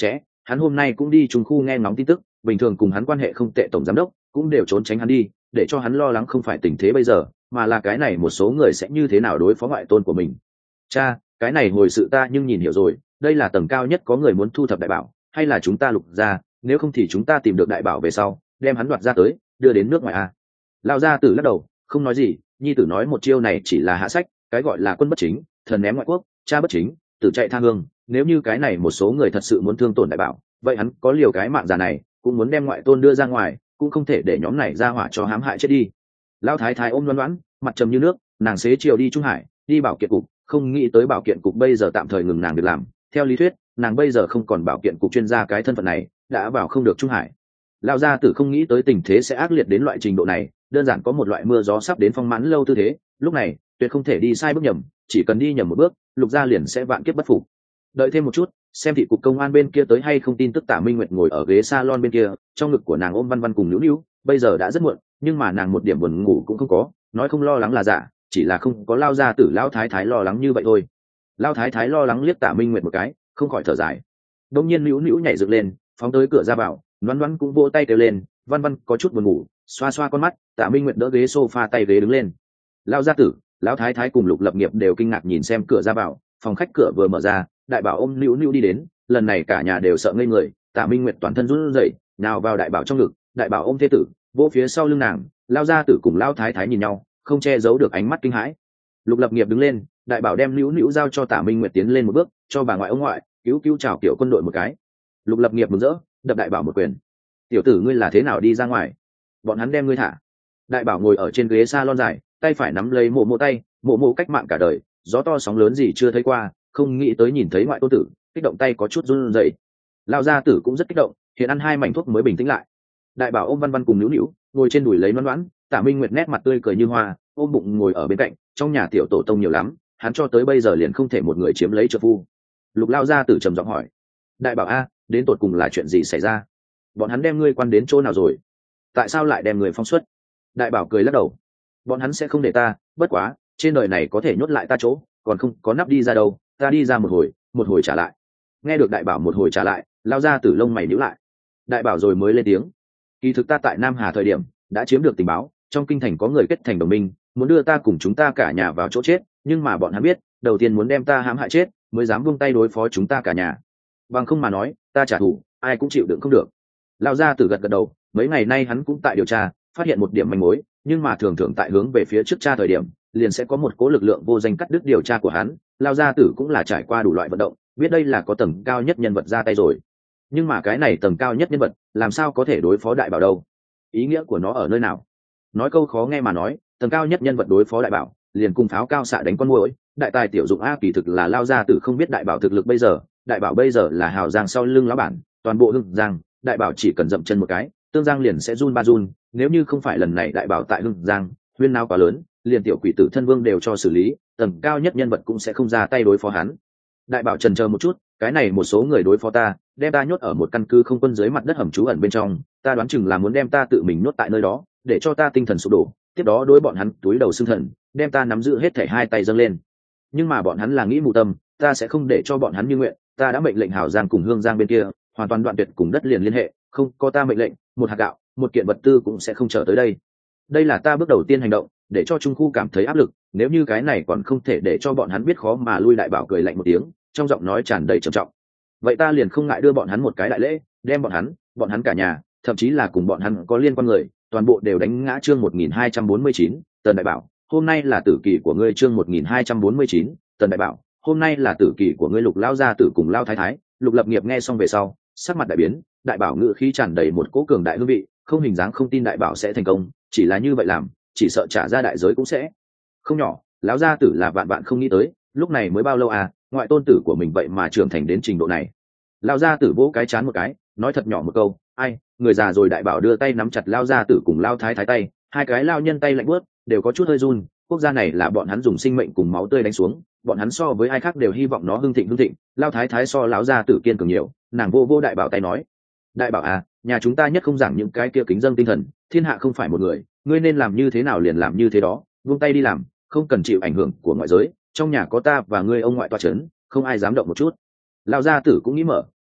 A: hắn hôm nay cũng đi trung khu nghe ngóng tin tức, bình thường cùng hắn quan hệ không tệ tổng giám đốc cũng đều trốn tránh hắn đi, để cho hắn lo lắng không phải tình thế bây giờ, mà là cái này một số người sẽ như thế nào đối phó ngoại tôn của mình. Cha, cái này hồi sự ta nhưng nhìn hiểu rồi, đây là tầng cao nhất có người muốn thu thập đại bảo, hay là chúng ta lục ra, nếu không thì chúng ta tìm được đại bảo về sau, đem hắn đoạt ra tới, đưa đến nước ngoài a. Lão gia tử lắc đầu, không nói gì, nhi tử nói một chiêu này chỉ là hạ sách, cái gọi là quân bất chính, thần ném ngoại quốc, cha bất chính, tử chạy tha hương, nếu như cái này một số người thật sự muốn thương tổn đại bảo, vậy hắn có liều cái mạng già này, cũng muốn đem ngoại tôn đưa ra ngoài, cũng không thể để nhóm này ra hỏa cho hãm hại chết đi. Lão thái thái ôm loan loãn, mặt trầm như nước, nàng xế chiều đi Trung Hải, đi bảo kiện cục, không nghĩ tới bảo kiện cục bây giờ tạm thời ngừng nàng việc làm, theo lý thuyết nàng bây giờ không còn bảo kiện cục chuyên gia cái thân phận này, đã vào không được Trung Hải. Lão gia tử không nghĩ tới tình thế sẽ ác liệt đến loại trình độ này, đơn giản có một loại mưa gió sắp đến phong mãn lâu tư thế, lúc này tuyệt không thể đi sai bước nhầm, chỉ cần đi nhầm một bước, lục gia liền sẽ vạn kiếp bất phục. Đợi thêm một chút, xem thị cục công an bên kia tới hay không tin tức. Tả Minh Nguyệt ngồi ở ghế salon bên kia, trong ngực của nàng ôm Văn Văn cùng Nữu Nữu, bây giờ đã rất muộn, nhưng mà nàng một điểm buồn ngủ cũng không có, nói không lo lắng là giả, chỉ là không có Lao gia tử Lão thái thái lo lắng như vậy thôi. Lao thái thái lo lắng liếc Tả Minh Nguyệt một cái, không khỏi thở dài. Đông nhiên Nữu Nữu nhảy dựng lên, phóng tới cửa ra vào, Loan Loan cũng vỗ tay kêu lên, Văn Văn có chút buồn ngủ, xoa xoa con mắt. Tả Minh Nguyệt đỡ ghế sofa tay ghế đứng lên. Lao gia tử, Lão thái thái cùng Lục Lập Nghiệp đều kinh ngạc nhìn xem cửa ra vào, phòng khách cửa vừa mở ra, đại bảo ôm Nữu Nữu đi đến, lần này cả nhà đều sợ ngây người. Tả Minh Nguyệt toàn thân run rẩy, nào vào đại bảo trong ngực, đại bảo ôm thê tử, vỗ phía sau lưng nàng. Lao gia tử cùng Lão thái thái nhìn nhau, không che giấu được ánh mắt kinh hãi. Lục Lập Nghiệp đứng lên, đại bảo đem Nữu Nữu giao cho Tả Minh Nguyệt, tiến lên một bước, cho bà ngoại ông ngoại cứu cứu chào kiểu quân đội một cái. Lục Lập Nghiệp mừng rỡ, đập đại bảo một quyền. Tiểu tử ngươi là thế nào đi ra ngoài? Bọn hắn đem ngươi thả. Đại bảo ngồi ở trên ghế salon dài, tay phải nắm lấy mộ mộ tay, mộ mộ cách mạng cả đời, gió to sóng lớn gì chưa thấy qua, không nghĩ tới nhìn thấy ngoại tôn tử, kích động tay có chút run rẩy. Lão gia tử cũng rất kích động, hiện ăn hai mảnh thuốc mới bình tĩnh lại. Đại bảo ôm Văn Văn cùng Nữu Nữu, ngồi trên đùi lấy Loan Loan. Tả Minh Nguyệt nét mặt tươi cười như hoa, ôm bụng ngồi ở bên cạnh. Trong nhà tiểu tổ tông nhiều lắm, hắn cho tới bây giờ liền không thể một người chiếm lấy trợ phu. Lục Lão gia tử trầm giọng hỏi, đại bảo a, đến tột cùng là chuyện gì xảy ra? Bọn hắn đem ngươi quan đến chỗ nào rồi? Tại sao lại đem người phóng xuất? Đại bảo cười lắc đầu, bọn hắn sẽ không để ta, bất quá trên đời này có thể nhốt lại ta chỗ còn không có nắp đi ra đâu, ta đi ra một hồi một hồi trả lại. Nghe được đại bảo một hồi trả lại, Lao ra từ lông mày nhíu lại. Đại bảo rồi mới lên tiếng, kỳ thực ta tại Nam Hà thời điểm đã chiếm được tình báo, trong kinh thành có người kết thành đồng minh, muốn đưa ta cùng chúng ta cả nhà vào chỗ chết, nhưng mà bọn hắn biết đầu tiên muốn đem ta hãm hại chết mới dám buông tay đối phó chúng ta cả nhà, bằng không mà nói ta trả thù ai cũng chịu đựng không được. Lao ra từ gật gật đầu, mấy ngày nay hắn cũng tại điều tra, phát hiện một điểm manh mối, nhưng mà thường thường tại hướng về phía trước tra thời điểm liền sẽ có một cố lực lượng vô danh cắt đứt điều tra của hắn. Lao gia tử cũng là trải qua đủ loại vận động, biết đây là có tầng cao nhất nhân vật ra tay rồi, nhưng mà cái này tầng cao nhất nhân vật làm sao có thể đối phó đại bảo đâu? Ý nghĩa của nó ở nơi nào? Nói câu khó nghe mà nói, tầng cao nhất nhân vật đối phó đại bảo liền cùng pháo cao xạ đánh con muỗi, đại tài tiểu dụng a. Kỳ thực là Lao gia tử không biết đại bảo thực lực bây giờ, đại bảo bây giờ là hào giang sau lưng lão bản, toàn bộ hưng giang, đại bảo chỉ cần dậm chân một cái, tương giang liền sẽ run ba run. Nếu như không phải lần này đại bảo tại hưng giang huyên náo quá lớn, liền tiểu quỷ tử thân vương đều cho xử lý, tầng cao nhất nhân vật cũng sẽ không ra tay đối phó hắn. Đại bảo trần chờ một chút, cái này một số người đối phó ta, đem ta nhốt ở một căn cứ không quân dưới mặt đất hầm trú ẩn bên trong, ta đoán chừng là muốn đem ta tự mình nhốt tại nơi đó, để cho ta tinh thần sụp đổ, tiếp đó đối bọn hắn túi đầu xương thần, đem ta nắm giữ hết thảy hai tay dâng lên. Nhưng mà bọn hắn là nghĩ mù tâm, ta sẽ không để cho bọn hắn như nguyện, ta đã mệnh lệnh Hảo Giang cùng Hương Giang bên kia hoàn toàn đoạn tuyệt cùng đất liền liên hệ, không có ta mệnh lệnh, một hạt gạo, một kiện vật tư cũng sẽ không trở tới đây. Đây là ta bước đầu tiên hành động, để cho Trung khu cảm thấy áp lực, nếu như cái này còn không thể để cho bọn hắn biết khó mà lui. Đại bảo cười lạnh một tiếng, trong giọng nói tràn đầy trầm trọng. Vậy ta liền không ngại đưa bọn hắn một cái đại lễ, đem bọn hắn, bọn hắn cả nhà, thậm chí là cùng bọn hắn có liên quan người, toàn bộ đều đánh ngã. Chương một nghìn hai trăm bốn mươi chín, Tần Đại Bảo, hôm nay là tử kỳ của ngươi. Chương một nghìn hai trăm bốn mươi chín, Tần Đại Bảo, hôm nay là tử kỳ của ngươi. Lục Lao gia tử cùng Lao thái thái, Lục Lập Nghiệp nghe xong về sau, sắc mặt đại biến. Đại bảo ngự khí tràn đầy một cỗ cường đại hương vị, không hình dáng không tin đại bảo sẽ thành công, chỉ là như vậy làm, chỉ sợ trả ra đại giới cũng sẽ không nhỏ. Lão gia tử là vạn vạn không nghĩ tới, lúc này mới bao lâu à, ngoại tôn tử của mình vậy mà trưởng thành đến trình độ này. Lão gia tử vỗ cái chán một cái, nói thật nhỏ một câu, ai, người già rồi. Đại bảo đưa tay nắm chặt Lão gia tử cùng Lão thái thái tay, hai cái lao nhân tay lạnh buốt, đều có chút hơi run. Quốc gia này là bọn hắn dùng sinh mệnh cùng máu tươi đánh xuống, bọn hắn so với ai khác đều hy vọng nó hưng thịnh hưng thịnh. Lão thái thái so lão gia tử kiên cường nhiều, nàng vô vô đại bảo tay nói, đại bảo à, nhà chúng ta nhất không giảng những cái kia kính dâng tinh thần, thiên hạ không phải một người, ngươi nên làm như thế nào liền làm như thế đó, buông tay đi làm, không cần chịu ảnh hưởng của ngoại giới, trong nhà có ta và ngươi ông ngoại toa chấn, không ai dám động một chút. Lão gia tử cũng nghĩ mở,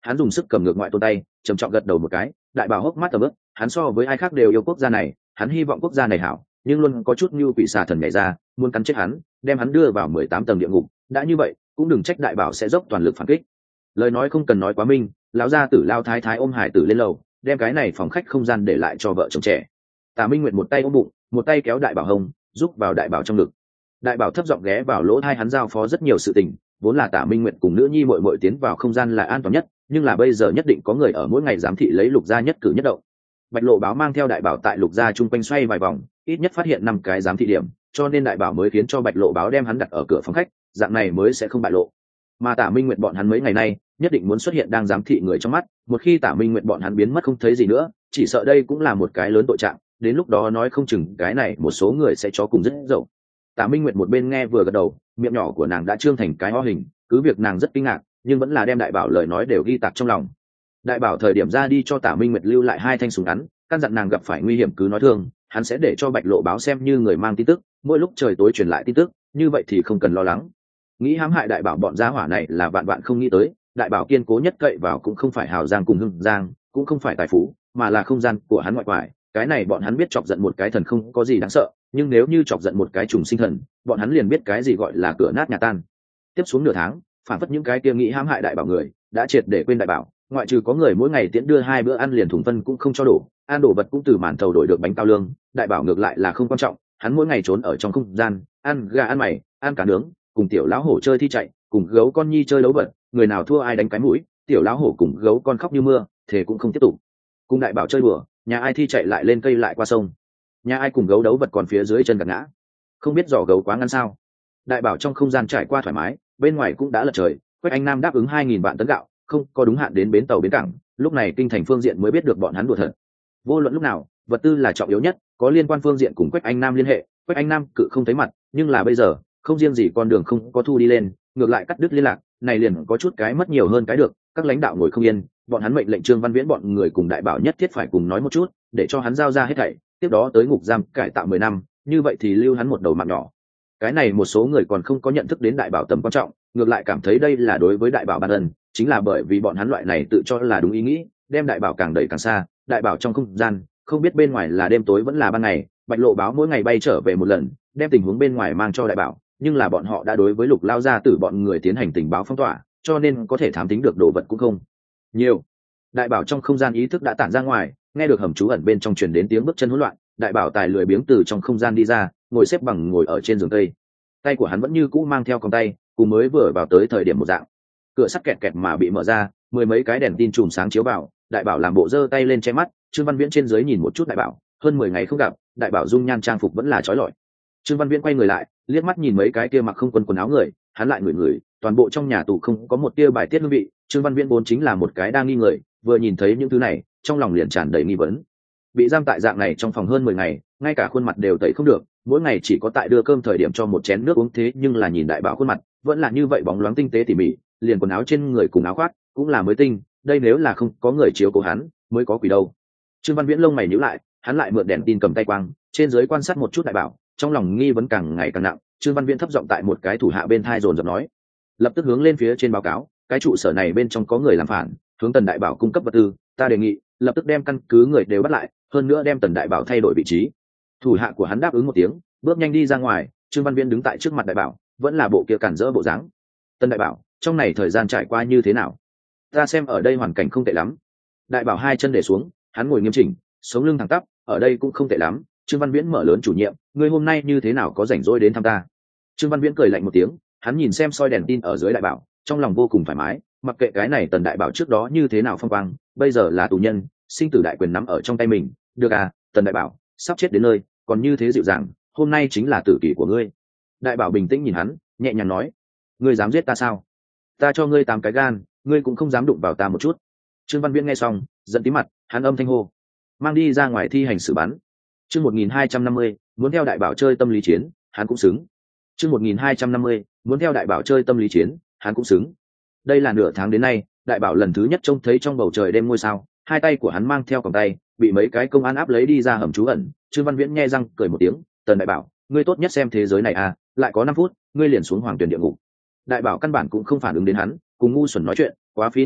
A: hắn dùng sức cầm ngược ngoại tôn tay trầm trọng gật đầu một cái. Đại bảo hốc mắt tầm ướp, hắn so với ai khác đều yêu quốc gia này, hắn hy vọng quốc gia này hảo, nhưng luôn có chút như quỷ xà thần nhảy ra muốn cắn chết hắn, đem hắn đưa vào mười tám tầng địa ngục. Đã như vậy cũng đừng trách đại bảo sẽ dốc toàn lực phản kích. Lời nói không cần nói quá minh, lão gia tử lao thái thái ôm hải tử lên lầu, đem cái này phòng khách không gian để lại cho vợ chồng trẻ. Tả Minh Nguyệt một tay ôm bụng, một tay kéo đại bảo hông, giúp vào đại bảo trong ngực. Đại bảo thấp giọng ghé vào lỗ tai hắn giao phó rất nhiều sự tình, vốn là Tả Minh Nguyệt cùng nữ nhi muội muội tiến vào không gian là an toàn nhất, nhưng là bây giờ nhất định có người ở mỗi ngày giám thị lấy Lục gia nhất cử nhất động. Bạch Lộ báo mang theo đại bảo tại Lục gia chung quanh xoay vài vòng, ít nhất phát hiện năm cái giám thị điểm, cho nên đại bảo mới khiến cho Bạch Lộ báo đem hắn đặt ở cửa phòng khách, dạng này mới sẽ không bại lộ. Mà Tả Minh Nguyệt bọn hắn mấy ngày nay nhất định muốn xuất hiện đang giám thị người trong mắt, một khi Tả Minh Nguyệt bọn hắn biến mất không thấy gì nữa, chỉ sợ đây cũng là một cái lớn tội trạng, đến lúc đó nói không chừng cái này một số người sẽ cho cùng rất dậu. Tả Minh Nguyệt một bên nghe vừa gật đầu, miệng nhỏ của nàng đã trương thành cái ho hình, cứ việc nàng rất kinh ngạc, nhưng vẫn là đem đại bảo lời nói đều ghi tạc trong lòng. Đại bảo thời điểm ra đi cho Tả Minh Nguyệt lưu lại hai thanh súng ngắn, căn dặn nàng gặp phải nguy hiểm cứ nói thương, hắn sẽ để cho Bạch Lộ báo xem như người mang tin tức, mỗi lúc trời tối truyền lại tin tức, như vậy thì không cần lo lắng. Nghĩ hãm hại đại bảo bọn gia hỏa này là vạn vạn không nghĩ tới, đại bảo kiên cố nhất cậy vào cũng không phải hào giang cùng hưng giang, cũng không phải tài phú, mà là không gian của hắn ngoại quải. Cái này bọn hắn biết chọc giận một cái thần không có gì đáng sợ, nhưng nếu như chọc giận một cái trùng sinh thần, bọn hắn liền biết cái gì gọi là cửa nát nhà tan. Tiếp xuống nửa tháng, phản phất những cái kia nghĩ hãm hại đại bảo người đã triệt để quên đại bảo, ngoại trừ có người mỗi ngày tiễn đưa hai bữa ăn liền thùng phân cũng không cho đủ, ăn đồ vật cũng từ màn thầu đổi được bánh cao lương. Đại bảo ngược lại là không quan trọng, hắn mỗi ngày trốn ở trong không gian, ăn gà ăn mày, ăn cá nướng, cùng tiểu lão hổ chơi thi chạy, cùng gấu con nhi chơi đấu vật, người nào thua ai đánh cái mũi, tiểu lão hổ cùng gấu con khóc như mưa, thề cũng không tiếp tục. Cùng đại bảo chơi bừa, nhà ai thi chạy lại lên cây lại qua sông, nhà ai cùng gấu đấu vật còn phía dưới chân gạt ngã, không biết giỏ gấu quá ngăn sao. Đại bảo trong không gian trải qua thoải mái, bên ngoài cũng đã lật trời. Quách Anh Nam đáp ứng hai nghìn vạn tấn gạo, không có đúng hạn đến bến tàu bến cảng, lúc này kinh thành phương diện mới biết được bọn hắn đùa thật. Vô luận lúc nào, vật tư là trọng yếu nhất, có liên quan phương diện cùng Quách Anh Nam liên hệ, Quách Anh Nam cự không thấy mặt, nhưng là bây giờ không riêng gì con đường không có thu đi lên, ngược lại cắt đứt liên lạc, này liền có chút cái mất nhiều hơn cái được. Các lãnh đạo ngồi không yên, bọn hắn mệnh lệnh Trương Văn Viễn bọn người cùng đại bảo nhất thiết phải cùng nói một chút, để cho hắn giao ra hết thảy, tiếp đó tới ngục giam cải tạo mười năm, như vậy thì lưu hắn một đầu mạng nhỏ. Cái này một số người còn không có nhận thức đến đại bảo tầm quan trọng, ngược lại cảm thấy đây là đối với đại bảo ban ân, chính là bởi vì bọn hắn loại này tự cho là đúng ý nghĩ, đem đại bảo càng đẩy càng xa. Đại bảo trong không gian, không biết bên ngoài là đêm tối vẫn là ban ngày, Bạch Lộ báo mỗi ngày bay trở về một lần, đem tình huống bên ngoài mang cho đại bảo, nhưng là bọn họ đã đối với Lục lao gia tử bọn người tiến hành tình báo phong tỏa, cho nên có thể thám tính được đồ vật cũng không nhiều. Đại bảo trong không gian ý thức đã tản ra ngoài, nghe được hầm trú ẩn bên trong truyền đến tiếng bước chân hỗn loạn, đại bảo tài lười biếng từ trong không gian đi ra, ngồi xếp bằng ngồi ở trên giường tây, tay của hắn vẫn như cũ mang theo còng tay, cùng mới vừa vào tới thời điểm một dạng. Cửa sắt kẹt kẹt mà bị mở ra, mười mấy cái đèn tin chùm sáng chiếu vào, đại bảo làm bộ giơ tay lên che mắt. Trương Văn Viễn trên dưới nhìn một chút đại bảo, hơn mười ngày không gặp, đại bảo dung nhan trang phục vẫn là trói lọi. Trương Văn Viễn quay người lại, liếc mắt nhìn mấy cái kia mặc không quân quần áo người, hắn lại ngửi ngửi, toàn bộ trong nhà tù không có một tia bài tiết hương vị. Trương Văn Viễn vốn chính là một cái đa nghi người, vừa nhìn thấy những thứ này, trong lòng liền tràn đầy nghi vấn. Bị giam tại dạng này trong phòng hơn mười ngày, ngay cả khuôn mặt đều tẩy không được, mỗi ngày chỉ có tại đưa cơm thời điểm cho một chén nước uống, thế nhưng là nhìn đại bảo khuôn mặt vẫn là như vậy bóng loáng tinh tế tỉ mỉ, liền quần áo trên người cùng áo khoác cũng là mới tinh, đây nếu là không có người chiếu cố hắn mới có quỷ đâu. Trương Văn Viễn lông mày nhíu lại, hắn lại mượn đèn tin cầm tay quang trên dưới quan sát một chút đại bảo, trong lòng nghi vấn càng ngày càng nặng. Trương Văn Viễn thấp giọng tại một cái thủ hạ bên thai dồn dập nói, lập tức hướng lên phía trên báo cáo, cái trụ sở này bên trong có người làm phản, hướng Tần đại bảo cung cấp vật tư, ta đề nghị lập tức đem căn cứ người đều bắt lại, hơn nữa đem Tần đại bảo thay đổi vị trí. Thủ hạ của hắn đáp ứng một tiếng, bước nhanh đi ra ngoài. Trương Văn Viễn đứng tại trước mặt đại bảo, vẫn là bộ kia cản rỡ bộ dáng. Tần đại bảo, trong này thời gian trải qua như thế nào? Ta xem ở đây hoàn cảnh không tệ lắm. Đại bảo hai chân để xuống, hắn ngồi nghiêm chỉnh, sống lưng thẳng tắp, ở đây cũng không tệ lắm. Trương Văn Viễn mở lớn chủ nhiệm, ngươi hôm nay như thế nào có rảnh rỗi đến thăm ta? Trương Văn Viễn cười lạnh một tiếng, hắn nhìn xem soi đèn tin ở dưới đại bảo, trong lòng vô cùng thoải mái, mặc kệ cái này Tần đại bảo trước đó như thế nào phong quang, bây giờ là tù nhân, sinh tử đại quyền nắm ở trong tay mình. Được à, Tần đại bảo sắp chết đến nơi, còn như thế dịu dàng, hôm nay chính là tử kỷ của ngươi. Đại bảo bình tĩnh nhìn hắn, nhẹ nhàng nói, ngươi dám giết ta sao? Ta cho ngươi tám cái gan, ngươi cũng không dám đụng vào ta một chút. Trương Văn Viễn nghe xong giận tí mặt, hắn âm thanh hô, mang đi ra ngoài thi hành xử bắn. Chương một nghìn hai trăm năm mươi, muốn theo đại bảo chơi tâm lý chiến, hắn cũng xứng. Chương một nghìn hai trăm năm mươi, muốn theo đại bảo chơi tâm lý chiến, hắn cũng xứng. Đây là nửa tháng đến nay, đại bảo lần thứ nhất trông thấy trong bầu trời đêm ngôi sao, hai tay của hắn mang theo còng tay, bị mấy cái công an áp lấy đi ra hầm trú ẩn. Trương Văn Viễn nhe răng cười một tiếng, Tần đại bảo, ngươi tốt nhất xem thế giới này à, lại có năm phút, ngươi liền xuống hoàng tuyển địa ngục. Đại bảo căn bản cũng không phản ứng đến hắn, cùng ngu xuẩn nói chuyện, quá phí nước bọn,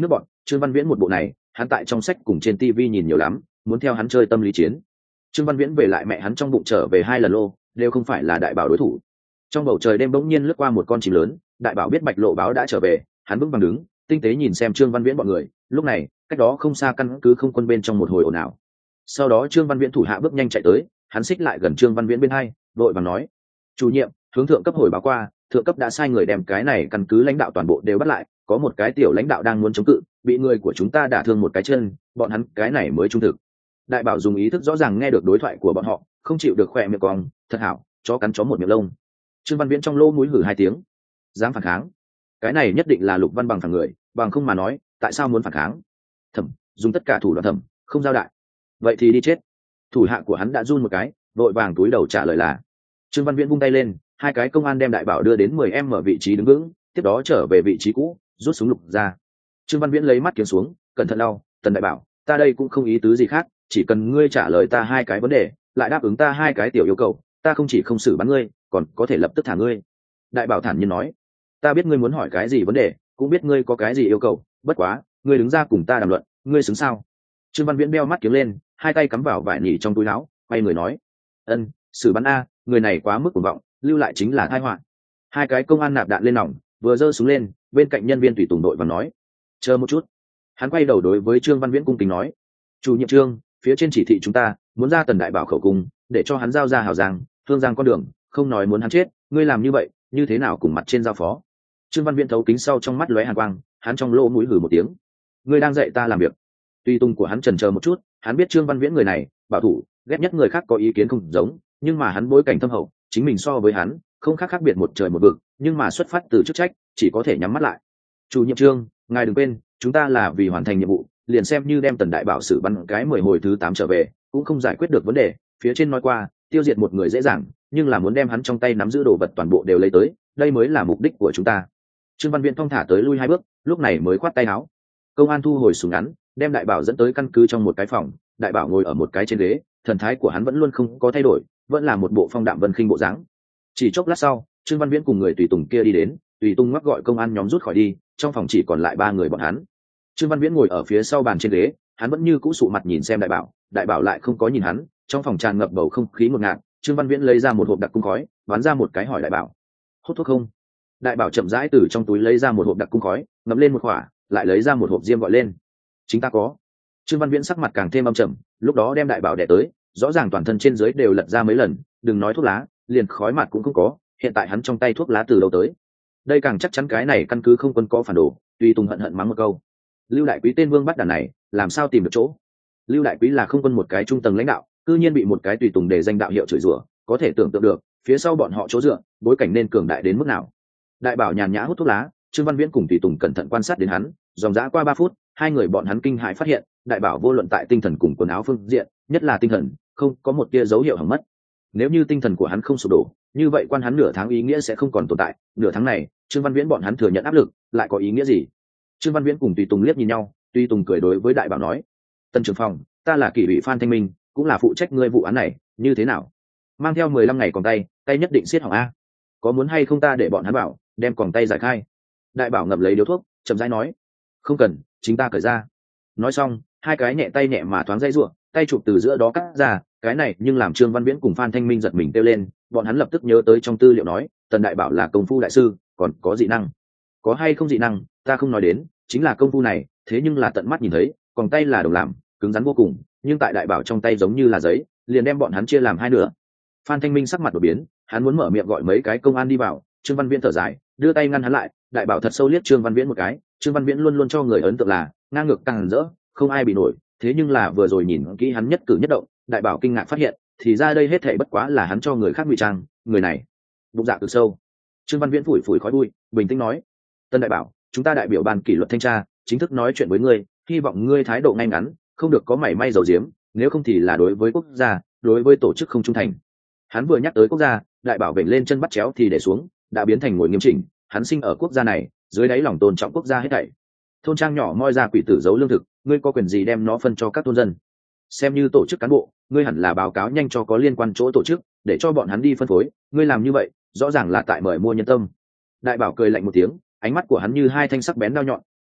A: Trương Văn Viễn một bộ này hắn tại trong sách cùng trên tivi nhìn nhiều lắm, muốn theo hắn chơi tâm lý chiến. Trương Văn Viễn về lại mẹ hắn trong bụng trở về hai lần lô, đều không phải là đại bảo đối thủ. Trong bầu trời đêm bỗng nhiên lướt qua một con chim lớn, đại bảo biết Bạch Lộ báo đã trở về, hắn vững vàng đứng tinh tế nhìn xem Trương Văn Viễn bọn người. Lúc này cách đó không xa căn cứ không quân bên trong một hồi ồn ào. Sau đó Trương Văn Viễn thủ hạ bước nhanh chạy tới, hắn xích lại gần Trương Văn Viễn bên hai, đội vàng nói: chủ nhiệm, hướng thượng cấp hồi báo qua, thượng cấp đã sai người đem cái này căn cứ lãnh đạo toàn bộ đều bắt lại, có một cái tiểu lãnh đạo đang muốn chống cự, bị người của chúng ta đả thương một cái chân, bọn hắn cái này mới trung thực. Đại bảo dùng ý thức rõ ràng nghe được đối thoại của bọn họ, không chịu được khỏe miệng cong, thật hảo, chó cắn chó một miệng lông. Trương Văn Viễn trong lỗ mũi hử hai tiếng, dám phản kháng, cái này nhất định là Lục Văn Bằng thằng người, bằng không mà nói, tại sao muốn phản kháng? Thẩm, dùng tất cả thủ đoạn thẩm, không giao đại. Vậy thì đi chết. Thủ hạ của hắn đã run một cái, vội vàng túi đầu trả lời là. Trương Văn Viễn vung tay lên, hai cái công an đem đại bảo đưa đến mười em ở vị trí đứng vững, tiếp đó trở về vị trí cũ, rút súng lục ra. Trương Văn Viễn lấy mắt kiếm xuống, cẩn thận lau, Tần đại bảo, ta đây cũng không ý tứ gì khác, chỉ cần ngươi trả lời ta hai cái vấn đề, lại đáp ứng ta hai cái tiểu yêu cầu, ta không chỉ không xử bắn ngươi, còn có thể lập tức thả ngươi. Đại bảo thản nhiên nói, ta biết ngươi muốn hỏi cái gì vấn đề, cũng biết ngươi có cái gì yêu cầu, bất quá ngươi đứng ra cùng ta đàm luận, ngươi xứng sao? Trương Văn Viễn đeo mắt kiếm lên, hai tay cắm vào vải nỉ trong túi áo, quay người nói, ân, xử bắn a, người này quá mức cuồng vọng, lưu lại chính là tai họa. Hai cái công an nạp đạn lên nòng, vừa giơ súng lên, bên cạnh nhân viên tùy tùng đội và nói, chờ một chút. Hắn quay đầu đối với Trương Văn Viễn cung kính nói, chủ nhiệm Trương, phía trên chỉ thị chúng ta muốn ra Tần đại bảo khẩu cung, để cho hắn giao ra Hảo Giang, Thương Giang con đường, không nói muốn hắn chết, ngươi làm như vậy, như thế nào cùng mặt trên giao phó? Trương Văn Viễn thấu kính sau trong mắt lóe hàn quang, hắn trong lỗ mũi hử một tiếng, ngươi đang dạy ta làm việc. Tùy tùng của hắn chần chờ một chút, hắn biết Trương Văn Viễn người này bảo thủ, ghét nhất người khác có ý kiến không giống, nhưng mà hắn bối cảnh thâm hậu, chính mình so với hắn không khác khác biệt một trời một vực, nhưng mà xuất phát từ chức trách, chỉ có thể nhắm mắt lại. Chủ nhiệm Trương, ngài đừng quên, chúng ta là vì hoàn thành nhiệm vụ, liền xem như đem Tần đại bảo xử bắn cái mười hồi thứ tám trở về, cũng không giải quyết được vấn đề. Phía trên nói qua, tiêu diệt một người dễ dàng, nhưng là muốn đem hắn trong tay nắm giữ đồ vật toàn bộ đều lấy tới, đây mới là mục đích của chúng ta. Trương Văn Viễn thong thả tới lui hai bước, lúc này mới khoát tay áo. Công an thu hồi súng ngắn, đem đại bảo dẫn tới căn cứ trong một cái phòng. Đại bảo ngồi ở một cái trên ghế, thần thái của hắn vẫn luôn không có thay đổi, vẫn là một bộ phong đạm vân khinh bộ dáng. Chỉ chốc lát sau, Trương Văn Viễn cùng người tùy tùng kia đi đến, tùy tùng ngoắc gọi công an nhóm rút khỏi đi, trong phòng chỉ còn lại ba người bọn hắn. Trương Văn Viễn ngồi ở phía sau bàn trên ghế, hắn vẫn như cũ sụ mặt nhìn xem đại bảo, đại bảo lại không có nhìn hắn. Trong phòng tràn ngập bầu không khí ngột ngạt, Trương Văn Viễn lấy ra một hộp đặc cung khói, bắn ra một cái hỏi đại bảo, hút thuốc không? Đại bảo chậm rãi từ trong túi lấy ra một hộp đặc cung khói, ngậm lên một khỏa, lại lấy ra một hộp diêm gọi lên, chính ta có. Trương Văn Viễn sắc mặt càng thêm âm trầm, lúc đó đem đại bảo đè tới, rõ ràng toàn thân trên dưới đều lật ra mấy lần, đừng nói thuốc lá, liền khói mặt cũng không có, hiện tại hắn trong tay thuốc lá từ đâu tới? Đây càng chắc chắn cái này căn cứ không quân có phản đồ. Tùy tùng hận hận mắng một câu, Lưu đại quý tên vương bắt đàn này, làm sao tìm được chỗ? Lưu đại quý là không quân một cái trung tầng lãnh đạo, cư nhiên bị một cái tùy tùng để danh đạo hiệu chửi rủa, có thể tưởng tượng được phía sau bọn họ chỗ dựa, bối cảnh nên cường đại đến mức nào. Đại bảo nhàn nhã hút thuốc lá, Trương Văn Viễn cùng tùy tùng cẩn thận quan sát đến hắn, dòng dã qua ba phút, hai người bọn hắn kinh hãi phát hiện, đại bảo vô luận tại tinh thần cùng quần áo phương diện, nhất là tinh thần, không có một tia dấu hiệu hỏng mất. Nếu như tinh thần của hắn không sụp đổ, như vậy quan hắn nửa tháng ý nghĩa sẽ không còn tồn tại. Nửa tháng này, Trương Văn Viễn bọn hắn thừa nhận áp lực, lại có ý nghĩa gì? Trương Văn Viễn cùng tùy tùng liếc nhìn nhau, tùy tùng cười đối với đại bảo nói, Tân trưởng phòng, ta là kỷ ủy Phan Thanh Minh, cũng là phụ trách ngươi vụ án này, như thế nào? Mang theo mười lăm ngày còn tay, tay nhất định siết hỏng a. Có muốn hay không ta để bọn hắn bảo, đem còn tay giải khai? Đại bảo ngậm lấy điếu thuốc, chậm rãi nói, không cần, chính ta cởi ra. Nói xong, hai cái nhẹ tay nhẹ mà thoáng dây ruộng, tay chụp từ giữa đó cắt ra, cái này nhưng làm Trương Văn Viễn cùng Phan Thanh Minh giật mình kêu lên, bọn hắn lập tức nhớ tới trong tư liệu nói, Tần đại bảo là công phu đại sư, còn có dị năng. Có hay không dị năng, ta không nói đến, chính là công phu này, thế nhưng là tận mắt nhìn thấy, còn tay là đồng làm, cứng rắn vô cùng, nhưng tại đại bảo trong tay giống như là giấy, liền đem bọn hắn chia làm hai nửa. Phan Thanh Minh sắc mặt đổi biến, hắn muốn mở miệng gọi mấy cái công an đi vào, Trương Văn Viễn thở dài, đưa tay ngăn hắn lại. Đại bảo thật sâu liếc Trương Văn Viễn một cái, Trương Văn Viễn luôn luôn cho người ấn tượng là ngang ngược càng rỡ, không ai bị nổi, thế nhưng là vừa rồi nhìn kỹ hắn nhất cử nhất động, đại bảo kinh ngạc phát hiện, thì ra đây hết thảy bất quá là hắn cho người khác ngụy trang, người này bụng dạ cực sâu. Trương Văn Viễn phủi phủi khói bụi, bình tĩnh nói, Tân đại bảo, chúng ta đại biểu ban kỷ luật thanh tra, chính thức nói chuyện với ngươi, hy vọng ngươi thái độ ngay ngắn, không được có mảy may dầu diếm, nếu không thì là đối với quốc gia, đối với tổ chức không trung thành. Hắn vừa nhắc tới quốc gia, đại bảo vểnh lên chân bắt chéo thì để xuống, đã biến thành ngồi nghiêm chỉnh. Hắn sinh ở quốc gia này, dưới đáy lòng tôn trọng quốc gia hết thảy. Thôn trang nhỏ moi ra quỷ tử giấu lương thực, ngươi có quyền gì đem nó phân cho các thôn dân? Xem như tổ chức cán bộ, ngươi hẳn là báo cáo nhanh cho có liên quan chỗ tổ chức, để cho bọn hắn đi phân phối. Ngươi làm như vậy, rõ ràng là tại mời mua nhân tâm. Đại bảo cười lạnh một tiếng, ánh mắt của hắn như hai thanh sắc bén đao nhọn,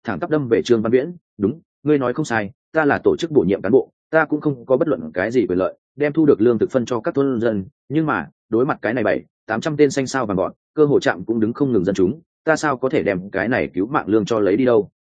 A: thẳng tắp đâm về trương văn viễn. Đúng, ngươi nói không sai, ta là tổ chức bổ nhiệm cán bộ, ta cũng không có bất luận cái gì quyền lợi đem thu được lương thực phân cho các thôn dân, nhưng mà đối mặt cái này bảy tám trăm tên xanh sao vàng gọn cơ hồ chạm cũng đứng không ngừng dân chúng, ta sao có thể đem cái này cứu mạng lương cho lấy đi đâu.